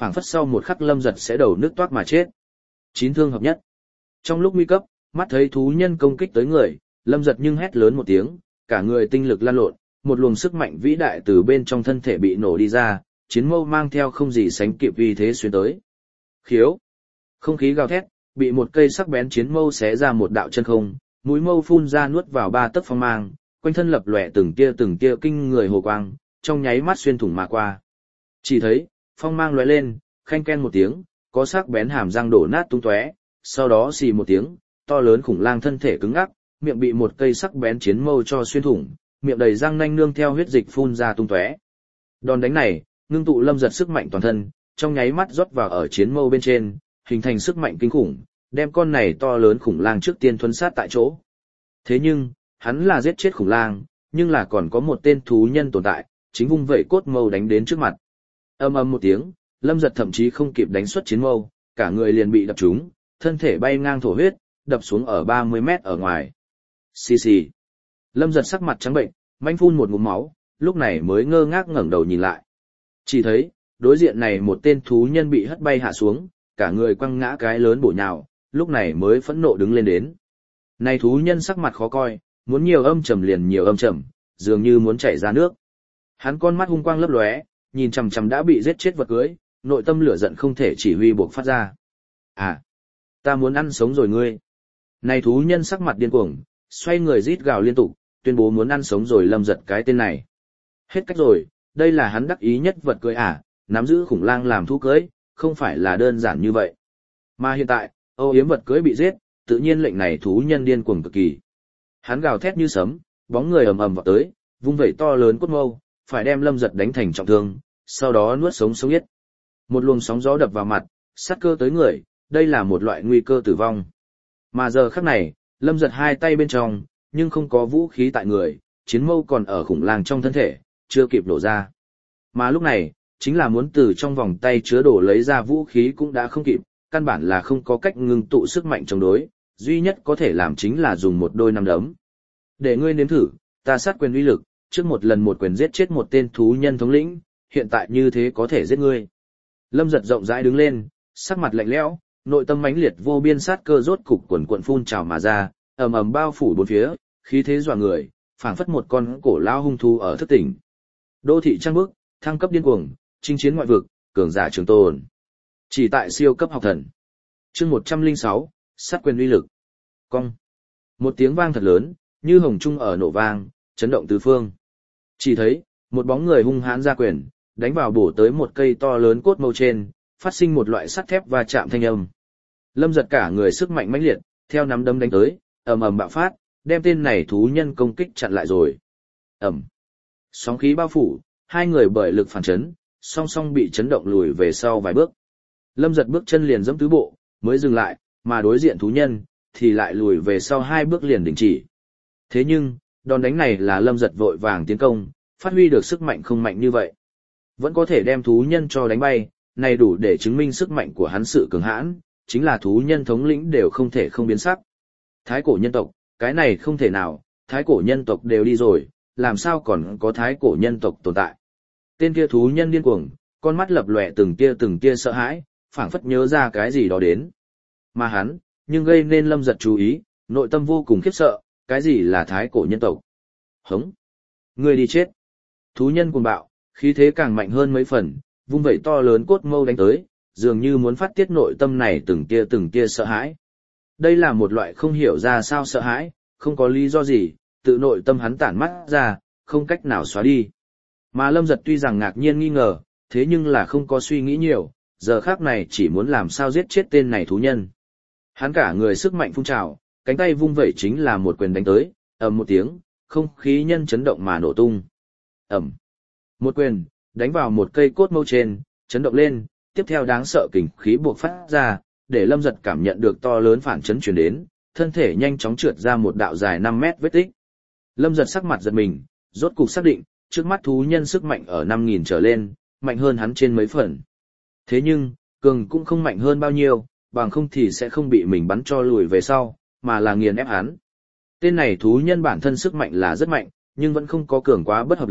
A: phảng phất sau một khắc Lâm Giật sẽ đầu nước toát mà chết. Chín thương hợp nhất. Trong lúc nguy cấp, mắt thấy thú nhân công kích tới người, Lâm Giật nhưng hét lớn một tiếng, cả người tinh lực lan lộn, một luồng sức mạnh vĩ đại từ bên trong thân thể bị nổ đi ra, chiến mâu mang theo không gì sánh kịp uy thế xuyên tới. Khiếu. Không khí gào thét, bị một cây sắc bén chiến mâu xé ra một đạo chân không, mũi mâu phun ra nuốt vào ba tấc phong mang, quanh thân lập lòe từng tia từng tia kinh người hồ quang, trong nháy mắt xuyên thủng mà qua. Chỉ thấy, phong mang lóe lên, khanh ken một tiếng, có sắc bén hàm răng đổ nát tung tóe, sau đó xì một tiếng, to lớn khủng lang thân thể cứng ngắc, miệng bị một cây sắc bén chiến mâu cho xuyên thủng, miệng đầy răng nanh nương theo huyết dịch phun ra tung tóe. Đòn đánh này, ngưng tụ Lâm Giật sức mạnh toàn thân, trong nháy mắt rót vào ở chiến mâu bên trên, hình thành sức mạnh kinh khủng, đem con này to lớn khủng lang trước tiên thuấn sát tại chỗ. Thế nhưng, hắn là giết chết khủng lang, nhưng là còn có một tên thú nhân tồn tại, chính vung vẩy cốt mâu đánh đến trước mặt. Ầm ầm một tiếng, Lâm Giật thậm chí không kịp đánh xuất chiến mâu, cả người liền bị đập trúng, thân thể bay ngang thổ huyết, đập xuống ở ba mươi mét ở ngoài. Xì xì. Lâm Giật sắc mặt trắng bệnh, manh phun một ngụm máu, lúc này mới ngơ ngác ngẩng đầu nhìn lại. Chỉ thấy, đối diện này một tên thú nhân bị hất bay hạ xuống, cả người quăng ngã cái lớn bổ nhào, lúc này mới phẫn nộ đứng lên đến. Này thú nhân sắc mặt khó coi, muốn nhiều âm trầm liền nhiều âm trầm, dường như muốn chảy ra nước. Hắn con mắt hung quang lấp lóe, nhìn chằm chằm đã bị giết chết vật cưới, nội tâm lửa giận không thể chỉ huy buộc phát ra. À, ta muốn ăn sống rồi ngươi. Này thú nhân sắc mặt điên cuồng, xoay người rít gào liên tục, tuyên bố muốn ăn sống rồi Lâm Giật cái tên này. Hết cách rồi, đây là hắn đắc ý nhất vật cưới à, nắm giữ khủng lang làm thú cưới, không phải là đơn giản như vậy. Mà hiện tại, âu yếm vật cưới bị giết, tự nhiên lệnh này thú nhân điên cuồng cực kỳ. Hắn gào thét như sấm, bóng người ầm ầm vào tới, vung vẩy to lớn cốt mâu, phải đem Lâm Giật đánh thành trọng thương, sau đó nuốt sống sống yết. Một luồng sóng gió đập vào mặt, sát cơ tới người, đây là một loại nguy cơ tử vong. Mà giờ khắc này, Lâm Giật hai tay bên trong, nhưng không có vũ khí tại người, chiến mâu còn ở khủng lang trong thân thể, chưa kịp đổ ra. Mà lúc này, chính là muốn từ trong vòng tay chứa đổ lấy ra vũ khí cũng đã không kịp, căn bản là không có cách ngưng tụ sức mạnh chống đối, duy nhất có thể làm chính là dùng một đôi nắm đấm. Để ngươi nếm thử, ta sát quyền uy lực, trước một lần một quyền giết chết một tên thú nhân thống lĩnh, hiện tại như thế có thể giết ngươi. Lâm Giật rộng rãi đứng lên, sắc mặt lạnh lẽo, nội tâm mãnh liệt vô biên sát cơ rốt cục quần quần phun trào mà ra, ầm ầm bao phủ bốn phía, khí thế dọa người, phảng phất một con cổ lao hung thú ở thức tỉnh. Đô thị trăng bước, thăng cấp điên cuồng, chinh chiến ngoại vực, cường giả trường tồn. Chỉ tại siêu cấp học thần. Chương một trăm lẻ sáu, sát quyền uy lực. Cong. Một tiếng vang thật lớn, như hồng trung ở nổ vang, chấn động tứ phương. Chỉ thấy, một bóng người hung hãn ra quyền, đánh vào bổ tới một cây to lớn cốt mâu trên, phát sinh một loại sắt thép va chạm thanh âm. Lâm Giật cả người sức mạnh mãnh liệt, theo nắm đấm đánh tới, ầm ầm bạo phát, đem tên này thú nhân công kích chặn lại rồi. Ầm. Sóng khí bao phủ, hai người bởi lực phản chấn, song song bị chấn động lùi về sau vài bước. Lâm Giật bước chân liền giẫm tứ bộ, mới dừng lại, mà đối diện thú nhân thì lại lùi về sau hai bước liền đình chỉ. Thế nhưng, đòn đánh này là Lâm Giật vội vàng tiến công, phát huy được sức mạnh không mạnh như vậy. Vẫn có thể đem thú nhân cho đánh bay, này đủ để chứng minh sức mạnh của hắn sự cường hãn, chính là thú nhân thống lĩnh đều không thể không biến sắc. Thái cổ nhân tộc, cái này không thể nào, thái cổ nhân tộc đều đi rồi, làm sao còn có thái cổ nhân tộc tồn tại. Tên kia thú nhân điên cuồng, con mắt lập lòe từng tia từng tia sợ hãi, phảng phất nhớ ra cái gì đó đến. Mà hắn, nhưng gây nên Lâm Giật chú ý, nội tâm vô cùng khiếp sợ, cái gì là thái cổ nhân tộc? Hống! Người đi chết! Thú nhân cuồng bạo, khí thế càng mạnh hơn mấy phần, vung vẩy to lớn cốt mâu đánh tới, dường như muốn phát tiết nội tâm này từng tia từng tia sợ hãi. Đây là một loại không hiểu ra sao sợ hãi, không có lý do gì, tự nội tâm hắn tản mắt ra, không cách nào xóa đi. Mà Lâm Giật tuy rằng ngạc nhiên nghi ngờ, thế nhưng là không có suy nghĩ nhiều, giờ khác này chỉ muốn làm sao giết chết tên này thú nhân. Hắn cả người sức mạnh phun trào, cánh tay vung vẩy chính là một quyền đánh tới, ầm một tiếng, không khí nhân chấn động mà nổ tung. Ầm. Một quyền, đánh vào một cây cốt mâu trên, chấn động lên, tiếp theo đáng sợ kình khí buộc phát ra, để Lâm Giật cảm nhận được to lớn phản chấn truyền đến, thân thể nhanh chóng trượt ra một đạo dài năm mét vết tích. Lâm Giật sắc mặt giật mình, rốt cục xác định, trước mắt thú nhân sức mạnh ở năm nghìn trở lên, mạnh hơn hắn trên mấy phần. Thế nhưng, cường cũng không mạnh hơn bao nhiêu, bằng không thì sẽ không bị mình bắn cho lùi về sau, mà là nghiền ép hắn. Tên này thú nhân bản thân sức mạnh là rất mạnh, nhưng vẫn không có cường quá bất hợp lý,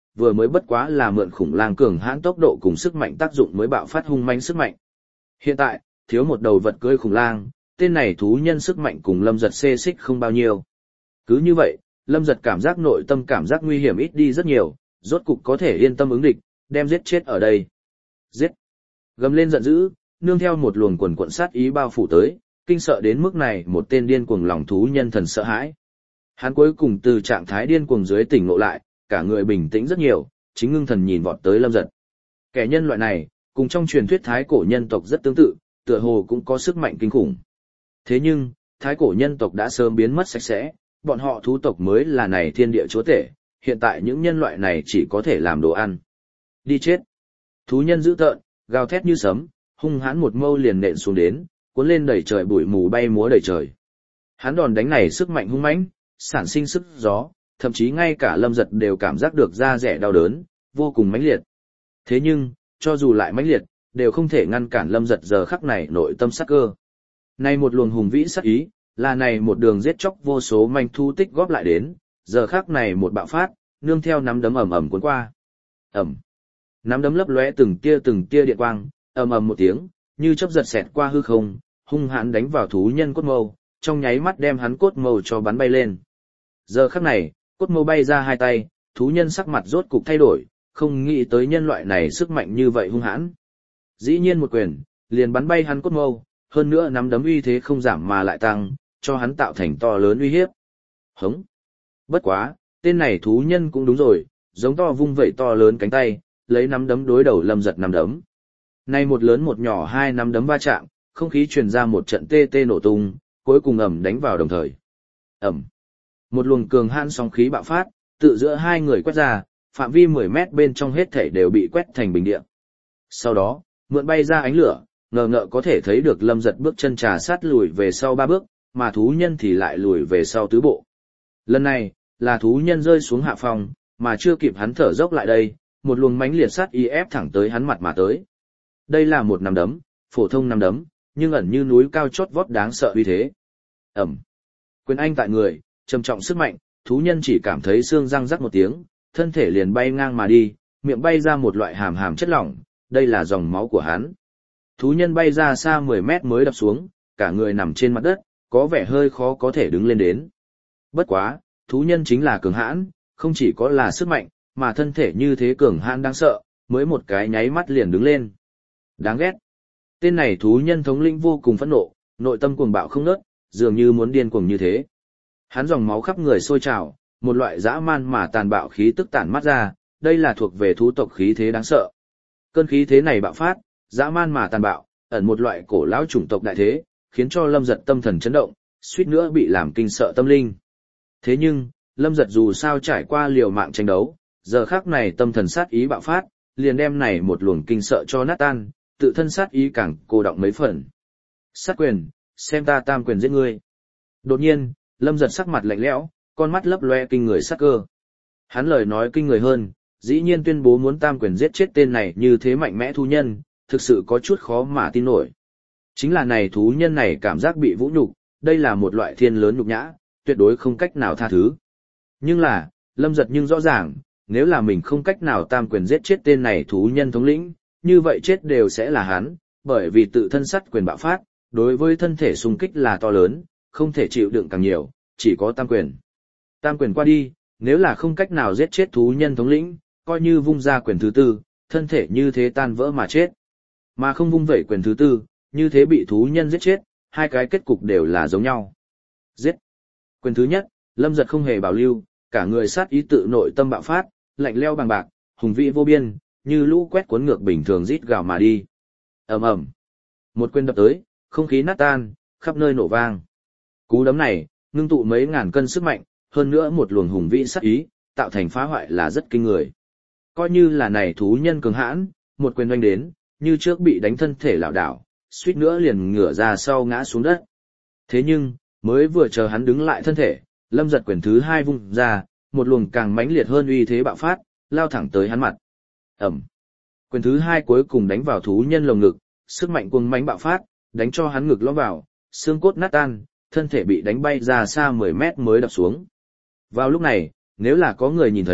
A: vừa mới bất quá là mượn khủng lang cường hãn tốc độ cùng sức mạnh tác dụng mới bạo phát hung manh sức mạnh. Hiện tại, thiếu một đầu vật cưỡi khủng lang, tên này thú nhân sức mạnh cùng Lâm Giật xê xích không bao nhiêu. Cứ như vậy, Lâm Giật cảm giác nội tâm cảm giác nguy hiểm ít đi rất nhiều, rốt cục có thể yên tâm ứng địch, đem giết chết ở đây. Giết! Gầm lên giận dữ, nương theo một luồng quần quận sát ý bao phủ tới, kinh sợ đến mức này một tên điên cuồng lòng thú nhân thần sợ hãi. Hắn cuối cùng từ trạng thái điên cuồng dưới tỉnh ngộ lại, cả người bình tĩnh rất nhiều, chính ngưng thần nhìn vọt tới Lâm Giật. Kẻ nhân loại này, cùng trong truyền thuyết thái cổ nhân tộc rất tương tự, tựa hồ cũng có sức mạnh kinh khủng. Thế nhưng, thái cổ nhân tộc đã sớm biến mất sạch sẽ, bọn họ thú tộc mới là này thiên địa chúa tể, hiện tại những nhân loại này chỉ có thể làm đồ ăn. Đi chết! Thú nhân dữ tợn, gào thét như sấm, hung hãn một mâu liền nện xuống đến, cuốn lên đẩy trời bụi mù bay múa đầy trời. Hắn đòn đánh này sức mạnh hung mãnh, sản sinh sức gió, thậm chí ngay cả Lâm Giật đều cảm giác được da rẻ đau đớn, vô cùng mãnh liệt. Thế nhưng, cho dù lại mãnh liệt, đều không thể ngăn cản Lâm Giật giờ khắc này nội tâm sát cơ. Này một luồng hùng vĩ sát ý, là này một đường giết chóc vô số manh thu tích góp lại đến, giờ khắc này một bạo phát, nương theo nắm đấm ầm ầm cuốn qua. Ầm. Nắm đấm lấp lóe từng tia từng tia điện quang, ầm ầm một tiếng, như chớp giật xẹt qua hư không, hung hãn đánh vào thú nhân cốt mâu, trong nháy mắt đem hắn cốt mâu cho bắn bay lên. Giờ khắc này, cốt mâu bay ra hai tay, thú nhân sắc mặt rốt cục thay đổi, không nghĩ tới nhân loại này sức mạnh như vậy hung hãn. Dĩ nhiên một quyền, liền bắn bay hắn cốt mâu, hơn nữa nắm đấm uy thế không giảm mà lại tăng, cho hắn tạo thành to lớn uy hiếp. Hống! Bất quá, tên này thú nhân cũng đúng rồi, giống to vung vẩy to lớn cánh tay, lấy nắm đấm đối đầu Lâm Giật nắm đấm. Nay một lớn một nhỏ hai nắm đấm va chạm, không khí truyền ra một trận tê tê nổ tung, cuối cùng ầm đánh vào đồng thời. Ầm. Một luồng cường hãn sóng khí bạo phát, tự giữa hai người quét ra, phạm vi mười mét bên trong hết thảy đều bị quét thành bình địa. Sau đó, mượn bay ra ánh lửa, ngờ ngợ có thể thấy được Lâm Giật bước chân trà sát lùi về sau ba bước, mà thú nhân thì lại lùi về sau tứ bộ. Lần này, là thú nhân rơi xuống hạ phòng, mà chưa kịp hắn thở dốc lại đây, một luồng mãnh liệt sát y ép thẳng tới hắn mặt mà tới. Đây là một nắm đấm, phổ thông nắm đấm, nhưng ẩn như núi cao chót vót đáng sợ uy thế. Ẩm. Quyền anh tại người, trầm trọng sức mạnh, thú nhân chỉ cảm thấy xương răng rắc một tiếng, thân thể liền bay ngang mà đi, miệng bay ra một loại hàm hàm chất lỏng, đây là dòng máu của hắn. Thú nhân bay ra xa mười mét mới đập xuống, cả người nằm trên mặt đất, có vẻ hơi khó có thể đứng lên đến. Bất quá, thú nhân chính là cường hãn, không chỉ có là sức mạnh, mà thân thể như thế cường hãn đáng sợ, mới một cái nháy mắt liền đứng lên. Đáng ghét. Tên này thú nhân thống lĩnh vô cùng phẫn nộ, nội tâm cuồng bạo không ngớt, dường như muốn điên cuồng như thế. Hắn dòng máu khắp người sôi trào, một loại dã man mà tàn bạo khí tức tản mắt ra, đây là thuộc về thú tộc khí thế đáng sợ. Cơn khí thế này bạo phát, dã man mà tàn bạo, ẩn một loại cổ lão chủng tộc đại thế, khiến cho Lâm Giật tâm thần chấn động, suýt nữa bị làm kinh sợ tâm linh. Thế nhưng, Lâm Giật dù sao trải qua liều mạng tranh đấu, giờ khắc này tâm thần sát ý bạo phát, liền đem này một luồng kinh sợ cho nát tan, tự thân sát ý càng cô động mấy phần. Sát quyền, xem ta tam quyền giết ngươi. Đột nhiên, Lâm Giật sắc mặt lạnh lẽo, con mắt lấp loe kinh người sát cơ. Hắn lời nói kinh người hơn, dĩ nhiên tuyên bố muốn tam quyền giết chết tên này như thế mạnh mẽ thú nhân, thực sự có chút khó mà tin nổi. Chính là này thú nhân này cảm giác bị vũ nhục, đây là một loại thiên lớn nhục nhã, tuyệt đối không cách nào tha thứ. Nhưng là, Lâm Giật nhưng rõ ràng, nếu là mình không cách nào tam quyền giết chết tên này thú nhân thống lĩnh, như vậy chết đều sẽ là hắn, bởi vì tự thân sắt quyền bạo phát, đối với thân thể xung kích là to lớn, không thể chịu đựng càng nhiều, chỉ có tam quyền. Tam quyền qua đi, nếu là không cách nào giết chết thú nhân thống lĩnh, coi như vung ra quyền thứ tư, thân thể như thế tan vỡ mà chết. Mà không vung vẩy quyền thứ tư, như thế bị thú nhân giết chết, hai cái kết cục đều là giống nhau. Giết. Quyền thứ nhất, Lâm Giật không hề bảo lưu, cả người sát ý tự nội tâm bạo phát, lạnh lẽo bằng bạc, hùng vĩ vô biên, như lũ quét cuốn ngược bình thường rít gào mà đi. Ầm ầm. Một quyền đập tới, không khí nát tan, khắp nơi nổ vang. Cú đấm này, ngưng tụ mấy ngàn cân sức mạnh, hơn nữa một luồng hùng vĩ sát ý, tạo thành phá hoại là rất kinh người. Coi như là này thú nhân cường hãn, một quyền oanh đến, như trước bị đánh thân thể lảo đảo, suýt nữa liền ngửa ra sau ngã xuống đất. Thế nhưng, mới vừa chờ hắn đứng lại thân thể, Lâm Giật quyền thứ hai vung ra, một luồng càng mãnh liệt hơn uy thế bạo phát, lao thẳng tới hắn mặt. Ẩm. Quyền thứ hai cuối cùng đánh vào thú nhân lồng ngực, sức mạnh cuồng mãnh bạo phát, đánh cho hắn ngực lõm vào, xương cốt nát tan, thân thể bị đánh bay ra xa mười mét mới đập xuống. Vào lúc này, nếu là có người nhìn thấy,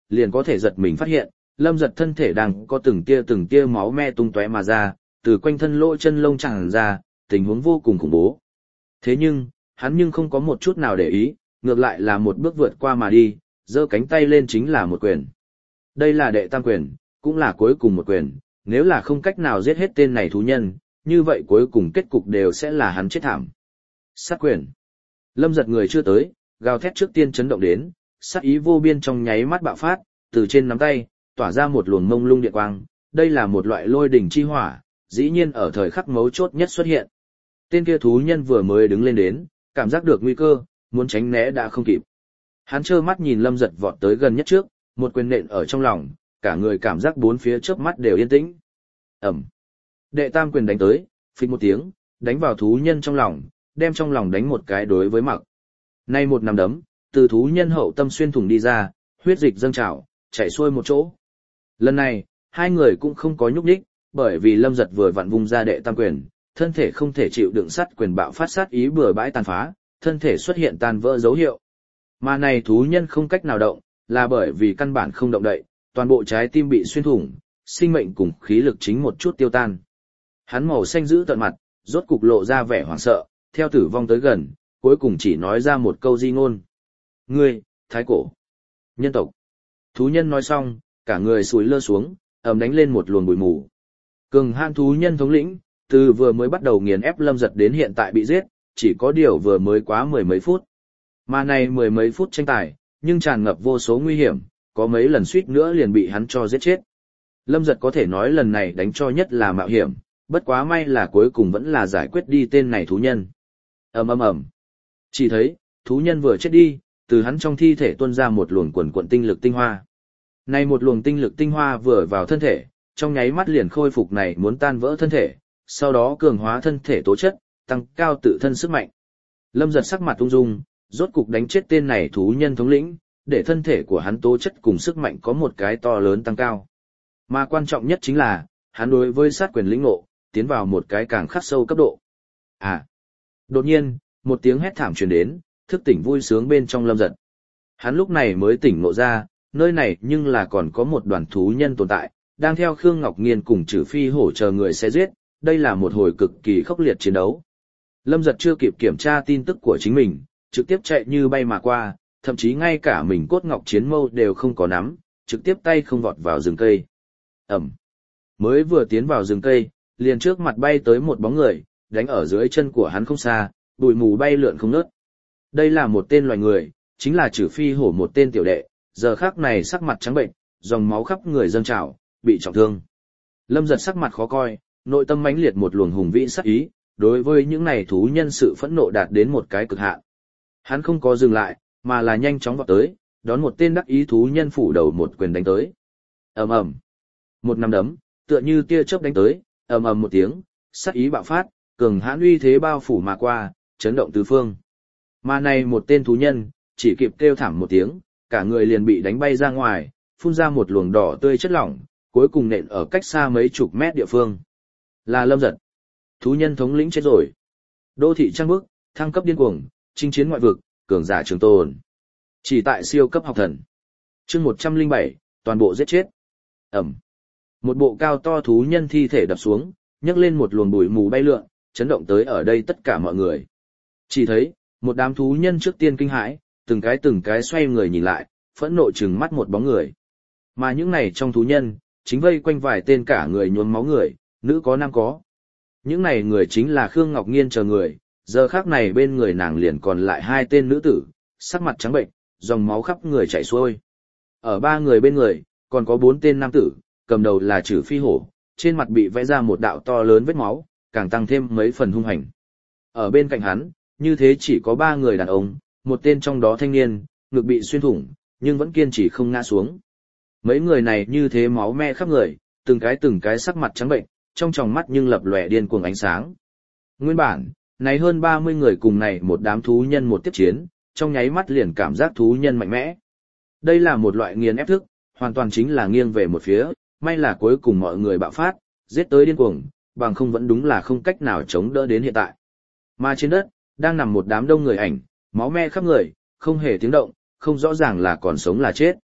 A: liền có thể giật mình phát hiện, Lâm Giật thân thể đang có từng tia từng tia máu me tung tóe mà ra, từ quanh thân lỗ chân lông tràn ra, tình huống vô cùng khủng bố. Thế nhưng, hắn nhưng không có một chút nào để ý, ngược lại là một bước vượt qua mà đi, giơ cánh tay lên chính là một quyền. Đây là đệ tam quyền, cũng là cuối cùng một quyền, nếu là không cách nào giết hết tên này thú nhân, như vậy cuối cùng kết cục đều sẽ là hắn chết thảm. Sát quyền. Lâm Giật người chưa tới, gào thét trước tiên chấn động đến, sát ý vô biên trong nháy mắt bạo phát, từ trên nắm tay, tỏa ra một luồng mông lung điện quang, đây là một loại lôi đỉnh chi hỏa, dĩ nhiên ở thời khắc mấu chốt nhất xuất hiện. Tên kia thú nhân vừa mới đứng lên đến, cảm giác được nguy cơ, muốn tránh né đã không kịp. Hắn trơ mắt nhìn Lâm Giật vọt tới gần nhất trước, một quyền nện ở trong lòng, cả người cảm giác bốn phía chớp mắt đều yên tĩnh. Ẩm. Đệ tam quyền đánh tới, phịch một tiếng, đánh vào thú nhân trong lòng, đem trong lòng đánh một cái đối với mặc. Nay một nắm đấm, từ thú nhân hậu tâm xuyên thủng đi ra, huyết dịch dâng trào, chảy xuôi một chỗ. Lần này, hai người cũng không có nhúc nhích, bởi vì Lâm Giật vừa vặn vung ra đệ tam quyền, thân thể không thể chịu đựng sát quyền bạo phát sát ý bừa bãi tàn phá, thân thể xuất hiện tan vỡ dấu hiệu. Mà này thú nhân không cách nào động, là bởi vì căn bản không động đậy, toàn bộ trái tim bị xuyên thủng, sinh mệnh cùng khí lực chính một chút tiêu tan. Hắn màu xanh giữ tận mặt, rốt cục lộ ra vẻ hoảng sợ, theo tử vong tới gần, cuối cùng chỉ nói ra một câu di ngôn. Ngươi, thái cổ, nhân tộc. Thú nhân nói xong, cả người sùi lơ xuống, ầm đánh lên một luồng bụi mù. Cường hãn thú nhân thống lĩnh, từ vừa mới bắt đầu nghiền ép Lâm Giật đến hiện tại bị giết, chỉ có điều vừa mới quá mười mấy phút. Mà này mười mấy phút tranh tài, nhưng tràn ngập vô số nguy hiểm, có mấy lần suýt nữa liền bị hắn cho giết chết. Lâm Giật có thể nói lần này đánh cho nhất là mạo hiểm, bất quá may là cuối cùng vẫn là giải quyết đi tên này thú nhân. Ầm ầm ầm. Chỉ thấy, thú nhân vừa chết đi, từ hắn trong thi thể tuôn ra một luồng quần quần tinh lực tinh hoa. Này một luồng tinh lực tinh hoa vừa vào thân thể, trong nháy mắt liền khôi phục này muốn tan vỡ thân thể, sau đó cường hóa thân thể tố chất, tăng cao tự thân sức mạnh. Lâm Giật sắc mặt ung dung, rốt cục đánh chết tên này thú nhân thống lĩnh, để thân thể của hắn tố chất cùng sức mạnh có một cái to lớn tăng cao. Mà quan trọng nhất chính là, hắn đối với sát quyền lĩnh ngộ, tiến vào một cái càng khắc sâu cấp độ. À! Đột nhiên, một tiếng hét thảm truyền đến, thức tỉnh vui sướng bên trong Lâm Giật. Hắn lúc này mới tỉnh ngộ ra, nơi này nhưng là còn có một đoàn thú nhân tồn tại, đang theo Khương Ngọc Nghiên cùng Trử Phi Hổ chờ người sẽ giết, đây là một hồi cực kỳ khốc liệt chiến đấu. Lâm Giật chưa kịp kiểm tra tin tức của chính mình, trực tiếp chạy như bay mà qua, thậm chí ngay cả mình cốt ngọc chiến mâu đều không có nắm, trực tiếp tay không vọt vào rừng cây. Ẩm. Mới vừa tiến vào rừng cây, liền trước mặt bay tới một bóng người, đánh ở dưới chân của hắn không xa, bụi mù bay lượn không ngớt. Đây là một tên loài người, chính là Trử Phi Hổ một tên tiểu đệ, giờ khắc này sắc mặt trắng bệnh, dòng máu khắp người dâng trào, bị trọng thương. Lâm Giật sắc mặt khó coi, nội tâm mãnh liệt một luồng hùng vĩ sát ý, đối với những này thú nhân sự phẫn nộ đạt đến một cái cực hạn. Hắn không có dừng lại, mà là nhanh chóng vọt tới, đón một tên đắc ý thú nhân phủ đầu một quyền đánh tới. Ầm ầm. Một nắm đấm, tựa như tia chớp đánh tới, ầm ầm một tiếng, sát ý bạo phát, cường hãn uy thế bao phủ mà qua, chấn động tứ phương. Mà này một tên thú nhân, chỉ kịp kêu thảm một tiếng, cả người liền bị đánh bay ra ngoài, phun ra một luồng đỏ tươi chất lỏng, cuối cùng nện ở cách xa mấy chục mét địa phương. Là Lâm Giật. Thú nhân thống lĩnh chết rồi. Đô thị trăng bước, thăng cấp điên cuồng, chinh chiến ngoại vực, cường giả trường tồn. Chỉ tại siêu cấp học thần. Chương một trăm lẻ bảy, toàn bộ giết chết. Ẩm. Một bộ cao to thú nhân thi thể đập xuống, nhấc lên một luồng bụi mù bay lượn, chấn động tới ở đây tất cả mọi người. Chỉ thấy, một đám thú nhân trước tiên kinh hãi, từng cái từng cái xoay người nhìn lại, phẫn nộ trừng mắt một bóng người. Mà những này trong thú nhân, chính vây quanh vài tên cả người nhuốm máu người, nữ có nam có. Những này người chính là Khương Ngọc Nghiên chờ người, giờ khác này bên người nàng liền còn lại hai tên nữ tử, sắc mặt trắng bệnh, dòng máu khắp người chảy xuôi. Ở ba người bên người, còn có bốn tên nam tử, cầm đầu là Trử Phi Hổ, trên mặt bị vẽ ra một đạo to lớn vết máu, càng tăng thêm mấy phần hung hành. Ở bên cạnh hắn, như thế chỉ có ba người đàn ông, một tên trong đó thanh niên, ngực bị xuyên thủng, nhưng vẫn kiên trì không ngã xuống. Mấy người này như thế máu me khắp người, từng cái từng cái sắc mặt trắng bệnh, trong tròng mắt nhưng lập lòe điên cuồng ánh sáng. Nguyên bản, này hơn ba mươi người cùng này một đám thú nhân một tiếp chiến, trong nháy mắt liền cảm giác thú nhân mạnh mẽ. Đây là một loại nghiền ép thức, hoàn toàn chính là nghiêng về một phía, may là cuối cùng mọi người bạo phát, giết tới điên cuồng, bằng không vẫn đúng là không cách nào chống đỡ đến hiện tại. Mà trên đất, đang nằm một đám đông người ảnh, máu me khắp người, không hề tiếng động, không rõ ràng là còn sống là chết.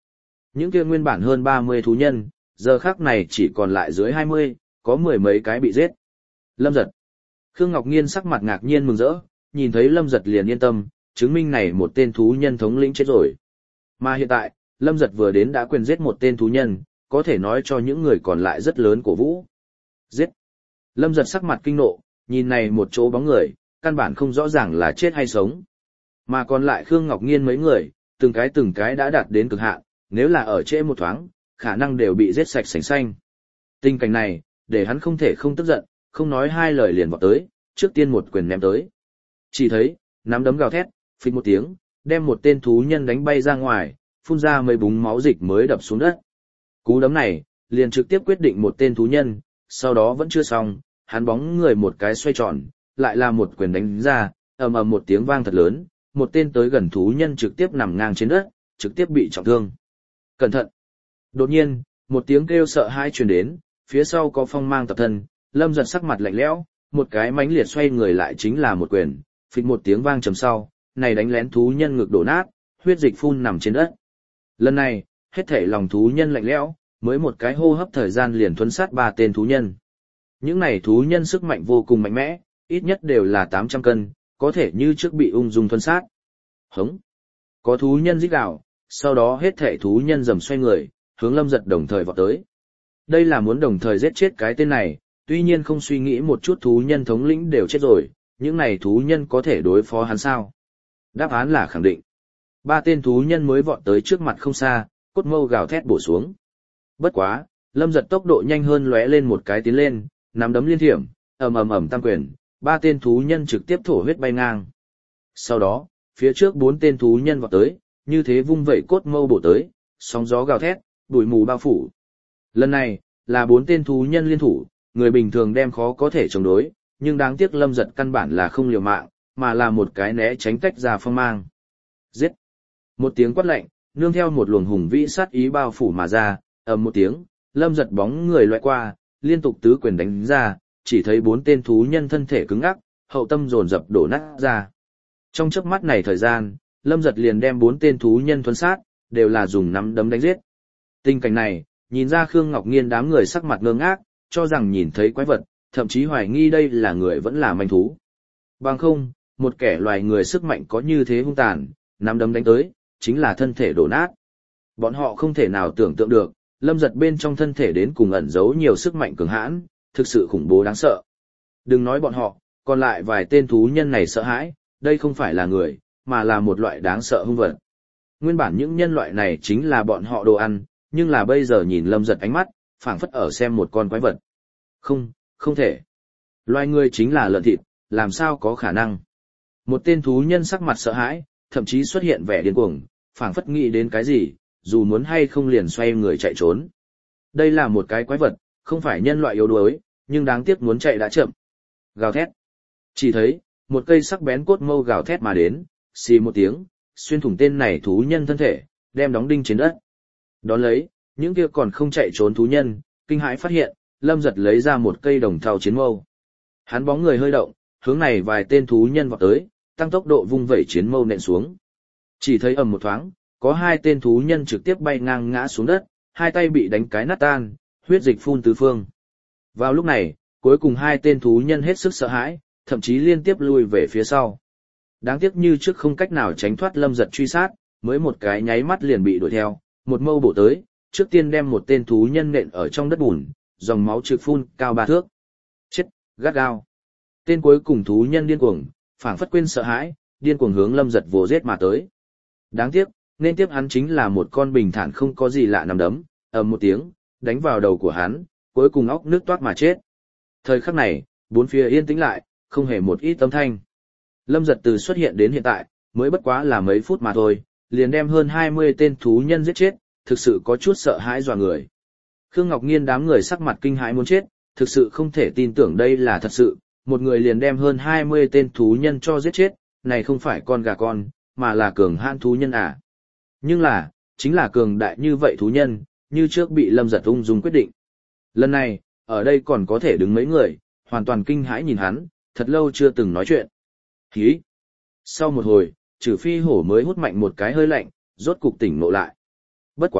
A: Những kia nguyên bản hơn ba mươi thú nhân, giờ khắc này chỉ còn lại dưới hai mươi, có mười mấy cái bị giết. Lâm Giật. Khương Ngọc Nghiên sắc mặt ngạc nhiên mừng rỡ, nhìn thấy Lâm Giật liền yên tâm, chứng minh này một tên thú nhân thống lĩnh chết rồi. Mà hiện tại, Lâm Giật vừa đến đã quyền giết một tên thú nhân, có thể nói cho những người còn lại rất lớn cổ vũ. Giết. Lâm Giật sắc mặt kinh nộ, nhìn này một chỗ bóng người, căn bản không rõ ràng là chết hay sống. Mà còn lại Khương Ngọc Nghiên mấy người, từng cái từng cái đã đạt đến cực hạn, nếu là ở trễ một thoáng, khả năng đều bị giết sạch sành xanh. Tình cảnh này, để hắn không thể không tức giận, không nói hai lời liền vọt tới, trước tiên một quyền ném tới. Chỉ thấy, nắm đấm gào thét, phịch một tiếng, đem một tên thú nhân đánh bay ra ngoài, phun ra mấy búng máu dịch mới đập xuống đất. Cú đấm này, liền trực tiếp quyết định một tên thú nhân, sau đó vẫn chưa xong, hắn bóng người một cái xoay tròn, lại là một quyền đánh ra, ầm ầm một tiếng vang thật lớn, một tên tới gần thú nhân trực tiếp nằm ngang trên đất, trực tiếp bị trọng thương. Cẩn thận! Đột nhiên, một tiếng kêu sợ hãi truyền đến, phía sau có phong mang tập thân, Lâm Giật sắc mặt lạnh lẽo, một cái mãnh liệt xoay người lại chính là một quyền, phịch một tiếng vang trầm sau, này đánh lén thú nhân ngực đổ nát, huyết dịch phun nằm trên đất. Lần này, hết thể lòng thú nhân lạnh lẽo, mới một cái hô hấp thời gian liền thuấn sát ba tên thú nhân. Những này thú nhân sức mạnh vô cùng mạnh mẽ, ít nhất đều là tám trăm cân, có thể như trước bị ung dung thuấn sát. Hống! Có thú nhân rít gào, sau đó hết thể thú nhân dầm xoay người, hướng Lâm Giật đồng thời vọt tới. Đây là muốn đồng thời giết chết cái tên này, tuy nhiên không suy nghĩ một chút thú nhân thống lĩnh đều chết rồi, những này thú nhân có thể đối phó hắn sao? Đáp án là khẳng định. Ba tên thú nhân mới vọt tới trước mặt không xa, cốt mâu gào thét bổ xuống. Bất quá, Lâm Giật tốc độ nhanh hơn lóe lên một cái tiến lên, nắm đấm liên thiểm, ầm ầm ầm tam quyền, ba tên thú nhân trực tiếp thổ huyết bay ngang. Sau đó, phía trước bốn tên thú nhân vọt tới, như thế vung vẩy cốt mâu bổ tới, sóng gió gào thét, bụi mù bao phủ. Lần này, là bốn tên thú nhân liên thủ, người bình thường đem khó có thể chống đối, nhưng đáng tiếc Lâm Giật căn bản là không liều mạng, mà là một cái né tránh tách ra phong mang. Giết! Một tiếng quát lạnh, nương theo một luồng hùng vĩ sát ý bao phủ mà ra, ầm một tiếng, Lâm Giật bóng người loại qua, liên tục tứ quyền đánh ra, chỉ thấy bốn tên thú nhân thân thể cứng ngắc, hậu tâm dồn dập đổ nát ra. Trong chớp mắt này thời gian, Lâm Giật liền đem bốn tên thú nhân thuần sát, đều là dùng nắm đấm đánh giết. Tình cảnh này, nhìn ra Khương Ngọc Nghiên đám người sắc mặt ngơ ngác, cho rằng nhìn thấy quái vật, thậm chí hoài nghi đây là người vẫn là manh thú. Bằng không, một kẻ loài người sức mạnh có như thế hung tàn, nắm đấm đánh tới, chính là thân thể đổ nát. Bọn họ không thể nào tưởng tượng được, Lâm Giật bên trong thân thể đến cùng ẩn giấu nhiều sức mạnh cường hãn, thực sự khủng bố đáng sợ. Đừng nói bọn họ, còn lại vài tên thú nhân này sợ hãi, đây không phải là người, mà là một loại đáng sợ hung vật. Nguyên bản những nhân loại này chính là bọn họ đồ ăn, nhưng là bây giờ nhìn Lâm Giật ánh mắt, phảng phất ở xem một con quái vật. Không, không thể. Loài người chính là lợn thịt, làm sao có khả năng. Một tên thú nhân sắc mặt sợ hãi, thậm chí xuất hiện vẻ điên cuồng, phảng phất nghĩ đến cái gì, dù muốn hay không liền xoay người chạy trốn. Đây là một cái quái vật, không phải nhân loại yếu đuối, nhưng đáng tiếc muốn chạy đã chậm. Gào thét. Chỉ thấy, một cây sắc bén cốt mâu gào thét mà đến, xì một tiếng, xuyên thủng tên này thú nhân thân thể, đem đóng đinh trên đất. Đón lấy, những kia còn không chạy trốn thú nhân, kinh hãi phát hiện, Lâm Giật lấy ra một cây đồng thau chiến mâu. Hắn bóng người hơi động, hướng này vài tên thú nhân vọt tới, tăng tốc độ vung vẩy chiến mâu nện xuống. Chỉ thấy ầm một thoáng, có hai tên thú nhân trực tiếp bay ngang ngã xuống đất, hai tay bị đánh cái nát tan, huyết dịch phun tứ phương. Vào lúc này, cuối cùng hai tên thú nhân hết sức sợ hãi, thậm chí liên tiếp lui về phía sau. Đáng tiếc như trước không cách nào tránh thoát Lâm Giật truy sát, mới một cái nháy mắt liền bị đuổi theo, một mâu bổ tới, trước tiên đem một tên thú nhân nện ở trong đất bùn, dòng máu trực phun cao ba thước. Chết, gắt gao. Tên cuối cùng thú nhân điên cuồng, phảng phất quên sợ hãi, điên cuồng hướng Lâm Giật vồ giết mà tới. Đáng tiếc, nên tiếp hắn chính là một con bình thản không có gì lạ nằm đấm, ầm một tiếng, đánh vào đầu của hắn, cuối cùng óc nước toát mà chết. Thời khắc này, bốn phía yên tĩnh lại, không hề một ít âm thanh. Lâm Giật từ xuất hiện đến hiện tại, mới bất quá là mấy phút mà thôi, liền đem hơn hai mươi tên thú nhân giết chết, thực sự có chút sợ hãi dọa người. Khương Ngọc Nghiên đám người sắc mặt kinh hãi muốn chết, thực sự không thể tin tưởng đây là thật sự, một người liền đem hơn hai mươi tên thú nhân cho giết chết, này không phải con gà con, mà là cường hãn thú nhân à. Nhưng là, chính là cường đại như vậy thú nhân, như trước bị Lâm Giật ung dung quyết định. Lần này, ở đây còn có thể đứng mấy người, hoàn toàn kinh hãi nhìn hắn, thật lâu chưa từng nói chuyện. Hí! Sau một hồi, Trử Phi Hổ mới hút mạnh một cái hơi lạnh, rốt cục tỉnh ngộ lại. Bất quá,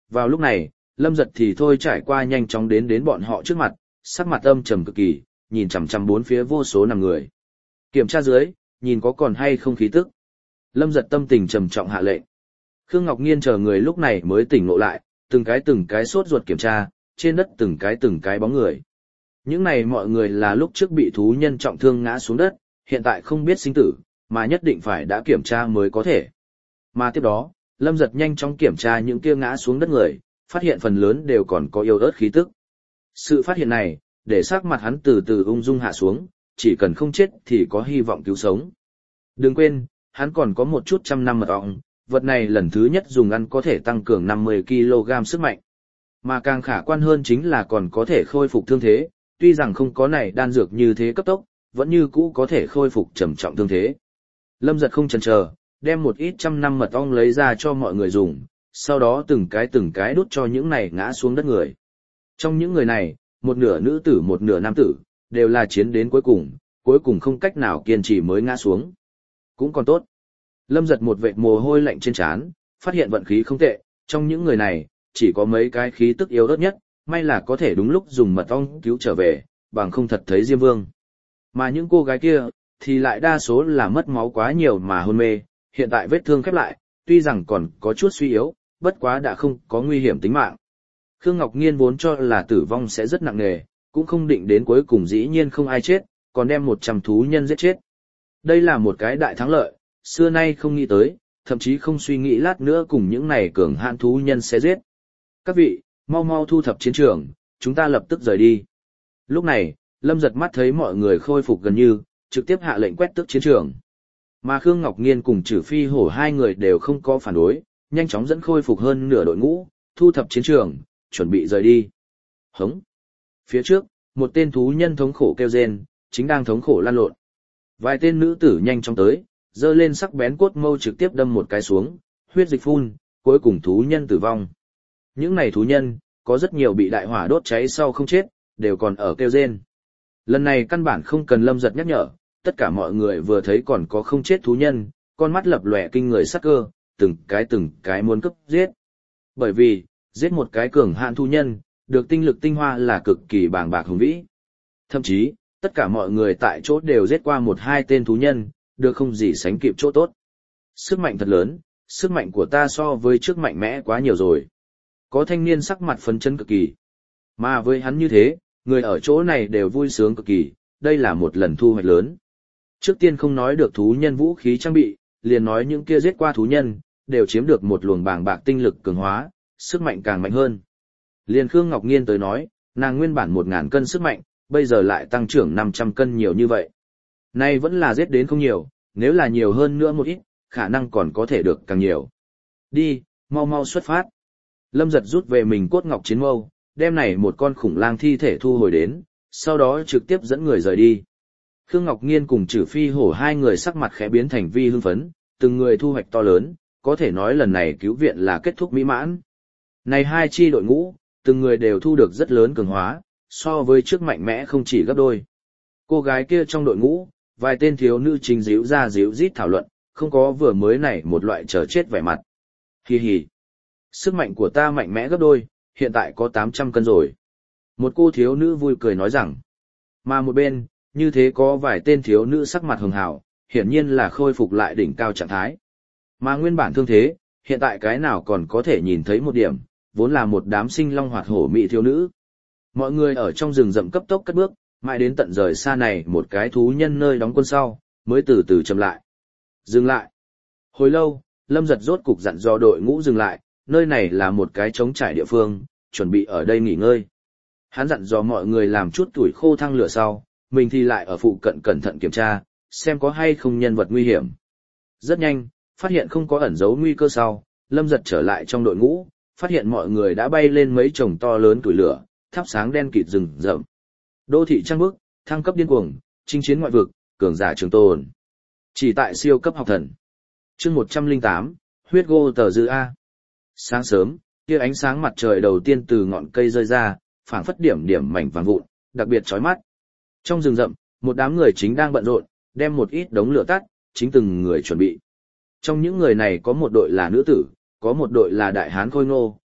A: Vào lúc này, Lâm Giật thì thôi trải qua nhanh chóng đến đến bọn họ trước mặt, sắc mặt âm trầm cực kỳ, nhìn chằm chằm bốn phía vô số nằm người. Kiểm tra dưới, nhìn có còn hay không khí tức. Lâm Giật tâm tình trầm trọng hạ lệnh. Khương Ngọc Nghiên chờ người lúc này mới tỉnh ngộ lại, từng cái từng cái sốt ruột kiểm tra, trên đất từng cái từng cái bóng người. Những này mọi người là lúc trước bị thú nhân trọng thương ngã xuống đất, hiện tại không biết sinh tử, mà nhất định phải đã kiểm tra mới có thể. Mà tiếp đó, Lâm Giật nhanh chóng kiểm tra những kia ngã xuống đất người, phát hiện phần lớn đều còn có yếu ớt khí tức. Sự phát hiện này, để sắc mặt hắn từ từ ung dung hạ xuống, chỉ cần không chết thì có hy vọng cứu sống. Đừng quên, hắn còn có một chút trăm năm mật ong, vật này lần thứ nhất dùng ăn có thể tăng cường năm mươi ki lô gam sức mạnh. Mà càng khả quan hơn chính là còn có thể khôi phục thương thế, tuy rằng không có này đan dược như thế cấp tốc, vẫn như cũ có thể khôi phục trầm trọng thương thế. Lâm Giật không chần chờ, đem một ít trăm năm mật ong lấy ra cho mọi người dùng, sau đó từng cái từng cái đút cho những này ngã xuống đất người. Trong những người này, một nửa nữ tử một nửa nam tử, đều là chiến đến cuối cùng, cuối cùng không cách nào kiên trì mới ngã xuống. Cũng còn tốt. Lâm Giật một vệt mồ hôi lạnh trên trán, phát hiện vận khí không tệ, trong những người này, chỉ có mấy cái khí tức yếu ớt nhất, may là có thể đúng lúc dùng mật ong cứu trở về, bằng không thật thấy Diêm Vương. Mà những cô gái kia, thì lại đa số là mất máu quá nhiều mà hôn mê, hiện tại vết thương khép lại, tuy rằng còn có chút suy yếu, bất quá đã không có nguy hiểm tính mạng. Khương Ngọc Nghiên vốn cho là tử vong sẽ rất nặng nề, cũng không định đến cuối cùng dĩ nhiên không ai chết, còn đem một trăm thú nhân giết chết. Đây là một cái đại thắng lợi, xưa nay không nghĩ tới, thậm chí không suy nghĩ lát nữa cùng những này cường hạn thú nhân sẽ giết. Các vị, mau mau thu thập chiến trường, chúng ta lập tức rời đi. Lúc này, Lâm Giật mắt thấy mọi người khôi phục gần như, trực tiếp hạ lệnh quét tước chiến trường. Mà Khương Ngọc Nghiên cùng Trử Phi Hổ hai người đều không có phản đối, nhanh chóng dẫn khôi phục hơn nửa đội ngũ, thu thập chiến trường, chuẩn bị rời đi. Hống. Phía trước, một tên thú nhân thống khổ kêu rên, chính đang thống khổ lăn lộn. Vài tên nữ tử nhanh chóng tới, giơ lên sắc bén cốt mâu trực tiếp đâm một cái xuống, huyết dịch phun, cuối cùng thú nhân tử vong. Những này thú nhân, có rất nhiều bị đại hỏa đốt cháy sau không chết, đều còn ở kêu rên. Lần này căn bản không cần Lâm Giật nhắc nhở, tất cả mọi người vừa thấy còn có không chết thú nhân, con mắt lập lòe kinh người sắc cơ, từng cái từng cái muốn cướp giết. Bởi vì, giết một cái cường hạn thú nhân, được tinh lực tinh hoa là cực kỳ bàng bạc hùng vĩ. Thậm chí, tất cả mọi người tại chỗ đều giết qua một hai tên thú nhân, được không gì sánh kịp chỗ tốt. Sức mạnh thật lớn, sức mạnh của ta so với trước mạnh mẽ quá nhiều rồi. Có thanh niên sắc mặt phấn chấn cực kỳ. Mà với hắn như thế, người ở chỗ này đều vui sướng cực kỳ, đây là một lần thu hoạch lớn. Trước tiên không nói được thú nhân vũ khí trang bị, liền nói những kia giết qua thú nhân, đều chiếm được một luồng bàng bạc tinh lực cường hóa, sức mạnh càng mạnh hơn. Liền Khương Ngọc Nghiên tới nói, nàng nguyên bản một ngàn cân sức mạnh, bây giờ lại tăng trưởng năm trăm cân nhiều như vậy. Nay vẫn là giết đến không nhiều, nếu là nhiều hơn nữa một ít, khả năng còn có thể được càng nhiều. Đi, mau mau xuất phát. Lâm Giật rút về mình cốt ngọc chiến mâu, đem này một con khủng lang thi thể thu hồi đến, sau đó trực tiếp dẫn người rời đi. Khương Ngọc Nghiên cùng Trử Phi Hổ hai người sắc mặt khẽ biến thành vi hưng phấn, từng người thu hoạch to lớn, có thể nói lần này cứu viện là kết thúc mỹ mãn. Này hai chi đội ngũ, từng người đều thu được rất lớn cường hóa, so với trước mạnh mẽ không chỉ gấp đôi. Cô gái kia trong đội ngũ, vài tên thiếu nữ chính díu ra díu rít thảo luận, không có vừa mới này một loại chờ chết vẻ mặt. Hi hi. Sức mạnh của ta mạnh mẽ gấp đôi, hiện tại có tám trăm cân rồi. Một cô thiếu nữ vui cười nói rằng. Mà một bên, như thế có vài tên thiếu nữ sắc mặt hường hào, hiển nhiên là khôi phục lại đỉnh cao trạng thái. Mà nguyên bản thương thế, hiện tại cái nào còn có thể nhìn thấy một điểm, vốn là một đám sinh long hoạt hổ mỹ thiếu nữ. Mọi người ở trong rừng rậm cấp tốc cất bước, mãi đến tận rời xa này một cái thú nhân nơi đóng quân sau, mới từ từ chậm lại. Dừng lại. Hồi lâu, Lâm Giật rốt cục dặn dò đội ngũ dừng lại, nơi này là một cái trống trải địa phương, chuẩn bị ở đây nghỉ ngơi. Hắn dặn dò mọi người làm chút tuổi khô thăng lửa sau, mình thì lại ở phụ cận cẩn thận kiểm tra, xem có hay không nhân vật nguy hiểm. Rất nhanh, phát hiện không có ẩn dấu nguy cơ sau, Lâm Giật trở lại trong đội ngũ, phát hiện mọi người đã bay lên mấy chồng to lớn tuổi lửa, thắp sáng đen kịt rừng rậm. Đô thị trăng bước, thăng cấp điên cuồng, chinh chiến ngoại vực, cường giả trường tồn. Chỉ tại siêu cấp học thần. Chương một trăm lẻ tám, huyết gô tờ dư A. Sáng sớm, kia ánh sáng mặt trời đầu tiên từ ngọn cây rơi ra, phảng phất điểm điểm mảnh vàng vụn, đặc biệt chói mắt. Trong rừng rậm, một đám người chính đang bận rộn, đem một ít đống lửa tắt, chính từng người chuẩn bị. Trong những người này có một đội là nữ tử, có một đội là đại hán khôi ngô,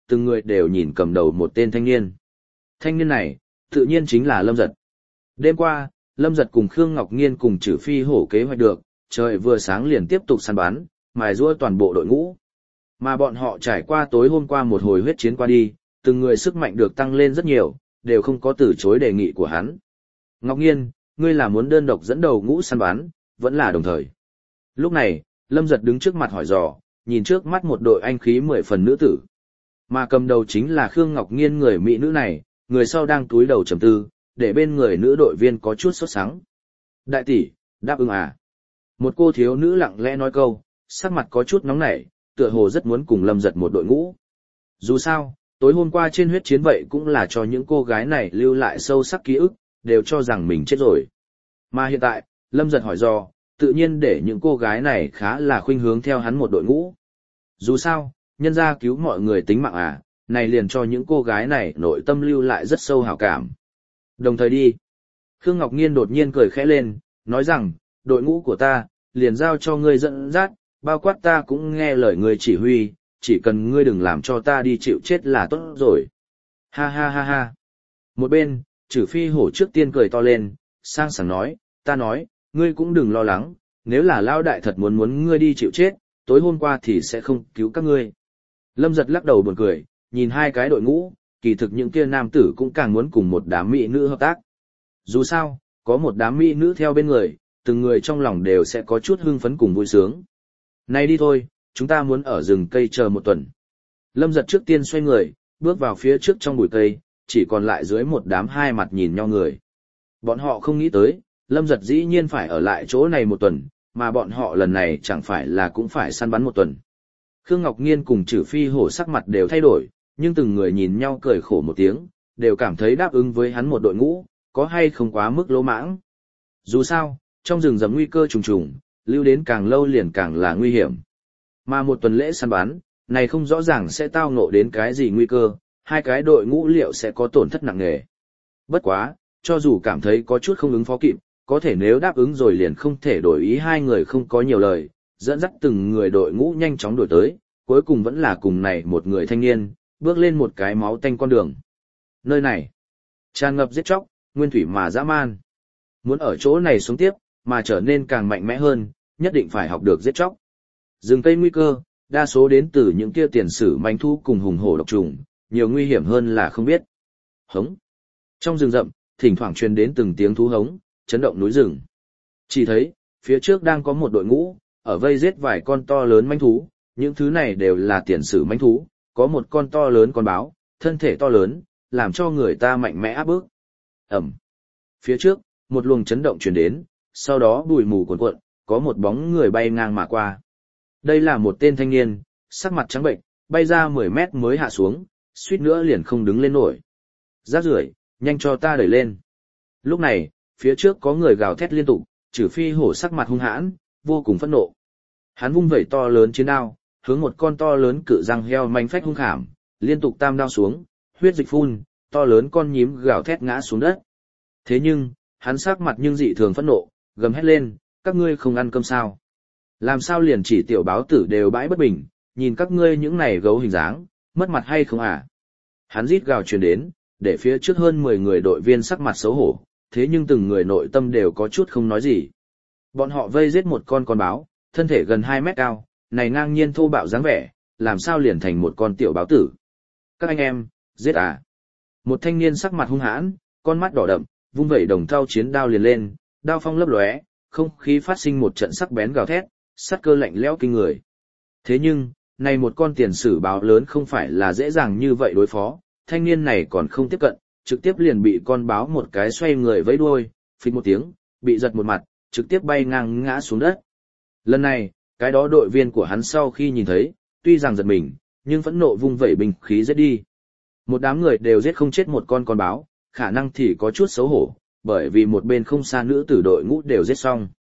A: từng người đều nhìn cầm đầu một tên thanh niên. Thanh niên này, tự nhiên chính là Lâm Giật. Đêm qua, Lâm Giật cùng Khương Ngọc Nghiên cùng Trử Phi Hổ kế hoạch được, trời vừa sáng liền tiếp tục săn bắn, mài giũa toàn bộ đội ngũ. Mà bọn họ trải qua tối hôm qua một hồi huyết chiến qua đi, từng người sức mạnh được tăng lên rất nhiều, đều không có từ chối đề nghị của hắn. Ngọc Nghiên, ngươi là muốn đơn độc dẫn đầu ngũ săn bắn, vẫn là đồng thời. Lúc này, Lâm Giật đứng trước mặt hỏi dò, nhìn trước mắt một đội anh khí mười phần nữ tử. Mà cầm đầu chính là Khương Ngọc Nghiên người mỹ nữ này, người sau đang túi đầu trầm tư, để bên người nữ đội viên có chút sốt sắng. Đại tỷ, đáp ứng à? Một cô thiếu nữ lặng lẽ nói câu, sắc mặt có chút nóng nảy, tựa hồ rất muốn cùng Lâm Giật một đội ngũ. Dù sao, tối hôm qua trên huyết chiến vậy cũng là cho những cô gái này lưu lại sâu sắc ký ức, đều cho rằng mình chết rồi. Mà hiện tại, Lâm Giật hỏi do, tự nhiên để những cô gái này khá là khuynh hướng theo hắn một đội ngũ. Dù sao, nhân ra cứu mọi người tính mạng à, này liền cho những cô gái này nội tâm lưu lại rất sâu hảo cảm. Đồng thời đi. Khương Ngọc Nghiên đột nhiên cười khẽ lên, nói rằng, đội ngũ của ta, liền giao cho ngươi dẫn dắt, bao quát ta cũng nghe lời ngươi chỉ huy, chỉ cần ngươi đừng làm cho ta đi chịu chết là tốt rồi. Ha ha ha ha. Một bên, Trử Phi Hổ trước tiên cười to lên, sang sảng nói, ta nói, ngươi cũng đừng lo lắng, nếu là Lao Đại thật muốn muốn ngươi đi chịu chết, tối hôm qua thì sẽ không cứu các ngươi. Lâm Giật lắc đầu buồn cười, nhìn hai cái đội ngũ, kỳ thực những kia nam tử cũng càng muốn cùng một đám mỹ nữ hợp tác. Dù sao, có một đám mỹ nữ theo bên người, từng người trong lòng đều sẽ có chút hưng phấn cùng vui sướng. Này đi thôi, chúng ta muốn ở rừng cây chờ một tuần. Lâm Giật trước tiên xoay người, bước vào phía trước trong bụi cây, chỉ còn lại dưới một đám hai mặt nhìn nhau người. Bọn họ không nghĩ tới, Lâm Giật dĩ nhiên phải ở lại chỗ này một tuần, mà bọn họ lần này chẳng phải là cũng phải săn bắn một tuần. Khương Ngọc Nghiên cùng Trử Phi Hổ sắc mặt đều thay đổi, nhưng từng người nhìn nhau cười khổ một tiếng, đều cảm thấy đáp ứng với hắn một đội ngũ, có hay không quá mức lỗ mãng. Dù sao, trong rừng rậm nguy cơ trùng trùng, lưu đến càng lâu liền càng là nguy hiểm. Mà một tuần lễ săn bắn, này không rõ ràng sẽ tao ngộ đến cái gì nguy cơ, hai cái đội ngũ liệu sẽ có tổn thất nặng nề. Bất quá, cho dù cảm thấy có chút không ứng phó kịp, có thể nếu đáp ứng rồi liền không thể đổi ý, hai người không có nhiều lời, dẫn dắt từng người đội ngũ nhanh chóng đổi tới, cuối cùng vẫn là cùng này một người thanh niên, bước lên một cái máu tanh con đường. Nơi này, tràn ngập giết chóc, nguyên thủy mà dã man. Muốn ở chỗ này sống tiếp, mà trở nên càng mạnh mẽ hơn, nhất định phải học được giết chóc. Rừng cây nguy cơ, đa số đến từ những kia tiền sử manh thu cùng hùng hổ độc trùng, nhiều nguy hiểm hơn là không biết. Hống. Trong rừng rậm, thỉnh thoảng truyền đến từng tiếng thú hống, chấn động núi rừng. Chỉ thấy, phía trước đang có một đội ngũ, ở vây giết vài con to lớn manh thú, những thứ này đều là tiền sử manh thú, có một con to lớn con báo, thân thể to lớn, làm cho người ta mạnh mẽ áp bức. Ẩm. Phía trước, một luồng chấn động truyền đến, sau đó bụi mù cuồn cuộn, có một bóng người bay ngang mà qua. Đây là một tên thanh niên, sắc mặt trắng bệnh, bay ra mười mét mới hạ xuống, suýt nữa liền không đứng lên nổi. Rác rưởi, nhanh cho ta đẩy lên. Lúc này, phía trước có người gào thét liên tục, Trử Phi Hổ sắc mặt hung hãn, vô cùng phẫn nộ. Hắn vung vẩy to lớn chiến đao, hướng một con to lớn cự răng heo manh phách hung khảm, liên tục tam đao xuống, huyết dịch phun, to lớn con nhím gào thét ngã xuống đất. Thế nhưng, hắn sắc mặt nhưng dị thường phẫn nộ, gầm hét lên, các ngươi không ăn cơm sao? Làm sao liền chỉ tiểu báo tử đều bãi bất bình, nhìn các ngươi những này gấu hình dáng, mất mặt hay không à? Hắn rít gào truyền đến, để phía trước hơn mười người đội viên sắc mặt xấu hổ, thế nhưng từng người nội tâm đều có chút không nói gì. Bọn họ vây giết một con con báo, thân thể gần hai mét cao, này ngang nhiên thô bạo dáng vẻ, làm sao liền thành một con tiểu báo tử. Các anh em, giết à? Một thanh niên sắc mặt hung hãn, con mắt đỏ đậm, vung vẩy đồng thau chiến đao liền lên, đao phong lấp lóe, không khí phát sinh một trận sắc bén gào thét, sát cơ lạnh lẽo kinh người. Thế nhưng, này một con tiền sử báo lớn không phải là dễ dàng như vậy đối phó, thanh niên này còn không tiếp cận, trực tiếp liền bị con báo một cái xoay người vẫy đuôi, phịch một tiếng, bị giật một mặt, trực tiếp bay ngang ngã xuống đất. Lần này, cái đó đội viên của hắn sau khi nhìn thấy, tuy rằng giật mình, nhưng phẫn nộ vung vẩy binh khí giết đi. Một đám người đều giết không chết một con con báo, khả năng thì có chút xấu hổ, bởi vì một bên không xa nữ tử đội ngũ đều giết xong.